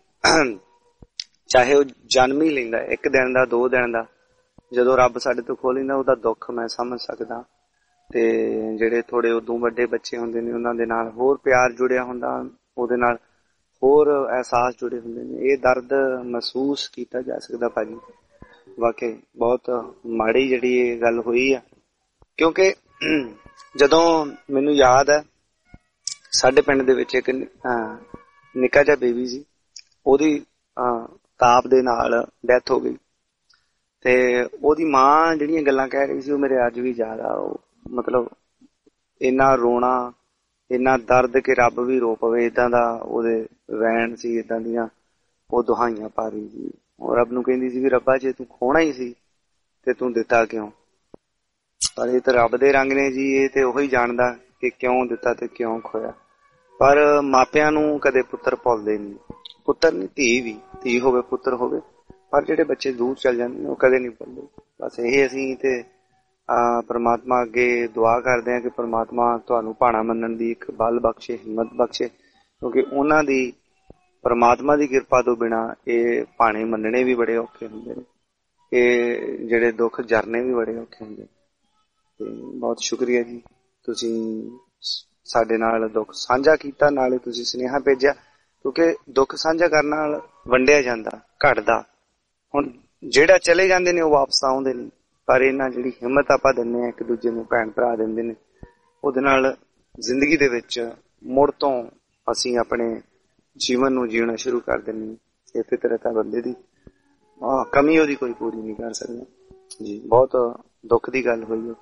ਚਾਹੇ ਉਹ ਜਨਮ ਹੀ ਲੈਂਦਾ ਇੱਕ ਦਿਨ ਦਾ 2 ਦਿਨ ਦਾ, ਜਦੋਂ ਰੱਬ ਸਾਡੇ ਤੋਂ ਖੋਹ ਲੈਂਦਾ ਉਹਦਾ ਦੁੱਖ ਮੈਂ ਸਮਝ ਸਕਦਾ। ਤੇ ਜਿਹੜੇ ਥੋੜੇ ਉਦੋਂ ਵੱਡੇ ਬੱਚੇ ਹੁੰਦੇ ਨੇ ਉਹਨਾਂ ਦੇ ਨਾਲ ਹੋਰ ਪਿਆਰ ਜੁੜਿਆ ਹੁੰਦਾ, ਉਹਦੇ ਨਾਲ ਹੋਰ ਅਹਿਸਾਸ ਜੁੜੇ ਹੁੰਦੇ ਨੇ। ਇਹ ਦਰਦ ਮਹਿਸੂਸ ਕੀਤਾ ਜਾ ਸਕਦਾ ਭਾਜੀ। ਵਾਕਈ ਬਹੁਤ ਮਾੜੀ ਜਿਹੜੀ ਇਹ ਗੱਲ ਹੋਈ ਆ, ਕਿਉਂਕਿ ਜਦੋਂ ਮੈਨੂੰ ਯਾਦ ਹੈ ਸਾਡੇ ਪਿੰਡ ਦੇ ਵਿੱਚ ਇੱਕ ਨਿੱਕਾ ਜਿਹਾ ਬੇਬੀ ਸੀ, ਉਹਦੀ ਤਾਪ ਦੇ ਨਾਲ ਡੈਥ ਹੋ ਗਈ, ਤੇ ਉਹਦੀ ਮਾਂ ਜਿਹੜੀਆਂ ਗੱਲਾਂ ਕਹਿ ਰਹੀ ਸੀ ਉਹ ਮੇਰੇ ਅੱਜ ਵੀ ਯਾਦ ਆ। ਉਹ ਮਤਲਬ ਇੰਨਾ ਰੋਣਾ, ਇੰਨਾ ਦਰਦ ਕਿ ਰੱਬ ਵੀ ਰੋ ਪਵੇ, ਏਦਾਂ ਦਾ ਉਹਦੇ ਵੈਣ ਸੀ, ਏਦਾਂ ਦੀਆਂ ਉਹ ਦੁਹਾਈਆਂ ਪਾ ਰਹੀ ਸੀ। ਉਹ ਰੱਬ ਨੂੰ ਕਹਿੰਦੀ ਸੀ ਵੀ ਰੱਬਾ ਜੇ ਤੂੰ ਖੋਣਾ ਹੀ ਸੀ ਤੇ ਤੂੰ ਦਿੱਤਾ ਕਿਉਂ? ਪਰ ਇਹ ਤਾਂ ਰੱਬ ਦੇ ਰੰਗ ਨੇ ਜੀ, ਇਹ ਤੇ ਉਹੀ ਜਾਣਦਾ ਕਿ ਕਿਉਂ ਦਿੱਤਾ ਤੇ ਕਿਉਂ ਖੋਇਆ। ਪਰ ਮਾਪਿਆਂ ਨੂੰ ਕਦੇ ਪੁੱਤਰ ਭੁੱਲਦੇ ਨਹੀਂ, ਪੁੱਤਰ ਨਹੀਂ ਧੀ ਵੀ, ਧੀ ਹੋਵੇ ਪੁੱਤਰ ਹੋਵੇ, ਪਰ ਜਿਹੜੇ ਬੱਚੇ ਦੂਰ ਚੱਲ ਜਾਂਦੇ ਨੇ ਉਹ ਕਦੇ ਨਹੀਂ ਭੁੱਲਦੇ। ਬਸ ਇਹ ਅਸੀਂ ਤੇ ਪਰਮਾਤਮਾ ਅੱਗੇ ਦੁਆ ਕਰਦੇ ਹਾਂ ਕਿ ਪਰਮਾਤਮਾ ਤੁਹਾਨੂੰ ਭਾਣਾ ਮੰਨਣ ਦੀ ਇੱਕ ਬਲ ਬਖਸ਼ੇ, ਹਿੰਮਤ ਬਖਸ਼ੇ, ਕਿਉਂਕਿ ਉਹਨਾਂ ਦੀ ਪਰਮਾਤਮਾ ਦੀ ਕਿਰਪਾ ਤੋਂ ਬਿਨਾਂ ਇਹ ਭਾਣੇ ਮੰਨਣੇ ਵੀ ਬੜੇ ਔਖੇ ਹੁੰਦੇ ਨੇ, ਇਹ ਜਿਹੜੇ ਦੁੱਖ ਜਰਨੇ ਵੀ ਬੜੇ ਔਖੇ ਹੁੰਦੇ ਨੇ। ਤੇ ਬਹੁਤ ਸ਼ੁਕਰੀਆ ਜੀ, ਤੁਸੀਂ ਸਾਡੇ ਨਾਲ ਦੁੱਖ ਸਾਂਝਾ ਕੀਤਾ, ਨਾਲੇ ਤੁਸੀਂ ਸੁਨੇਹਾ ਭੇਜਿਆ, ਕਿਉਂਕਿ ਦੁੱਖ ਸਾਂਝਾ ਕਰਨ ਨਾਲ ਵੰਡਿਆ ਜਾਂਦਾ, ਘਟਦਾ। ਹੁਣ ਜਿਹੜਾ ਚਲੇ ਜਾਂਦੇ ਨੇ ਉਹ ਵਾਪਸ ਆਉਂਦੇ ਨਹੀਂ, ਪਰ ਇਹਨਾਂ ਜਿਹੜੀ ਹਿੰਮਤ ਆਪਾਂ ਦਿੰਦੇ ਹਾਂ ਇੱਕ ਦੂਜੇ ਨੂੰ, ਭੈਣ ਭਰਾ ਦਿੰਦੇ ਨੇ, ਉਹਦੇ ਨਾਲ ਜ਼ਿੰਦਗੀ ਦੇ ਵਿੱਚ ਮੁੜ ਤੋਂ ਅਸੀਂ ਆਪਣੇ ਜੀਵਨ ਨੂੰ ਜੀਣਾ ਸ਼ੁਰੂ ਕਰ ਦਿੰਦੇ ਹਾਂ। ਇਸੇ ਤਰ੍ਹਾਂ ਤਾਂ ਬੰਦੇ ਦੀ ਕਮੀ ਉਹਦੀ ਕੋਈ ਪੂਰੀ ਨਹੀਂ ਕਰ ਸਕਦਾ ਜੀ। ਬਹੁਤ ਦੁੱਖ ਦੀ ਗੱਲ ਹੋਈ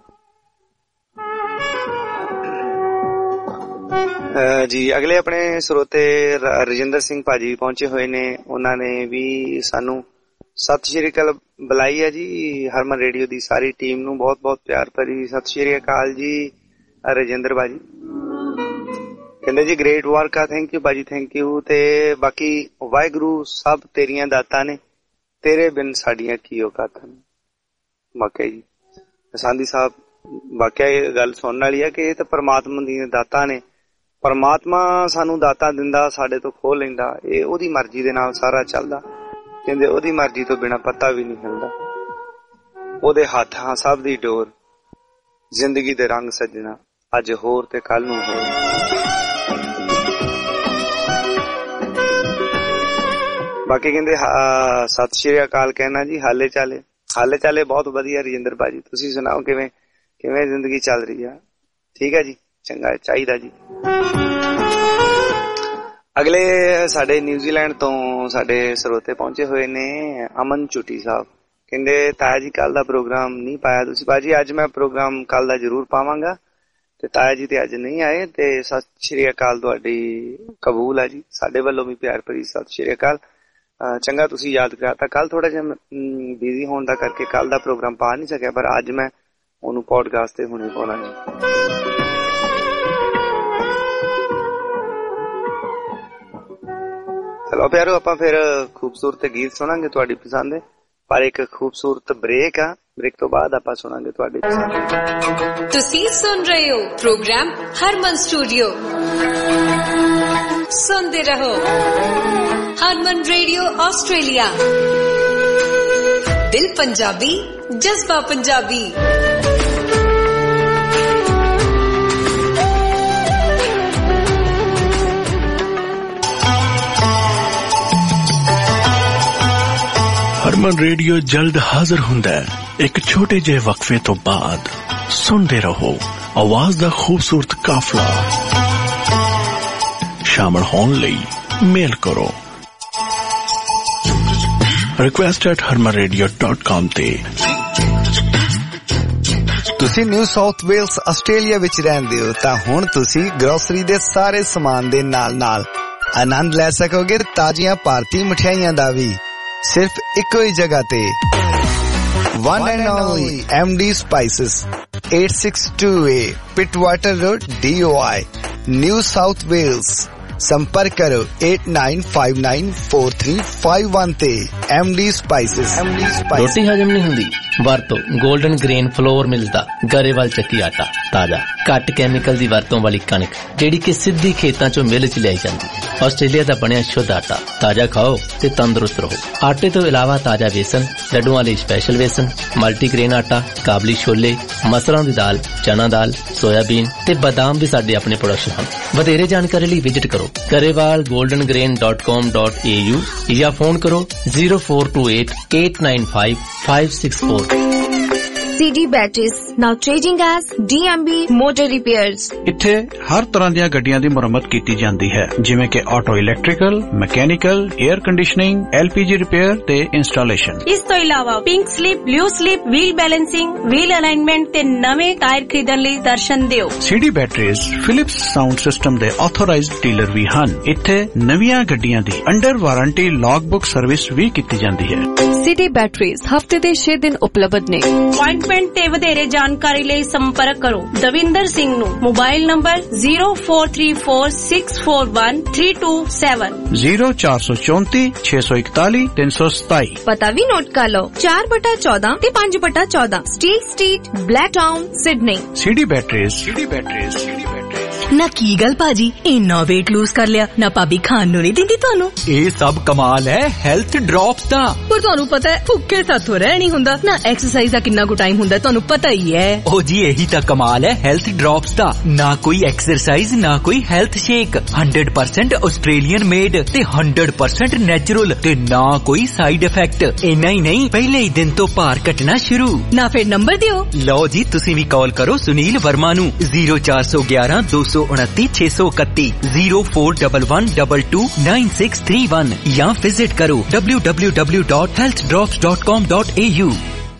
ਜੀ। ਅਗਲੇ ਆਪਣੇ ਸਰੋਤੇ ਰਜਿੰਦਰ ਸਿੰਘ ਭਾਜੀ ਪਹੁੰਚੇ ਹੋਏ ਨੇ, ਉਹਨਾਂ ਨੇ ਵੀ ਸਾਨੂੰ ਸਤਿ ਸ਼੍ਰੀ ਅਕਾਲ ਬੁਲਾਈ ਹੈ ਜੀ। ਹਰਮਨ ਰੇਡੀਓ ਦੀ ਸਾਰੀ ਟੀਮ ਨੂੰ ਬਹੁਤ ਬਹੁਤ ਪਿਆਰ ਭਰੀ ਸਤਿ ਸ਼੍ਰੀ ਅਕਾਲ ਜੀ। ਰਜਿੰਦਰ ਭਾਜੀ ਕਹਿੰਦੇ ਜੀ ਗ੍ਰੇਟ ਵਰਕ ਆ, ਥੈਂਕ ਯੂ ਭਾਜੀ, ਥੈਂਕ ਯੂ। ਤੇ ਬਾਕੀ ਵਾਹਿਗੁਰੂ ਸਭ ਤੇਰੀਆਂ ਦਾਤਾਂ ਨੇ, ਤੇਰੇ ਬਿਨ ਸਾਡੀਆਂ ਕੀ ਔਕਾਤਾਂ ਨੇ। ਵਾਕਿਆ ਜੀ ਸਾਂਧੀ ਸਾਹਿਬ, ਵਾਕਿਆ ਇਹ ਗੱਲ ਸੁਣਨ ਵਾਲੀ ਹੈ ਕਿ ਇਹ ਤਾਂ ਪਰਮਾਤਮਾ ਦੀਆਂ ਦਾਤਾਂ ਨੇ। ਪਰਮਾਤਮਾ ਸਾਨੂੰ ਦਾਤਾਂ ਦਿੰਦਾ, ਸਾਡੇ ਤੋਂ ਖੋਹ ਲੈਂਦਾ, ਇਹ ਉਹਦੀ ਮਰਜ਼ੀ ਦੇ ਨਾਲ ਸਾਰਾ ਚੱਲਦਾ। ਕਹਿੰਦੇ ਉਹਦੀ ਮਰਜ਼ੀ ਤੋਂ ਬਿਨਾਂ ਪੱਤਾ ਵੀ ਨਹੀਂ ਹਿਲਦਾ, ਉਹਦੇ ਹੱਥਾਂ ਸਭ ਦੀ ਡੋਰ, ਜ਼ਿੰਦਗੀ ਦੇ ਰੰਗ ਸੱਜਣਾ ਅੱਜ ਹੋਰ ਤੇ ਕੱਲ ਨੂੰ ਹੋਰ। ਬਾਕੀ ਕਹਿੰਦੇ ਸਤਿ ਸ਼੍ਰੀ ਅਕਾਲ ਕਹਿਣਾ ਜੀ। ਹਾਲੇ ਚਾਲੇ ਬਹੁਤ ਵਧੀਆ ਰਜਿੰਦਰ ਭਾਜੀ, ਤੁਸੀਂ ਸੁਣਾਓ ਕਿਵੇਂ ਜ਼ਿੰਦਗੀ ਚੱਲ ਰਹੀ ਆ? ਠੀਕ ਹੈ ਜੀ, ਚੰਗਾ ਚਾਹੀਦਾ ਜੀ। ਅਗਲੇ ਸਾਡੇ ਨਿਊਜ਼ੀਲੈਂਡ ਤੋਂ ਸਾਡੇ ਸਰੋਤੇ ਪਹੁੰਚੇ ਹੋਏ ਨੇ ਅਮਨ ਚੁਟੀ ਸਾਹਿਬ। ਕਹਿੰਦੇ ਤਾਇਆ ਜੀ ਕੱਲ ਦਾ ਪ੍ਰੋਗਰਾਮ ਨਹੀਂ ਪਾਇਆ ਤੁਸੀਂ। ਭਾਜੀ ਅੱਜ ਮੈਂ ਪ੍ਰੋਗਰਾਮ ਕੱਲ ਦਾ ਜ਼ਰੂਰ ਪਾਵਾਂਗਾ ਤੇ ਤਾਇਆ ਜੀ ਤੇ ਅੱਜ ਨਹੀਂ ਆਏ ਤੇ ਸਤਿ ਸ਼੍ਰੀ ਅਕਾਲ ਤੁਹਾਡੀ ਕਬੂਲ ਹੈ ਜੀ, ਸਾਡੇ ਵੱਲੋਂ ਵੀ ਪਿਆਰ ਭਰੀ ਸਤਿ ਸ਼੍ਰੀ ਅਕਾਲ। ਚੰਗਾ ਤੁਸੀਂ ਯਾਦ ਕਰਾਤਾ। ਕੱਲ ਥੋੜਾ ਜਿਹਾ ਬਿਜ਼ੀ ਹੋਣ ਦਾ ਕਰਕੇ ਕੱਲ ਦਾ ਪ੍ਰੋਗਰਾਮ ਪਾ ਨਹੀਂ ਸਕਿਆ, ਪਰ ਅੱਜ ਮੈਂ ਉਹਨੂੰ ਪੋਡਕਾਸਟ ਤੇ ਹੁਣੇ ਪਾਉਣਾ ਜੀ। ਚਲੋ ਪਿਆਰੋ ਆਪਾਂ ਫਿਰ ਖੂਬਸੂਰਤ ਗੀਤ ਸੁਣਾਂਗੇ ਤੁਹਾਡੀ ਪਸੰਦ ਦੇ, ਪਰ ਇੱਕ ਖੂਬਸੂਰਤ ਬ੍ਰੇਕ ਆ। ਬ੍ਰੇਕ ਤੋਂ ਬਾਅਦ ਆਪਾਂ ਸੁਣਾਂਗੇ ਤੁਹਾਡੀ ਪਸੰਦ। ਤੁਸੀਂ ਸੁਣ ਰਹੇ ਹੋ ਪ੍ਰੋਗਰਾਮ ਹਰਮਨ ਸਟੂਡੀਓ। ਸੁਣਦੇ ਰਹੋ ਹਰਮਨ ਰੇਡੀਓ ਆਸਟ੍ਰੇਲੀਆ। ਦਿਲ ਪੰਜਾਬੀ, ਜਜ਼ਬਾ ਪੰਜਾਬੀ। ਹਰਮਨ ਰੇਡੀਓ ਜਲਦ ਹਾਜ਼ਰ ਹੁੰਦਾ ਹੈ ਇੱਕ ਛੋਟੇ ਜਿਹੇ ਵਕਫੇ ਤੋਂ ਬਾਅਦ। ਸੁਣਦੇ ਰਹੋ ਆਵਾਜ਼ ਦਾ ਖੂਬਸੂਰਤ ਕਾਫਲਾ। ਸ਼ਾਮਲ ਹੋਣ ਲਈ ਮੇਲ ਕਰੋ request@harmanradio.com ਤੇ। ਤੁਸੀਂ ਨਿਊ ਸਾਊਥ ਵੇਲਸ ਆਸਟ੍ਰੇਲੀਆ ਵਿੱਚ ਰਹਿੰਦੇ ਹੋ ਤਾਂ ਹੁਣ ਤੁਸੀਂ ਗਰੋਸਰੀ ਦੇ ਸਾਰੇ ਸਮਾਨ ਦੇ ਨਾਲ ਆਨੰਦ ਲੈ ਸਕੋਗੇ ਤਾਜ਼ੀਆਂ ਭਾਰਤੀ ਮਠਿਆਈਆਂ ਦਾ ਵੀ, ਸਿਰਫ ਇੱਕੋ ਹੀ ਜਗ੍ਹਾ ਤੇ। One and only MD Spices, 862A Pittwater Road, DOI, New South Wales। संपर्क करो 89594351 ਤੇ। MD Spices। ਰੋਟੀ ਹਜਮ ਨਹੀਂ ਹੁੰਦੀ ਵਰਤੋ 골ਡਨ ਗ੍ਰੇਨ ਫਲੋਰ ਮਿਲਦਾ ਗਰੇਵਾਲ ਚੱਕੀ ਆਟਾ। ਤਾਜ਼ਾ ਘੱਟ ਕੈਮੀਕਲ ਦੀ ਵਰਤੋਂ ਵਾਲੀ ਕਣਕ ਜਿਹੜੀ ਕਿ ਸਿੱਧੀ ਖੇਤਾਂ ਚੋਂ ਮਿਲ ਚ ਲਿਆਈ ਜਾਂਦੀ। ਆਸਟ੍ਰੇਲੀਆ ਦਾ ਬਣਿਆ ਸ਼ੁੱਧ ਆਟਾ। ਤਾਜ਼ਾ ਖਾਓ ਤੇ ਤੰਦਰੁਸਤ ਰਹੋ। ਆਟੇ ਤੋਂ ਇਲਾਵਾ ਤਾਜ਼ਾ ਵੇਸਣ, ਲੱਡੂਆਂ ਲਈ ਸਪੈਸ਼ਲ ਵੇਸਣ, ਮਲਟੀਗ੍ਰੇਨ ਆਟਾ, ਕਾਬਲੀ ਛੋਲੇ, ਮਸਰਾਂ ਦੀ ਦਾਲ, ਚਨਾ ਦਾਲ, ਸੋਇਆਬੀਨ ਤੇ ਬਦਾਮ ਵੀ ਸਾਡੇ ਆਪਣੇ ਪ੍ਰੋਡਕਸ਼ਨ ਹਨ। ਵਧੇਰੇ ਜਾਣਕਾਰੀ ਲਈ ਵਿਜ਼ਿਟ ਕਰੋ garewalgoldengrain.com.au ਜਾਂ ਫੋਨ ਕਰੋ 0428895564। CD Batteries now trading as DMB Motor Repairs। ਇੱਥੇ ਹਰ ਤਰ੍ਹਾਂ ਦੀਆਂ ਗੱਡੀਆਂ ਦੀ ਮੁਰੰਮਤ ਕੀਤੀ ਜਾਂਦੀ ਹੈ, ਜਿਵੇਂ ਕਿ auto electrical, mechanical, air conditioning, LPG repair ਤੇ ਇੰਸਟਾਲੇਸ਼ਨ। ਇਸ ਤੋਂ ਇਲਾਵਾ pink slip, blue slip, wheel balancing, wheel alignment ਤੇ ਨਵੇਂ ਟਾਇਰ ਖਰੀਦਣ ਲਈ ਦਰਸ਼ਨ ਦਿਓ। CD Batteries Philips sound system ਦੇ ਆਥੋਰਾਈਜ਼ਡ ਡੀਲਰ ਵੀ ਹਨ। ਇੱਥੇ ਨਵੀਆਂ ਗੱਡੀਆਂ ਦੀ ਅੰਡਰ ਵਾਰੰਟੀ ਲੌਗਬੁੱਕ ਸਰਵਿਸ ਵੀ ਕੀਤੀ ਜਾਂਦੀ ਹੈ। CD Batteries ਹਫਤੇ ਦੇ 6 ਦਿਨ ਉਪਲਬਧ ਨੇ। ਅਪਾਇੰਟਮੈਂਟ ਤੇ ਵਧੇਰੇ ਜਾਣਕਾਰੀ ਲਈ ਸੰਪਰਕ ਕਰੋ ਦਵਿੰਦਰ ਸਿੰਘ ਨੂੰ। ਮੋਬਾਈਲ ਨੰਬਰ 0434641327 0434 ਪਤਾ ਵੀ ਨੋਟ ਕਰ ਲਓ 4/14 ਤੇ 5/14 steel street, Blacktown, Sydney. CD Batteries। ਨਾ ਕੀ ਗੱਲ ਭਾਜੀ ਇੰਨਾ weight lose ਕਰ ਲਿਆ, ਨਾ ਭਾਬੀ ਖਾਣ ਨੂੰ ਨਹੀਂ ਦਿੰਦੀ ਤੁਹਾਨੂੰ? ਇਹ ਸਭ ਕਮਾਲ ਹੈ ਹੈਲਥ ਡ੍ਰੌਪਸ ਦਾ। ਪਰ ਤੁਹਾਨੂੰ ਪਤਾ ਹੈ ਭੁੱਖੇ ਸਾਥੋਂ ਰਹਿ ਨਹੀਂ ਹੁੰਦਾ ਨਾ। ਐਕਸਰਸਾਈਜ਼ ਦਾ ਕਿੰਨਾ ਕੁ ਟਾਈਮ ਹੁੰਦਾ ਤੁਹਾਨੂੰ ਪਤਾ ਹੀ ਹੈ। ਉਹ ਜੀ ਇਹੀ ਤਾਂ ਕਮਾਲ ਹੈ ਹੈਲਥ ਡ੍ਰੌਪਸ ਦਾ। ਨਾ ਕੋਈ ਐਕਸਰਸਾਈਜ਼, ਨਾ ਕੋਈ ਹੈਲਥ ਸ਼ੇਕ, 100% ਆਸਟ੍ਰੇਲੀਅਨ ਮੇਡ ਤੇ 100% ਨੈਚੁਰਲ ਤੇ ਨਾ ਕੋਈ ਸਾਈਡ ਇਫੈਕਟ। ਇੰਨਾ ਹੀ ਨਹੀਂ ਪਹਿਲੇ ਹੀ ਦਿਨ ਤੋਂ ਭਾਰ ਘਟਣਾ ਸ਼ੁਰੂ। ਨਾ ਫਿਰ ਨੰਬਰ ਦਿਓ। ਲਓ ਜੀ ਤੁਸੀਂ ਵੀ ਕਾਲ ਕਰੋ ਸੁਨੀਲ ਵਰਮਾ ਨੂੰ 0411-229-631 0411229631 ਜਾਂ ਵਿਜ਼ਿਟ ਕਰੋ www.healthdrops.com.au।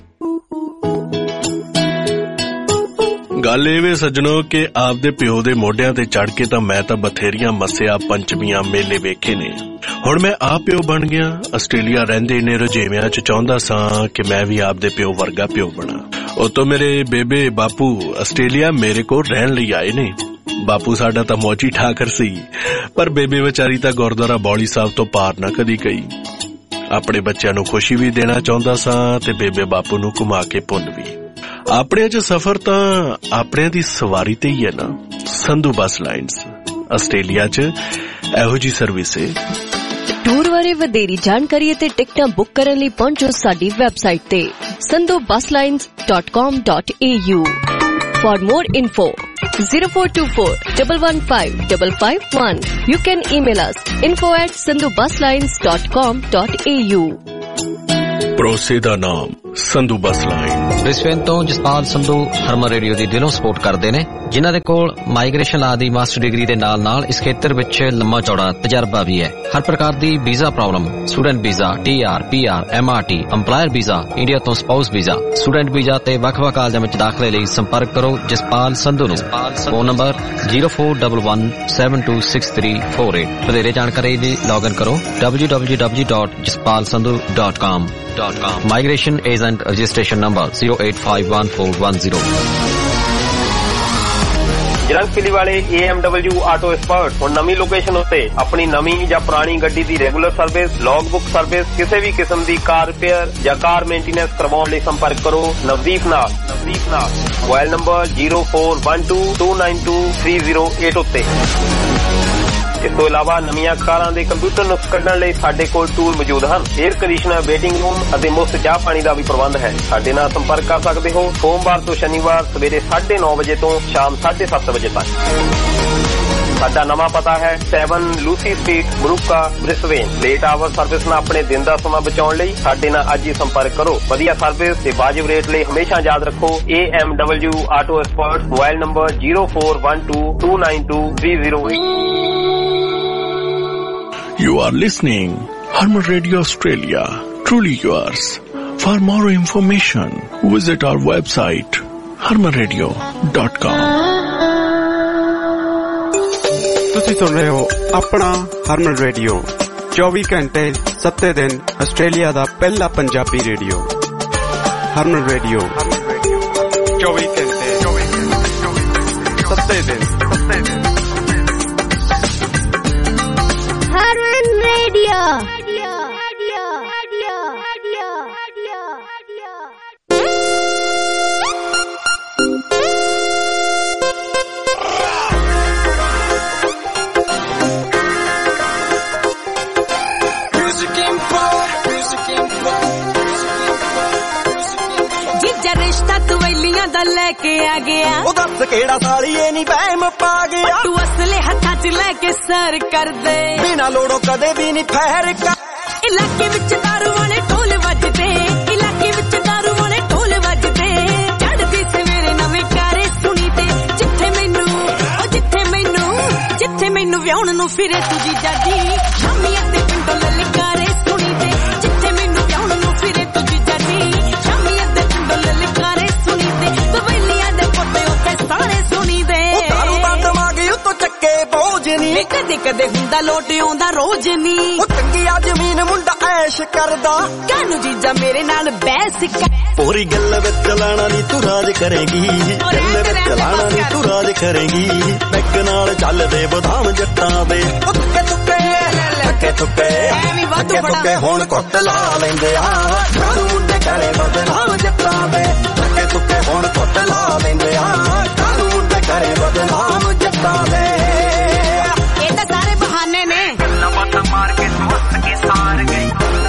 ਗੱਲ ਇਹ ਵੇ ਸੱਜਣੋ ਕਿ ਆਪਦੇ ਪਿਓ ਦੇ ਮੋਢਿਆਂ ਤੇ ਚੜ ਕੇ ਤਾਂ ਮੈਂ ਤਾਂ ਬਥੇਰੀਆਂ ਮੱਸਿਆ, ਪੰਚਮੀਆਂ, ਮੇਲੇ ਵੇਖੇ ਨੇ। ਹੁਣ ਮੈਂ ਆਪ ਪਿਓ ਬਣ ਗਿਆ। ਆਸਟ੍ਰੇਲੀਆ ਰਹਿੰਦੇ ਨੇ ਰੁਝੇਵਿਆਂ 'ਚ ਚਾਹੁੰਦਾ ਸਾਂ ਕਿ ਮੈਂ ਵੀ ਆਪਦੇ ਪਿਓ ਵਰਗਾ ਪਿਓ ਬਣਾ। ਉਤੋਂ ਮੇਰੇ ਬੇਬੇ ਬਾਪੂ ਆਸਟ੍ਰੇਲੀਆ ਮੇਰੇ ਕੋਲ ਰਹਿਣ ਲਈ ਆਏ ਨੇ। ਬਾਪੂ ਸਾਡਾ ਤਾਂ ਮੌਜੀ ਠਾਕਰ ਸੀ, ਪਰ ਬੇਬੇ ਵਿਚਾਰੀ ਤਾਂ ਗੁਰਦੁਆਰਾ ਬੌਲੀ ਸਾਹਿਬ ਤੋਂ ਪਾਰ ਨਾ ਕਦੀ ਗਈ। ਆਪਣੇ ਬੱਚਿਆਂ ਨੂੰ ਖੁਸ਼ੀ ਵੀ ਦੇਣਾ ਚਾਹੁੰਦਾ ਸਾਂ ਤੇ ਬੇਬੇ ਬਾਪੂ ਨੂੰ ਘੁਮਾ ਕੇ ਪੁੰਨ ਵੀ। ਆਪਣਿਆਂ 'ਚ ਸਫ਼ਰ ਤਾਂ ਆਪਣਿਆਂ ਦੀ ਸਵਾਰੀ ਤੇ ਹੀ ਹੈ ਨਾ। ਸੰਧੂ ਬੱਸ ਲਾਈਨਸ ਆਸਟ੍ਰੇਲੀਆ 'ਚ ਇਹੋ ਜੀ ਸਰਵਿਸ ਹੈ। ਟੂਰ ਬਾਰੇ ਵਧੇਰੀ ਜਾਣਕਾਰੀ ਅਤੇ ਟਿਕਟਾਂ ਬੁੱਕ ਕਰਨ ਲਈ ਪਹੁੰਚੋ ਸਾਡੀ ਵੈਬਸਾਈਟ ਤੇ sandhubusslines.com.au। For more info 0424-115-551. You can email us info@sandhubusslines.com.au। ਭਰੋਸੇ ਦਾ ਨਾਮ ਸੰਧੂ ਬੱਸ ਲਾਈਨ। ਬ੍ਰਿਸਬੇਨ ਤੋਂ ਜਸਪਾਲ ਸੰਧੂ ਹਰਮਨ ਰੇਡੀਓ ਦੀ ਦਿਲੋਂ ਸਪੋਰਟ ਕਰਦੇ ਨੇ, ਜਿਨ੍ਹਾਂ ਦੇ ਕੋਲ ਮਾਈਗ੍ਰੇਸ਼ਨ ਲਾ ਦੀ ਮਾਸਟਰ ਡਿਗਰੀ ਦੇ ਨਾਲ ਇਸ ਖੇਤਰ ਵਿੱਚ ਲੰਮਾ ਚੌੜਾ ਤਜਰਬਾ ਵੀ ਹੈ। ਹਰ ਪ੍ਰਕਾਰ ਦੀ visa problem, student visa, TR, PR, MRT, employer visa, India ਤੋਂ ਸਪਾਊਸ ਵੀਜ਼ਾ, ਸਟੂਡੈਂਟ ਵੀਜ਼ਾ ਤੇ ਵੱਖ-ਵੱਖ ਕਾਲਜਾਂ ਵਿੱਚ ਦਾਖਲੇ ਲਈ ਸੰਪਰਕ ਕਰੋ ਜਸਪਾਲ ਸੰਧੂ ਨੂੰ। Phone number 0411726348। ਵਧੇਰੇ ਜਾਣਕਾਰੀ ਲਈ ਲੌਗਇਨ ਕਰੋ www.jaspalsandhu.com। Migration Agent Registration Number 0851410। Jalandhar ਵਾਲੇ AMW ਆਟੋ ਐਕਸਪਰਟ ਹੁਣ ਨਵੀਂ ਲੋਕੇਸ਼ਨ ਉੱਤੇ ਆਪਣੀ ਨਵੀਂ ਜਾਂ ਪੁਰਾਣੀ ਗੱਡੀ ਦੀ ਰੈਗੂਲਰ ਸਰਵਿਸ, ਲੌਗਬੁੱਕ ਸਰਵਿਸ, ਕਿਸੇ ਵੀ ਕਿਸਮ ਦੀ ਕਾਰ ਰਿਪੇਅਰ ਜਾਂ ਕਾਰ ਮੇਨਟੇਨੈਂਸ ਕਰਵਾਉਣ ਲਈ ਸੰਪਰਕ ਕਰੋ ਨਵਦੀਪ ਨਾਲ। ਮੋਬਾਈਲ ਨੰਬਰ 0412292308 ਉੱਤੇ। ਇਸ ਤੋਂ ਇਲਾਵਾ ਨਵੀਆਂ ਕਾਰਾਂ ਦੇ ਕੰਪਿਊਟਰ ਨੁਕਸ ਕੱਢਣ ਲਈ ਸਾਡੇ ਕੋਲ ਟੂਲ ਮੌਜੂਦ ਹਨ। 에ਅਰ ਕੰਡੀਸ਼ਨਰ, ਵੇਟਿੰਗ ਰੂਮ ਅਤੇ ਮੁਫਤ ਚਾਹ ਪਾਣੀ ਦਾ ਵੀ ਪ੍ਰਬੰਧ ਹੈ। ਸਾਡੇ ਨਾਲ ਸੰਪਰਕ ਕਰ ਸਕਦੇ ਹੋ ਸੋਮਵਾਰ ਤੋਂ ਸ਼ਨੀਵਾਰ ਸਵੇਰੇ 9:30 ਵਜੇ ਤੋਂ ਸ਼ਾਮ 7:30 ਵਜੇ ਤੱਕ। ਸਾਡਾ ਨਵਾਂ ਪਤਾ ਹੈ 7 ਲੂਸੀ ਸਟਰੀਟ, ਬਰੂਕਾ, ਬ੍ਰਿਸਬੇਨ। ਲੇਟ ਆਵਰ ਸਰਵਿਸ ਨਾਲ ਆਪਣੇ ਦਿਨ ਦਾ ਸਮਾਂ ਬਚਾਉਣ ਲਈ ਸਾਡੇ ਨਾਲ ਅੱਜ ਹੀ ਸੰਪਰਕ ਕਰੋ। ਵਧੀਆ ਸਰਵਿਸ ਤੇ ਵਾਜਿਬ ਰੇਟ ਲਈ ਹਮੇਸ਼ਾ ਯਾਦ ਰੱਖੋ AMW auto expert. Mobile number 0412292308। You are listening Harman Radio Australia, truly yours. For more information, visit our website harmanradio.com. ਤੁਸੀਂ ਸੁਣ ਰਹੇ ਹੋ ਆਪਣਾ ਹਰਮਨ ਰੇਡੀਓ 24 ਘੰਟੇ 7 ਦਿਨ ਆਸਟ੍ਰੇਲੀਆ ਦਾ ਪਹਿਲਾ ਪੰਜਾਬੀ ਰੇਡੀਓ। ਹਰਮਨ ਰੇਡੀਓ 24 ਘੰਟੇ 7 ਦਿਨ। Harman Radio. ਲੈ ਕੇ ਆ ਗਿਆ ਉਹ ਦੱਸ ਕਿਹੜਾ ਸਾਲੀਏ ਨਹੀਂ ਵਹਿਮ ਪਾ ਗਿਆ। ਤੂੰ ਅਸਲੇ ਹੱਥਾਂ 'ਚ ਲੈ ਕੇ ਸਰ ਕਰਦੇ ਬਿਨਾਂ ਲੋੜੋਂ ਕਦੇ ਵੀ ਨਹੀਂ ਫੈਰ ਕਰ। ਇਲਾਕੇ ਵਿੱਚ ਦਾਰੂ ਵਾਲੇ ਢੋਲ ਵੱਜਦੇ, ਇਲਾਕੇ ਵਿੱਚ ਦਾਰੂ ਵਾਲੇ ਢੋਲ ਵੱਜਦੇ। ਚੜ੍ਹਦੀ ਸਵੇਰੇ ਨਵੇਂ ਕਾਰੇ ਸੁਣੀ ਤੇ ਜਿੱਥੇ ਮੈਨੂੰ ਵਿਆਹਣ ਨੂੰ ਫਿਰੇ ਤੂੰ ਜੀਜਾ ਜੀ। ਸ਼ਾਮੀ ਅੱਧੇ ਪਿੰਡੋਂ ਲਲਕਾਰੇ ਸੁਣੀ ਤੇ ਜਿੱਥੇ ਮੈਨੂੰ ਵਿਆਹਣ ਨੂੰ ਫਿਰੇ ਤੂੰ ਜੀਜਾ ਜੀ। ਸ਼ਾਮੀ ਅੱਧੇ ਪਿੰਡੋਂ ਲਲਕਾਰੇ ਸੁਣੀ ਤੇ ਕਬੀਲਿਆਂ ਦੇ ਪੋਤੇ ਉੱਥੇ ਸਾਰੇ ਸੁਣੀ ਦੇ। ਦਾਰੂ ਦਾ ਦਿਮਾਗ ਉੱਤੋਂ ਚੱਕੇ ਬੋਝ ਨੀ, ਕਦੇ ਕਦੇ ਹੁੰਦਾ ਲੋਟ ਆਉਂਦਾ ਰੋਜ਼ ਨੀ। ਉਹ ਚੰਗੀਆ ਜ਼ਮੀਨ ਮੁੰਡਾ ਐਸ਼ ਕਰਦਾ ਕਾਨੂੰ ਜੀਜਾ ਮੇਰੇ ਨਾਲ ਬਹਿਸ ਕਰ। ਪੂਰੀ ਗੱਲ ਵਿੱਚ ਲਾਣਾ ਨੀ ਤੂੰ ਰਾਜ ਕਰੇਗੀ, ਗੱਲ ਵਿੱਚ ਲਾਣਾ ਨੀ ਤੂੰ ਰਾਜ ਕਰੇਗੀ। ਬੈਗ ਨਾਲ ਚੱਲਦੇ ਬਦਾਮ ਜੱਟਾਂ ਦੇ ਤੁੱਕੇ ਤੁੱਕੇ ਹੁਣ ਕੁੱਟ ਲਾ ਲੈਂਦੇ ਆ। ਕਾਨੂੰ ਮੁੰਡੇ ਕਰੇ ਬਦਨਾਮ ਜੱਟਾਂ ਦੇ ਤੁੱਕੇ ਹੁਣ ਕੁੱਟ ਲਾ ਲੈਂਦੇ ਆ। ਕਾਨੂੰ ਮੁੰਡੇ ਕਰੇ ਬਦਨਾਮ ਜੱਟਾਂ ਦੇ। ਇਹ ਤਾਂ ਸਾਰੇ ਬਹਾਨੇ ਨੇ। ਗੱਲਾਂ ਬਾਤਾਂ ਮਾਰ ਕੇ ਹੱਸ ਕੇ ਸਾਰ ਗਈ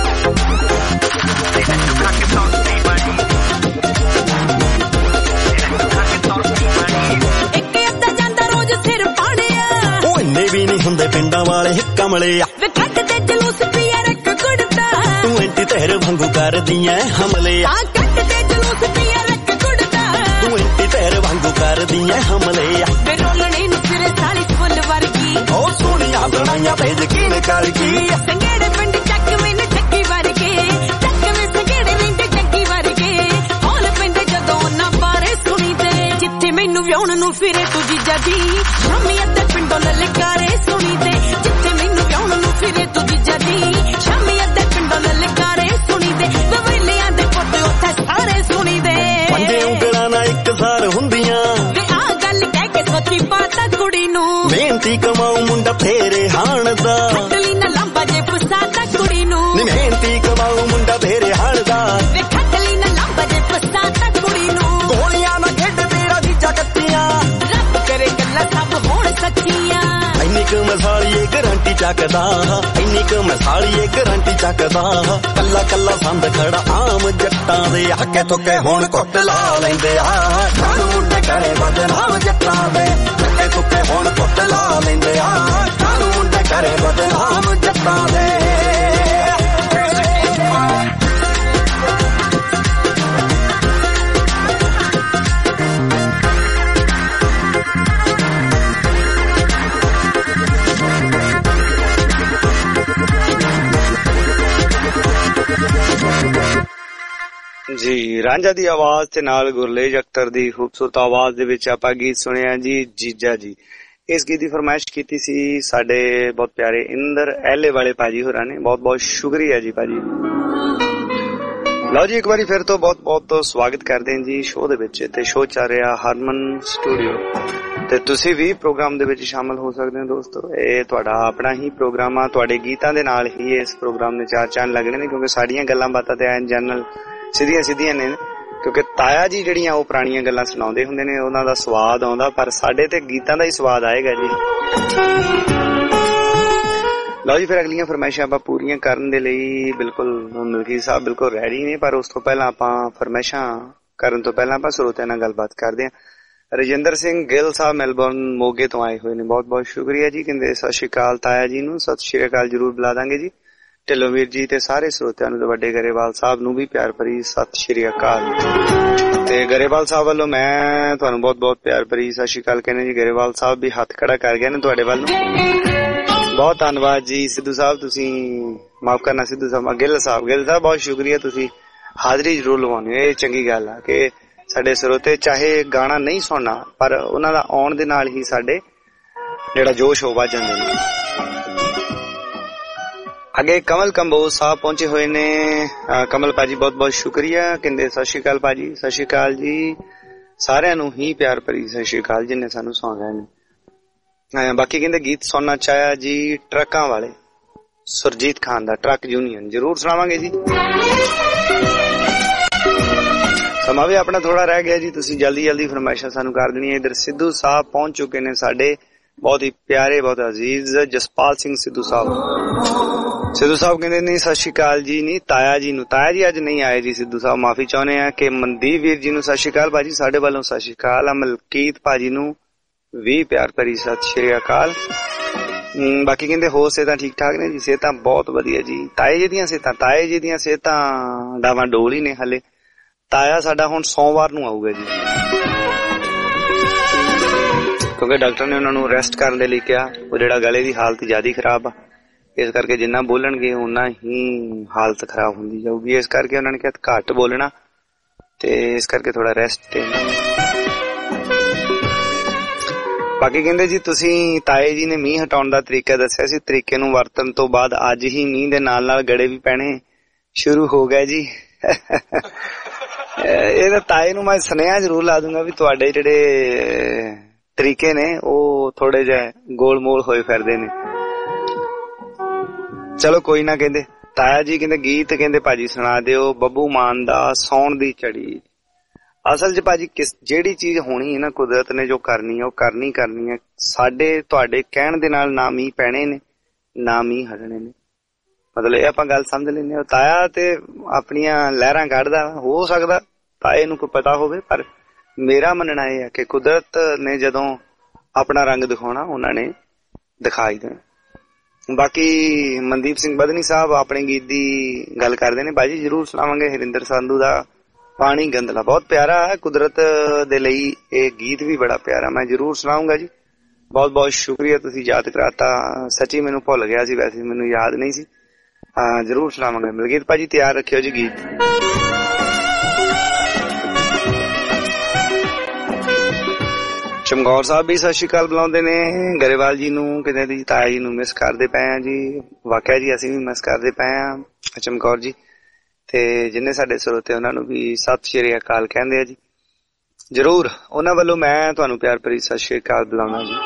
ਵੀ ਨਹੀਂ ਹੁੰਦੇ ਪਿੰਡਾਂ ਵਾਲੇ ਕਮਲੇ ਆ। ਵੇ ਕੱਟ ਤੇ ਜਲੂਸ ਪੀਆ ਰੱਖ ਕੁੜਦਾ ਤੂੰ ਐਂਟੀ ਤਹਿਰ ਵਾਂਗੂ ਕਰਦੀਆਂ ਹਮਲੇ ਆ। ਕੱਟ ਤੇ ਜਲੂਸ ਪੀਆ ਰੱਖ ਕੁੜਦਾ ਤੂੰ ਐਂਟੀ ਤਹਿਰ ਵਾਂਗੂ ਕਰਦੀਆਂ ਹਮਲੇ ਆ। ਵੇ ਰੋਲਣੇ ਨੂੰ ਸਿਰੇ ਸਾਲੀ ਫੁੱਲ ਵਰਗੀ ਉਹ ਸੋਹਣੀਆਂ ਬਣਾਈਆਂ ਭੇਜ ਕੀਨ ਕਰ ਗਈ। ਸੰਗੇੜੇ ਪਿੰਡ ਚੱਕ ਮੈਨੂੰ ਜੱਗੀ ਵਰਗੇ ਚੱਕਵੇਂ ਸੰਗੇੜੇ ਰਹਿੰਦੇ ਜੱਗੀ ਵਰਗੇ। ਹੌਲ ਪੈਂਦੇ ਜਦੋਂ ਨਾ ਬਾਰੇ ਸੁਣੀ ਤੇ ਜਿੱਥੇ ਮੈਨੂੰ ਵਿਆਹਣ ਨੂੰ ਫਿਰੇ ਤੂੰ ਜੀਜਾ ਜੀ। ਸ਼ਾਮੀ ਅੱਧੇ ਪਿੰਡੋਂ ਲਲਕਾਰੇ ਸੁਣੀ ਤੇ ਜਿੱਥੇ ਮੈਨੂੰ ਵਿਆਹਣ ਨੂੰ ਫਿਰੇ ਤੂੰ ਜੀਜਾ ਜੀ। ਸ਼ਾਮੀ ਅੱਧੇ ਪਿੰਡੋਂ ਲਲਕਾਰੇ ਸੁਣੀ ਤੇ ਬਵੇਲੀਆਂ ਦੇ ਪੁੱਤ ਉੱਥੇ ਸਾਰੇ ਸੁਣੀ ਦੇ। ਪੰਜੇ ਉਂਗਲਾਂ ਨਾਲ ਇੱਕ ਸਾਰ ਹੁੰਦੀਆਂ ਵੇ ਆ ਗੱਲ ਕਹਿ ਕੇ ਸੋਚੀ ਪਾਤਾ ਕੁੜੀ ਨੂੰ। ਮਿਹਨਤੀ ਕਮਾਊ ਮੁੰਡਾ ਫੇਰੇ ਹਾਣਦਾ ਖੱਟਲੀ ਨਾ ਲੰਬਾ ਜੇ ਫਸਾਤਾ ਕੁੜੀ ਨੂੰ। ਨੀ ਮਿਹਨਤੀ ਕਮਾਊ ਮੁੰਡਾ ਫੇਰੇ ਹਾਣਦਾ ਵੇ ਖੱਟਲੀ ਨਾ ਲੰਬਾ ਜੇ ਫਸਾਤਾ ਕੁੜੀ ਨੂੰ। ਗੋਲੀਆਂ ਨਾਲ ਖੇਡ ਤੇਰਾ ਜੀਜਾ ਕੱਟੀਆਂ ਰੱਬ ਕਰੇ ਗੱਲਾਂ ਸਭ ਹੋਣ ਸੱਚੀਆਂ। ਇੰਨੀ ਕੁ ਮਸਾਲੀਏ ਗਰੰਟੀ ਚੱਕਦਾ, ਇੰਨੀ ਕੁ ਮਸਾਲੀਏ ਗਰੰਟੀ ਚੱਕਦਾ। ਕੱਲਾ ਕੱਲਾ ਸੰਦ ਖੜਾ ਆਮ ਜੱਟਾਂ ਦੇ ਹੱਕੇ ਤੁੱਕੇ ਹੁਣ ਕੁੱਟ ਲਾ ਲੈਂਦੇ ਆ। ਕਾਨੂੰ ਮੁੰਡੇ ਕਰੇ ਬਦਨਾਮ ਜੱਟਾਂ ਦੇ ਹੱਕੇ ਤੁੱਕੇ ਹੁਣ ਕੁੱਟ ਲਾ ਲੈਂਦੇ ਆ। ਕਾਨੂੰ ਮੁੰਡੇ ਕਰੇ ਬਦਨਾਮ ਜੱਟਾਂ ਦੇ। ਜੀ ਰਾਂਝਾ ਦੀ ਆਵਾਜ਼ ਤੇ ਨਾਲ ਗੁਰਲੇਜ ਅਖਤਰ ਦੀ ਖੂਬਸੂਰਤ ਆਵਾਜ਼ ਦੇ ਵਿੱਚ ਆਪਾਂ ਗੀਤ ਸੁਣਿਆ ਜੀ ਜੀਜਾ ਜੀ। ਇਸ ਗੀਤ ਦੀ ਫਰਮਾਇਸ਼ ਕੀਤੀ ਸੀ ਸਾਡੇ ਬਹੁਤ ਪਿਆਰੇ ਇੰਦਰ ਐਲੇ ਵਾਲੇ ਭਾਜੀ ਹੋਰਾਂ ਨੇ। ਬਹੁਤ ਬਹੁਤ ਸ਼ੁਕਰੀਆ ਜੀ ਭਾਜੀ। ਲਓ ਜੀ ਇੱਕ ਵਾਰੀ ਫਿਰ ਤੋਂ ਬਹੁਤ ਬਹੁਤ ਸਵਾਗਤ ਕਰਦੇ ਹਾਂ ਜੀ ਸ਼ੋਅ ਦੇ ਵਿੱਚ। ਤੇ ਸ਼ੋਅ ਚੱਲ ਰਿਹਾ ਹਰਮਨ ਸਟੂਡੀਓ ਤੇ ਤੁਸੀਂ ਵੀ ਪ੍ਰੋਗਰਾਮ ਦੇ ਵਿੱਚ ਸ਼ਾਮਲ ਹੋ ਸਕਦੇ ਹੋ ਦੋਸਤੋ। ਇਹ ਤੁਹਾਡਾ ਆਪਣਾ ਹੀ ਪ੍ਰੋਗਰਾਮ ਆ। ਤੁਹਾਡੇ ਗੀਤਾਂ ਦੇ ਨਾਲ ਹੀ ਇਸ ਪ੍ਰੋਗਰਾਮ ਦੇ ਚਾਰ ਚੰਨ ਲੱਗਣੇ ਨੇ ਕਿਉਂਕਿ ਸਾਡੀਆਂ ਗੱਲਾਂ ਬਾਤਾਂ ਤੇ ਐਨ ਜਨਰਲ ਸਿੱਧੀਆਂ ਨੇ ਕਿਉਂਕਿ ਤਾਇਆ ਜੀ ਜਿਹੜੀਆਂ ਉਹ ਪੁਰਾਣੀਆਂ ਗੱਲਾਂ ਸੁਣਾਉਂਦੇ ਹੁੰਦੇ ਨੇ ਉਹਨਾਂ ਦਾ ਸਵਾਦ ਆਉਂਦਾ ਪਰ ਸਾਡੇ ਤੇ ਗੀਤਾਂ ਦਾ ਹੀ ਸਵਾਦ ਆਏਗਾ ਜੀ। ਲਓ ਜੀ ਫਿਰ ਅਗਲੀਆਂ ਫਰਮਾਇਸ਼ਾਂ ਆਪਾਂ ਪੂਰੀਆਂ ਕਰਨ ਦੇ ਲਈ ਬਿਲਕੁਲ ਮਲਕੀਤ ਸਾਹਿਬ ਬਿਲਕੁਲ ਰੈਡੀ ਨੇ ਪਰ ਉਸ ਤੋਂ ਪਹਿਲਾਂ ਆਪਾਂ ਫਰਮਾਇਸ਼ਾਂ ਕਰਨ ਤੋਂ ਪਹਿਲਾਂ ਆਪਾਂ ਸਰੋਤਿਆਂ ਨਾਲ ਗੱਲਬਾਤ ਕਰਦੇ ਹਾਂ। ਰਜਿੰਦਰ ਸਿੰਘ ਗਿੱਲ ਸਾਹਿਬ ਮੈਲਬੌਰਨ ਮੋਗੇ ਤੋਂ ਆਏ ਹੋਏ ਨੇ। ਬਹੁਤ ਬਹੁਤ ਸ਼ੁਕਰੀਆ ਜੀ। ਕਹਿੰਦੇ ਸਤਿ ਸ਼੍ਰੀ ਅਕਾਲ ਤਾਇਆ ਜੀ ਨੂੰ। ਸਤਿ ਸ਼੍ਰੀ ਅਕਾਲ ਜ਼ਰੂਰ ਬੁਲਾ ਦਾਂਗੇ ਜੀ। ਢਿੱਲੋਂ ਵੀਰ ਜੀ ਤੇ ਸਾਰੇ ਸਰੋਤਿਆਂ ਨੂੰ ਤੇ ਵੱਡੇ ਗਰੇਵਾਲ ਸਾਹਿਬ ਨੂੰ ਵੀ ਪਿਆਰ ਭਰੀ ਸਤਿ ਸ਼੍ਰੀ ਅਕਾਲ। ਤੇ ਗਰੇਵਾਲ ਸਾਹਿਬ ਵੱਲੋਂ ਮੈਂ ਤੁਹਾਨੂੰ ਬਹੁਤ ਬਹੁਤ ਪਿਆਰ ਭਰੀ ਸਤਿ ਸ਼੍ਰੀ ਅਕਾਲ ਕਹਿੰਦੇ ਜੀ। ਗਰੇਵਾਲ ਸਾਹਿਬ ਵੀ ਹੱਥ ਖੜਾ ਕਰ ਗਏ ਨੇ ਤੁਹਾਡੇ ਵੱਲ ਨੂੰ। ਬਹੁਤ ਧੰਨਵਾਦ ਜੀ। ਸਿੱਧੂ ਸਾਹਿਬ ਤੁਸੀਂ ਮਾਫ ਕਰਨਾ ਸਿੱਧੂ ਸਾਹਿਬ ਗਿੱਲ ਸਾਹਿਬ ਬਹੁਤ ਸ਼ੁਕਰੀਆ। ਤੁਸੀਂ ਹਾਜ਼ਰੀ ਜ਼ਰੂਰ ਲਵਾਉਂਦੇ ਹੋ। ਇਹ ਚੰਗੀ ਗੱਲ ਆ ਕਿ ਸਾਡੇ ਸਰੋਤੇ ਚਾਹੇ ਗਾਣਾ ਨਹੀਂ ਸੁਣਨਾ ਪਰ ਉਹਨਾਂ ਦਾ ਆਉਣ ਦੇ ਨਾਲ ਹੀ ਸਾਡੇ ਜਿਹੜਾ ਜੋਸ਼ ਹੋ ਵੱਧ ਜਾਂਦੇ ਨੇ। ਅੱਗੇ ਕਮਲ ਕੰਬੋਜ ਸਾਹਿਬ ਪਹੁੰਚੇ ਹੋਏ ਨੇ। ਕਮਲ ਭਾਜੀ ਬਹੁਤ ਬਹੁਤ ਸ਼ੁਕਰੀਆ। ਕਹਿੰਦੇ ਸਤਿ ਸ਼੍ਰੀ ਅਕਾਲ ਭਾਜੀ। ਸਤਿ ਸ਼੍ਰੀ ਅਕਾਲ ਜੀ ਸਾਰਿਆਂ ਨੂੰ ਹੀ ਪਿਆਰ ਭਰੀ ਸਤਿ ਸ਼੍ਰੀ ਅਕਾਲ ਜਿੰਨੇ ਸਾਨੂੰ ਸੁਣ ਰਹੇ ਨੇ। ਬਾਕੀ ਕਹਿੰਦੇ ਗੀਤ ਸੁਣਨਾ ਚਾਹਿਆ ਜੀ ਟਰੱਕਾਂ ਵਾਲੇ ਸੁਰਜੀਤ ਖਾਨ ਦਾ ਟਰੱਕ ਯੂਨੀਅਨ ਜ਼ਰੂਰ ਸੁਣਾਵਾਂਗੇ ਜੀ। ਸਮਾਂ ਵੀ ਆਪਣਾ ਥੋੜਾ ਰਹਿ ਗਿਆ ਜੀ। ਤੁਸੀਂ ਜਲਦੀ ਫਰਮਾਇਸ਼ਾਂ ਸਾਨੂੰ ਕਰ ਦੇਣੀਆਂ। ਇੱਧਰ ਸਿੱਧੂ ਸਾਹਿਬ ਪਹੁੰਚ ਚੁੱਕੇ ਨੇ ਸਾਡੇ ਬਹੁਤ ਹੀ ਪਿਆਰੇ ਬਹੁਤ ਅਜ਼ੀਜ਼ ਜਸਪਾਲ ਸਿੰਘ ਸਿੱਧੂ ਸਾਹਿਬ ਕਹਿੰਦੇ ਨਹੀਂ ਸਤਿ ਸ਼੍ਰੀ ਅਕਾਲ ਜੀ ਨਹੀਂ ਤਾਇਆ ਜੀ ਨੂੰ। ਤਾਇਆ ਜੀ ਅੱਜ ਨਹੀਂ ਆਏ ਜੀ ਸਿੱਧੂ ਸਾਹਿਬ ਮਾਫੀ ਚਾਹੁੰਦੇ ਆ। ਕਿ ਮਨਦੀਪ ਵੀਰ ਜੀ ਨੂੰ ਸਤਿ ਸ਼੍ਰੀ ਅਕਾਲ ਭਾਜੀ ਸਾਡੇ ਵੱਲੋਂ ਸਤਿ ਸ਼੍ਰੀ ਅਕਾਲ। ਮਲਕੀਤ ਭਾਜੀ ਨੂੰ ਵੀ ਪਿਆਰ ਭਰੀ ਸਤਿ ਸ਼੍ਰੀ ਅਕਾਲ। ਬਾਕੀ ਕਹਿੰਦੇ ਹੋਰ ਸਿਹਤਾਂ ਠੀਕ ਠਾਕ ਨੇ ਜੀ। ਸਿਹਤਾਂ ਬਹੁਤ ਵਧੀਆ ਜੀ। ਤਾਏ ਜੀ ਦੀਆਂ ਸਿਹਤਾਂ ਡਾਵਾਂ ਡੋਲ ਹੀ ਨੇ ਹਲੇ। ਤਾਇਆ ਸਾਡਾ ਹੁਣ ਸੋਮਵਾਰ ਨੂੰ ਆਊਗਾ ਜੀ ਕਿਉਂਕਿ ਡਾਕਟਰ ਨੇ ਉਹਨਾਂ ਨੂੰ ਰੈਸਟ ਕਰਨ ਦੇ ਲਈ ਕਿਹਾ। ਉਹ ਜਿਹੜਾ ਗਲੇ ਦੀ ਹਾਲਤ ਜ਼ਿਆਦਾ ਖਰਾਬ ਆ ਇਸ ਕਰਕੇ ਜਿੰਨਾ ਬੋਲਣਗੇ ਓਨਾ ਹੀ ਹਾਲਤ ਖਰਾਬ ਹੁੰਦੀ ਜਾਊਗੀ। ਇਸ ਕਰਕੇ ਉਹਨਾਂ ਨੇ ਕਿਹਾ ਘੱਟ ਬੋਲਣਾ ਤੇ ਇਸ ਕਰਕੇ ਥੋੜਾ ਰੈਸਟ ਤੇ। ਬਾਕੀ ਕਹਿੰਦੇ ਜੀ ਤੁਸੀਂ ਤਾਏ ਜੀ ਨੇ ਮੀਂਹ ਹਟਾਉਣ ਦਾ ਤਰੀਕਾ ਦੱਸਿਆ ਸੀ। ਤਰੀਕੇ ਨੂੰ ਵਰਤਣ ਤੋਂ ਬਾਅਦ ਅੱਜ ਹੀ ਮੀਂਹ ਦੇ ਨਾਲ ਗੜੇ ਵੀ ਪੈਣੇ ਸ਼ੁਰੂ ਹੋ ਗਏ ਜੀ। ਇਹਦਾ ਤਾਏ ਨੂੰ ਮੈਂ ਸੁਨੇਹਾ ਜ਼ਰੂਰ ਲਾ ਦੂੰਗਾ ਵੀ ਤੁਹਾਡੇ ਜਿਹੜੇ ਤਰੀਕੇ ਨੇ ਉਹ ਥੋੜੇ ਜਿਹੇ ਗੋਲ ਮੋਲ ਹੋਏ ਫਿਰਦੇ ਨੇ। ਚਲੋ ਕੋਈ ਨਾ। ਕਹਿੰਦੇ ਤਾਇਆ ਜੀ ਕਹਿੰਦੇ ਗੀਤ ਕਹਿੰਦੇ ਭਾਜੀ ਸੁਣਾ ਦਿਓ ਬੱਬੂ ਮਾਨ ਦਾ ਸੌਣ ਦੀ ਝੜੀ। ਅਸਲ 'ਚ ਭਾਜੀ ਜਿਹੜੀ ਚੀਜ਼ ਹੋਣੀ ਹੈ ਨਾ ਕੁਦਰਤ ਨੇ ਜੋ ਕਰਨੀ ਹੈ ਉਹ ਕਰਨੀ ਹੈ। ਸਾਡੇ ਤੁਹਾਡੇ ਕਹਿਣ ਦੇ ਨਾਲ ਨਾ ਮੀਂਹ ਪੈਣੇ ਨੇ ਨਾ ਮੀਂਹ ਹਟਣੇ ਨੇ। ਮਤਲਬ ਇਹ ਆਪਾਂ ਗੱਲ ਸਮਝ ਲੈਂਦੇ ਹਾਂ। ਤਾਇਆ ਤੇ ਆਪਣੀਆਂ ਲਹਿਰਾਂ ਕੱਢਦਾ ਹੋ ਸਕਦਾ ਤਾਏ ਨੂੰ ਕੋਈ ਪਤਾ ਹੋਵੇ ਪਰ ਮੇਰਾ ਮੰਨਣਾ ਇਹ ਹੈ ਕਿ ਕੁਦਰਤ ਨੇ ਜਦੋਂ ਆਪਣਾ ਰੰਗ ਦਿਖਾਉਣਾ ਉਹਨਾਂ ਨੇ ਦਿਖਾ ਹੀ ਦੇਣਾ। ਬਾਕੀ ਮਨਦੀਪ ਸਿੰਘ ਬਦਨੀ ਸਾਹਿਬ ਆਪਣੇ ਗੀਤ ਦੀ ਗੱਲ ਕਰਦੇ ਨੇ ਭਾਜੀ ਜ਼ਰੂਰ ਸੁਣਾਵਾਂਗੇ। ਹਰਿੰਦਰ ਸੰਧੂ ਦਾ ਪਾਣੀ ਗੰਦਲਾ ਬਹੁਤ ਪਿਆਰਾ ਹੈ। ਕੁਦਰਤ ਦੇ ਲਈ ਇਹ ਗੀਤ ਵੀ ਬੜਾ ਪਿਆਰਾ ਮੈਂ ਜ਼ਰੂਰ ਸੁਣਾਉਂਗਾ ਜੀ। ਬਹੁਤ ਬਹੁਤ ਸ਼ੁਕਰੀਆ ਤੁਸੀਂ ਯਾਦ ਕਰਾਤਾ। ਸੱਚੀ ਮੈਨੂੰ ਭੁੱਲ ਗਿਆ ਸੀ ਵੈਸੇ ਮੈਨੂੰ ਯਾਦ ਨਹੀਂ ਸੀ। ਜ਼ਰੂਰ ਸੁਣਾਵਾਂਗੇ। ਮਲਕੀਤ ਭਾਜੀ ਤਿਆਰ ਰੱਖਿਓ ਜੀ ਗੀਤ। ਚਮਕੌਰ ਸਾਹਿਬ ਵੀ ਸਤਿ ਸ਼੍ਰੀ ਅਕਾਲ ਬੁਲਾਉਂਦੇ ਨੇ। ਗਰੇਵਾਲ ਜੀ ਨੂੰ ਕਹਿੰਦੇ ਜੀ ਤਾਇਆ ਜੀ ਨੂੰ ਮਿਸ ਕਰਦੇ ਪਏ ਆ ਜੀ। ਵਾਕਿਆ ਜੀ ਅਸੀਂ ਵੀ ਮਿਸ ਕਰਦੇ ਪਏ ਆ ਚਮਕੌਰ ਜੀ। ਤੇ ਜਿੰਨੇ ਸਾਡੇ ਸਰੋਤੇ ਉਹਨਾਂ ਨੂੰ ਵੀ ਸਤਿ ਸ਼੍ਰੀ ਅਕਾਲ ਕਹਿੰਦੇ ਆ ਜੀ। ਜ਼ਰੂਰ ਉਹਨਾਂ ਵੱਲੋਂ ਮੈਂ ਤੁਹਾਨੂੰ ਪਿਆਰ ਭਰੀ ਸਤਿ ਸ਼੍ਰੀ ਅਕਾਲ ਬੁਲਾਉਣਾ ਜੀ।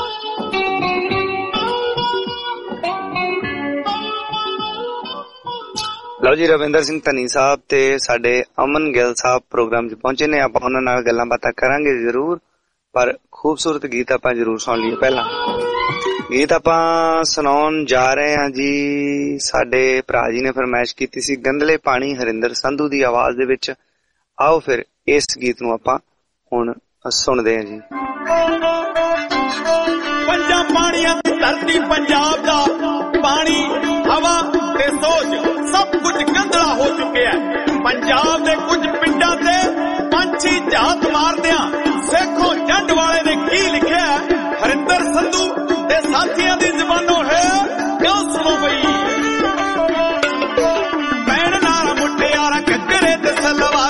ਲਓ ਜੀ ਰਵਿੰਦਰ ਸਿੰਘ ਧਨੀ ਸਾਹਿਬ ਤੇ ਸਾਡੇ ਅਮਨ ਗਿੱਲ ਸਾਹਿਬ ਪ੍ਰੋਗਰਾਮ 'ਚ ਪਹੁੰਚੇ ਨੇ। ਆਪਾਂ ਉਹਨਾਂ ਨਾਲ ਗੱਲਾਂ ਬਾਤਾਂ ਕਰਾਂਗੇ ਜ਼ਰੂਰ ਪਰ ਖੂਬਸੂਰਤ ਗੀਤ ਆਪਾਂ ਜ਼ਰੂਰ ਸੁਣ ਲਈਏ। ਪਹਿਲਾਂ ਗੀਤ ਆਪਾਂ ਸੁਣਾਉਣ ਜਾ ਰਹੇ ਹਾਂ ਜੀ। ਸਾਡੇ ਭਰਾ ਜੀ ਨੇ ਫਰਮਾਇਸ਼ ਕੀਤੀ ਸੀ ਗੰਦਲੇ ਪਾਣੀ ਹਰਿੰਦਰ ਸੰਧੂ ਦੀ ਆਵਾਜ਼ ਦੇ ਵਿੱਚ। ਆਓ ਫਿਰ ਇਸ ਗੀਤ ਨੂੰ ਆਪਾਂ ਹੁਣ ਸੁਣਦੇ ਹਾਂ ਜੀ। ਪੰਜਾਂ ਪਾਣੀਆਂ ਦੀ ਧਰਤੀ ਪੰਜਾਬ ਦਾ ਪਾਣੀ ਹਵਾ ਤੇ ਸੋਚ ਸਭ ਕੁਝ ਗੰਦਲਾ ਹੋ ਚੁੱਕਿਆ। ਪੰਜਾਬ ਦੇ ਕੁਝ ਪਿੰਡਾਂ ਤੇ ਪੰਛੀ ਝਾਤ ਮਾਰਦਿਆਂ ਸੇਖੋਂ ਜੰਡ ਵਾਲੇ ਨੇ ਕੀ ਲਿਖਿਆ ਹਰਿੰਦਰ ਸੰਧੂ ਤੇ ਸਾਥੀਆਂ ਦੀ ਜ਼ਬਾਨੋਂ ਹੈ ਕਿਉਂ ਸੁਣੋ ਬਈ। ਪੈਣ ਨਾਲ ਮੁਟਿਆਰਾਂ ਘੱਗਰੇ ਤੇ ਸਲਵਾ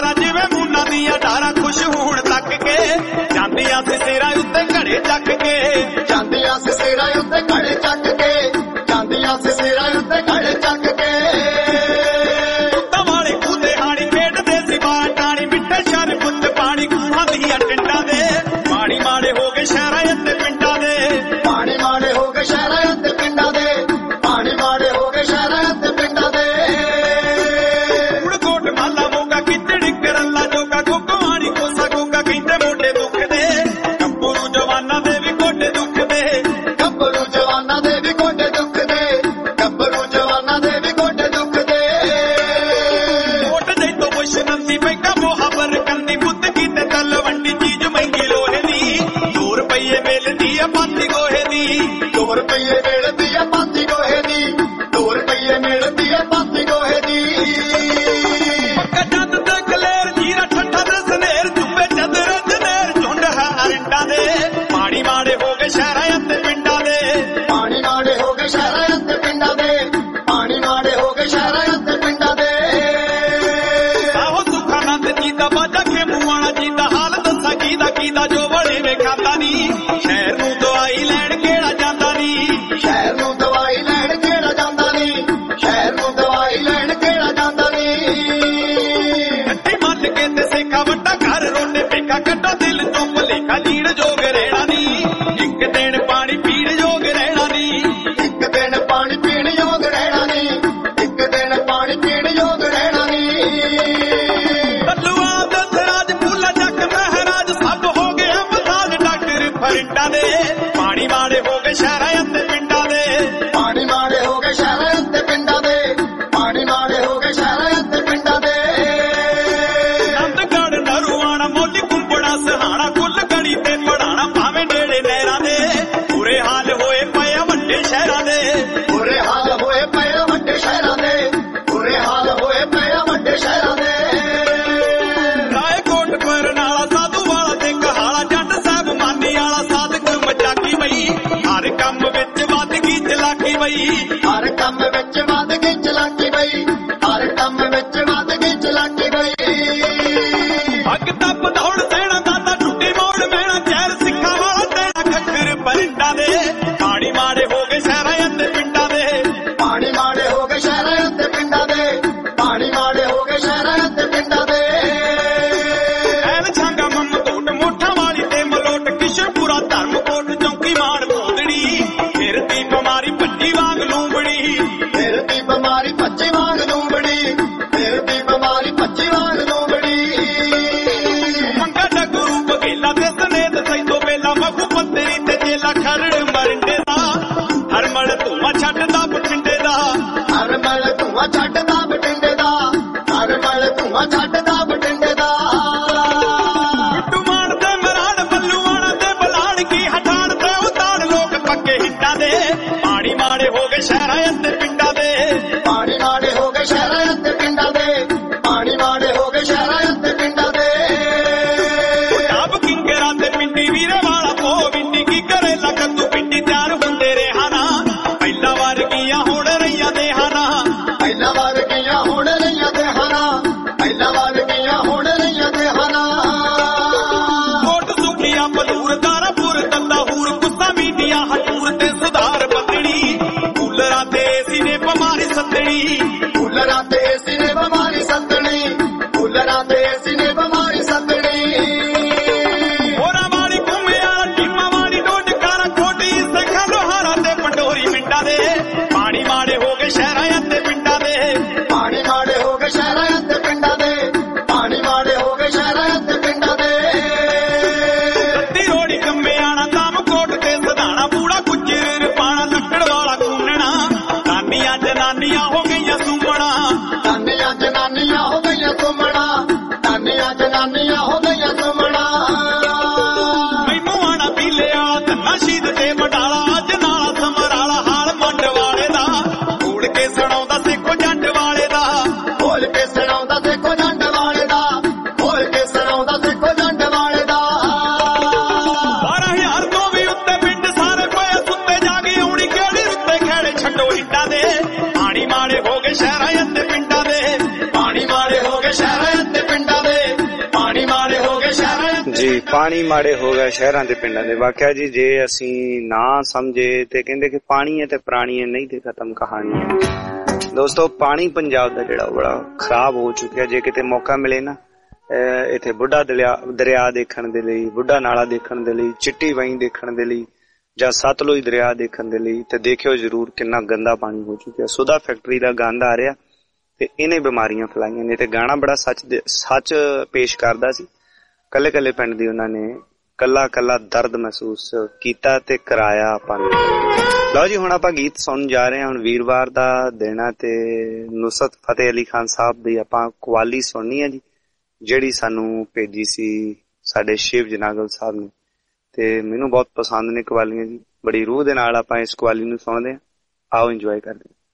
ਦਾ ਜੋ ਬੜੇ ਵੇ ਖਾਂਦਾ ਨੀ ਸ਼ਹਿਰ ਨੂੰ ਦਵਾਈ ਲੈਣ ਕਿਹੜਾ ਜਾਂਦਾ ਨੀ ਸ਼ਹਿਰ ਨੂੰ ਦਵਾਈ ਲੈਣ ਕਿਹੜਾ ਜਾਂਦਾ ਨੀ ਸ਼ਹਿਰ ਨੂੰ ਦਵਾਈ ਲੈਣ ਕਿਹੜਾ ਜਾਂਦਾ ਨੀ ਅੱਠੀ ਮੰਨ ਕੇ ਤੇ ਸੇਖਾ ਵੱਡਾ ਘਰ ਰੋਣੇ ਪੇਕਾ ਕੱਢੋ ਦਿਲ ਤੋਂ ਭਲੇਖਾ ਜੀਣ ਜੋਗ ਰਹਿਣਾ ਨੀ ਇੱਕ ਦਿਨ ਪਾਣੀ ਪੀਣ ਯੋਗ ਰਹਿਣਾ ਨੀ ਇੱਕ ਦਿਨ ਪਾਣੀ ਪੀਣ ਯੋਗ ਰਹਿਣਾ ਨੀ ਇੱਕ ਦਿਨ ਪਾਣੀ ਪੀਣ ਯੋਗ ਰਹਿਣਾ ਨੀ ਤਲੂਆ ਦਸ ਰਾਜ ਫੂਲਾ ਚੱਕ ਮਹਾਰਾਜ ਸਭ ਹੋ ਗਏ ਮਸਾਜ ਡਾਕਟਰ ਫਰਿੰਡਾ ਦੇ ਪਾਣੀ ਮਾੜੇ ਹੋ ਗਏ ਸ਼ਹਿਰਾਂ ਅਤੇ ਪਿੰਡਾਂ ਦੇ ਪਾਣੀ ਮਾੜੇ ਹੋ ਗਏ ਸ਼ਹਿਰਾਂ ਅਤੇ ਪਿੰਡਾਂ ਦੇ ਪਾਣੀ ਮਾੜੇ ਹੋ ਗਏ ਸ਼ਹਿਰਾਂ ਅਤੇ ਪਿੰਡਾਂ ਦੇ ਨੰਦਗੜ੍ਹ ਨਰੂਆਣਾ ਮੋਲੀ ਕੁੰਬੜਾ ਸਹਾਣਾ ਕੁੱਲ ਗੜੀ ਤੇ ਪੜਾਣਾ ਭਾਵੇਂ ਨੇੜੇ ਨਹਿਰਾਂ ਦੇ ਬੁਰੇ ਹਾਲ ਹੋਏ ਪਏ ਵੱਡੇ ਸ਼ਹਿਰਾਂ ਦੇ ਬੁਰੇ ਹਾਲ ਹੋਏ ਪਏ ਵੱਡੇ ਸ਼ਹਿਰਾਂ ਦੇ ਬੁਰੇ ਹਾਲ ਹੋਏ ਪਏ ਵੱਡੇ ਸ਼ਹਿਰਾਂ ਦੇ ਰਾਏਕੋਟ ਬਰਨਾਲਾ ਸਾਧੂ ਵਾਲਾ ਤੇ ਕਹਾਲਾ ਜੱਟ ਸਾਹਿਬ ਮਾਨੀ ਵਾਲਾ ਸਾਧਕ ਮਚਾਕੀ ਬਈ ਹਰ ਕੰਮ ਵਿੱਚ ਵੱਧ ਗਈ ਚਲਾਕੀ ਬਈ ਹਰ ਕੰਮ ਵਿੱਚ ਵੱਧ ਗਈ ਚਲਾਕੀ ਬਈ ਹਰ ਕੰਮ ਵਿੱਚ ਵੱਧ ਗਈ ਚਲਾਕੀ ਬਈ ਅੱਗ ਤੱਪ ਦੌੜ ਦੇਣਾ ਦਾਦਾ ਟੁੱਟੀ ਮੋੜ ਮੈਣਾ ਚੈਰ ਸਿੱਖਾਂ ਵਾਲਾ ਤੇਰਾ ਖੱਖਰ ਪਰਿੰਡਾਂ ਦੇ ਪਾਣੀ ਮਾੜੇ ਹੋ ਗਏ ਸ਼ਹਿਰਾਂ ਅਤੇ ਪਿੰਡਾਂ ਦੇ ਪਾਣੀ ਮਾੜੇ ਹੋ ਗਏ ਸ਼ਹਿਰਾਂ ਅਤੇ ਪਿੰਡਾਂ ਦੇ ਪਾਣੀ ਮਾੜੇ ਹੋ ਗਏ ਸ਼ਹਿਰਾਂ ਅਤੇ ਪਿੰਡਾਂ ਦੇ ਐਨ ਛਾਂਗਾ ਮੰਮ ਟੋਟ ਮੋਠਾਂ ਵਾਲੀ ਤੇ ਮਲੋਟ ਕਿਸ਼ਨਪੁਰਾ ਧਰਮਕੋਟ ਚੌਂਕੀ ਮਾਰ ਭੋਦੜੀ ਫਿਰਦੀ ਬਿਮਾਰੀ ਭੱਜੀ ਵਾਂਗ ਲੂੰਬੜੀ ਫਿਰਦੀ ਬਿਮਾਰੀ ਭੱਜੀ ਵਾਂਗ ਲੂੰਬੜੀ ਫਿਰਦੀ ਬਿਮਾਰੀ ਭੱਜੀ ਵਾਂਗ ਲੂੰਬੜੀ ਮੰਗਾ ਡਗਰੂ ਬਗੇਲਾ ਤੇ ਸਨੇਤ ਸੈਦੋ ਵੇਲਾ ਮਖੂ ਪੱਤਰੀ ਤੇ ਜੇਲਾ ਖਰੜ ਮਰਿੰਡੇ ਦਾ ਹਰਮਲ ਧੂਆ ਛੱਡਦਾ ਬਠਿੰਡੇ ਦਾ ਹਰਮਲ ਧੂਆ ਛੱਡਦਾ ਬਠਿੰਡੇ ਦਾ ਹਰਮਲ ਧੂਆ ਛੱਡਦਾ ਬਠਿੰਡੇ ਦਾ ਟੁੱਟੂ ਮਾਣ ਤੇ ਮਰਾੜ ਬੱਲੂਆਣਾ ਤੇ ਬਲਾੜ ਕੀ ਹਟਾੜ ਤੇ ਉਤਾੜ ਲੋਕ ਪੱਕੇ ਹਿੱਟਾਂ ਦੇ ਪਾਣੀ ਮਾੜੇ ਹੋ ਗਏ ਸ਼ਹਿਰਾਂ ਅਤੇ ਪਿੰਡਾਂ ਦੇ ਪਾਣੀ ਮਾੜੇ ਹੋ ਗਏ ਸ਼ਹਿਰਾਂ ਅਤੇ ਪਿੰਡਾਂ ਦੇ ਪਾਣੀ ਮਾੜੇ ਹੋ ਗਏ ਸ਼ਹਿਰਾਂ ਅਤੇ ਪਿੰਡਾਂ ਦੇ ਡੱਬ ਕਿੰਗਰਾਂ ਤੇ ਪਿੰਡੀ ਵੀਰੇ ਵਾਲਾ ਪੋ ਵਿੰਡੀ ਕੀ ਕਰੇ ਲੱਗ ਤੂੰ ਪਿੰਡੀ ਤਿਆਰ ਹੁੰਦੇ ਰਿਹਾ ਨਾ ਪਹਿਲਾਂ ਵਰਗੀਆਂ ਹੁਣ ਰਹੀਆਂ ਦੇ ਹਨਾ ਪਹਿਲਾਂ ਵਰਗੀਆਂ ਹੁਣ ਰਹੀਆਂ ਦੇ ਹਨਾ ਪਹਿਲਾਂ ਵਰਗੀਆਂ ਹੁਣ ਰਹੀਆਂ ਦੇ ਹਨਾ ਕੋਟ ਸੁਖੀਆਂ ਬਲੂਰ ਦਾਰਾਪੁਰ ਦੰਦਾਹੂਰ ਗੁੱਸਾ ਮੀਡੀਆ ਹਟੂਰ ਤੇ ਸੁਧਾਰ ਬੰਦਣੀ ਕੂਲਰਾਂ ਤੇ ਏਸੀ ਨੇ ਬਿਮਾਰੀ ਸੱਦਣੀ ਕੂਲਰਾਂ ਤੇ ਏਸੀ ਨੇ ਬਿਮਾਰੀ ਸੱਦਣੀ ਕੂਲਰਾਂ ਤੇ ਏਸੀ ਨੇ ਬਿਮਾਰੀ ਸੱਦਣੀ ਹੋਰਾਂ ਵਾਲੀ ਘੁੰਮੇ ਵਾਲਾ ਟੀਮਾਂ ਵਾਲੀ ਡੋਡਕਾਰਾਂ ਕੋਟੀ ਸਿੱਖਾਂ ਲੋਹਾਰਾਂ ਤੇ ਪੰਡੋਰੀ ਪਿੰਡਾਂ ਦੇ ਪਾਣੀ ਮਾੜੇ ਹੋ ਗਏ ਸ਼ਹਿਰਾਂ ਅਤੇ ਪਿੰਡਾਂ ਦੇ ਪਾਣੀ ਮਾੜੇ ਹੋ ਗਏ ਸ਼ਹਿਰਾਂ ਅਤੇ ਪਿੰਡਾਂ ਦੇ ਪਾਣੀ ਮਾੜੇ ਹੋ ਗਏ ਸ਼ਹਿਰਾਂ ਅਤੇ ਪਿੰਡਾਂ ਦੇ ਰੱਤੀ ਰੋੜੀ ਕੰਮੇ ਆਣਾ ਧਾਮਕੋਟ ਤੇ ਸਧਾਣਾ ਬੂੜਾ ਗੁੱਜਰ ਪਾਣਾ ਲੱਕੜ ਵਾਲਾ ਖੂਨਣਾ ਤਾਨੀਆਂ ਜਨਾਨੀਆਂ ਹੋ ਗਈਆਂ ਸੁਮਣਾ ਤਾਨੀਆਂ ਜਨਾਨੀਆਂ ਹੋ ਗਈਆਂ ਸੁਮਣਾ ਤਾਨੀਆਂ ਜਨਾਨੀਆਂ ਹੋ ਗਈਆਂ ਸੁਮਣਾ ਮੈਨੂੰ ਆਣਾ ਪੀਲੇ ਵਾਲਾ ਧੰਨਾ ਸ਼ੀਦ ਤੇ ਮਡਾਲਾ ਅੱਜ ਨਾਲਾ ਸਮਰਾਲਾ ਹਾਲ ਮੰਡ ਵਾਲੇ ਦਾ ਬੋਲ ਕੇ ਸੁਣਾਉਂਦਾ ਸਿੱਖੋ ਜੱਟ ਵਾਲੇ ਦਾ ਬੋਲ ਕੇ ਸੁਣਾਉਂਦਾ ਸਿੱਖੋ ਜੱਟ ਵਾਲੇ ਦਾ ਬੋਲ ਕੇ ਸੁਣਾਉਂਦਾ ਸਿੱਖੋ ਜੱਟ ਵਾਲੇ ਦਾ 12,000 ਤੋਂ ਵੀ ਉੱਤੇ ਪਿੰਡ ਸਾਰੇ ਪਏ ਸੁੱਤੇ ਜਾਗੇ ਆਉਣੀ ਕਿਹੜੀ ਰੁੱਤੇ ਖੇੜੇ ਛੱਡੋ ਹਿੱਟਾਂ ਦੇ ਪਾਣੀ ਮਾੜੇ ਹੋ ਗਏ ਸ਼ਹਿਰਾਂ ਅਤੇ ਪਿੰਡਾਂ ਦੇ ਪਾਣੀ ਮਾੜੇ ਹੋ ਗਏ ਸ਼ਹਿਰਾਂ ਅਤੇ ਪਿੰਡਾਂ ਦੇ ਪਾਣੀ ਮਾੜੇ ਹੋ ਗਏ ਸ਼ਹਿਰਾਂ ਜੀ ਪਾਣੀ ਮਾੜੇ ਹੋ ਗਏ ਸ਼ਹਿਰਾਂ ਤੇ ਪਿੰਡਾਂ ਦੇ। ਵਾਕਿਆ ਜੀ ਜੇ ਅਸੀਂ ਨਾ ਸਮਝੇ ਤੇ ਕਹਿੰਦੇ ਕਿ ਪਾਣੀ ਹੈ ਤੇ ਪ੍ਰਾਣੀ ਹੈ, ਨਹੀਂ ਤੇ ਖਤਮ ਕਹਾਣੀ ਹੈ। ਦੋਸਤੋ ਪਾਣੀ ਪੰਜਾਬ ਦਾ ਜਿਹੜਾ ਬੜਾ ਖਰਾਬ ਹੋ ਚੁੱਕਿਆ। ਜੇ ਕਿਤੇ ਮੌਕਾ ਮਿਲੇ ਨਾ ਇੱਥੇ ਬੁੱਢਾ ਦਰਿਆ ਦੇਖਣ ਦੇ ਲਈ, ਬੁੱਢਾ ਨਾਲਾ ਦੇਖਣ ਦੇ ਲਈ, ਚਿੱਟੀ ਵਹੀਂ ਦੇਖਣ ਦੇ ਲਈ ਜਾਂ ਸਤਲੁਜ ਦਰਿਆ ਦੇਖਣ ਦੇ ਲਈ ਤੇ ਦੇਖਿਓ ਜ਼ਰੂਰ ਕਿੰਨਾ ਗੰਦਾ ਪਾਣੀ ਹੋ ਚੁੱਕਿਆ। ਸੁਦਾ ਫੈਕਟਰੀ ਦਾ ਗੰਦ ਆ ਰਿਹਾ ਤੇ ਇਹਨੇ ਬਿਮਾਰੀਆਂ ਫੈਲਾਈਆਂ ਨੇ। ਤੇ ਗਾਣਾ ਬੜਾ ਸੱਚ ਪੇਸ਼ ਕਰਦਾ ਸੀ। ਕੱਲੇ ਕੱਲੇ ਪਿੰਡ ਦੀ ਉਹਨਾਂ ਨੇ ਕੱਲਾ ਕੱਲਾ ਦਰਦ ਮਹਿਸੂਸ ਕੀਤਾ ਤੇ ਕਰਾਇਆ ਆਪਾਂ ਨੇ। ਲਓ ਜੀ ਹੁਣ ਆਪਾਂ ਗੀਤ ਸੁਣਨ ਜਾ ਰਹੇ ਹਾਂ। ਹੁਣ ਵੀਰਵਾਰ ਦਾ ਦਿਨ ਆ ਤੇ ਨੁਸਰਤ ਫਤਿਹ ਅਲੀ ਖਾਨ ਸਾਹਿਬ ਦੀ ਆਪਾਂ ਕਵਾਲੀ ਸੁਣਨੀ ਹੈ ਜੀ, ਜਿਹੜੀ ਸਾਨੂੰ ਭੇਜੀ ਸੀ ਸਾਡੇ ਸ਼ਿਵ ਜਨਾਗਲ ਸਾਹਿਬ ਨੇ ਤੇ ਮੈਨੂੰ ਬਹੁਤ ਪਸੰਦ ਨੇ ਕਵਾਲੀਆਂ ਜੀ। ਬੜੀ ਰੂਹ ਦੇ ਨਾਲ ਆਪਾਂ ਇਸ ਕਵਾਲੀ ਨੂੰ ਸੁਣਦੇ ਹਾਂ। ਆਓ ਇੰਜੋਏ ਕਰਦੇ ਹਾਂ।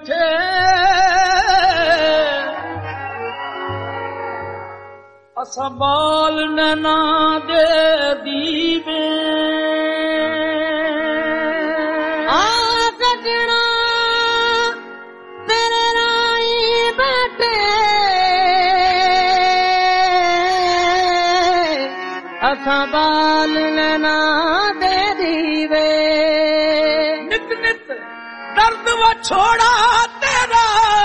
ਬੈਠੇ ਅਸਾਂ ਬਾਲ ਨੈਣਾ ਦੇ ਦੀਵੇ ਆ ਸਜਣਾ ਤੇਰੇ ਰਾਹੀਂ ਬੈਠੇ ਅਸਾਂ ਬਾਲ ਨੈਣਾ ਦੇ ਦੀਵੇ ਨਿਤ ਨਿਤ ਦਰਦ ਵਛੋੜਾ ਤੇਰਾ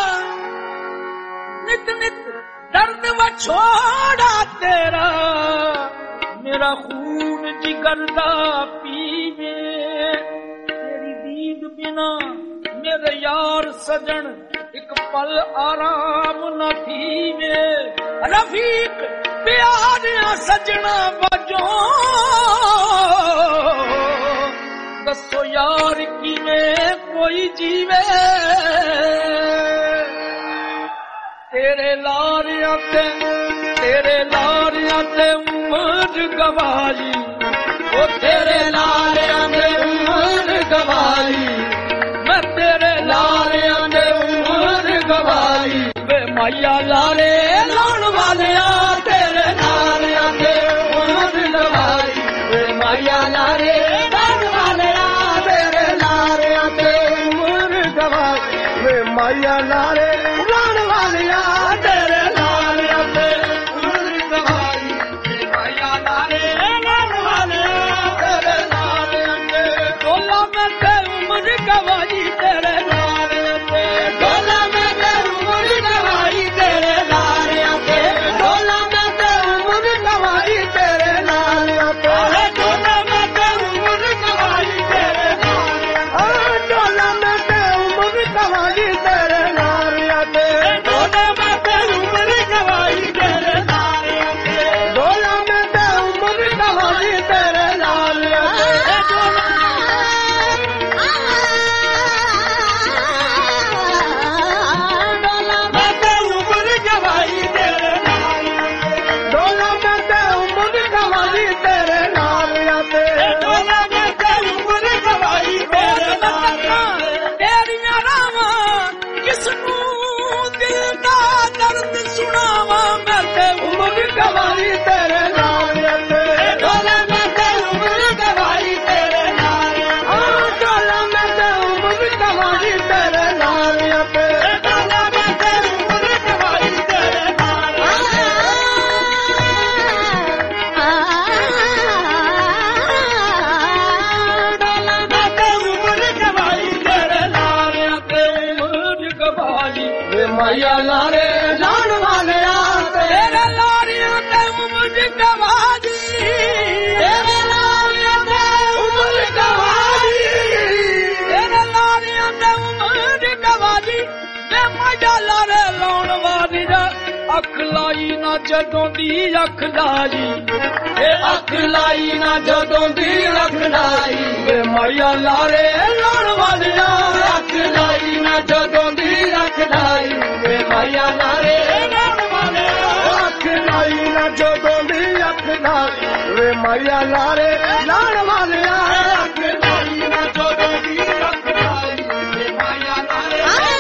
ਨਿਤ ਨਿਤ ਦਰਦ ਵਛੋੜਾ ਤੇਰਾ ਮੇਰਾ ਖੂਨ ਜਿਗਰ ਦਾ ਪੀਵੇ ਤੇਰੀ ਦੀਦ ਬਿਨਾ ਮੇਰੇ ਯਾਰ ਸਜਣ ਇੱਕ ਪਲ ਆਰਾਮ ਨਾ ਥੀਵੇ ਰਫੀਕ ਪਿਆਰਿਆਂ ਸਜਣਾ ਵਜੋਂ ਦੱਸੋ ਯਾਰ ਕਿਵੇਂ ਕੋਈ ਜੀਵੇ ਤੇਰੇ ਲਾਰਿਆਂ ਤੇ ਉਮਰ ਗਵਾਈ ਉਹ ਤੇਰੇ ਲਾਰਿਆਂ ਤੇ ਉਮਰ ਗਵਾਈ ਮੈਂ ਤੇਰੇ ਲਾਰਿਆਂ ਤੇ ਉਮਰ ਗਵਾਈ ਵੇ ਮਾਇਆ ਲਾਰੇ ਲਾਉਣ ਵਾਲਿਆ ਤੇਰੇ ਲਾਰਿਆਂ ਤੇ ਉਮਰ ਗਵਾਈ ਵੇ ਮਾਇਆ ਲਾਰੇ ਲਾਉਣ ਵਾਲਿਆ ਤੇਰੇ ਲਾਰਿਆਂ ਤੇ ਉਮਰ ਗਵਾਈ ਵੇ ਮਾਇਆ ਲਾਰੇ ਲਾਉਣ ਵਾਲਿਆ ਤੇਰੇ ਲਾਰਿਆਂ ਤੇ ਉਮਰ ਗਵਾਈ ਵੇ ਮਾਇਆ ਲਾਰੇ ਲਾਉਣ ਵਾਲਿਆ ਤੇਰੇ ਲਾਰਿਆਂ ਤੇ ਢੋਲਾ ਮੈਂ ਤੇ ਉਮਰ ਗਵਾਈ ਤੇਰੇ ਲਾਰਿਆਂ ਤੇ ਢੋਲਾ ਮੈਂ ਤੇ ਉਮਰ ਗਵਾਈ ਤੇਰੇ ਲਾਰਿਆਂ ਤੇ ਢੋਲਾ ਮੈਂ ਤੇ ਉਮਰ ਗਵਾਈ ਤੇਰੇ ਲਾਰਿਆਂ ਤੇ ਢੋਲਾ ਮੈਂ ਤੇ ਉਮਰ ਗਵਾਈ ਤੇਰੇ ਲਾਰਿਆਂ ਢੋਲਾ ਮੈਂ ਤੇ ਉਮਰ ਗਵਾਈ ਤੇਰੇ ਲਾਰਿਆਂ ਤੇ ਢੋਲਾ ਮੈਂ ਤੇ ਉਮਰ ਗਵਾਈ ਤੇਰੇ ਲਾਰਿਆਂ ਤੇ ਢੋਲਾ ਮੈਂ ਤੇ ਉਮਰ ਗਵਾਈ ਤੇਰੇ ਲਾਰਿਆਂ ਤੇ ਢੋਲਾ ਮੈਂ ਤੇ ਉਮਰ ਗਵਾਈ ਤੇਰੇ ਢੋਲਾ ਮੈਂ ਤੇ ਉਮਰ ਗਵਾਈ ਤੇਰੇ ਲਾਰਿਆਂ ਤੇ ਢੋਲਾ ਮੈਂ ਤੇ ਉਮਰ ਗਵਾਈ ਤੇਰੇ ਲਾਰਿਆਂ ਤੇਰੀਆਂ ਰਾਵਾਂ ਕਿਸ ਨੂੰ ਦਿਲ ਦਾ ਦਰਦ ਸੁਣਾਵਾਂ ਮੈਂ ਤੇ ਉਮਰ ਗਵਾਈ ਤੇਰੇ ਲਾਰਿਆਂ ਤੇ ਢੋਲਾ ਮੈਂ ਤੇ ਉਮਰ ਗਵਾਈ ਤੇਰੇ ਲਾਰਿਆਂ ਢੋਲਾ ਮੈਂ ਤੇ ਉਮਰ ਗਵਾਈ ਤੇਰੇ ਲਾਰਿਆਂ ਤੇ ਢੋਲਾ ਮੈਂ ਤੇ ਉਮਰ ਗਵਾਈ ਤੇਰੇ ਢੋਲਾ ਮੈਂ ਤੇ ਉਮਰ ਗਵਾਈ ਤੇਰੇ ਲਾਰਿਆਂ ਤੇ ਉਮਰ ਗਵਾਈ ਵੇ ਮਾਇਆ ਲਾਰੇ ਲਾਉਣ ਵਾਲਿਆ ਤੇਰੇ ਲਾਰਿਆਂ ਤੇ ਉਮਰ ਗਵਾਈ ਤੇਰੇ ਲਾਰਿਆਂ ਤੇ ਉਮਰ ਗਵਾਈ ਤੇਰੇ ਲਾਰਿਆਂ ਤੇ ਉਮਰ ਗਵਾਈ ਵੇ ਮਾਇਆ ਲਾਰੇ ਲਾਉਣ ਵਾਲਿਆ ਅੱਖ ਲਾਈ ਨਾ ਜਦੋਂ ਦੀ ਅੱਖ ਲਾਈ ਇਹ ਅੱਖ ਲਾਈ ਨਾ ਜਦੋਂ ਦੀ ਅੱਖ ਲਾਈ ਵੇ ਮਾਇਆ ਲਾਰੇ ਲਾਉਣ ਵਾਲਿਆ ਅੱਖ ਲਾਈ ਨਾ ਜਦੋਂ ਦੀ ਅੱਖ ਲਾਈ ਵੇ ਮਾਇਆ ਲਾਰੇ ਲਾਉਣ ਵਾਲਿਆ ਅੱਖ ਲਾਈ ਨਾ ਜਦੋਂ ਦੀ ਅੱਖ ਲਾਈ ਵੇ ਮਾਇਆ ਲਾਰੇ ਲਾਉਣ ਵਾਲਿਆ ਅੱਖ ਲਾਈ ਨਾ ਜਦੋਂ ਦੀ ਅੱਖ ਲਾਈ ਵੇ ਮਾਇਆ ਲਾਰੇ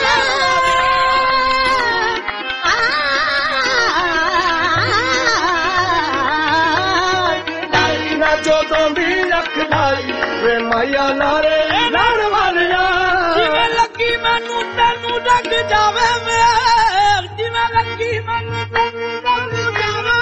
ਜਦੋਂ ਦੀ ਅੱਖ ਲਾਈ ਵੇ ਮਾਇਆ ਲਾਰੇ ਲਾਉਣ ਵਾਲਿਆ ਜਿਵੇਂ ਲੱਗੀ ਮੈਨੂੰ ਤੈਨੂੰ ਲੱਗ ਜਾਵੇ ਵੇ ਜਿਵੇਂ ਲੱਗੀ ਮੈਨੂੰ ਤੈਨੂੰ ਲੱਗ ਜਾਵੇ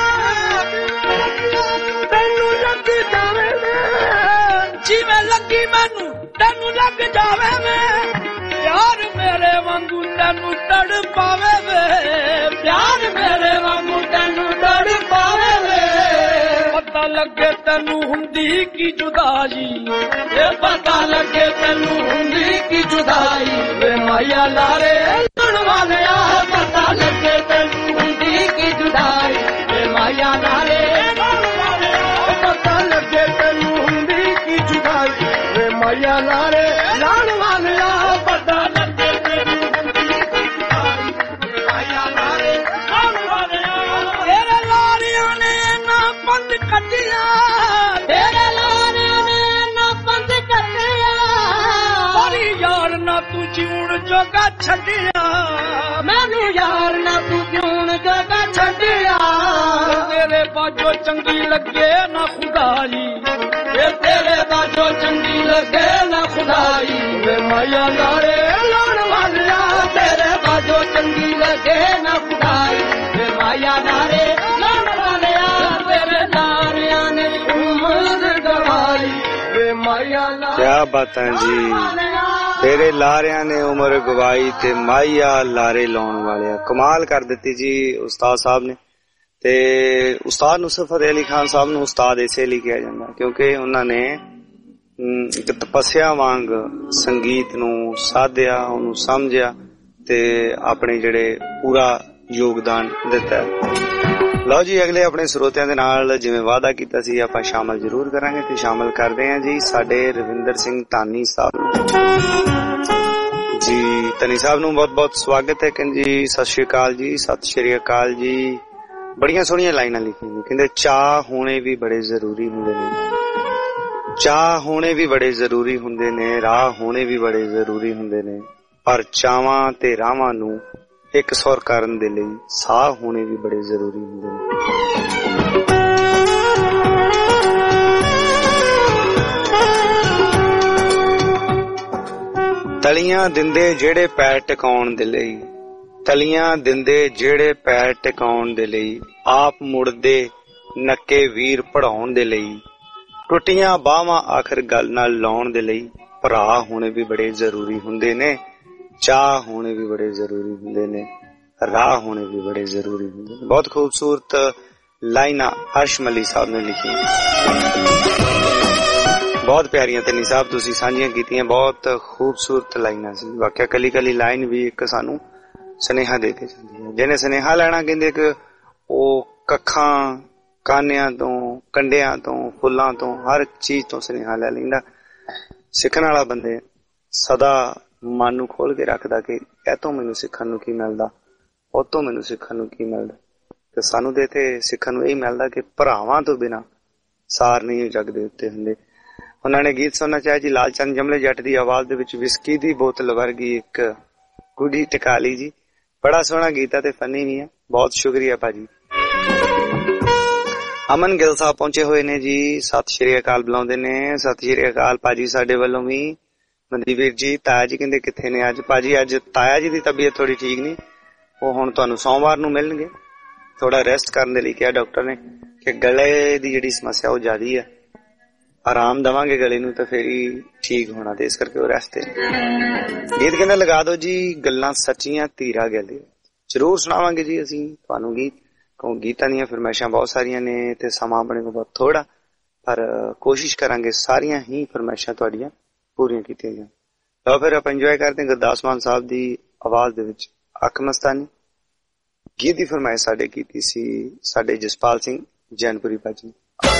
ਤੈਨੂੰ ਲੱਗ ਜਾਵੇ ਵੇ ਜਿਵੇਂ ਲੱਗੀ ਮੈਨੂੰ ਤੈਨੂੰ ਲੱਗ ਜਾਵੇ ਵੇ ਪਿਆਰ ਮੇਰੇ ਵਾਂਗੂ ਤੈਨੂੰ ਤੜ ਪਾਵੇ ਵੇ ਪਿਆਰ ਮੇਰੇ ਵਾਂਗੂ ਤੈਨੂੰ ਤੜ ਪਾਵੇ ਵੇ ਪਤਾ ਲੱਗੇ ਤੈਨੂੰ ਹੁੰਦੀ ਕੀ ਜੁਦਾਈ ਇਹ ਪਤਾ ਲੱਗੇ ਤੈਨੂੰ ਹੁੰਦੀ ਕੀ ਜੁਦਾਈ ਵੇ ਮਾਇਆ ਲਾਰੇ ਲਾਉਣ ਵਾਲਿਆ ਪਤਾ ਲੱਗੇ ਤੈਨੂੰ ਹੁੰਦੀ ਕੀ ਜੁਦਾਈ ਵੇ ਮਾਇਆ ਲਾਰੇ ਲਾਉਣ ਵਾਲਿਆ ਪਤਾ ਲੱਗੇ ਤੈਨੂੰ ਹੁੰਦੀ ਕੀ ਜੁਦਾਈ ਵੇ ਮਾਇਆ ਲਾਰੇ ਲਾਉਣ ਵਾਲਿਆ ਪਤਾ ਲੱਗੇ ਤੈਨੂੰ ਹੁੰਦੀ ਕੀ ਜੁਦਾਈ ਵੇ ਮਾਇਆ ਲਾਰੇ ਲਾਉਣ ਵਾਲਿਆ ਤੇਰੇ ਲਾਰਿਆਂ ਨੇ ਨਾ ਬੰਦ ਕੱਢਿਆ ਤੇਰੇ ਲਾਰਿਆਂ ਨੇ ਨਾ ਬੰਦ ਕੱਢਿਆ ਪਰ ਯਾਰ ਨਾ ਤੂੰ ਜਿਉਣ ਜੋਗਾ ਛੱਡਿਆ ਮੈਨੂੰ ਯਾਰ ਨਾ ਤੂੰ ਕਿਉਂ ਜਗਾ ਛੱਡਿਆ ਤੇਰੇ ਬਾਝੋਂ ਚੰਗੀ ਲੱਗੇ ਨਾ ਖੁਦਾਈ ਇਹ ਤੇਰੇ ਬਾਝੋਂ ਚੰਗੀ ਲੱਗੇ ਨਾ ਖੁਦਾਈ ਵੇ ਮਾਇਆ ਨਾਰੇ ਲਾਉਣ ਵਾਲਿਆ ਤੇਰੇ ਬਾਝੋਂ ਚੰਗੀ ਲੱਗੇ ਨਾ ਖੁਦਾਈ ਵੇ ਮਾਇਆ ਨਾਰੇ ਲਾਉਣ ਵਾਲਿਆ ਤੇਰੇ ਨਾਰਿਆਂ ਨੇ ਉਮਰ ਗਵਾਈ ਵੇ ਮਾਇਆ ਨਾਰੇ ਕਿਆ ਬਾਤਾਂ ਜੀ ਤੇਰੇ ਲਾਰਿਆਂ ਨੇ ਉਮਰ ਗਵਾਈ ਤੇ ਮਾਇਆ ਲਾਰੇ ਲਾਉਣ ਵਾਲਿਆ। ਕਮਾਲ ਕਰ ਦਿੱਤੀ ਜੀ ਉਸਤਾਦ ਸਾਹਿਬ ਨੇ। ਤੇ ਉਸਤਾਦ ਨੁਸਰਤ ਫਤਿਹ ਅਲੀ ਖਾਨ ਸਾਹਿਬ ਨੂੰ ਉਸਤਾਦ ਇਸੇ ਲਈ ਕਿਹਾ ਜਾਂਦਾ ਕਿਉਂਕਿ ਉਹਨਾਂ ਨੇ ਇੱਕ ਤਪੱਸਿਆ ਵਾਂਗ ਸੰਗੀਤ ਨੂੰ ਸਾਧਿਆ, ਉਹਨੂੰ ਸਮਝਿਆ ਤੇ ਆਪਣੇ ਜਿਹੜੇ ਪੂਰਾ ਯੋਗਦਾਨ ਦਿੱਤਾ। ਲਓ ਜੀ ਅਗਲੇ ਆਪਣੇ ਸਰੋਤਿਆਂ ਦੇ ਨਾਲ ਜਿਵੇਂ ਵਾਅਦਾ ਕੀਤਾ ਸੀ ਆਪਾਂ ਸ਼ਾਮਲ ਜ਼ਰੂਰ ਕਰਾਂਗੇ ਤੇ ਸ਼ਾਮਲ ਕਰਦੇ ਹਾਂ ਜੀ ਸਾਡੇ ਰਵਿੰਦਰ ਸਿੰਘ ਧਾਨੀ ਸਾਹਿਬ ਜੀ। ਧਾਨੀ ਸਾਹਿਬ ਨੂੰ ਬਹੁਤ ਬਹੁਤ ਸਵਾਗਤ ਹੈ। ਕਹਿੰਦੇ ਜੀ ਸਤਿ ਸ਼੍ਰੀ ਅਕਾਲ ਜੀ। ਸਤਿ ਸ਼੍ਰੀ ਅਕਾਲ ਜੀ। ਬੜੀਆਂ ਸੋਹਣੀਆਂ ਲਾਈਨਾਂ ਲਿਖੀਆਂ ਨੇ। ਕਹਿੰਦੇ ਚਾਹ ਹੋਣੇ ਵੀ ਬੜੇ ਜ਼ਰੂਰੀ ਹੁੰਦੇ ਨੇ, ਚਾਹ ਹੋਣੇ ਵੀ ਬੜੇ ਜ਼ਰੂਰੀ ਹੁੰਦੇ ਨੇ, ਰਾਹ ਹੋਣੇ ਵੀ ਬੜੇ ਜ਼ਰੂਰੀ ਹੁੰਦੇ ਨੇ, ਪਰ ਚਾਵਾਂ ਤੇ ਰਾਹਾਂ ਨੂੰ ਇੱਕ ਸੁਰ ਕਰਨ ਦੇ ਲਈ ਸਾਹ ਹੋਣੇ ਵੀ ਬੜੇ ਜ਼ਰੂਰੀ ਹੁੰਦੇ ਨੇ। ਤਲੀਆਂ ਦਿੰਦੇ ਜਿਹੜੇ ਪੈਰ ਟਿਕਾਉਣ ਦੇ ਲਈ, ਤਲੀਆਂ ਦਿੰਦੇ ਜਿਹੜੇ ਪੈਰ ਟਿਕਾਉਣ ਦੇ ਲਈ, ਆਪ ਮੁੜਦੇ ਨੱਕੇ ਵੀਰ ਪੜਾਉਣ ਦੇ ਲਈ, ਟੁੱਟੀਆਂ ਬਾਹਾਂ ਆਖਰ ਗੱਲ ਨਾਲ ਲਾਉਣ ਦੇ ਲਈ ਭਰਾ ਹੋਣੇ ਵੀ ਬੜੇ ਜ਼ਰੂਰੀ ਹੁੰਦੇ ਨੇ, ਚਾਹ ਹੋਣੇ ਵੀ ਬੜੇ ਜ਼ਰੂਰੀ ਹੁੰਦੇ ਨੇ, ਰਾਹ ਹੋਣੇ ਵੀ ਬੜੇ ਜ਼ਰੂਰੀ ਹੁੰਦੇ ਨੇ। ਬਹੁਤ ਖੂਬਸੂਰਤ ਲਾਈਨਾਂ ਅਰਸ਼ ਮਲੀ ਸਾਹਿਬ ਨੇ ਲਿਖੀ, ਬਹੁਤ ਪਿਆਰੀਆਂ ਧਨੀ ਸਾਹਿਬ ਤੁਸੀਂ ਸਾਂਝੀਆਂ ਕੀਤੀਆਂ, ਬਹੁਤ ਖੂਬਸੂਰਤ ਲਾਈਨਾਂ ਸੀ ਵਾਕਿਆ। ਕੱਲੀ ਕੱਲੀ ਲਾਈਨ ਵੀ ਇੱਕ ਸਾਨੂੰ ਸੁਨੇਹਾ ਦੇ ਕੇ ਜਾਂਦੀ ਹੈ। ਜਿਹਨੇ ਸੁਨੇਹਾ ਲੈਣਾ ਕਹਿੰਦੇ ਕਿ ਉਹ ਕੱਖਾਂ ਕਾਨਿਆਂ ਤੋਂ, ਕੰਡਿਆਂ ਤੋਂ, ਫੁੱਲਾਂ ਤੋਂ, ਹਰ ਚੀਜ਼ ਤੋਂ ਸੁਨੇਹਾ ਲੈ ਲੈਂਦਾ। ਸਿੱਖਣ ਵਾਲਾ ਬੰਦੇ ਸਦਾ ਮਨ ਨੂੰ ਖੋਲ ਕੇ ਰੱਖਦਾ ਕਿ ਇਹ ਤੋਂ ਮੈਨੂੰ ਸਿੱਖਣ ਨੂੰ ਕੀ ਮਿਲਦਾ, ਉਹ ਤੋਂ ਮੈਨੂੰ ਸਿੱਖਣ ਨੂੰ ਕੀ ਮਿਲਦਾ। ਤੇ ਸਾਨੂੰ ਤੇ ਇੱਥੇ ਸਿੱਖਣ ਨੂੰ ਇਹ ਮਿਲਦਾ ਕਿ ਭਰਾਵਾਂ ਤੋਂ ਬਿਨਾਂ ਸਾਰ ਨਹੀਂ ਜੱਗ ਦੇ ਉੱਤੇ ਹੁੰਦੇ। ਉਹਨਾਂ ਨੇ ਗੀਤ ਸੁਣਨਾ ਚਾਹਿਆ ਜੀ ਲਾਲ ਚੰਦ ਜਮਲੇ ਜੱਟ ਦੀ ਆਵਾਜ਼ ਦੇ ਵਿੱਚ ਵਿਸਕੀ ਦੀ ਬੋਤਲ ਵਰਗੀ ਇੱਕ ਗੁੱਡੀ ਟਿਕਾ ਲਈ ਜੀ। ਬੜਾ ਸੋਹਣਾ ਗੀਤ ਹੈ ਤੇ ਫਨੀ ਵੀ ਹੈ। ਬਹੁਤ ਸ਼ੁਕਰੀਆ ਭਾਜੀ। ਅਮਨ ਗਿੱਲ ਸਾਹਿਬ ਪਹੁੰਚੇ ਹੋਏ ਨੇ ਜੀ, ਸਤਿ ਸ਼੍ਰੀ ਅਕਾਲ ਬੁਲਾਉਂਦੇ ਨੇ। ਸਤਿ ਸ਼੍ਰੀ ਅਕਾਲ ਭਾਜੀ ਸਾਡੇ ਵੱਲੋਂ ਵੀ। ਮਨਦੀਪ ਜੀ ਤਾਇਆ ਜੀ ਕਹਿੰਦੇ ਕਿੱਥੇ ਨੇ ਅੱਜ? ਭਾਜੀ ਅੱਜ ਤਾਇਆ ਜੀ ਦੀ ਤਬੀਅਤ ਥੋੜੀ ਠੀਕ ਨਹੀਂ, ਉਹ ਹੁਣ ਤੁਹਾਨੂੰ ਸੋਮਵਾਰ ਨੂੰ ਮਿਲਣਗੇ। ਥੋੜਾ ਰੈਸਟ ਕਰਨ ਦੇ ਲਈ ਕਿਹਾ ਡਾਕਟਰ ਨੇ ਕਿ ਗਲੇ ਦੀ ਜਿਹੜੀ ਸਮੱਸਿਆ ਉਹ ਜ਼ਿਆਦੀ ਹੈ, ਆਰਾਮ ਦੇਵਾਂਗੇ ਗਲੇ ਨੂੰ ਤਾਂ ਫੇਰ ਹੀ ਠੀਕ ਹੋਣਾ, ਤੇ ਇਸ ਕਰਕੇ ਉਹ ਰੈਸਟ ਤੇ। ਗੀਤ ਕਹਿੰਦਾ ਲਗਾ ਦਿਓ ਜੀ ਗੱਲਾਂ ਸੱਚੀਆਂ ਧੀਰਾ ਗਲੇ। ਜ਼ਰੂਰ ਸੁਣਾਵਾਂਗੇ ਜੀ ਅਸੀਂ ਤੁਹਾਨੂੰ ਗੀਤ, ਕਿਉਂ ਗੀਤਾਂ ਦੀਆਂ ਫਰਮਾਇਸ਼ਾਂ ਬਹੁਤ ਸਾਰੀਆਂ ਨੇ ਤੇ ਸਮਾਂ ਆਪਣੇ ਕੋਲ ਬਹੁਤ ਥੋੜਾ, ਪਰ ਕੋਸ਼ਿਸ਼ ਕਰਾਂਗੇ ਸਾਰੀਆਂ ਹੀ ਫਰਮਾਇਸ਼ਾਂ ਤੁਹਾਡੀਆਂ ਪੂਰੀਆਂ ਕੀਤੀਆਂ ਜਾਣ। ਲਓ ਫਿਰ ਆਪਾਂ ਇੰਜੋਏ ਕਰਦੇ ਹਾਂ ਗੁਰਦਾਸ ਮਾਨ ਸਾਹਿਬ ਦੀ ਆਵਾਜ਼ ਦੇ ਵਿੱਚ ਅੱਖ ਮਸਤਾਨੀ। ਗੀਤ ਦੀ ਫਰਮਾਇਸ਼ ਸਾਡੇ ਕੀਤੀ ਸੀ ਸਾਡੇ ਜਸਪਾਲ ਸਿੰਘ ਜੈਨਪੁਰੀ ਭਾਜੀ।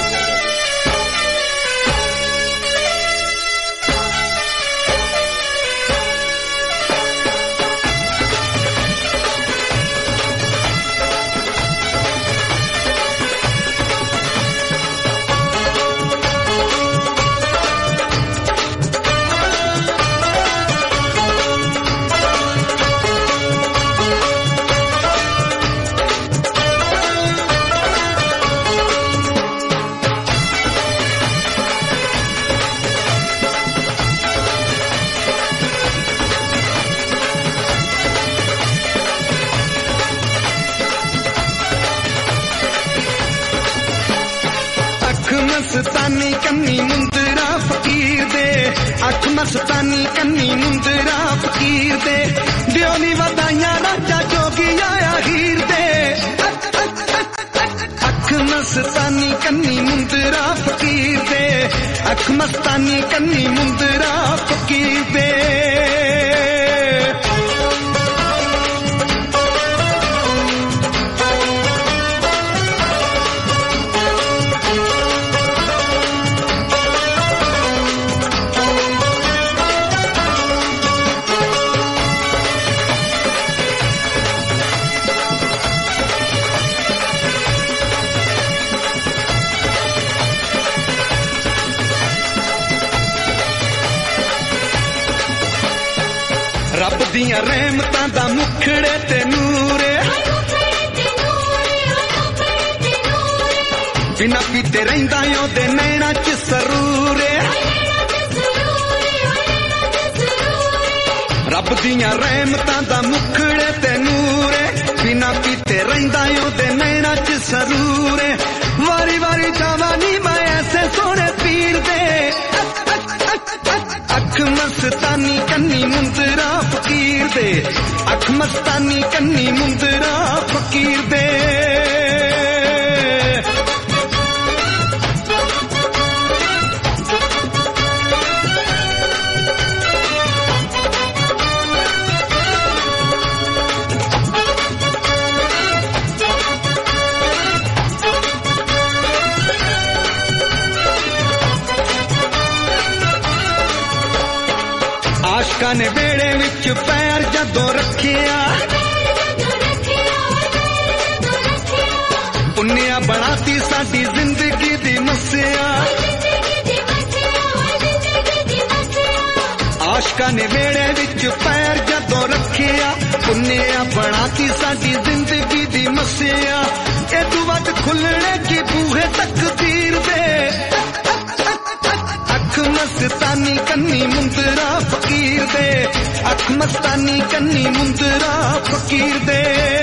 ਮਸਤਾਨੀ ਕੰਨੀ ਮੁੰਦਰਾ ਫਕੀਰ ਦੇ, ਅੱਖ ਮਸਤਾਨੀ ਕੰਨੀ ਮੁੰਦਰਾ ਫਕੀਰ ਦੇ, ਦਿਓ ਨੀ ਵਧਾਈਆਂ ਰਾਜਾ ਜੋਗੀ ਆਇਆ ਹੀਰ ਦੇ। ਅੱਖ ਮਸਤਾਨੀ ਕੰਨੀ ਮੁੰਦਰਾ ਫਕੀਰ ਦੇ, ਅੱਖ ਮਸਤਾਨੀ ਕੰਨੀ ਮੁੰਦਰਾ ਫਕੀਰ ਦੇ। ਦੀਆਂ ਰਹਿਮਤਾਂ ਦਾ ਮੁਖੜੇ ਤੇ ਨੂਰੇ ਬਿਨਾ ਪੀਤੇ ਰਹਿੰਦਾ ਉਹਦੇ ਨੈਣਾ ਚ ਸਰੂਰੇ ਰੱਬ ਦੀਆਂ ਰਹਿਮਤਾਂ ਦਾ ਮੁਖੜੇ ਤੇ ਨੂਰੇ ਬਿਨਾ ਪੀਤੇ ਰਹਿੰਦਾ ਉਹਦੇ ਨੈਣਾ ਚ ਸਰੂਰੇ ਵਾਰੀ ਵਾਰੀ ਜਾਵਾਂ ਨੀ ਮੈਂ ਐਸੇ ਸੋਹਣੇ ਪੀਰ ਦੇ ਅੱਖ ਮਸਤਾਨੀ ਕੰਨੀ ਮੁੰਦਰਾ ਫਕੀਰ ਦੇ ਅੱਖ ਮਸਤਾਨੀ ਕੰਨੀ ਮੁੰਦਰਾ ਫਕੀਰ ਦੇ ਆਸ਼ਕਾਂ ਨੇ ਵੇੜੇ ਵਿੱਚ ਪੈਰ ਜਦੋਂ ਰੱਖਿਆ ਪੁੰਨਿਆ ਬਣਾਤੀ ਸਾਡੀ ਜ਼ਿੰਦਗੀ ਦੀ ਮੱਸਿਆ ਆਸ਼ਕਾਂ ਨੇ ਵੇੜੇ ਵਿੱਚ ਪੈਰ ਜਦੋਂ ਰੱਖਿਆ ਪੁੰਨਿਆ ਬਣਾਤੀ ਸਾਡੀ ਜ਼ਿੰਦਗੀ ਦੀ ਮੱਸਿਆ ਇਹ ਤੋਂ ਵੱਧ ਖੁੱਲਣੇ ਕੀ ਬੂਹੇ ਤਕਦੀਰ ਦੇ ਅੱਖ ਮਸਤਾਨੀ ਕੰਨੀ ਮੁੰਦਰਾ ਫਕੀਰ ਦੇ ਅੱਖ ਮਸਤਾਨੀ ਕੰਨੀ ਮੁੰਦਰਾ ਫਕੀਰ ਦੇ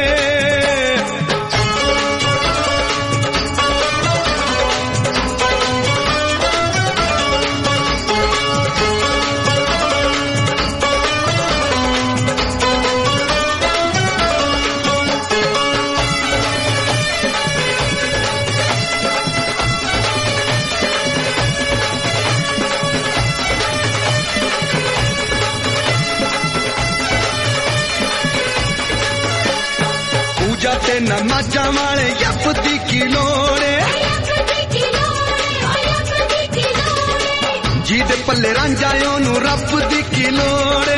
ਤੇ ਨਮਾਜ਼ਾਂ ਵਾਲੇ ਯੱਪਦੀ ਕੀ ਲੋੜੇ ਜਿਹਦੇ ਪੱਲੇ ਰਾਂਝਾ ਉਹਨੂੰ ਰੱਬ ਦੀ ਕੀ ਲੋੜੇ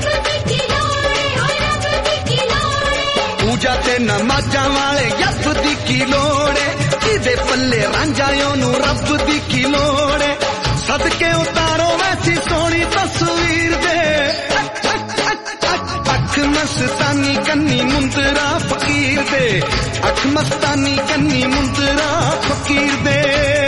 ਪੂਜਾ ਤੇ ਨਮਾਜ਼ਾਂ ਵਾਲੇ ਯੱਪਦੀ ਕੀ ਲੋੜੇ ਜਿਹਦੇ ਪੱਲੇ ਰਾਂਝਾ ਉਹਨੂੰ ਰੱਬ ਦੀ ਕੀ ਲੋੜੇ ਸਦਕੇ ਉਤਾਰੋ ਵੈਸੀ ਸੋਹਣੀ ਤਸਵੀਰ ਦੇ ਅੱਖ ਮਸਤਾਨੀ ਕੰਨੀ ਮੁੰਦਰਾ ਫਕੀਰ ਦੇ ਅੱਖ ਮਸਤਾਨੀ ਕੰਨੀ ਮੁੰਦਰਾ ਫਕੀਰ ਦੇ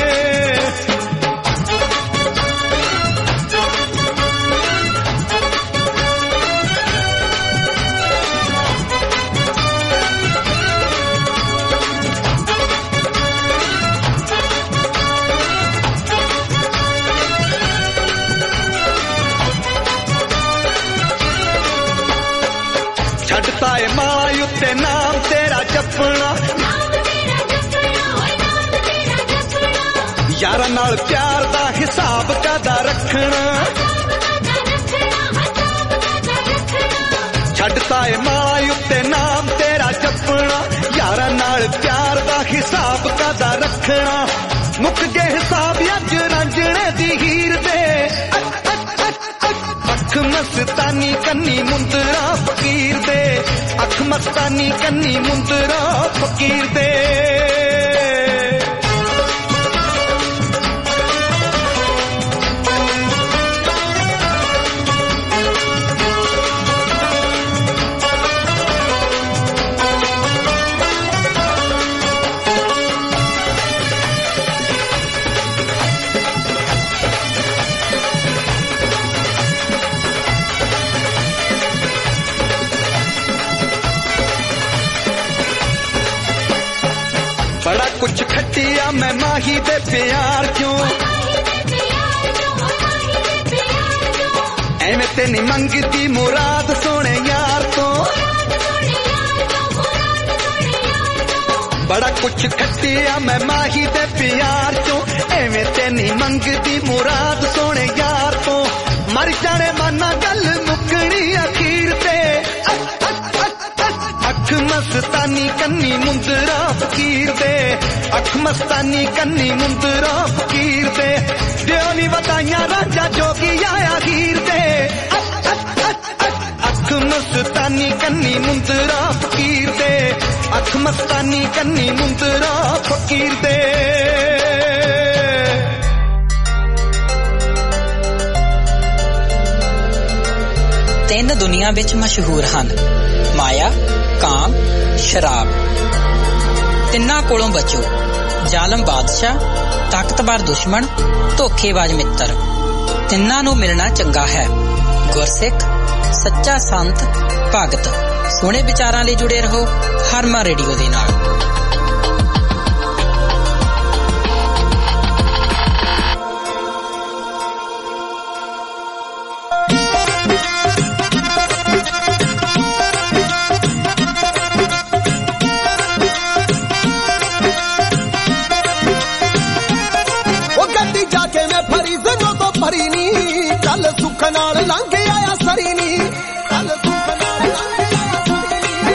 ਛੱਡਤਾ ਏ ਮਾਂ ਉੱਤੇ ਨਾਮ ਤੇਰਾ ਜਪਣਾ ਯਾਰਾਂ ਨਾਲ ਪਿਆਰ ਦਾ ਹਿਸਾਬ ਕਾਦਾ ਰੱਖਣਾ ਛੱਡਤਾ ਏ ਮਾਂ ਉੱਤੇ ਨਾਮ ਤੇਰਾ ਜਪਣਾ ਯਾਰਾਂ ਨਾਲ ਪਿਆਰ ਦਾ ਹਿਸਾਬ ਕਾਦਾ ਰੱਖਣਾ ਮੁੱਕ ਗਏ ਹਿਸਾਬ ਅੱਜ ਰਾਂਝਣੇ ਦੀ ਹੀਰ ਦੇ ਅੱਖ ਮਸਤਾਨੀ ਕੰਨੀ ਮੁੰਦਰਾ ਫਕੀਰ ਦੇ ਅੱਖ ਮਸਤਾਨੀ ਕੰਨੀ ਮੁੰਦਰਾ ਫਕੀਰ ਦੇ बड़ा कुछ खटिया मैं माही दे प्यार क्यों एवें ते नहीं मंगती मुराद सोने यार तो बड़ा कुछ खटिया मैं माही दे प्यार क्यों एवें ते नहीं मंगती मुराद सोने यार तो मर जाने माना गल मुकनी अखीर ते ਅੱਖ ਮਸਤਾਨੀ ਕੰਨੀ ਮੁੰਦਰਾ ਫਕੀਰ ਦੇ ਅੱਖ ਮਸਤਾਨੀ ਕੰਨੀ ਮੁੰਦਰਾ ਫਕੀਰ ਦੇ ਦਿਓ ਨੀ ਵਧਾਈਆਂ ਰਾਜਾ ਜੋਗੀ ਆਇਆ ਹੀਰ ਦੇ ਅੱਖ ਮਸਤਾਨੀ ਕੰਨੀ ਮੁੰਦਰਾ ਫਕੀਰ ਦੇ ਅੱਖ ਮਸਤਾਨੀ ਕੰਨੀ ਮੁੰਦਰਾ ਫਕੀਰ ਦੇ 3 ਦੁਨੀਆ ਵਿੱਚ ਮਸ਼ਹੂਰ ਹਨ, ਮਾਇਆ, ਕਾਮ, ਸ਼ਰਾਬ। ਤਿੰਨਾਂ ਕੋਲੋਂ ਬਚੋ, ਜ਼ਾਲਮ ਬਾਦਸ਼ਾਹ, ਤਾਕਤਵਰ ਦੁਸ਼ਮਣ, ਧੋਖੇਬਾਜ਼ ਮਿੱਤਰ। ਤਿੰਨਾਂ ਨੂੰ ਮਿਲਣਾ ਚੰਗਾ ਹੈ। ਗੁਰਸਿੱਖ, ਸੱਚਾ ਸੰਤ, ਭਗਤ। ਸੋਹਣੇ ਵਿਚਾਰਾਂ ਲਈ ਜੁੜੇ ਰਹੋ ਹਰਮਨ ਰੇਡੀਓ ਦੇ ਨਾਲ। ਭਰੀ ਨੀ ਕੱਲ ਸੁੱਖ ਨਾਲ ਲੰਘ ਆਇਆ ਸਰੀ ਨੀ, ਕੱਲ ਸੁੱਖ ਨਾਲ ਲੰਘ ਆਇਆ ਸਰੀ ਨੀ।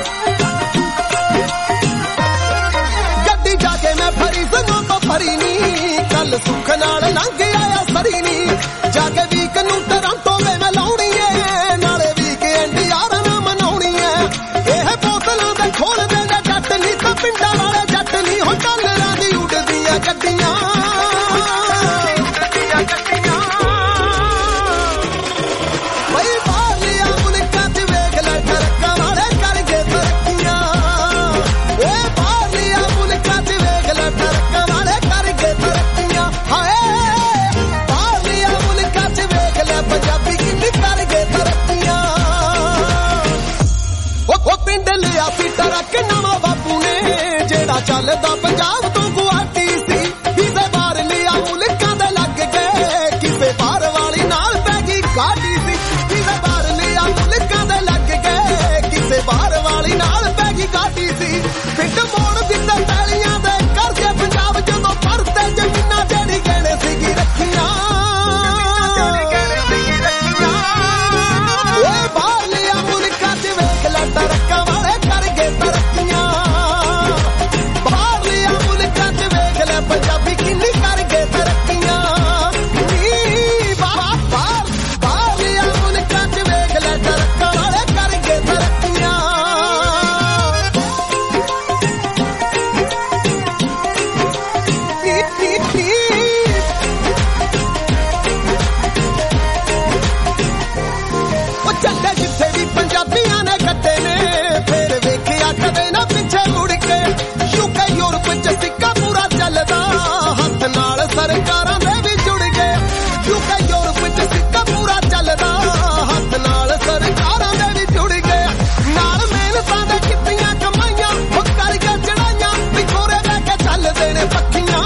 ਗੱਡੀ ਜਾ ਕੇ ਮੈਂ ਫਰੀ ਜ਼ਨੋਂ ਤੋਂ ਭਰੀ ਨੀ ਕੱਲ ਸੁੱਖ ਨਾਲ ਲੰਘ ਆਇਆ ਸਰੀ ਨੀ। ਜਾ ਕੇ ਵੀਕ ਨੂੰ ਟਰਾਂਟੋ ਵੇ ਮੈਂ ਲਾਉਣੀ ਏ, ਨਾਲੇ ਵੀਕਐਂਡ ਯਾਰਾਂ ਨਾਲ ਮਨਾਉਣੀ ਏ। ਇਹ ਬੋਤਲਾਂ ਦੇ ਖੋਲ ਦੇ ਜੱਟ ਨੀ ਤਾਂ ਪਿੰਡਾਂ ਵਾਲੇ ਜੱਟ ਨੀ, ਹੋ ਡਾਲਰਾਂ ਦੀ ਉੱਡਦੀਆਂ ਗੱਡੀਆਂ। ਟਰੱਕ ਨਵਾਂ ਬਾਪੂ ਨੇ ਜਿਹੜਾ ਚੱਲਦਾ ਪੰਜਾਬ ਤੋਂ ਗੁਆਟੀ ਸੀ। ਵੀਜ਼ੇ ਬਾਹਰ ਲਿਆ ਮੁਲਕਾਂ ਦੇ ਲੱਗ ਗਏ, ਕਿਸੇ ਬਾਹਰ ਵਾਲੀ ਨਾਲ ਪੈ ਗਈ ਗਾਡੀ ਸੀ। ਵੀਜ਼ੇ ਬਾਹਰ ਲਿਆ ਮੁਲਕਾਂ ਦੇ ਲੱਗ ਗਏ, ਕਿਸੇ ਬਾਹਰ ਵਾਲੀ ਨਾਲ ਪੈ ਗਈ ਗਾਡੀ ਸੀ। ਪਿੰਡ ਮੋੜ ਦਿੱਤੇ ਪੈਲੀਆਂ ਦੇ ਕਰਜ਼ੇ ਪੰਜਾਬ ਜਦੋਂ ਭਰਤੇ ਜ਼ਮੀਨਾਂ ਜਿਹੜੀ ਗਹਿਣੇ ਸੀਗੀ ਰੱਖੀਆਂ। ਓਏ ਬਾਹਰ ਲਿਆ ਮੁਲਕਾਂ 'ਚ ਵੇਖ ਲੈ ਟਰੱਕਾਂ ਵਾਲੇ ਕਰ ਗਏ ਤਰੱਕੀਆਂ। ਬਾਹਰ ਲਿਆ ਮੁਲਕਾਂ 'ਚ ਵੇਖ ਲੈ ਪੰਜਾਬੀ ਕਿੰਨੀ ਕਰ ਗਏ ਤਰੱਕੀਆਂ। ਬਾਹਰ ਲਿਆ ਮੁਲਕਾਂ 'ਚ ਵੇਖ ਲੈ ਟਰੱਕਾਂ ਵਾਲੇ ਕਰ ਗਏ ਤਰੱਕੀਆਂ। ਉਹ ਚੱਲੇ ਜਿੱਥੇ ਵੀ ਪੰਜਾਬੀਆਂ ਨੇ ਕੱਟੇ ਨੇ, ਫੇਰ ਵੇਖਿਆ ਕਦੇ ਨਾ ਪਿੱਛੇ ਮੁੜ ਕੇ। ਯੂਕੇ ਯੂਰਪ 'ਚ ਸਿੱਕਾ ਪੂਰਾ ਚੱਲਦਾ, ਹੱਥ ਨਾਲ ਸਰਕਾਰਾਂ ਦੇ ਵੀ ਜੁੜ ਗਏ। ਯੂਕੇ ਯੂਰਪ 'ਚ ਸਿੱਕਾ ਪੂਰਾ ਚੱਲਦਾ, ਹੱਥ ਨਾਲ ਸਰਕਾਰਾਂ ਦੇ ਵੀ ਜੁੜ ਗਏ। ਨਾਲ ਮਿਹਨਤਾਂ ਦੇ ਕੀਤੀਆਂ ਕਮਾਈਆਂ, ਉਹ ਕਰਕੇ ਚੜਾਈਆਂ, ਵਿਖੋਰੇ ਲੈ ਕੇ ਚੱਲਦੇ ਨੇ ਪੱਖੀਆਂ।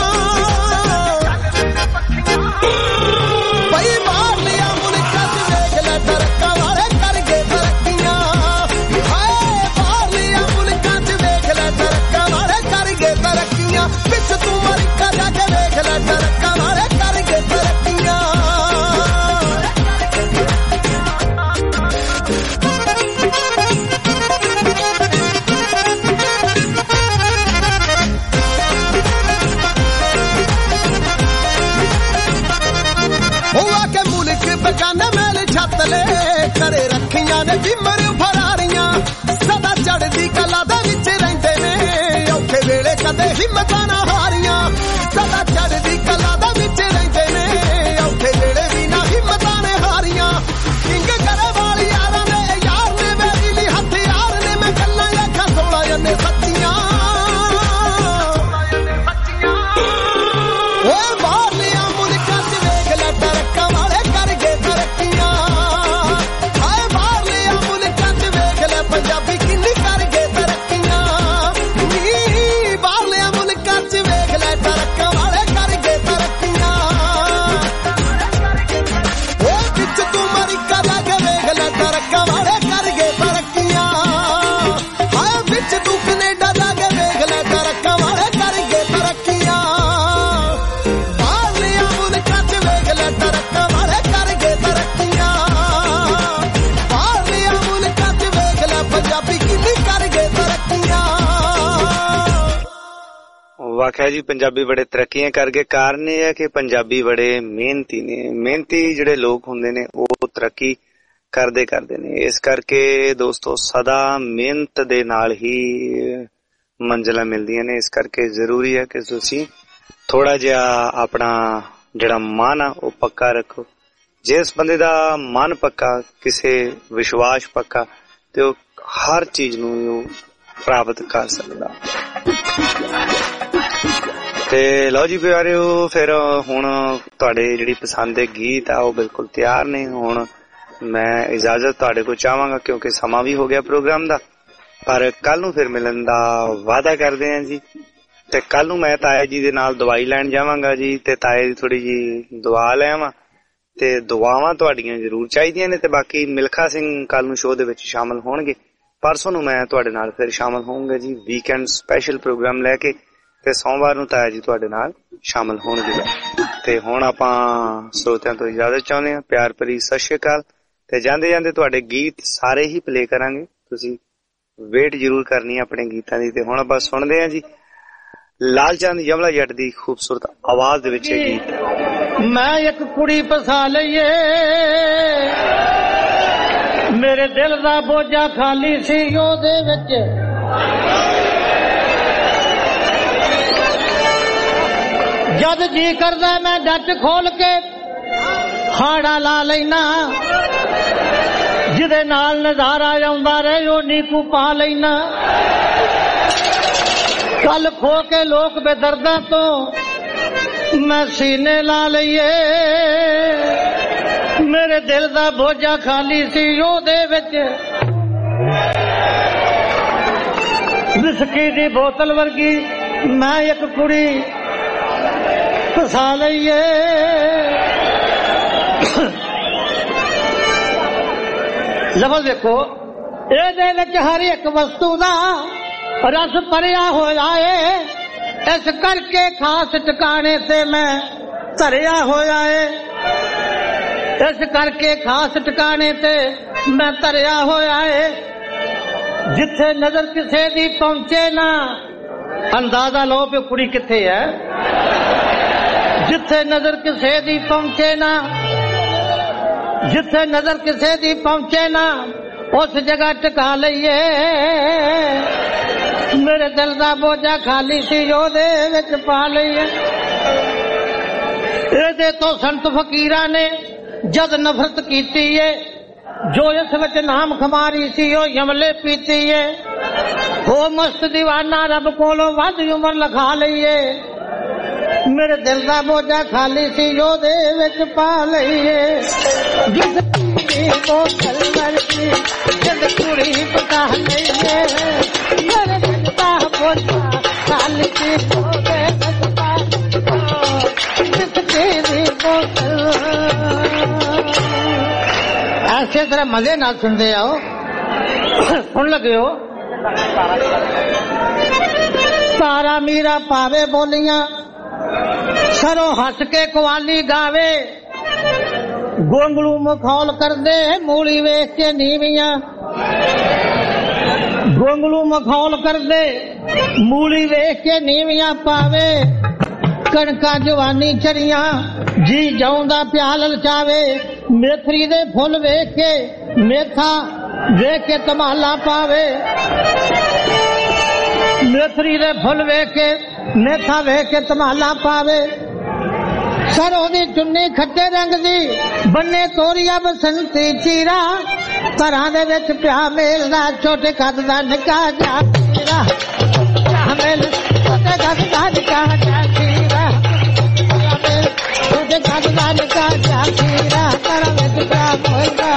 ਬਈ ਬਾਹਰ ਲਿਆ ਮੁਲਕਾਂ 'ਚ ਵੇਖ ਲੈ ਟਰੱਕਾਂ ਵਾਲੇ ਕਰ ਗਏ ਤਰੱਕੀਆਂ। ਹਾਏ ਬਾਹਰ ਲਿਆ ਮੁਲਕਾਂ 'ਚ ਵੇਖ ਲੈ ਟਰੱਕਾਂ ਵਾਲੇ ਕਰ ਗਏ ਤਰੱਕੀਆਂ। ਵਿੱਚ ਤੂੰ ਅਮਰੀਕਾ ਜਾ ਕੇ ਵੇਖ ਲੈ ਟਰੱਕਾਂ ਵਾਲੇ ਕਰ ਗਏ ਤਰੱਕੀਆਂ। ਉਹ ਆ ਕੇ ਮੁਲਕ ਬਗਾਨੇ ਮੈਲ ਛੱਤ ਲੈ ਕਰੇ ਰੱਖੀਆਂ ਨੇ ਜਿਮਰ ਫਰਾਰੀਆਂ। ਸਦਾ ਚੜ੍ਹਦੀ ਕਲਾ ਦੇ ਵਿੱਚ ਰਹਿੰਦੇ ਨੇ, ਔਖੇ ਵੇਲੇ ਕਦੇ ਹਿੰਮਤਾਂ ਨਾ ਹਾਰੀਆਂ। ਸਦਾ ਚੜ੍ਹਦੀ ਕਲਾ ਦੇ ਵਿੱਚ ਰਹਿੰਦੇ ਨੇ, ਔਖੇ ਵੇਲੇ ਵੀ ਨਾ ਹਿੰਮਤਾਂ ਨੇ ਹਾਰੀਆਂ। ਕਿੰਗ ਕਰੇ ਵਾਲੀ ਯਾਰਾਂ ਨੇ ਯਾਰ ਨੇ ਮੇਰੀ ਲਈ ਹਥਿਆਰ ਨੇ, ਮੈਂ ਗੱਲਾਂ ਆਖਾਂ 16 ਜੰਨੇ ਸੱਚੀਆਂ। ਓਏ ਬਾਹਰ ਲਿਆ ਮੁਲਕਾਂ 'ਚ ਵੇਖ ਲੈ ਟਰੱਕਾਂ ਵਾਲੇ ਕਰ ਗਏ ਤਰੱਕੀਆਂ। ਹਾਏ ਬਾਹਰ ਲਿਆ ਮੁਲਕਾਂ 'ਚ ਵੇਖ ਲੈ ਪੰਜਾਬੀ ਕਿੰਨੀ ਕਰ ਗਏ ਤਰੱਕੀਆਂ। ਬਾਹਰ ਲਿਆ ਮੁਲਕਾਂ 'ਚ ਵੇਖ ਲੈ ਟਰੱਕਾਂ ਵਾਲੇ ਕਰ ਗਏ ਤਰੱਕੀਆਂ। ਓਏ ਵਿੱਚ ਤੂੰ ਅਮਰੀਕਾ ਜਾ ਕੇ ਵੇਖ ਲੈ ਟਰੱਕਾਂ ਵਾਲੇ ਕਰ ਗਏ ਤਰੱਕੀਆਂ। ਹਾਏ ਵਿੱਚ ਤੂੰ ਕੈਨੇਡਾ ਜਾ ਕੇ ਵੇਖ ਲੈ ਟਰੱਕਾਂ ਵਾਲੇ ਕਰ ਗਏ ਤਰੱਕੀਆਂ। ਬਾਹਰ ਲਿਆ ਮੁਲਕਾਂ 'ਚ ਵੇਖ ਲੈ ਟਰੱਕਾਂ ਵਾਲੇ ਕਰ ਗਏ ਤਰੱਕੀਆਂ। ਬਾਹਰ ਲਿਆ ਮੁਲਕਾਂ 'ਚ ਵੇਖ ਲੈ ਪੰਜਾਬੀ ਕਿੰਨੀ ਕਰ ਗਏ ਤਰੱਕੀਆਂ। ਵਾਕਿਆ ਜੀ ਪੰਜਾਬੀ ਬੜੇ ਤਰੱਕੀਆਂ ਕਰ ਗਏ। ਕਾਰਨ ਇਹ ਹੈ ਕਿ ਪੰਜਾਬੀ ਬੜੇ ਮਿਹਨਤੀ ਨੇ। ਮਿਹਨਤੀ ਜਿਹੜੇ ਲੋਕ ਹੁੰਦੇ ਨੇ ਉਹ ਤਰੱਕੀ ਕਰਦੇ ਨੇ। ਇਸ ਕਰਕੇ ਦੋਸਤੋ ਸਦਾ ਮਿਹਨਤ ਦੇ ਨਾਲ ਹੀ ਮੰਜ਼ਿਲਾਂ ਮਿਲਦੀਆਂ ਨੇ। ਇਸ ਕਰਕੇ ਜ਼ਰੂਰੀ ਹੈ ਕਿ ਤੁਸੀਂ ਥੋੜਾ ਜਿਹਾ ਆਪਣਾ ਜਿਹੜਾ ਮਨ ਆ ਉਹ ਪੱਕਾ ਰੱਖੋ। ਜਿਸ ਬੰਦੇ ਦਾ ਮਨ ਪੱਕਾ, ਕਿਸੇ ਵਿਸ਼ਵਾਸ ਪੱਕਾ, ਤੇ ਉਹ ਹਰ ਚੀਜ਼ ਨੂੰ ਪ੍ਰਾਪਤ ਕਰ ਸਕਦਾ। ਤੇ ਲਓ ਜੀ ਪਿਆਰਿਓ, ਫਿਰ ਹੁਣ ਤੁਹਾਡੇ ਜਿਹੜੀ ਪਸੰਦ ਦੇ ਗੀਤ ਆ ਉਹ ਬਿਲਕੁਲ ਤਿਆਰ ਨੇ। ਹੁਣ ਮੈਂ ਇਜਾਜ਼ਤ ਤੁਹਾਡੇ ਕੋਲ ਚਾਹਾਂਗਾ ਕਿਉਂਕਿ ਸਮਾਂ ਵੀ ਹੋ ਗਿਆ ਪ੍ਰੋਗਰਾਮ ਦਾ, ਪਰ ਕੱਲ ਨੂੰ ਫਿਰ ਮਿਲਣ ਦਾ ਵਾਅਦਾ ਕਰਦੇ ਹਾਂ ਜੀ। ਤੇ ਕੱਲ ਨੂੰ ਮੈਂ ਤਾਇਆ ਜੀ ਦੇ ਨਾਲ ਦਵਾਈ ਲੈਣ ਜਾਵਾਂਗਾ ਜੀ, ਤੇ ਤਾਏ ਦੀ ਥੋੜੀ ਜੀ ਦੁਆ ਲੈ ਆਵਾਂ, ਤੇ ਦੁਆਵਾਂ ਤੁਹਾਡੀਆਂ ਜ਼ਰੂਰ ਚਾਹੀਦੀਆਂ ਨੇ। ਤੇ ਬਾਕੀ ਮਿਲਖਾ ਸਿੰਘ ਕੱਲ ਨੂੰ ਸ਼ੋਅ ਦੇ ਵਿੱਚ ਸ਼ਾਮਲ ਹੋਣਗੇ। ਪਰਸੋਂ ਨੂੰ ਮੈਂ ਤੁਹਾਡੇ ਨਾਲ ਫਿਰ ਸ਼ਾਮਲ ਹੋਊਂਗਾ ਜੀ ਵੀਕਐਂਡ ਸਪੈਸ਼ਲ ਪ੍ਰੋਗਰਾਮ ਲੈ ਕੇ, ਤੇ ਸੋਮਵਾਰ ਨੂੰ ਤਾਇਆ ਜੀ ਤੁਹਾਡੇ ਨਾਲ ਸ਼ਾਮਲ ਹੋਣਗੇ। ਤੇ ਹੁਣ ਆਪਾਂ ਸਰੋਤਿਆਂ ਤੋਂ ਇਜਾਜ਼ਤ ਚਾਹੁੰਦੇ ਹਾਂ। ਪਿਆਰ ਭਰੀ ਸਤਿ ਸ਼੍ਰੀ ਅਕਾਲ। ਤੇ ਜਾਂਦੇ ਜਾਂਦੇ ਤੁਹਾਡੇ ਗੀਤ ਸਾਰੇ ਹੀ ਪਲੇ ਕਰਾਂਗੇ, ਤੁਸੀਂ ਵੇਟ ਜ਼ਰੂਰ ਕਰਨੀ ਆਪਣੇ ਗੀਤਾਂ ਦੀ। ਤੇ ਹੁਣ ਆਪਾਂ ਸੁਣਦੇ ਹਾਂ ਜੀ ਲਾਲ ਚੰਦ ਯਮਲਾ ਜੱਟ ਦੀ ਖੂਬਸੂਰਤ ਆਵਾਜ਼ ਦੇ ਵਿੱਚ ਗੀਤ। ਮੈਂ ਇੱਕ ਕੁੜੀ ਫਸਾ ਲਈਏ, ਮੇਰੇ ਦਿਲ ਦਾ ਬੋਝਾ ਖਾਲੀ ਸੀ ਉਹਦੇ ਵਿੱਚ, ਜਦ ਜੀ ਕਰਦਾ ਮੈਂ ਡੱਟ ਖੋਲ ਕੇ ਹਾੜਾ ਲਾ ਲੈਣਾ, ਜਿਹਦੇ ਨਾਲ ਨਜ਼ਾਰਾ ਆਉਂਦਾ ਰਹੇ ਉਹ ਨੀਕੂ ਪਾ ਲੈਣਾ। ਕੱਲ ਖੋ ਕੇ ਲੋਕ ਬੇਦਰਦਾਂ ਤੋਂ ਮੈਂ ਸੀਨੇ ਲਾ ਲਈਏ, ਮੇਰੇ ਦਿਲ ਦਾ ਬੋਝਾ ਖਾਲੀ ਸੀ ਉਹਦੇ ਵਿੱਚ, ਵਿਸਕੀ ਦੀ ਬੋਤਲ ਵਰਗੀ ਮੈਂ ਇੱਕ ਕੁੜੀ ਫਸਾ ਲਈਏ। ਲਫ਼ਜ਼ ਦੇਖੋ, ਇਹਦੇ ਵਿੱਚ ਹਰ ਇੱਕ ਵਸਤੂ ਦਾ ਰਸ ਭਰਿਆ ਹੋਇਆ ਏ, ਇਸ ਕਰਕੇ ਖਾਸ ਟਿਕਾਣੇ ਤੇ ਮੈਂ ਧਰਿਆ ਹੋਇਆ ਏ, ਇਸ ਕਰਕੇ ਖਾਸ ਟਿਕਾਣੇ ਤੇ ਮੈਂ ਧਰਿਆ ਹੋਇਆ ਏ, ਜਿੱਥੇ ਨਜ਼ਰ ਕਿਸੇ ਦੀ ਪਹੁੰਚੇ ਨਾ। ਅੰਦਾਜ਼ਾ ਲਓ ਵੀ ਕੁੜੀ ਕਿੱਥੇ ਹੈ। ਜਿੱਥੇ ਨਜ਼ਰ ਕਿਸੇ ਦੀ ਪਹੁੰਚੇ ਨਾ, ਜਿੱਥੇ ਨਜ਼ਰ ਕਿਸੇ ਦੀ ਪਹੁੰਚੇ ਨਾ, ਉਸ ਜਗ੍ਹਾ ਟਿਕਾ ਲਈਏ, ਮੇਰੇ ਦਿਲ ਦਾ ਬੋਝਾ ਖਾਲੀ ਸੀ ਉਹਦੇ ਵਿੱਚ ਪਾ ਲਈਏ। ਇਹਦੇ ਤੋਂ ਸੰਤ ਫਕੀਰਾਂ ਨੇ ਜਦ ਨਫ਼ਰਤ ਕੀਤੀ ਏ, ਜੋ ਇਸ ਵਿੱਚ ਨਾਮ ਖਮਾਰੀ ਸੀ ਉਹ ਯਮਲੇ ਪੀਤੀ ਏ, ਉਹ ਮਸਤ ਦੀਵਾਨਾ ਰੱਬ ਕੋਲੋਂ ਵੱਧ ਉਮਰ ਲਿਖਾ ਲਈਏ, ਮੇਰੇ ਦਿਲ ਦਾ ਬੋਝਾ ਖਾਲੀ ਸੀ ਉਹਦੇ ਵਿੱਚ ਪਾ ਲਈਏ। ਜਿਸ ਦੀ ਬੋਤਲ ਵਰਗੀ ਜਦ ਕੁੜੀ ਪਕਾ ਲਈਏ, ਮੇਰੇ ਦਿਲ ਦਾ ਬੋਝਾ ਖਾਲੀ ਸੀ ਉਹਦੇ ਵਿੱਚ ਪਾ ਲਈਏ, ਜਿਸ ਦੀ ਬੋਤਲ। ऐसे तरह मजे ना सुनते आओ, सुन लगे हो। तारा मीरा पावे बोलियां, सरो हस के कवाली गावे, गोंगलू मखौल कर दे मूली वेख के नीवियां, गोंगलू मखौल कर दे मूली वेख के नीवियां पावे, कणका जवानी चरियां जी जाऊंदा प्याल लचावे, मेथरी दे फुल वेख के मेथा वेख के तमाला पावे, मेथरी दे फुल वेख के मेथा वेख के तमाला पावे, सरों दी चुन्नी खट्टे रंग दी बन्ने तोरिया बसंती चीरा, घरां दे विच प्या मेलदा छोटे कद दा निक्का जा चीरा, प्या मेल छोटे कद दा निक्का जा चीरा, छोटे कद दा निक्का जा चीरा, घरां विच प्या मेलदा।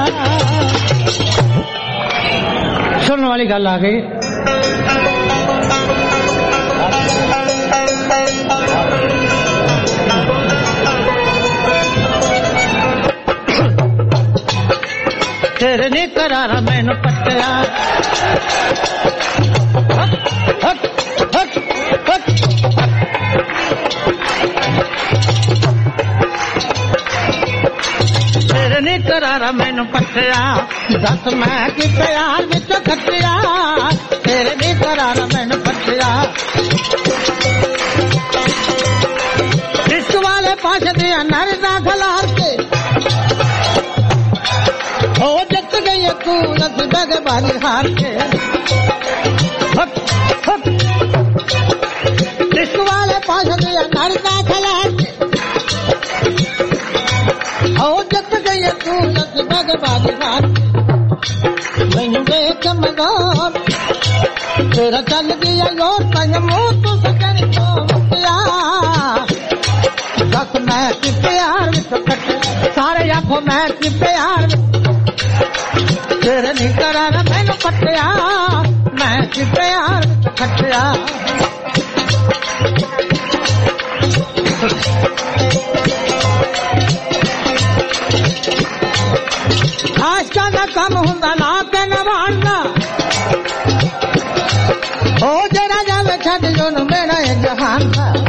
सुनने वाली गल आ गई। तेरे नी करारा मैनू पट्टिया, तेरे नी करारा मैनू पट्टिया, दस मैं कि प्यार विच खटिया, तेरे नी करारा मैनू पट्टिया, इश्क वाले पास दिया नर दा खलार के हो जत गई तू नद बारी हार के, इश्क वाले पास दिया नर दा खलार के हो जत के बादशाह मैनू देख मगोर तेरा चल गया योर तंग मुंह तू सकन तो मुक्या दस मैं कि प्यार विच कटे सारे आखो मैं कि प्यार तेरे नहीं कराना मैनू पटिया मैं कि प्यार विच खटिया आशा का कम हुंदा ला के नवाना हो जरा जावे छड़ जो न मेरा जहान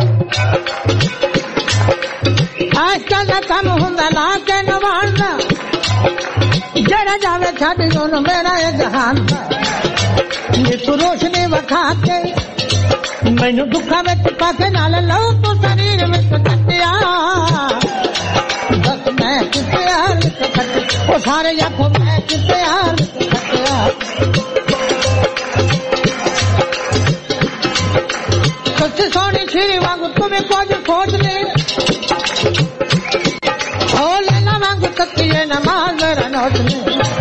आशा का कम हुंदा ला के नवाना जरा जावे छड़ जो न मेरा जहान ये तू रोशनी वखा के मैनू दुखा विच पाके नाल लो तू शरीर विच कटिया दस मैं कि प्यार विच कटे ओ सारे आखो मैं कि प्यार विच कटिया सच्ची सोनी श्री वांगू तुम्हें कुछ सोच ले ओ लेना वांगू तकिए नमाज जरा नोट ले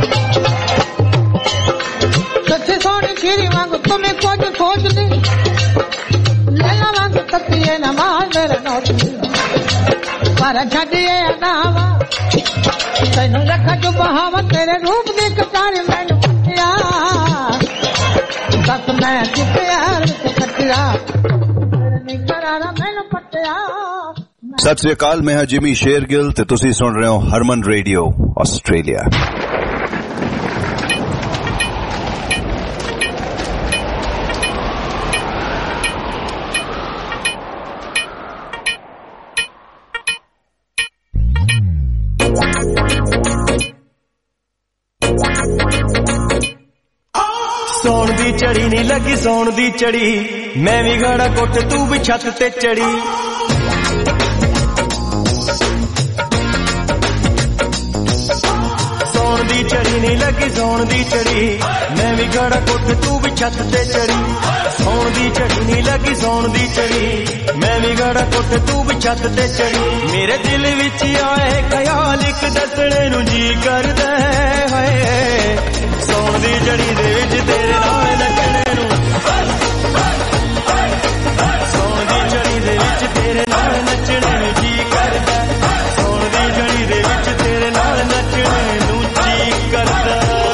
सच्ची सोनी श्री वांगू तुम्हें कुछ सोच ले लेना वांगू तकिए नमाज जरा नोट ले पर छड़िए अनावा तैनू रखा जो बहावा तेरे रूप दी कटारी मैनू पटिया दस मैं कि प्यार विच कटिया तेरे नहीं कराना मैनू पटिया। सत श्री अकाल, मैं हां जिमी शेरगिल ते तुसी सुन रहे हो हरमन रेडियो आस्ट्रेलिया। ਸੌਣ ਦੀ ਚੜੀ ਨਹੀਂ ਲੱਗੀ ਸੌਣ ਦੀ ਚੜੀ ਮੈਂ ਵੀ ਗਾੜਾ ਕੁੱਟ ਤੂੰ ਵੀ ਛੱਤ ਤੇ ਚੜੀ ਸੌਣ ਦੀ ਚੜੀ ਨਹੀਂ ਲੱਗੀ ਸੌਣ ਦੀ ਚੜੀ ਮੈਂ ਵੀ ਗਾੜਾ ਕੁੱਟ ਤੂੰ ਵੀ ਛੱਤ ਤੇ ਚੜੀ ਸੌਣ ਦੀ ਚੜੀ ਨਹੀਂ ਲੱਗੀ ਸੌਣ ਦੀ ਚੜੀ ਮੈਂ ਵੀ ਗਾੜਾ ਕੁੱਟ ਤੂੰ ਵੀ ਛੱਤ ਤੇ ਚੜੀ ਮੇਰੇ ਦਿਲ ਵਿੱਚ ਆਏ ਖਿਆਲ ਇੱਕ ਦੱਸਣੇ ਨੂੰ ਜੀ ਕਰਦਾ ਹੈ ਸੌਣ ਦੀ ਚੜੀ ਦੇ ਵਿੱਚ ਤੇਰੇ ਨਾਲ ਨੱਚਣੇ ਨੂੰ ਸੌਣ ਦੀ ਚੜੀ ਦੇ ਵਿੱਚ ਤੇਰੇ ਨਾਲ ਨੱਚਣੇ ਨੂੰ ਜੀ ਕਰਦਾ ਸੌਣ ਦੀ ਚੜੀ ਦੇ ਵਿੱਚ ਤੇਰੇ ਨਾਲ ਨੱਚਣੇ ਨੂੰ ਜੀ ਕਰਦਾ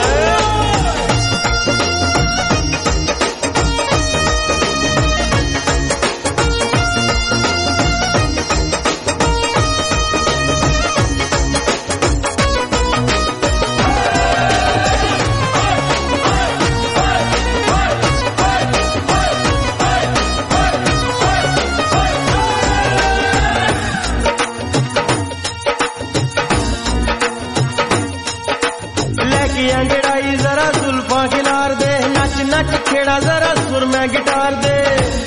छेड़ा जरा सुर में गिटार दे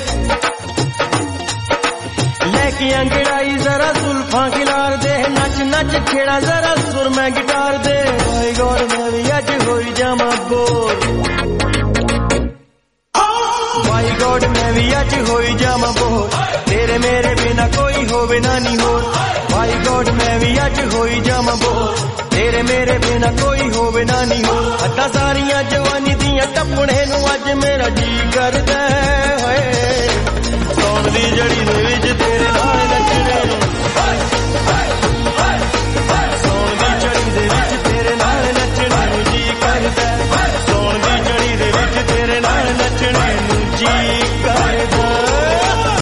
लेके अंगड़ाई जरा सुल्फा खिलार दे नच नच छेड़ा जरा सुर में गिटार दे भाई गौर में भी अज होई जामा बोर भाई गौर में भी अज होई जामा बोर तेरे मेरे बिना कोई होवे ना नहीं होर भाई गौर में भी अज होई जामा बोर तेरे मेरे बिना कोई होवे ना नहीं हो हद्दां सारियां जवानी दियां टप्पणे नूं अज मेरा जी करदा है सौण दी जड़ी दे विच तेरे नाल नच्चणे नूं सौण दी जड़ी दे विच तेरे नाल नच्चणे नूं जी करदा सौण दी जड़ी दे विच तेरे नाल नच्चणे नूं जी